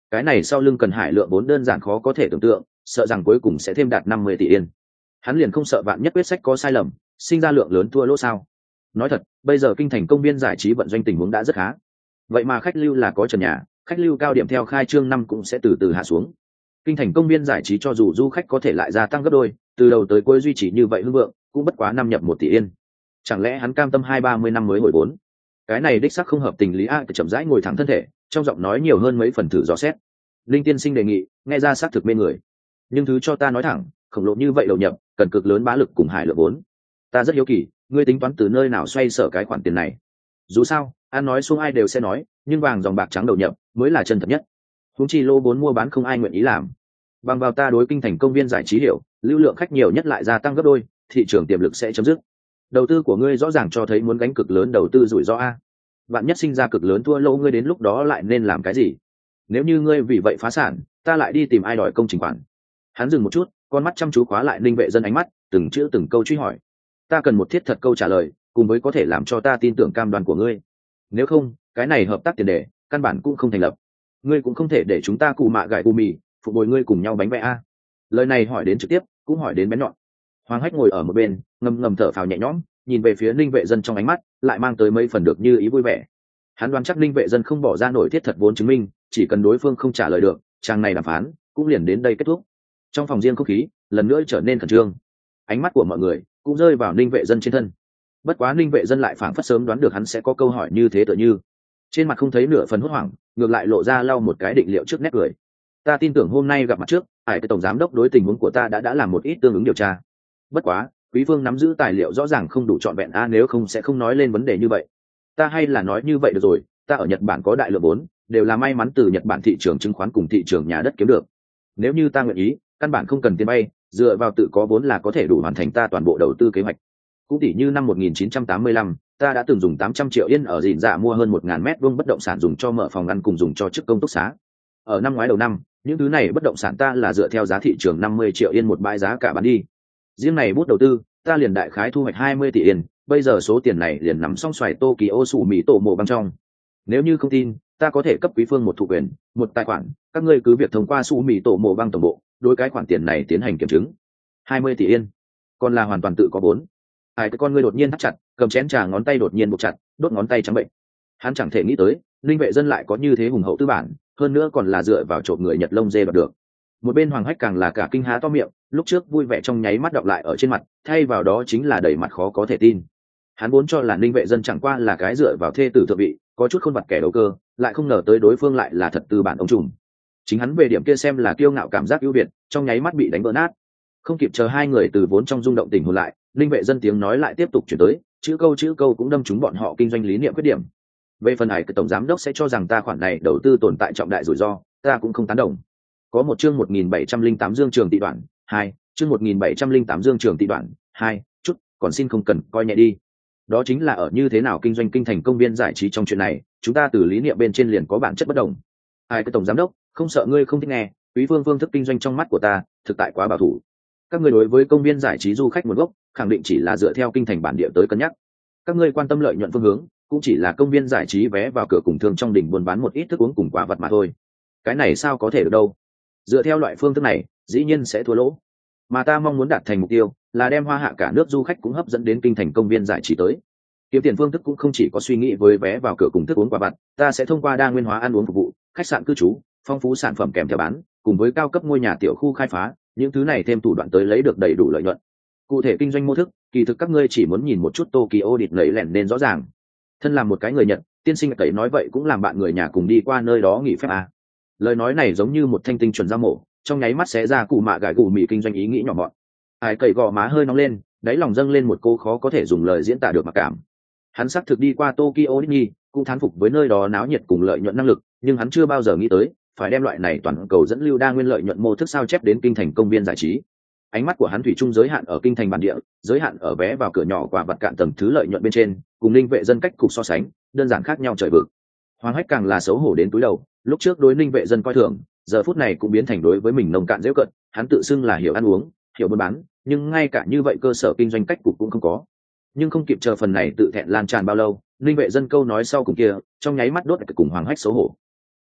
cái này sau lưng cần hải lượng vốn đơn giản khó có thể tưởng tượng, sợ rằng cuối cùng sẽ thêm đạt 50 tỷ yên. Hắn liền không sợ vạn nhất quyết sách có sai lầm, sinh ra lượng lớn thua lỗ sao? Nói thật, bây giờ kinh thành công viên giải trí vận doanh tình huống đã rất khá. Vậy mà khách lưu là có trần nhà, khách lưu cao điểm theo khai trương năm cũng sẽ từ từ hạ xuống. Kinh thành công viên giải trí cho dù du khách có thể lại gia tăng gấp đôi, từ đầu tới cuối duy trì như vậy hưng vượng, cũng bất quá năm nhập 1 tỷ yên. Chẳng lẽ hắn cam tâm 20-30 năm mới hồi vốn? Cái này đích xác không hợp tình lý a. Chậm rãi ngồi thẳng thân thể, trong giọng nói nhiều hơn mấy phần thử dò xét. Linh tiên sinh đề nghị, nghe ra xác thực mê người. Nhưng thứ cho ta nói thẳng, khổng lồ như vậy đầu nhập, cần cực lớn bá lực cùng hải lượng vốn. Ta rất hiếu kỳ, ngươi tính toán từ nơi nào xoay sở cái khoản tiền này? Dù sao, an nói xuống ai đều sẽ nói, nhưng vàng dòng bạc trắng đầu nhập mới là chân thật nhất. Huống chi lô vốn mua bán không ai nguyện ý làm. Bằng vào ta đối kinh thành công viên giải trí hiểu, lưu lượng khách nhiều nhất lại gia tăng gấp đôi, thị trường tiềm lực sẽ chấm dứt. Đầu tư của ngươi rõ ràng cho thấy muốn gánh cực lớn đầu tư rủi ro a. Vạn nhất sinh ra cực lớn thua lỗ, ngươi đến lúc đó lại nên làm cái gì? Nếu như ngươi vì vậy phá sản, ta lại đi tìm ai đòi công trình khoản? Hắn dừng một chút, con mắt chăm chú khóa lại Ninh Vệ Dân ánh mắt, từng chữ từng câu truy hỏi. Ta cần một thiết thật câu trả lời, cùng với có thể làm cho ta tin tưởng cam đoan của ngươi. Nếu không, cái này hợp tác tiền đề căn bản cũng không thành lập. Ngươi cũng không thể để chúng ta cù mạ gãi cù mì, phục bồi ngươi cùng nhau bánh vẽ a. Lời này hỏi đến trực tiếp, cũng hỏi đến bén nhọn. Hoàng Hách ngồi ở một bên, ngầm ngầm thở phào nhẹ nhõm, nhìn về phía Ninh Vệ Dân trong ánh mắt lại mang tới mấy phần được như ý vui vẻ. Hắn đoán chắc Ninh Vệ Dân không bỏ ra nổi thiết thật vốn chứng minh, chỉ cần đối phương không trả lời được, trang này đàm phán cũng liền đến đây kết thúc. Trong phòng riêng không khí lần nữa trở nên khẩn trương, ánh mắt của mọi người cũng rơi vào Ninh Vệ Dân trên thân. Bất quá Ninh Vệ Dân lại phảng phất sớm đoán được hắn sẽ có câu hỏi như thế, tựa như trên mặt không thấy nửa phần hốt hoảng, ngược lại lộ ra lau một cái định liệu trước nét cười. Ta tin tưởng hôm nay gặp mặt trước, cái tổng giám đốc đối tình huống của ta đã làm một ít tương ứng điều tra. Bất quá quý phương nắm giữ tài liệu rõ ràng không đủ trọn vẹn a, nếu không sẽ không nói lên vấn đề như vậy. Ta hay là nói như vậy được rồi, ta ở Nhật Bản có đại lượng vốn, đều là may mắn từ Nhật Bản thị trường chứng khoán cùng thị trường nhà đất kiếm được. Nếu như ta nguyện ý, căn bản không cần tiền bay, dựa vào tự có vốn là có thể đủ hoàn thành ta toàn bộ đầu tư kế hoạch. Cũng tỷ như năm 1985, ta đã từng dùng 800 triệu yên ở Dìn Dạ mua hơn 1000 mét vuông bất động sản dùng cho mở phòng ăn cùng dùng cho chức công túc xá. Ở năm ngoái đầu năm, những thứ này bất động sản ta là dựa theo giá thị trường 50 triệu yên một bãi giá cả bán đi. Riêng này bút đầu tư, ta liền đại khái thu hoạch 20 tỷ yên, bây giờ số tiền này liền nằm song xoài Tokyo sủ mỹ tổ mộ băng trong. Nếu như không tin, ta có thể cấp quý phương một thủ quyền, một tài khoản, các ngươi cứ việc thông qua sủ mỹ tổ mộ băng tổng bộ, đối cái khoản tiền này tiến hành kiểm chứng. 20 tỷ yên, còn là hoàn toàn tự có vốn. Hai cái con ngươi đột nhiên thắt chặt, cầm chén trà ngón tay đột nhiên buộc chặt, đốt ngón tay trắng bệnh. Hắn chẳng thể nghĩ tới, Linh Vệ Dân lại có như thế hùng hậu tư bản, hơn nữa còn là dựa vào trộm người Nhật lông dê đoạt được. Một bên Hoàng Hách càng là cả kinh há to miệng, lúc trước vui vẻ trong nháy mắt đọng lại ở trên mặt, thay vào đó chính là đầy mặt khó có thể tin. Hắn vốn cho là Linh Vệ Dân chẳng qua là cái dựa vào thê tử thượng vị, có chút khôn vặt kẻ đầu cơ, lại không ngờ tới đối phương lại là thật tư bản ông trùm. Chính hắn về điểm kia xem là kiêu ngạo cảm giác ưu việt, trong nháy mắt bị đánh vỡ nát. Không kịp chờ hai người từ vốn trong rung động tỉnh hồn lại, Linh Vệ Dân tiếng nói lại tiếp tục chuyển tới, chữ câu cũng đâm trúng bọn họ kinh doanh lý niệm khuyết điểm. Về phần này, tổng giám đốc sẽ cho rằng ta khoản này đầu tư tồn tại trọng đại rủi ro, ta cũng không tán đồng. Có một chương 1708 dương trường tị đoạn, 2, chương 1708 dương trường tị đoạn, 2, chút, còn xin không cần coi nhẹ đi. Đó chính là ở như thế nào kinh doanh kinh thành công viên giải trí trong chuyện này, chúng ta từ lý niệm bên trên liền có bản chất bất đồng. Cái tổng giám đốc, không sợ ngươi không thích nghe, quý phương thức kinh doanh trong mắt của ta, thực tại quá bảo thủ. Các ngươi đối với công viên giải trí du khách nguồn gốc, khẳng định chỉ là dựa theo kinh thành bản địa tới cân nhắc. Các ngươi quan tâm lợi nhuận phương hướng, cũng chỉ là công viên giải trí vé vào cửa cùng thương trong đỉnh buôn bán một ít thức uống cùng quả vật mà thôi. Cái này sao có thể được đâu? Dựa theo loại phương thức này, dĩ nhiên sẽ thua lỗ. Mà ta mong muốn đạt thành mục tiêu, là đem hoa hạ cả nước du khách cũng hấp dẫn đến kinh thành công viên giải trí tới. Kiếm tiền phương thức cũng không chỉ có suy nghĩ với vé vào cửa cùng thức uống quả vặt, ta sẽ thông qua đa nguyên hóa ăn uống phục vụ, khách sạn cư trú, phong phú sản phẩm kèm theo bán, cùng với cao cấp ngôi nhà tiểu khu khai phá, những thứ này thêm thủ đoạn tới lấy được đầy đủ lợi nhuận. Cụ thể kinh doanh mô thức, kỳ thực các ngươi chỉ muốn nhìn một chút Tokyo địt lấy lẻn nên rõ ràng. Thân làm một cái người Nhật, tiên sinh tẩy nói vậy cũng làm bạn người nhà cùng đi qua nơi đó nghỉ phép à. Lời nói này giống như một thanh tinh chuẩn dao mổ, trong nháy mắt xé ra cụ mạ gãi gù mì kinh doanh ý nghĩ nhỏ mọn. Ai cậy gò má hơi nóng lên, đáy lòng dâng lên một cô khó có thể dùng lời diễn tả được mặc cảm. Hắn xác thực đi qua Tokyo Disney, cũng thán phục với nơi đó náo nhiệt cùng lợi nhuận năng lực, nhưng hắn chưa bao giờ nghĩ tới phải đem loại này toàn cầu dẫn lưu đa nguyên lợi nhuận mô thức sao chép đến kinh thành công viên giải trí. Ánh mắt của hắn thủy chung giới hạn ở kinh thành bản địa, giới hạn ở vé vào cửa nhỏ quả vật cạn tầng thứ lợi nhuận bên trên, cùng Ninh Vệ Dân cách cục so sánh, đơn giản khác nhau trời vực. Hoàng Hách càng là xấu hổ đến túi đầu, lúc trước đối Ninh Vệ Dân coi thường, giờ phút này cũng biến thành đối với mình nông cạn giễu cợt, hắn tự xưng là hiểu ăn uống, hiểu buôn bán, nhưng ngay cả như vậy cơ sở kinh doanh cách cục cũng không có. Nhưng không kịp chờ phần này tự thẹn lan tràn bao lâu, Ninh Vệ Dân câu nói sau cùng kia, trong nháy mắt đốt cùng Hoàng Hách xấu hổ.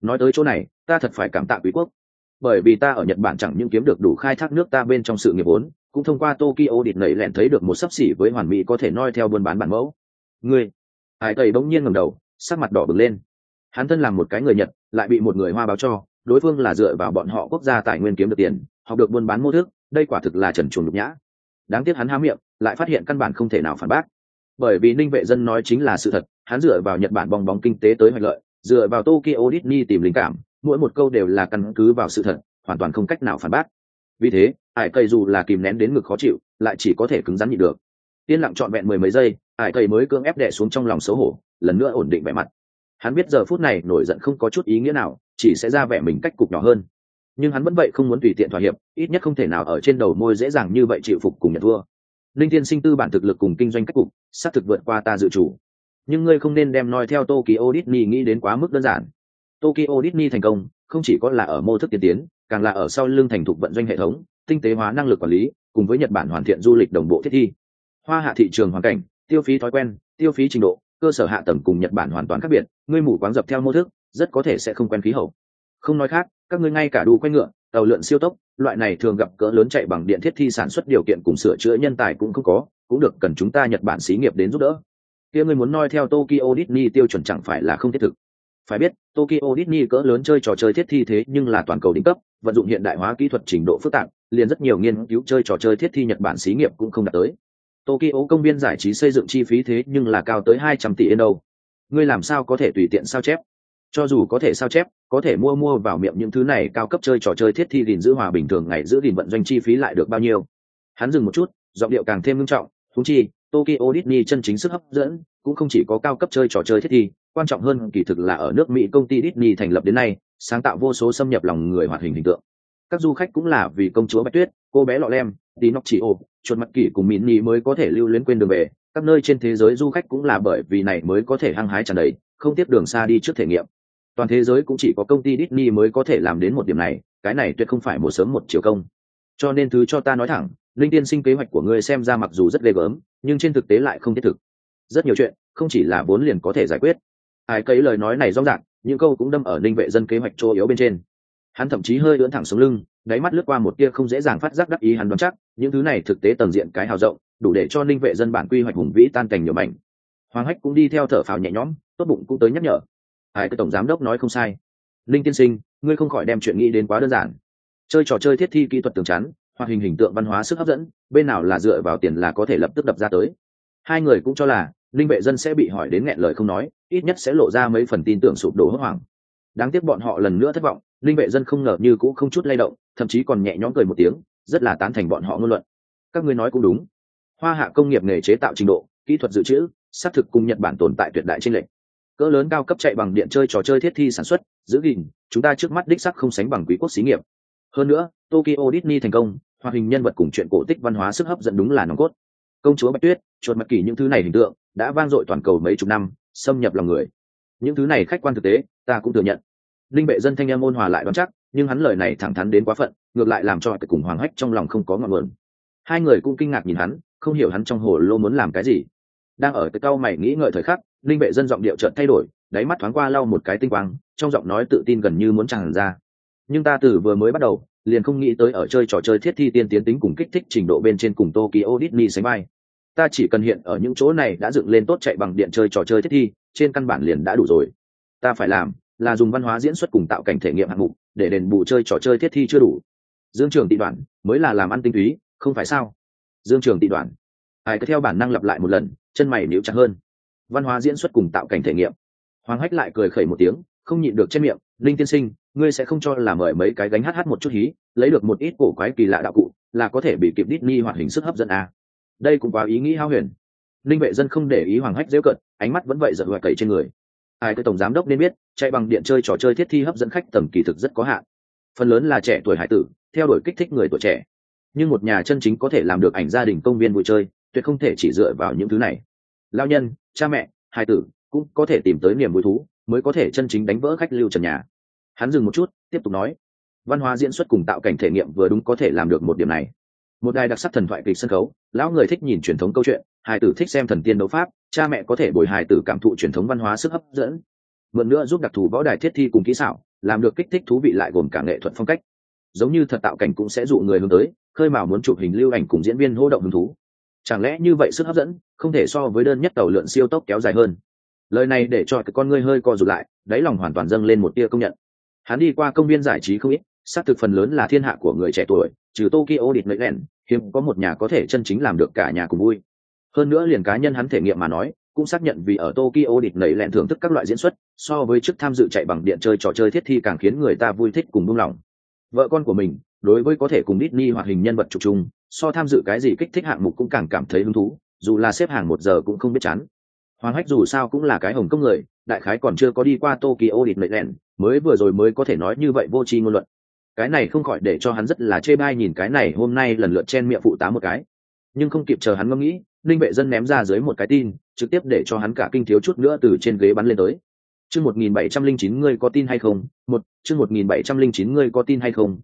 Nói tới chỗ này ta thật phải cảm tạ quý quốc, bởi vì ta ở Nhật Bản chẳng những kiếm được đủ khai thác nước ta bên trong sự nghiệp vốn, cũng thông qua Tokyo địt nảy lẹn thấy được một sấp xỉ với hoàn mỹ có thể noi theo buôn bán bản mẫu. Ngươi, Hải Tây bỗng nhiên ngẩng đầu, sắc mặt đỏ bừng lên. Hắn thân làm một cái người Nhật, lại bị một người Hoa báo cho, đối phương là dựa vào bọn họ quốc gia tài nguyên kiếm được tiền, học được buôn bán mô thức, đây quả thực là trần truồng nhục nhã. Đáng tiếc hắn há miệng, lại phát hiện căn bản không thể nào phản bác. Bởi vì Ninh Vệ Dân nói chính là sự thật, hắn dựa vào Nhật Bản bong bóng kinh tế tới hoạch lợi, dựa vào Tokyo Disney tìm linh cảm, mỗi một câu đều là căn cứ vào sự thật, hoàn toàn không cách nào phản bác. Vì thế, Hải Cây dù là kìm nén đến ngực khó chịu, lại chỉ có thể cứng rắn nhịn được. Yên lặng trọn vẹn mười mấy giây, Hải Cây mới cưỡng ép đè xuống trong lòng xấu hổ, lần nữa ổn định vẻ mặt. Hắn biết giờ phút này nổi giận không có chút ý nghĩa nào, chỉ sẽ ra vẻ mình cách cục nhỏ hơn. Nhưng hắn vẫn vậy không muốn tùy tiện thỏa hiệp, ít nhất không thể nào ở trên đầu môi dễ dàng như vậy chịu phục cùng nhận thua. Linh Thiên Sinh tư bản thực lực cùng kinh doanh cách cục, xác thực vượt qua ta dự chủ. Nhưng ngươi không nên đem noi theo Tokyo Disney nghĩ đến quá mức đơn giản. Tokyo Disney thành công, không chỉ có là ở mô thức tiên tiến, càng là ở sau lưng thành thục vận doanh hệ thống, tinh tế hóa năng lực quản lý, cùng với Nhật Bản hoàn thiện du lịch đồng bộ thiết thi. Hoa hạ thị trường hoàn cảnh, tiêu phí thói quen, tiêu phí trình độ, cơ sở hạ tầng cùng Nhật Bản hoàn toàn khác biệt, ngươi mù quáng dập theo mô thức, rất có thể sẽ không quen khí hậu. Không nói khác, các ngươi ngay cả đu quay ngựa, tàu lượn siêu tốc, loại này thường gặp cỡ lớn chạy bằng điện thiết thi sản xuất điều kiện cùng sửa chữa nhân tài cũng không có, cũng được cần chúng ta Nhật Bản xí nghiệp đến giúp đỡ. Kia ngươi muốn noi theo Tokyo Disney tiêu chuẩn chẳng phải là không thiết thực. Phải biết, Tokyo Disney cỡ lớn chơi trò chơi thiết thi thế nhưng là toàn cầu đỉnh cấp, vận dụng hiện đại hóa kỹ thuật trình độ phức tạp, liền rất nhiều nghiên cứu chơi trò chơi thiết thi Nhật Bản xí nghiệp cũng không đạt tới. Tokyo công viên giải trí xây dựng chi phí thế nhưng là cao tới 200 tỷ Yen đâu. Ngươi làm sao có thể tùy tiện sao chép? Cho dù có thể sao chép, có thể mua vào miệng những thứ này cao cấp chơi trò chơi thiết thi gìn giữ hòa bình thường ngày giữ gìn vận doanh chi phí lại được bao nhiêu? Hắn dừng một chút, giọng điệu càng thêm nghiêm trọng, huống chi, Tokyo Disney chân chính sức hấp dẫn cũng không chỉ có cao cấp chơi trò chơi thiết thi, quan trọng hơn kỳ thực là ở nước Mỹ công ty Disney thành lập đến nay, sáng tạo vô số xâm nhập lòng người hoạt hình hình tượng. Các du khách cũng là vì công chúa Bạch Tuyết, cô bé lọ lem, Pinocchio, chuột mặt kỳ cùng Minnie mới có thể lưu luyến quên đường về, các nơi trên thế giới du khách cũng là bởi vì này mới có thể hăng hái tràn đầy, không tiếp đường xa đi trước thể nghiệm. Toàn thế giới cũng chỉ có công ty Disney mới có thể làm đến một điểm này, cái này tuyệt không phải một sớm một chiều công. Cho nên thứ cho ta nói thẳng, Linh Tiên Sinh kế hoạch của ngươi xem ra mặc dù rất ghê gớm, nhưng trên thực tế lại không thiết thực. Rất nhiều chuyện, không chỉ là vốn liền có thể giải quyết. Ai cấy lời nói này rõ ràng, những câu cũng đâm ở Linh Vệ Dân kế hoạch chỗ yếu bên trên. Hắn thậm chí hơi ưỡn thẳng sống lưng, đáy mắt lướt qua một tia không dễ dàng phát giác đắc ý, hắn đoán chắc, những thứ này thực tế tầng diện cái hào rộng, đủ để cho Linh Vệ Dân bản quy hoạch hùng vĩ tan thành nhiều mảnh. Hoàng Hách cũng đi theo thở phào nhẹ nhõm, tốt bụng cũng tới nhắc nhở. Cái tổng giám đốc nói không sai. Linh Tiên Sinh, ngươi không khỏi đem chuyện nghĩ đến quá đơn giản. Chơi trò chơi thiết thi kỹ thuật tường chắn, hoặc hình tượng văn hóa sức hấp dẫn, bên nào là dựa vào tiền là có thể lập tức đập ra tới. Hai người cũng cho là Linh Vệ Dân sẽ bị hỏi đến nghẹn lời không nói, ít nhất sẽ lộ ra mấy phần tin tưởng sụp đổ hốt hoảng. Đáng tiếc bọn họ lần nữa thất vọng, Linh Vệ Dân không ngờ như cũng không chút lay động, thậm chí còn nhẹ nhõm cười một tiếng, rất là tán thành bọn họ ngôn luận. Các ngươi nói cũng đúng. Hoa hạ công nghiệp nghề chế tạo trình độ, kỹ thuật dự trữ, xác thực cùng Nhật Bản tồn tại tuyệt đại chênh lệch. Cỡ lớn cao cấp chạy bằng điện chơi trò chơi thiết thi sản xuất, giữ gìn, chúng ta trước mắt đích xác không sánh bằng quý quốc xí nghiệp. Hơn nữa, Tokyo Disney thành công, hoạt hình nhân vật cùng chuyện cổ tích văn hóa sức hấp dẫn đúng là nòng cốt. Công chúa Bạch Tuyết, chuột mặt kỳ những thứ này hình tượng đã vang dội toàn cầu mấy chục năm, xâm nhập lòng người. Những thứ này khách quan thực tế, ta cũng thừa nhận. Linh Vệ Dân thanh em ôn hòa lại đoán chắc, nhưng hắn lời này thẳng thắn đến quá phận, ngược lại làm cho cái cùng Hoàng Hách trong lòng không có ngọn nguồn. Hai người cũng kinh ngạc nhìn hắn, không hiểu hắn trong hồ lô muốn làm cái gì. Đang ở cái cau mày nghĩ ngợi thời khắc, Linh Vệ Dân giọng điệu chợt thay đổi, đáy mắt thoáng qua lau một cái tinh quang, trong giọng nói tự tin gần như muốn tràn ra. Nhưng ta từ vừa mới bắt đầu, liền không nghĩ tới ở chơi trò chơi thiết thi tiên tiến tính cùng kích thích trình độ bên trên cùng Tokyo Disney sánh vai. Ta chỉ cần hiện ở những chỗ này đã dựng lên tốt chạy bằng điện chơi trò chơi thiết thi, trên căn bản liền đã đủ rồi. Ta phải làm là dùng văn hóa diễn xuất cùng tạo cảnh thể nghiệm hạng mục để đền bù chơi trò chơi thiết thi chưa đủ. Dương Trường Tị Đoạn mới là làm ăn tinh túy, không phải sao? Dương Trường Tị Đoạn. Ai cứ theo bản năng lặp lại một lần, chân mày nhíu chặt hơn. Văn hóa diễn xuất cùng tạo cảnh thể nghiệm. Hoàng Hách lại cười khẩy một tiếng, không nhịn được trên miệng, Linh Tiên Sinh, ngươi sẽ không cho là mời mấy cái gánh hát một chút hí, lấy được một ít cổ quái kỳ lạ đạo cụ, là có thể bị kịp Disney hoạt hình sức hấp dẫn à? Đây cũng quá ý nghĩ hao huyền. Linh Vệ Dân không để ý Hoàng Hách giễu cợt, ánh mắt vẫn vậy giật hoài cậy trên người. Ai cái tổng giám đốc nên biết, chạy bằng điện chơi trò chơi thiết thi hấp dẫn khách tầm kỳ thực rất có hạn. Phần lớn là trẻ tuổi hải tử, theo đuổi kích thích người tuổi trẻ. Nhưng một nhà chân chính có thể làm được ảnh gia đình công viên vui chơi, tuyệt không thể chỉ dựa vào những thứ này. Lão nhân, cha mẹ, hải tử cũng có thể tìm tới niềm vui thú, mới có thể chân chính đánh vỡ khách lưu trần nhà. Hắn dừng một chút, tiếp tục nói, văn hóa diễn xuất cùng tạo cảnh thể nghiệm vừa đúng có thể làm được một điểm này. Một đài đặc sắc thần thoại kịch sân khấu, lão người thích nhìn truyền thống câu chuyện, hài tử thích xem thần tiên đấu pháp, cha mẹ có thể bồi hài tử cảm thụ truyền thống văn hóa sức hấp dẫn. Mượn nữa giúp đặc thù võ đài thiết thi cùng kỹ xảo, làm được kích thích thú vị lại gồm cả nghệ thuật phong cách. Giống như thật tạo cảnh cũng sẽ dụ người hướng tới, khơi mào muốn chụp hình lưu ảnh cùng diễn viên hô động hứng thú. Chẳng lẽ như vậy sức hấp dẫn không thể so với đơn nhất tàu lượn siêu tốc kéo dài hơn? Lời này để cho cái con ngươi hơi co rụt lại, đáy lòng hoàn toàn dâng lên một tia công nhận. Hắn đi qua công viên giải trí không ít, xác thực phần lớn là thiên hạ của người trẻ tuổi, trừ Tokyo Disneyland, hiếm có một nhà có thể chân chính làm được cả nhà cùng vui. Hơn nữa liền cá nhân hắn thể nghiệm mà nói, cũng xác nhận vì ở Tokyo Disneyland thưởng thức các loại diễn xuất, so với trước tham dự chạy bằng điện chơi trò chơi thiết thi càng khiến người ta vui thích cùng buông lòng. Vợ con của mình, đối với có thể cùng Disney hoạt hình nhân vật chụp chung, so tham dự cái gì kích thích hạng mục cũng càng cảm thấy hứng thú, dù là xếp hàng 1 giờ cũng không biết chán. Hoàng Hách dù sao cũng là cái Hồng Kông người, đại khái còn chưa có đi qua Tokyo Disneyland, mới vừa rồi mới có thể nói như vậy vô tri ngôn luận. Cái này không khỏi để cho hắn rất là chê bai, nhìn cái này hôm nay lần lượt chen miệng phụ tá một cái. Nhưng không kịp chờ hắn ngẫm nghĩ, Linh Vệ Dân ném ra dưới một cái tin, trực tiếp để cho hắn cả kinh thiếu chút nữa từ trên ghế bắn lên tới. Chương 1709 ngươi có tin hay không? Chương 1709 ngươi có tin hay không?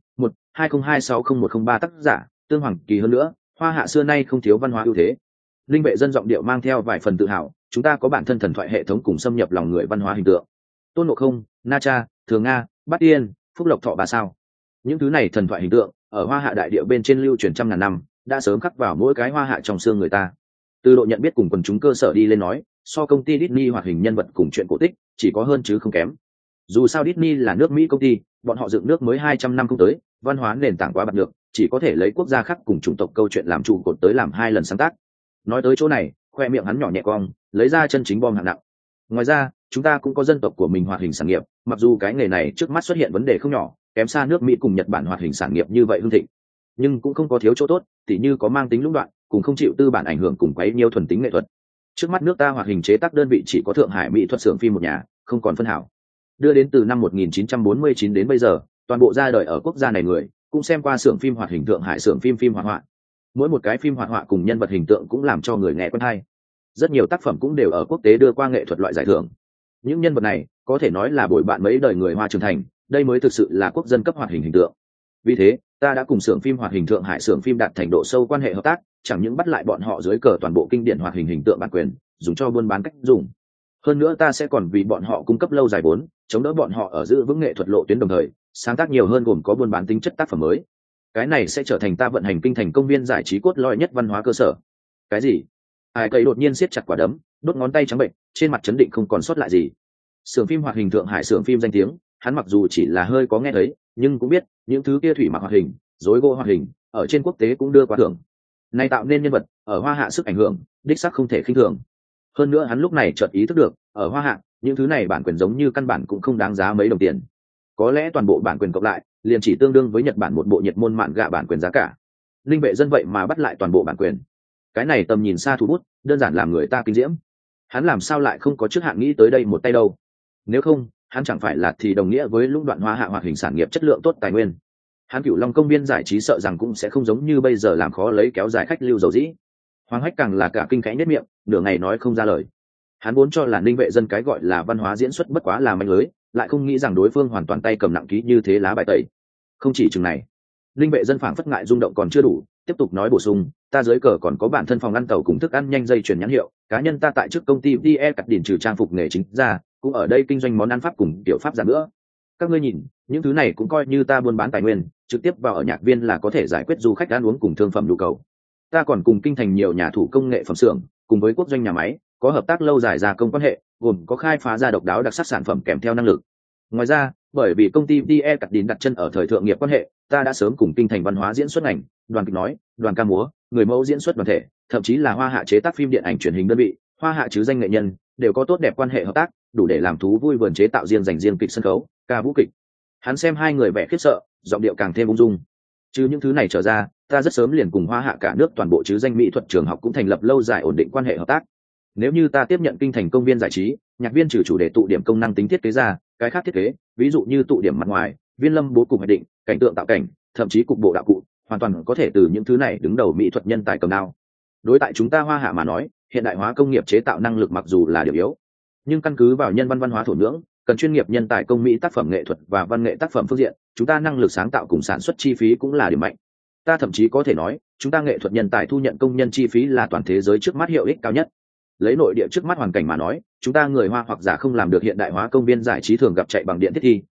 20260103 tác giả, Tương Hoàng Kỳ. Hơn nữa, Hoa Hạ xưa nay không thiếu văn hóa ưu thế. Linh Vệ Dân giọng điệu mang theo vài phần tự hào, chúng ta có bản thân thần thoại hệ thống cùng xâm nhập lòng người văn hóa hình tượng. Tôn Ngộ Không, Na Cha, Thường Nga, Bát Tiên, Phúc Lộc Thọ Bà Sao. Những thứ này thần thoại hình tượng, ở Hoa Hạ đại địa bên trên lưu truyền trăm ngàn năm, đã sớm khắc vào mỗi cái Hoa Hạ trong xương người ta. Từ độ nhận biết cùng quần chúng cơ sở đi lên nói, so công ty Disney hoạt hình nhân vật cùng chuyện cổ tích, chỉ có hơn chứ không kém. Dù sao Disney là nước Mỹ công ty, bọn họ dựng nước mới 200 năm không tới, văn hóa nền tảng quá bạc được, chỉ có thể lấy quốc gia khác cùng chủng tộc câu chuyện làm trụ cột tới làm 2 lần sáng tác. Nói tới chỗ này, khoe miệng hắn nhỏ nhẹ cong, lấy ra chân chính bom hạng nặng. Ngoài ra, chúng ta cũng có dân tộc của mình hoạt hình sản nghiệp, mặc dù cái nghề này trước mắt xuất hiện vấn đề không nhỏ, kém xa nước Mỹ cùng Nhật Bản hoạt hình sản nghiệp như vậy hưng thịnh, nhưng cũng không có thiếu chỗ tốt, tỉ như có mang tính lũng đoạn, cùng không chịu tư bản ảnh hưởng cùng quấy nhiêu thuần tính nghệ thuật. Trước mắt nước ta hoạt hình chế tác đơn vị chỉ có Thượng Hải Mỹ thuật xưởng phim một nhà, không còn phân hảo. Đưa đến từ năm 1949 đến bây giờ, toàn bộ ra đời ở quốc gia này người cũng xem qua xưởng phim hoạt hình Thượng Hải xưởng phim hoạt họa. Mỗi một cái phim hoạt họa cùng nhân vật hình tượng cũng làm cho người nghe quen hay. Rất nhiều tác phẩm cũng đều ở quốc tế đưa qua nghệ thuật loại giải thưởng. Những nhân vật này có thể nói là bồi bạn mấy đời người Hoa trưởng thành, đây mới thực sự là quốc dân cấp hoạt hình hình tượng. Vì thế, ta đã cùng xưởng phim hoạt hình Thượng Hải xưởng phim đạt thành độ sâu quan hệ hợp tác, chẳng những bắt lại bọn họ dưới cờ toàn bộ kinh điển hoạt hình hình tượng bản quyền, dùng cho buôn bán cách dùng. Hơn nữa ta sẽ còn vì bọn họ cung cấp lâu dài vốn, chống đỡ bọn họ ở giữ vững nghệ thuật lộ tuyến, đồng thời sáng tác nhiều hơn gồm có buôn bán tính chất tác phẩm mới. Cái này sẽ trở thành ta vận hành kinh thành công viên giải trí cốt lõi nhất văn hóa cơ sở. Cái gì? Ai cây đột nhiên siết chặt quả đấm, đốt ngón tay trắng bệnh, trên mặt chấn định không còn sót lại gì. Xưởng phim hoạt hình Thượng Hải xưởng phim danh tiếng, hắn mặc dù chỉ là hơi có nghe thấy, nhưng cũng biết những thứ kia thủy mặc hoạt hình, rối gỗ hoạt hình, ở trên quốc tế cũng đưa qua thưởng. Này tạo nên nhân vật ở Hoa Hạ sức ảnh hưởng, đích xác không thể khinh thường. Hơn nữa hắn lúc này chợt ý thức được, ở Hoa Hạ, những thứ này bản quyền giống như căn bản cũng không đáng giá mấy đồng tiền. Có lẽ toàn bộ bản quyền cộng lại, liền chỉ tương đương với Nhật Bản một bộ nhiệt môn mạn gạ bản quyền giá cả. Linh Vệ Dân vậy mà bắt lại toàn bộ bản quyền. Cái này tầm nhìn xa thủ bút, đơn giản làm người ta kinh diễm. Hắn làm sao lại không có trước hạn nghĩ tới đây một tay đâu? Nếu không, hắn chẳng phải là thì đồng nghĩa với lũng đoạn Hoa Hạ hoạt hình sản nghiệp chất lượng tốt tài nguyên. Hắn Cửu Long công viên giải trí sợ rằng cũng sẽ không giống như bây giờ làm khó lấy kéo dài khách lưu dầu dĩ. Hoàng Hách càng là cả kinh khẽ nhếch miệng, nửa ngày nói không ra lời. Hắn vốn cho là Ninh Vệ Dân cái gọi là văn hóa diễn xuất bất quá là manh lưới, lại không nghĩ rằng đối phương hoàn toàn tay cầm nặng ký như thế lá bài tẩy. Không chỉ chừng này, Ninh Vệ Dân phảng phất ngại rung động còn chưa đủ, tiếp tục nói bổ sung, ta dưới cờ còn có bản thân phòng ăn tàu cùng thức ăn nhanh dây chuyển nhãn hiệu, cá nhân ta tại trước công ty DE cắt điển trừ trang phục nghề chính ra, cũng ở đây kinh doanh món ăn pháp cùng tiểu pháp giả nữa. Các ngươi nhìn, những thứ này cũng coi như ta buôn bán tài nguyên, trực tiếp vào ở nhạc viên là có thể giải quyết du khách ăn uống cùng thương phẩm nhu cầu. Ta còn cùng kinh thành nhiều nhà thủ công nghệ phẩm xưởng, cùng với quốc doanh nhà máy, có hợp tác lâu dài gia công quan hệ, gồm có khai phá ra độc đáo đặc sắc sản phẩm kèm theo năng lực. Ngoài ra, bởi vì công ty DE cắt điển đặt chân ở thời thượng nghiệp quan hệ, ta đã sớm cùng kinh thành văn hóa diễn xuất ngành, đoàn kịch nói, đoàn ca múa, người mẫu diễn xuất đoàn thể, thậm chí là Hoa Hạ chế tác phim điện ảnh truyền hình đơn vị, Hoa Hạ chứ danh nghệ nhân, đều có tốt đẹp quan hệ hợp tác, đủ để làm thú vui vườn chế tạo riêng dành riêng kịch sân khấu, ca vũ kịch. Hắn xem hai người vẻ khiếp sợ, giọng điệu càng thêm ung dung. Chứ những thứ này trở ra, ta rất sớm liền cùng Hoa Hạ cả nước toàn bộ chứ danh mỹ thuật trường học cũng thành lập lâu dài ổn định quan hệ hợp tác. Nếu như ta tiếp nhận kinh thành công viên giải trí, nhạc viên trừ chủ đề tụ điểm công năng tính thiết kế ra, cái khác thiết kế, ví dụ như tụ điểm mặt ngoài, viên lâm bố cục hoạch định, cảnh tượng tạo cảnh, thậm chí cục bộ đạo cụ, hoàn toàn có thể từ những thứ này đứng đầu mỹ thuật nhân tài cầm đao. Đối tại chúng ta Hoa Hạ mà nói, hiện đại hóa công nghiệp chế tạo năng lực mặc dù là điểm yếu, nhưng căn cứ vào nhân văn văn hóa thổ nhưỡng, cần chuyên nghiệp nhân tài công mỹ tác phẩm nghệ thuật và văn nghệ tác phẩm phương diện, chúng ta năng lực sáng tạo cùng sản xuất chi phí cũng là điểm mạnh. Ta thậm chí có thể nói, chúng ta nghệ thuật nhân tài thu nhận công nhân chi phí là toàn thế giới trước mắt hiệu ích cao nhất. Lấy nội địa trước mắt hoàn cảnh mà nói, chúng ta người Hoa hoặc giả không làm được hiện đại hóa công viên giải trí thường gặp chạy bằng điện thiết thi,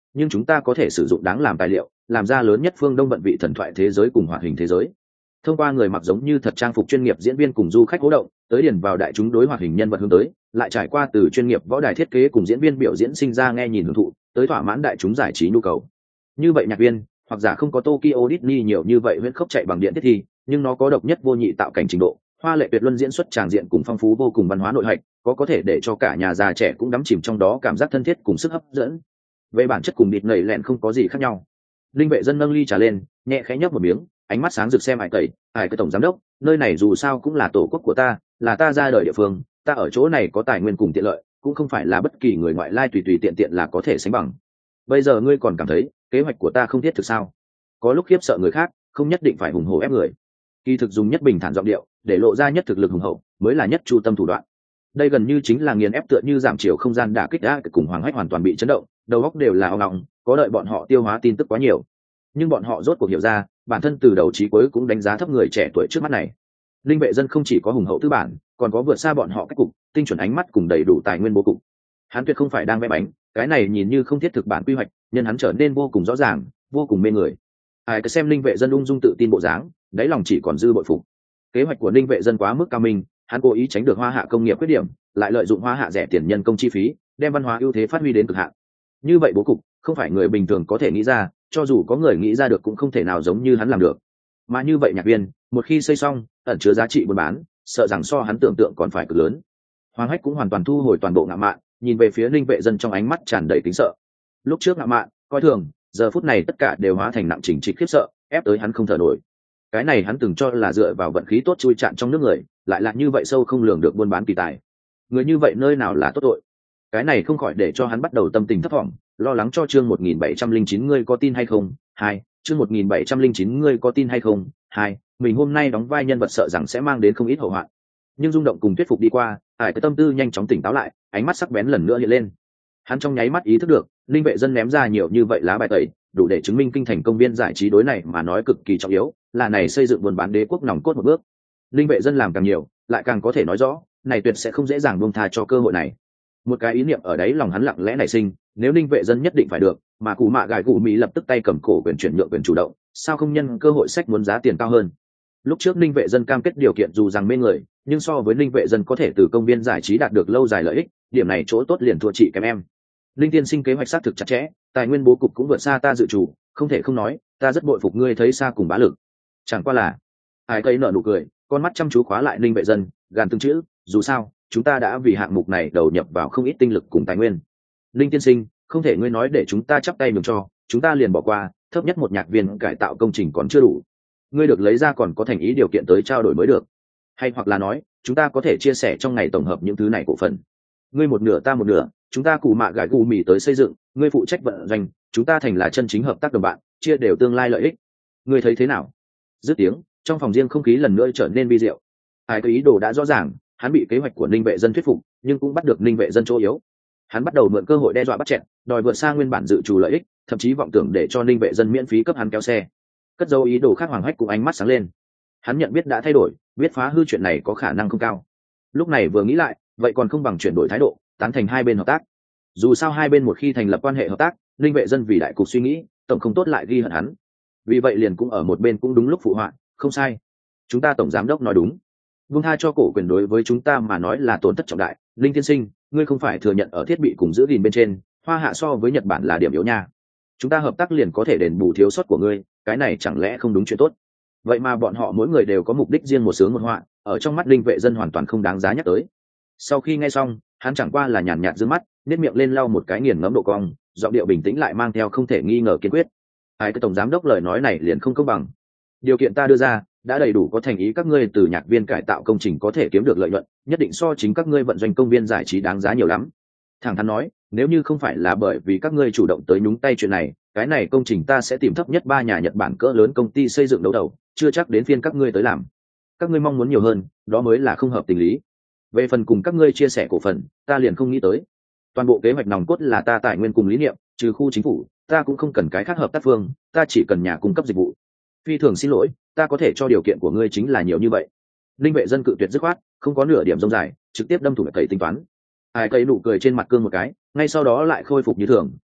nhưng chúng ta có thể sử dụng đáng làm tài liệu làm ra lớn nhất phương đông vận vị thần thoại thế giới cùng hoạt hình thế giới. Thông qua người mặc giống như thật trang phục chuyên nghiệp diễn viên cùng du khách hỗ động tới điền vào đại chúng đối hoạt hình nhân vật hướng tới, lại trải qua từ chuyên nghiệp võ đài thiết kế cùng diễn viên biểu diễn sinh ra nghe nhìn hưởng thụ tới thỏa mãn đại chúng giải trí nhu cầu. Như vậy nhạc viên hoặc giả không có Tokyo Disney nhiều như vậy huyễn khốc chạy bằng điện thiết thi, nhưng nó có độc nhất vô nhị tạo cảnh trình độ, hoa lệ tuyệt luân diễn xuất tràng diện cùng phong phú vô cùng văn hóa nội hạch, có thể để cho cả nhà già trẻ cũng đắm chìm trong đó cảm giác thân thiết cùng sức hấp dẫn. Về bản chất cùng địt nảy lẹn không có gì khác nhau. Linh Vệ Dân nâng ly trà lên, nhẹ khẽ nhấp một miếng, ánh mắt sáng rực xem Hải Tẩy, Hải cái tổng giám đốc, nơi này dù sao cũng là tổ quốc của ta, là ta ra đời địa phương, ta ở chỗ này có tài nguyên cùng tiện lợi, cũng không phải là bất kỳ người ngoại lai tùy tùy tiện tiện là có thể sánh bằng. Bây giờ ngươi còn cảm thấy kế hoạch của ta không thiết thực sao? Có lúc khiếp sợ người khác, không nhất định phải hùng hổ ép người. Kỳ thực dùng nhất bình thản giọng điệu, để lộ ra nhất thực lực hùng hậu, mới là nhất chu tâm thủ đoạn. Đây gần như chính là nghiền ép tựa như giảm chiều không gian đả kích đã cùng Hoàng Hách hoàn toàn bị chấn động, đầu óc đều là ong ong, có đợi bọn họ tiêu hóa tin tức quá nhiều. Nhưng bọn họ rốt cuộc hiểu ra, bản thân từ đầu chí cuối cũng đánh giá thấp người trẻ tuổi trước mắt này. Linh Vệ Dân không chỉ có hùng hậu tư bản, còn có vượt xa bọn họ cách cục, tinh chuẩn ánh mắt cùng đầy đủ tài nguyên bố cục. Hắn tuyệt không phải đang vẽ bánh, cái này nhìn như không thiết thực bản quy hoạch, nhân hắn trở nên vô cùng rõ ràng, vô cùng mê người. Ai cứ xem Linh Vệ Dân ung dung tự tin bộ dáng, đáy lòng chỉ còn dư bội phục. Kế hoạch của Linh Vệ Dân quá mức cao minh, hắn cố ý tránh được Hoa Hạ công nghiệp khuyết điểm, lại lợi dụng Hoa Hạ rẻ tiền nhân công chi phí, đem văn hóa ưu thế phát huy đến cực hạn. Như vậy bố cục, không phải người bình thường có thể nghĩ ra, cho dù có người nghĩ ra được cũng không thể nào giống như hắn làm được. Mà như vậy nhạc viên, một khi xây xong, ẩn chứa giá trị buôn bán, sợ rằng so hắn tưởng tượng còn phải cực lớn. Hoàng Hách cũng hoàn toàn thu hồi toàn bộ ngạo mạn, nhìn về phía Linh Vệ Dân trong ánh mắt tràn đầy kính sợ. Lúc trước ngạo mạn, coi thường, giờ phút này tất cả đều hóa thành nặng chỉnh trịch khiếp sợ, ép tới hắn không thở nổi. Cái này hắn từng cho là dựa vào vận khí tốt chui chạm trong nước người, lại là như vậy sâu không lường được buôn bán kỳ tài. Người như vậy nơi nào là tốt tội? Cái này không khỏi để cho hắn bắt đầu tâm tình thấp thỏm, lo lắng cho chương 1709 ngươi có tin hay không? Chương 1709 ngươi có tin hay không? Mình hôm nay đóng vai nhân vật sợ rằng sẽ mang đến không ít hậu hoạn. Nhưng rung động cùng thuyết phục đi qua, cái tâm tư nhanh chóng tỉnh táo lại, ánh mắt sắc bén lần nữa hiện lên. Hắn trong nháy mắt ý thức được, Linh Vệ Dân ném ra nhiều như vậy lá bài tẩy, đủ để chứng minh kinh thành công viên giải trí đối này mà nói cực kỳ trọng yếu, là này xây dựng buôn bán đế quốc nòng cốt một bước. Linh Vệ Dân làm càng nhiều, lại càng có thể nói rõ, này tuyệt sẽ không dễ dàng buông tha cho cơ hội này. Một cái ý niệm ở đấy lòng hắn lặng lẽ nảy sinh, nếu Linh Vệ Dân nhất định phải được, mà Cù Mạ Gài Gù Mỹ lập tức tay cầm cổ quyền chuyển nhượng quyền chủ động, sao không nhân cơ hội sách muốn giá tiền cao hơn? Lúc trước Linh Vệ Dân cam kết điều kiện dù rằng mê người, nhưng so với Linh Vệ Dân có thể từ công viên giải trí đạt được lâu dài lợi ích, điểm này chỗ tốt liền thua chị kém em. Linh tiên sinh kế hoạch xác thực chặt chẽ, tài nguyên bố cục cũng vượt xa ta dự chủ, không thể không nói, ta rất bội phục ngươi thấy xa cùng bá lực. Chẳng qua là, Ai Cây nở nụ cười, con mắt chăm chú khóa lại Linh Vệ Dân, gàn từng chữ, dù sao, chúng ta đã vì hạng mục này đầu nhập vào không ít tinh lực cùng tài nguyên. Linh tiên sinh, không thể ngươi nói để chúng ta chắp tay nhường cho, chúng ta liền bỏ qua, thấp nhất một nhạc viên cải tạo công trình còn chưa đủ. Ngươi được lấy ra còn có thành ý điều kiện tới trao đổi mới được. Hay hoặc là nói, chúng ta có thể chia sẻ trong ngày tổng hợp những thứ này cổ phần. Ngươi một nửa ta một nửa, chúng ta Cù Mạ Gài Gù Mì tới xây dựng, ngươi phụ trách vận doanh, chúng ta thành là chân chính hợp tác đồng bạn, chia đều tương lai lợi ích. Ngươi thấy thế nào? Dứt tiếng, trong phòng riêng không khí lần nữa trở nên vi diệu. Ai cái ý đồ đã rõ ràng, hắn bị kế hoạch của Ninh Vệ Dân thuyết phục, nhưng cũng bắt được Ninh Vệ Dân chỗ yếu. Hắn bắt đầu mượn cơ hội đe dọa bắt chẹn, đòi vượt xa nguyên bản dự trù lợi ích, thậm chí vọng tưởng để cho Ninh Vệ Dân miễn phí cấp hắn kéo xe. Cất dấu ý đồ khác, Hoàng Hách cũng ánh mắt sáng lên. Hắn nhận biết đã thay đổi, biết phá hư chuyện này có khả năng không cao. Lúc này vừa nghĩ lại, vậy còn không bằng chuyển đổi thái độ, tán thành hai bên hợp tác. Dù sao hai bên một khi thành lập quan hệ hợp tác, Ninh Vệ Dân vì đại cục suy nghĩ, tổng không tốt lại ghi hận hắn. Vì vậy liền cũng ở một bên cũng đúng lúc phụ họa, không sai. Chúng ta tổng giám đốc nói đúng. Vung tha cho cổ quyền đối với chúng ta mà nói là tổn thất trọng đại. Linh tiên sinh, ngươi không phải thừa nhận ở thiết bị cùng giữ gìn bên trên, Hoa Hạ so với Nhật Bản là điểm yếu nha. Chúng ta hợp tác liền có thể đền bù thiếu sót của ngươi, cái này chẳng lẽ không đúng chuyện tốt? Vậy mà bọn họ mỗi người đều có mục đích riêng, một sướng một họa, ở trong mắt Linh Vệ Dân hoàn toàn không đáng giá nhắc tới. Sau khi nghe xong, hắn chẳng qua là nhàn nhạt dương mắt, nét miệng lên lau một cái nghiền ngẫm độ cong, giọng điệu bình tĩnh lại mang theo không thể nghi ngờ kiên quyết. Ai cái tổng giám đốc lời nói này liền không công bằng. Điều kiện ta đưa ra đã đầy đủ có thành ý, các ngươi từ nhạc viên cải tạo công trình có thể kiếm được lợi nhuận, nhất định so chính các ngươi vận doanh công viên giải trí đáng giá nhiều lắm. Thẳng thắn nói, nếu như không phải là bởi vì các ngươi chủ động tới nhúng tay chuyện này, cái này công trình ta sẽ tìm thấp nhất 3 nhà Nhật Bản cỡ lớn công ty xây dựng đấu đầu, chưa chắc đến phiên các ngươi tới làm. Các ngươi mong muốn nhiều hơn, đó mới là không hợp tình lý. Về phần cùng các ngươi chia sẻ cổ phần, ta liền không nghĩ tới. Toàn bộ kế hoạch nòng cốt là ta tài nguyên cùng lý niệm, trừ khu chính phủ, ta cũng không cần cái khác hợp tác phương, ta chỉ cần nhà cung cấp dịch vụ. Phi thường xin lỗi, ta có thể cho điều kiện của ngươi chính là nhiều như vậy. Linh Vệ Dân cự tuyệt dứt khoát, không có nửa điểm rông dài, trực tiếp đâm thủng cậy tính toán. Ai cậy nụ cười trên mặt cương một cái, ngay sau đó lại khôi phục như thường,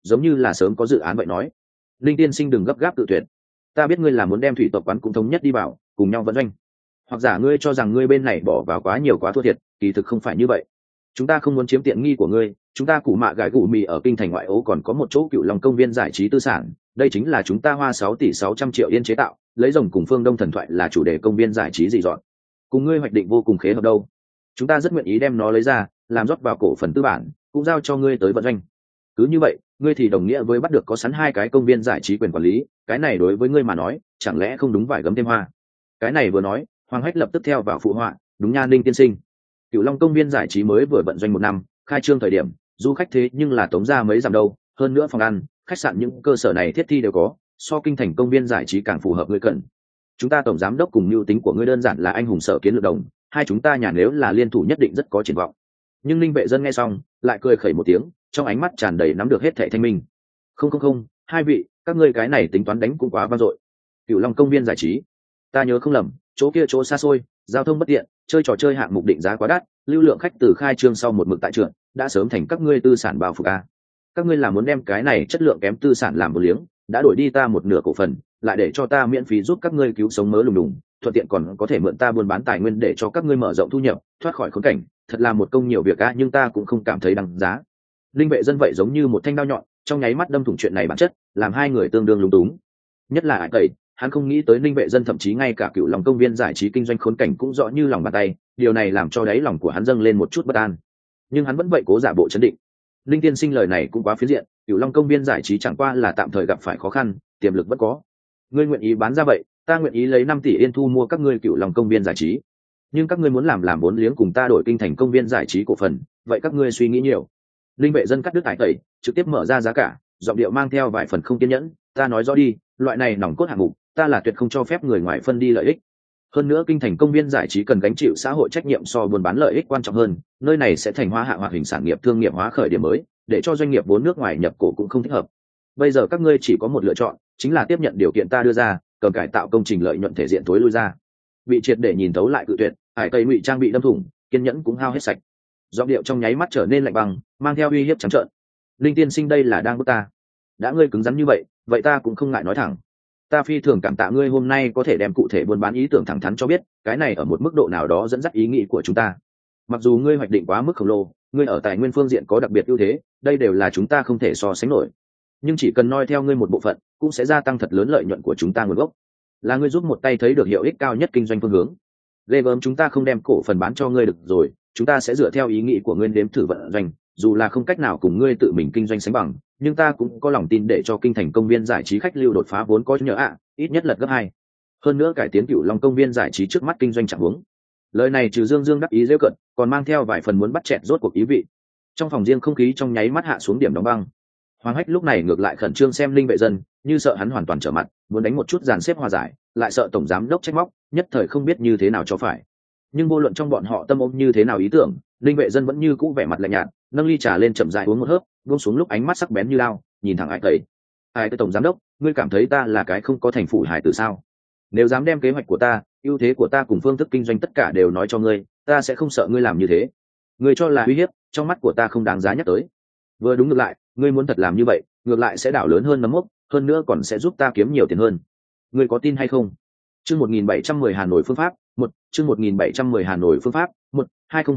giống như là sớm có dự án vậy nói. Linh tiên sinh đừng gấp gáp tự tuyệt, ta biết ngươi là muốn đem thủy tộc quán cũng thống nhất đi vào cùng nhau vận doanh, hoặc giả ngươi cho rằng ngươi bên này bỏ vào quá nhiều quá thua thiệt, kỳ thực không phải như vậy. Chúng ta không muốn chiếm tiện nghi của ngươi, chúng ta Củ Mạ Gải Gù Mì ở kinh thành ngoại ố còn có một chỗ Cựu Long công viên giải trí tư sản, đây chính là chúng ta hoa 6 tỷ 600 triệu yên chế tạo, lấy rồng cùng phương Đông thần thoại là chủ đề công viên giải trí gì dọn. Cùng ngươi hoạch định vô cùng khế hợp đâu. Chúng ta rất nguyện ý đem nó lấy ra, làm rót vào cổ phần tư bản, cũng giao cho ngươi tới vận doanh. Cứ như vậy, ngươi thì đồng nghĩa với bắt được có sẵn 2 cái công viên giải trí quyền quản lý, cái này đối với ngươi mà nói, chẳng lẽ không đúng vải gấm thêm hoa. Cái này vừa nói, Hoàng Hách lập tức theo vào phụ họa, đúng nha Ninh tiên sinh. Cựu Long công viên giải trí mới vừa vận doanh 1 năm, khai trương thời điểm, du khách thế nhưng là tống ra mấy giảm đâu, hơn nữa phòng ăn, khách sạn những cơ sở này thiết thi đều có, so kinh thành công viên giải trí càng phù hợp ngươi cần. Chúng ta tổng giám đốc cùng mưu tính của ngươi đơn giản là anh hùng sở kiến lược đồng, hai chúng ta nhà nếu là liên thủ nhất định rất có triển vọng. Nhưng Linh Vệ Dân nghe xong, lại cười khẩy một tiếng, trong ánh mắt tràn đầy nắm được hết thảy thanh minh. Không, hai vị, các ngươi cái này tính toán đánh cũng quá vang dội. Cựu Long công viên giải trí, ta nhớ không lầm, chỗ kia chỗ xa xôi, giao thông bất tiện, chơi trò chơi hạng mục định giá quá đắt, lưu lượng khách từ khai trương sau một mực tại trường, đã sớm thành các ngươi tư sản bao phủ a. Các ngươi là muốn đem cái này chất lượng kém tư sản làm một liếng, đã đổi đi ta một nửa cổ phần, lại để cho ta miễn phí giúp các ngươi cứu sống mớ lùng đùng, thuận tiện còn có thể mượn ta buôn bán tài nguyên để cho các ngươi mở rộng thu nhập, thoát khỏi khốn cảnh, thật là một công nhiều việc a, nhưng ta cũng không cảm thấy đáng giá. Linh Vệ Dân vậy giống như một thanh đao nhọn, trong nháy mắt đâm thủng chuyện này bản chất, làm hai người tương đương lúng túng. Nhất là Hải Tẩy, hắn không nghĩ tới Linh Vệ Dân thậm chí ngay cả Cựu Long công viên giải trí kinh doanh khốn cảnh cũng rõ như lòng bàn tay, điều này làm cho đáy lòng của hắn dâng lên một chút bất an. Nhưng hắn vẫn vậy cố giả bộ trấn định. Linh tiên sinh lời này cũng quá phiến diện, Cựu Long công viên giải trí chẳng qua là tạm thời gặp phải khó khăn, tiềm lực vẫn có. Ngươi nguyện ý bán ra vậy, ta nguyện ý lấy 5 tỷ yên thu mua các ngươi Cựu Long công viên giải trí. Nhưng các ngươi muốn làm vốn liếng cùng ta đổi kinh thành công viên giải trí cổ phần, vậy các ngươi suy nghĩ nhiều. Linh Vệ Dân cắt đứt Hải Tẩy, trực tiếp mở ra giá cả, giọng điệu mang theo vài phần không kiên nhẫn, ta nói rõ đi, loại này nòng cốt hạng mục, ta là tuyệt không cho phép người ngoài phân đi lợi ích. Hơn nữa kinh thành công viên giải trí cần gánh chịu xã hội trách nhiệm so buôn bán lợi ích quan trọng hơn, nơi này sẽ thành hóa hạ hoạt hình sản nghiệp thương nghiệp hóa khởi điểm mới, để cho doanh nghiệp vốn nước ngoài nhập cổ cũng không thích hợp. Bây giờ các ngươi chỉ có một lựa chọn, chính là tiếp nhận điều kiện ta đưa ra, cầm cải tạo công trình lợi nhuận thể diện tối lui ra. Bị triệt để nhìn thấu lại cự tuyệt, Hải Tây ngụy trang bị đâm thủng, kiên nhẫn cũng hao hết sạch. Giọng điệu trong nháy mắt trở nên lạnh băng, mang theo uy hiếp trắng trợn. Linh tiên sinh đây là đang bức ta. Đã ngươi cứng rắn như vậy, vậy ta cũng không ngại nói thẳng. Ta phi thường cảm tạ ngươi hôm nay có thể đem cụ thể buôn bán ý tưởng thẳng thắn cho biết, cái này ở một mức độ nào đó dẫn dắt ý nghĩ của chúng ta. Mặc dù ngươi hoạch định quá mức khổng lồ, ngươi ở tài nguyên phương diện có đặc biệt ưu thế, đây đều là chúng ta không thể so sánh nổi. Nhưng chỉ cần noi theo ngươi một bộ phận, cũng sẽ gia tăng thật lớn lợi nhuận của chúng ta nguồn gốc. Là ngươi giúp một tay thấy được hiệu ích cao nhất kinh doanh phương hướng. Ghê gớm chúng ta không đem cổ phần bán cho ngươi được rồi, chúng ta sẽ dựa theo ý nghĩ của ngươi đếm thử vận doanh, dù là không cách nào cùng ngươi tự mình kinh doanh sánh bằng, nhưng ta cũng có lòng tin để cho kinh thành công viên giải trí khách lưu đột phá vốn có nhờ ít nhất lật gấp 2. Hơn nữa cải tiến Cựu Long công viên giải trí trước mắt kinh doanh chẳng huống. Lời này trừ dương đắc ý giễu cợt, còn mang theo vài phần muốn bắt chẹt rốt cuộc ý vị. Trong phòng riêng không khí trong nháy mắt hạ xuống điểm đóng băng. Hoàng Hách lúc này ngược lại khẩn trương xem Linh Vệ Dân, như sợ hắn hoàn toàn trở mặt, muốn đánh một chút dàn xếp hòa giải, lại sợ tổng giám đốc trách móc, nhất thời không biết như thế nào cho phải. Nhưng vô luận trong bọn họ tâm ôm như thế nào ý tưởng, Linh Vệ Dân vẫn như cũ vẻ mặt lạnh nhạt, nâng ly trà lên chậm rãi uống một hớp, buông xuống lúc ánh mắt sắc bén như lao, nhìn thẳng Hải Tẩy. Hải Tẩy tổng giám đốc, ngươi cảm thấy ta là cái không có thành phủ hải tử sao? Nếu dám đem kế hoạch của ta, ưu thế của ta cùng phương thức kinh doanh tất cả đều nói cho ngươi, ta sẽ không sợ ngươi làm như thế. Ngươi cho là uy hiếp, trong mắt của ta không đáng giá nhắc tới. Vừa đúng ngược lại, ngươi muốn thật làm như vậy, ngược lại sẽ đảo lớn hơn nấm mốc, hơn nữa còn sẽ giúp ta kiếm nhiều tiền hơn. Ngươi có tin hay không? Chương 1710 Hà Nội phương pháp, 1, chương 1710 Hà Nội phương pháp, 1,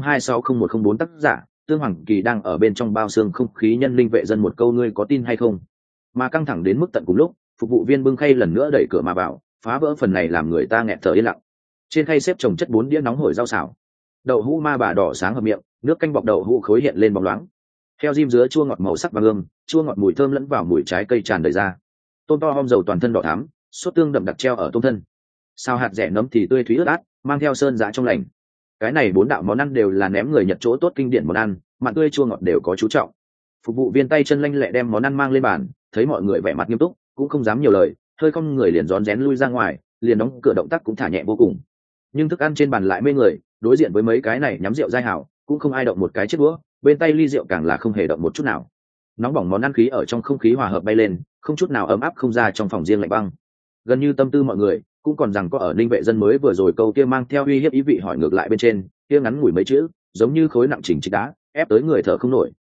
20260104 tác giả, Tương Hoàng Kỳ đang ở bên trong bao xương không khí nhân Linh Vệ Dân một câu ngươi có tin hay không? Mà căng thẳng đến mức tận cùng lúc, phục vụ viên bưng khay lần nữa đẩy cửa mà vào, phá vỡ phần này làm người ta nghẹt thở yên lặng. Trên khay xếp chồng chất 4 đĩa nóng hổi rau xào, đậu hũ ma bà đỏ sáng hợp miệng, nước canh bọc đậu hũ khối hiện lên bóng loáng. Theo diêm dứa chua ngọt màu sắc vàng ươm, chua ngọt mùi thơm lẫn vào mùi trái cây tràn đầy ra. Tôm to hom dầu toàn thân đỏ thắm, sốt tương đậm đặc treo ở tôm thân. Sao hạt rẻ nấm thì tươi thúy ướt át, mang theo sơn giá trong lành. Cái này 4 đạo món ăn đều là ném người Nhật chỗ tốt kinh điển món ăn, mặn tươi chua ngọt đều có chú trọng. Phục vụ viên tay chân lanh lẹ đem món ăn mang lên bàn, thấy mọi người vẻ mặt nghiêm túc, cũng không dám nhiều lời, hơi không người liền rón rén lui ra ngoài, liền đóng cửa động tác cũng thả nhẹ vô cùng. Nhưng thức ăn trên bàn lại mê người, đối diện với mấy cái này nhắm rượu dai hảo, cũng không ai động một cái chiếc đũa, bên tay ly rượu càng là không hề động một chút nào. Nóng bỏng món ăn khí ở trong không khí hòa hợp bay lên, không chút nào ấm áp không ra trong phòng riêng lạnh băng. Gần như tâm tư mọi người cũng còn rằng có ở Ninh Vệ Dân mới vừa rồi câu kia mang theo uy hiếp ý vị hỏi ngược lại bên trên, kia ngắn ngủi mấy chữ, giống như khối nặng chỉnh trịch đá, ép tới người thở không nổi.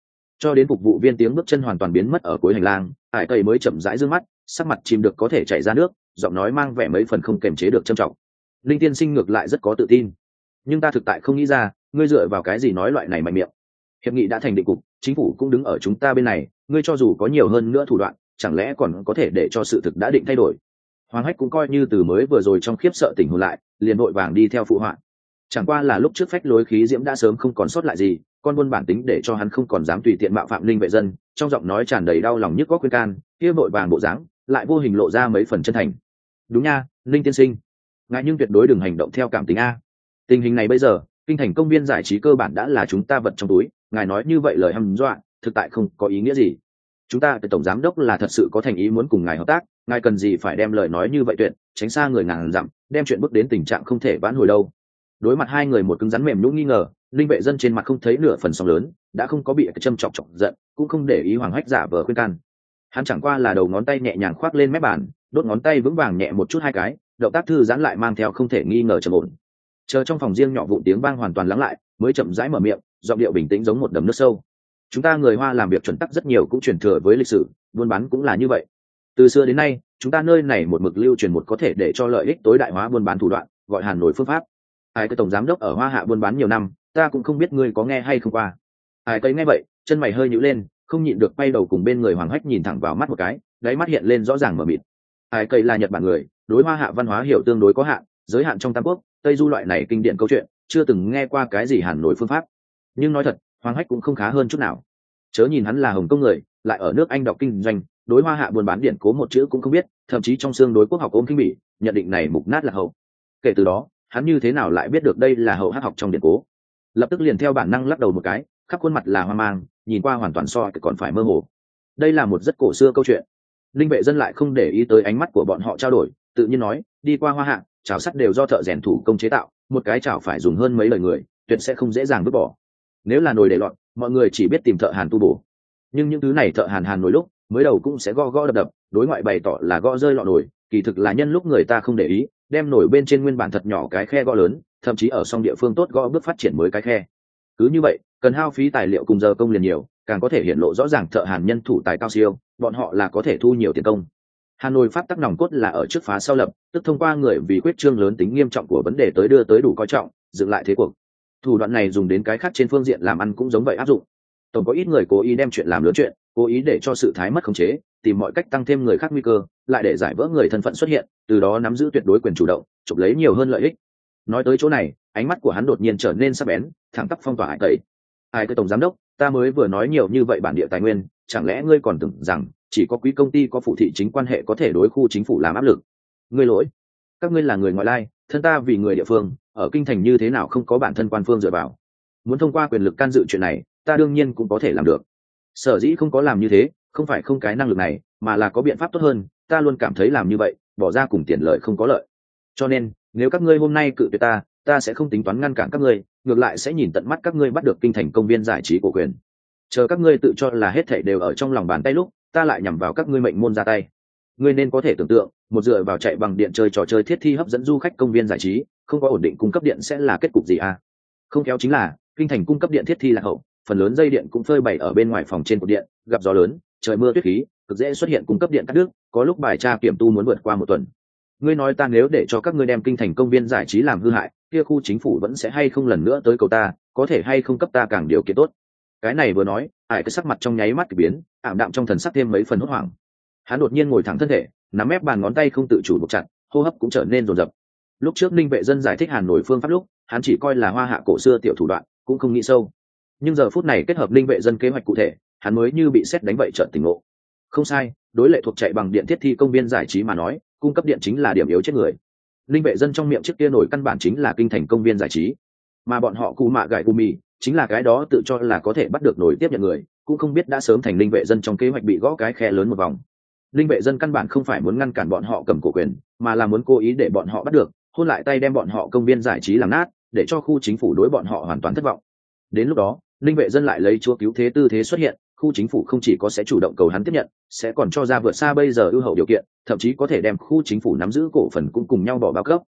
cho đến phục vụ viên tiếng bước chân hoàn toàn biến mất ở cuối hành lang, ải cây mới chậm rãi d ư ơ n g mắt, sắc mặt chìm được có thể chảy ra nước, giọng nói mang vẻ mấy phần không kềm chế được trầm trọng. Linh tiên sinh ngược lại rất có tự tin, nhưng ta thực tại không nghĩ ra ngươi dựa vào cái gì nói loại này mạnh miệng. Hiệp nghị đã thành định cục, chính phủ cũng đứng ở chúng ta bên này, ngươi cho dù có nhiều hơn nữa thủ đoạn, chẳng lẽ còn có thể để cho sự thực đã định thay đổi. Hoàng Hách cũng coi như từ mới vừa rồi trong khiếp sợ tỉnh hồn lại, liền vội vàng đi theo phụ họa. Chẳng qua là lúc trước phách lối khí diễm đã sớm không còn sót lại gì, con buôn bản tính để cho hắn không còn dám tùy tiện mạo phạm Linh vệ dân, trong giọng nói tràn đầy đau lòng nhức góc khuyên can, kia vội vàng bộ dáng lại vô hình lộ ra mấy phần chân thành. Đúng nha, Linh tiên sinh, ngài nhưng tuyệt đối đừng hành động theo cảm tính a. Tình hình này bây giờ, kinh thành công viên giải trí cơ bản đã là chúng ta vật trong túi, ngài nói như vậy lời hăm dọa, thực tại không có ý nghĩa gì. Chúng ta tổng giám đốc là thật sự có thành ý muốn cùng ngài hợp tác, ngài cần gì phải đem lời nói như vậy tuyệt, tránh xa người ngàn dặm, đem chuyện bước đến tình trạng không thể vãn hồi đâu. Đối mặt hai người một cứng rắn mềm nhũn nghi ngờ, Linh vệ dân trên mặt không thấy nửa phần sóng lớn, đã không có bị cái châm chọc giận, cũng không để ý Hoàng Hách giả vờ khuyên can. Hắn chẳng qua là đầu ngón tay nhẹ nhàng khoác lên mép bàn, đốt ngón tay vững vàng nhẹ một chút hai cái, động tác thư giãn lại mang theo không thể nghi ngờ trầm ổn. Chờ trong phòng riêng nhỏ vụn tiếng vang hoàn toàn lắng lại, mới chậm rãi mở miệng, giọng điệu bình tĩnh giống một đầm nước sâu. Chúng ta người Hoa làm việc chuẩn tắc rất nhiều cũng truyền thừa với lịch sử, buôn bán cũng là như vậy. Từ xưa đến nay, chúng ta nơi này một mực lưu truyền một có thể để cho lợi ích tối đại hóa buôn bán thủ đoạn, gọi Hàn Nổi phương pháp. Ai cái tổng giám đốc ở Hoa Hạ buôn bán nhiều năm, ta cũng không biết ngươi có nghe hay không qua. Ai cái nghe vậy, chân mày hơi nhíu lên, không nhịn được bay đầu cùng bên người Hoàng Hách nhìn thẳng vào mắt một cái, đáy mắt hiện lên rõ ràng mờ mịt. Ai cây là Nhật Bản người, đối Hoa Hạ văn hóa hiểu tương đối có hạn, giới hạn trong Tam Quốc, Tây Du loại này kinh điển câu chuyện, chưa từng nghe qua cái gì Hàn Nổi phương pháp. Nhưng nói thật, Hoàng Hách cũng không khá hơn chút nào. Chớ nhìn hắn là Hồng Kông người, lại ở nước Anh đọc kinh doanh, đối Hoa Hạ buôn bán điển cố một chữ cũng không biết, thậm chí trong xương đối quốc học ôm kinh bỉ, nhận định này mục nát là hậu. Kể từ đó, hắn như thế nào lại biết được đây là hậu hát học trong điển cố? Lập tức liền theo bản năng lắc đầu một cái, khắp khuôn mặt là hoang mang, nhìn qua hoàn toàn so còn phải mơ hồ. Đây là một rất cổ xưa câu chuyện. Linh vệ dân lại không để ý tới ánh mắt của bọn họ trao đổi, tự nhiên nói, đi qua Hoa Hạ, chảo sắt đều do thợ rèn thủ công chế tạo, một cái chảo phải dùng hơn mấy lời người, tuyệt sẽ không dễ dàng vứt bỏ. Nếu là nồi để lọt, mọi người chỉ biết tìm thợ hàn tu bổ. Nhưng những thứ này thợ hàn nồi lúc mới đầu cũng sẽ gõ đập đập, đối ngoại bày tỏ là gõ rơi lọ nồi, kỳ thực là nhân lúc người ta không để ý, đem nồi bên trên nguyên bản thật nhỏ cái khe gõ lớn, thậm chí ở song địa phương tốt gõ bước phát triển mới cái khe. Cứ như vậy, cần hao phí tài liệu cùng giờ công liền nhiều, càng có thể hiện lộ rõ ràng thợ hàn nhân thủ tài cao siêu, bọn họ là có thể thu nhiều tiền công. Hà Nội pháp tắc nòng cốt là ở trước phá sau lập, tức thông qua người vì quyết trương lớn tính nghiêm trọng của vấn đề tới đưa tới đủ coi trọng, dựng lại thế cuộc. Thủ đoạn này dùng đến cái khác trên phương diện làm ăn cũng giống vậy áp dụng. Tổng có ít người cố ý đem chuyện làm lớn chuyện, cố ý để cho sự thái mất khống chế, tìm mọi cách tăng thêm người khác nguy cơ, lại để giải vỡ người thân phận xuất hiện, từ đó nắm giữ tuyệt đối quyền chủ động, chụp lấy nhiều hơn lợi ích. Nói tới chỗ này, ánh mắt của hắn đột nhiên trở nên sắc bén, thẳng tắp phong tỏa Hải Tẩy. Ai cái tổng giám đốc, ta mới vừa nói nhiều như vậy bản địa tài nguyên, chẳng lẽ ngươi còn tưởng rằng chỉ có quý công ty có phụ thị chính quan hệ có thể đối khu chính phủ làm áp lực? Ngươi lỗi, các ngươi là người ngoại lai, thân ta vì người địa phương, ở kinh thành như thế nào không có bản thân quan phương dựa vào. Muốn thông qua quyền lực can dự chuyện này, ta đương nhiên cũng có thể làm được. Sở dĩ không có làm như thế, không phải không cái năng lực này, mà là có biện pháp tốt hơn, ta luôn cảm thấy làm như vậy, bỏ ra cùng tiền lợi không có lợi. Cho nên, nếu các ngươi hôm nay cự tuyệt ta sẽ không tính toán ngăn cản các ngươi, ngược lại sẽ nhìn tận mắt các ngươi bắt được kinh thành công viên giải trí của quyền. Chờ các ngươi tự cho là hết thảy đều ở trong lòng bàn tay lúc, ta lại nhằm vào các ngươi mệnh môn ra tay. Ngươi nên có thể tưởng tượng, một dựa vào chạy bằng điện chơi trò chơi thiết thi hấp dẫn du khách công viên giải trí, không có ổn định cung cấp điện sẽ là kết cục gì à? Không khéo chính là, kinh thành cung cấp điện thiết thi là hậu, phần lớn dây điện cũng phơi bày ở bên ngoài phòng trên cột điện, gặp gió lớn, trời mưa tuyết khí, cực dễ xuất hiện cung cấp điện cắt đứt, có lúc bài tra kiểm tu muốn vượt qua một tuần. Ngươi nói ta nếu để cho các ngươi đem kinh thành công viên giải trí làm hư hại, kia khu chính phủ vẫn sẽ hay không lần nữa tới cầu ta, có thể hay không cấp ta càng điều kiện tốt. Cái này vừa nói, cái sắc mặt trong nháy mắt kỳ biến, ảm đạm trong thần sắc thêm mấy phần hốt hoảng. Hắn đột nhiên ngồi thẳng thân thể, nắm ép bàn ngón tay không tự chủ buộc chặt, hô hấp cũng trở nên rồn rập. Lúc trước Ninh Vệ Dân giải thích Hàn Nổi phương pháp lúc, hắn chỉ coi là Hoa Hạ cổ xưa tiểu thủ đoạn, cũng không nghĩ sâu. Nhưng giờ phút này kết hợp Ninh Vệ Dân kế hoạch cụ thể, hắn mới như bị sét đánh vậy chợt tỉnh ngộ. Không sai, đối lệ thuộc chạy bằng điện thiết thi công viên giải trí mà nói, cung cấp điện chính là điểm yếu chết người. Ninh Vệ Dân trong miệng trước kia nổi căn bản chính là kinh thành công viên giải trí, mà bọn họ cù mạ gải cù mì chính là cái đó tự cho là có thể bắt được nổi tiếp nhận người, cũng không biết đã sớm thành Ninh Vệ Dân trong kế hoạch bị gõ cái khe lớn một vòng. Ninh Vệ Dân căn bản không phải muốn ngăn cản bọn họ cầm cổ quyền, mà là muốn cố ý để bọn họ bắt được, hôn lại tay đem bọn họ công viên giải trí làm nát, để cho khu chính phủ đối bọn họ hoàn toàn thất vọng. Đến lúc đó, Ninh Vệ Dân lại lấy chúa cứu thế tư thế xuất hiện, khu chính phủ không chỉ có sẽ chủ động cầu hắn tiếp nhận, sẽ còn cho ra vượt xa bây giờ ưu hậu điều kiện, thậm chí có thể đem khu chính phủ nắm giữ cổ phần cũng cùng nhau bỏ bao cấp.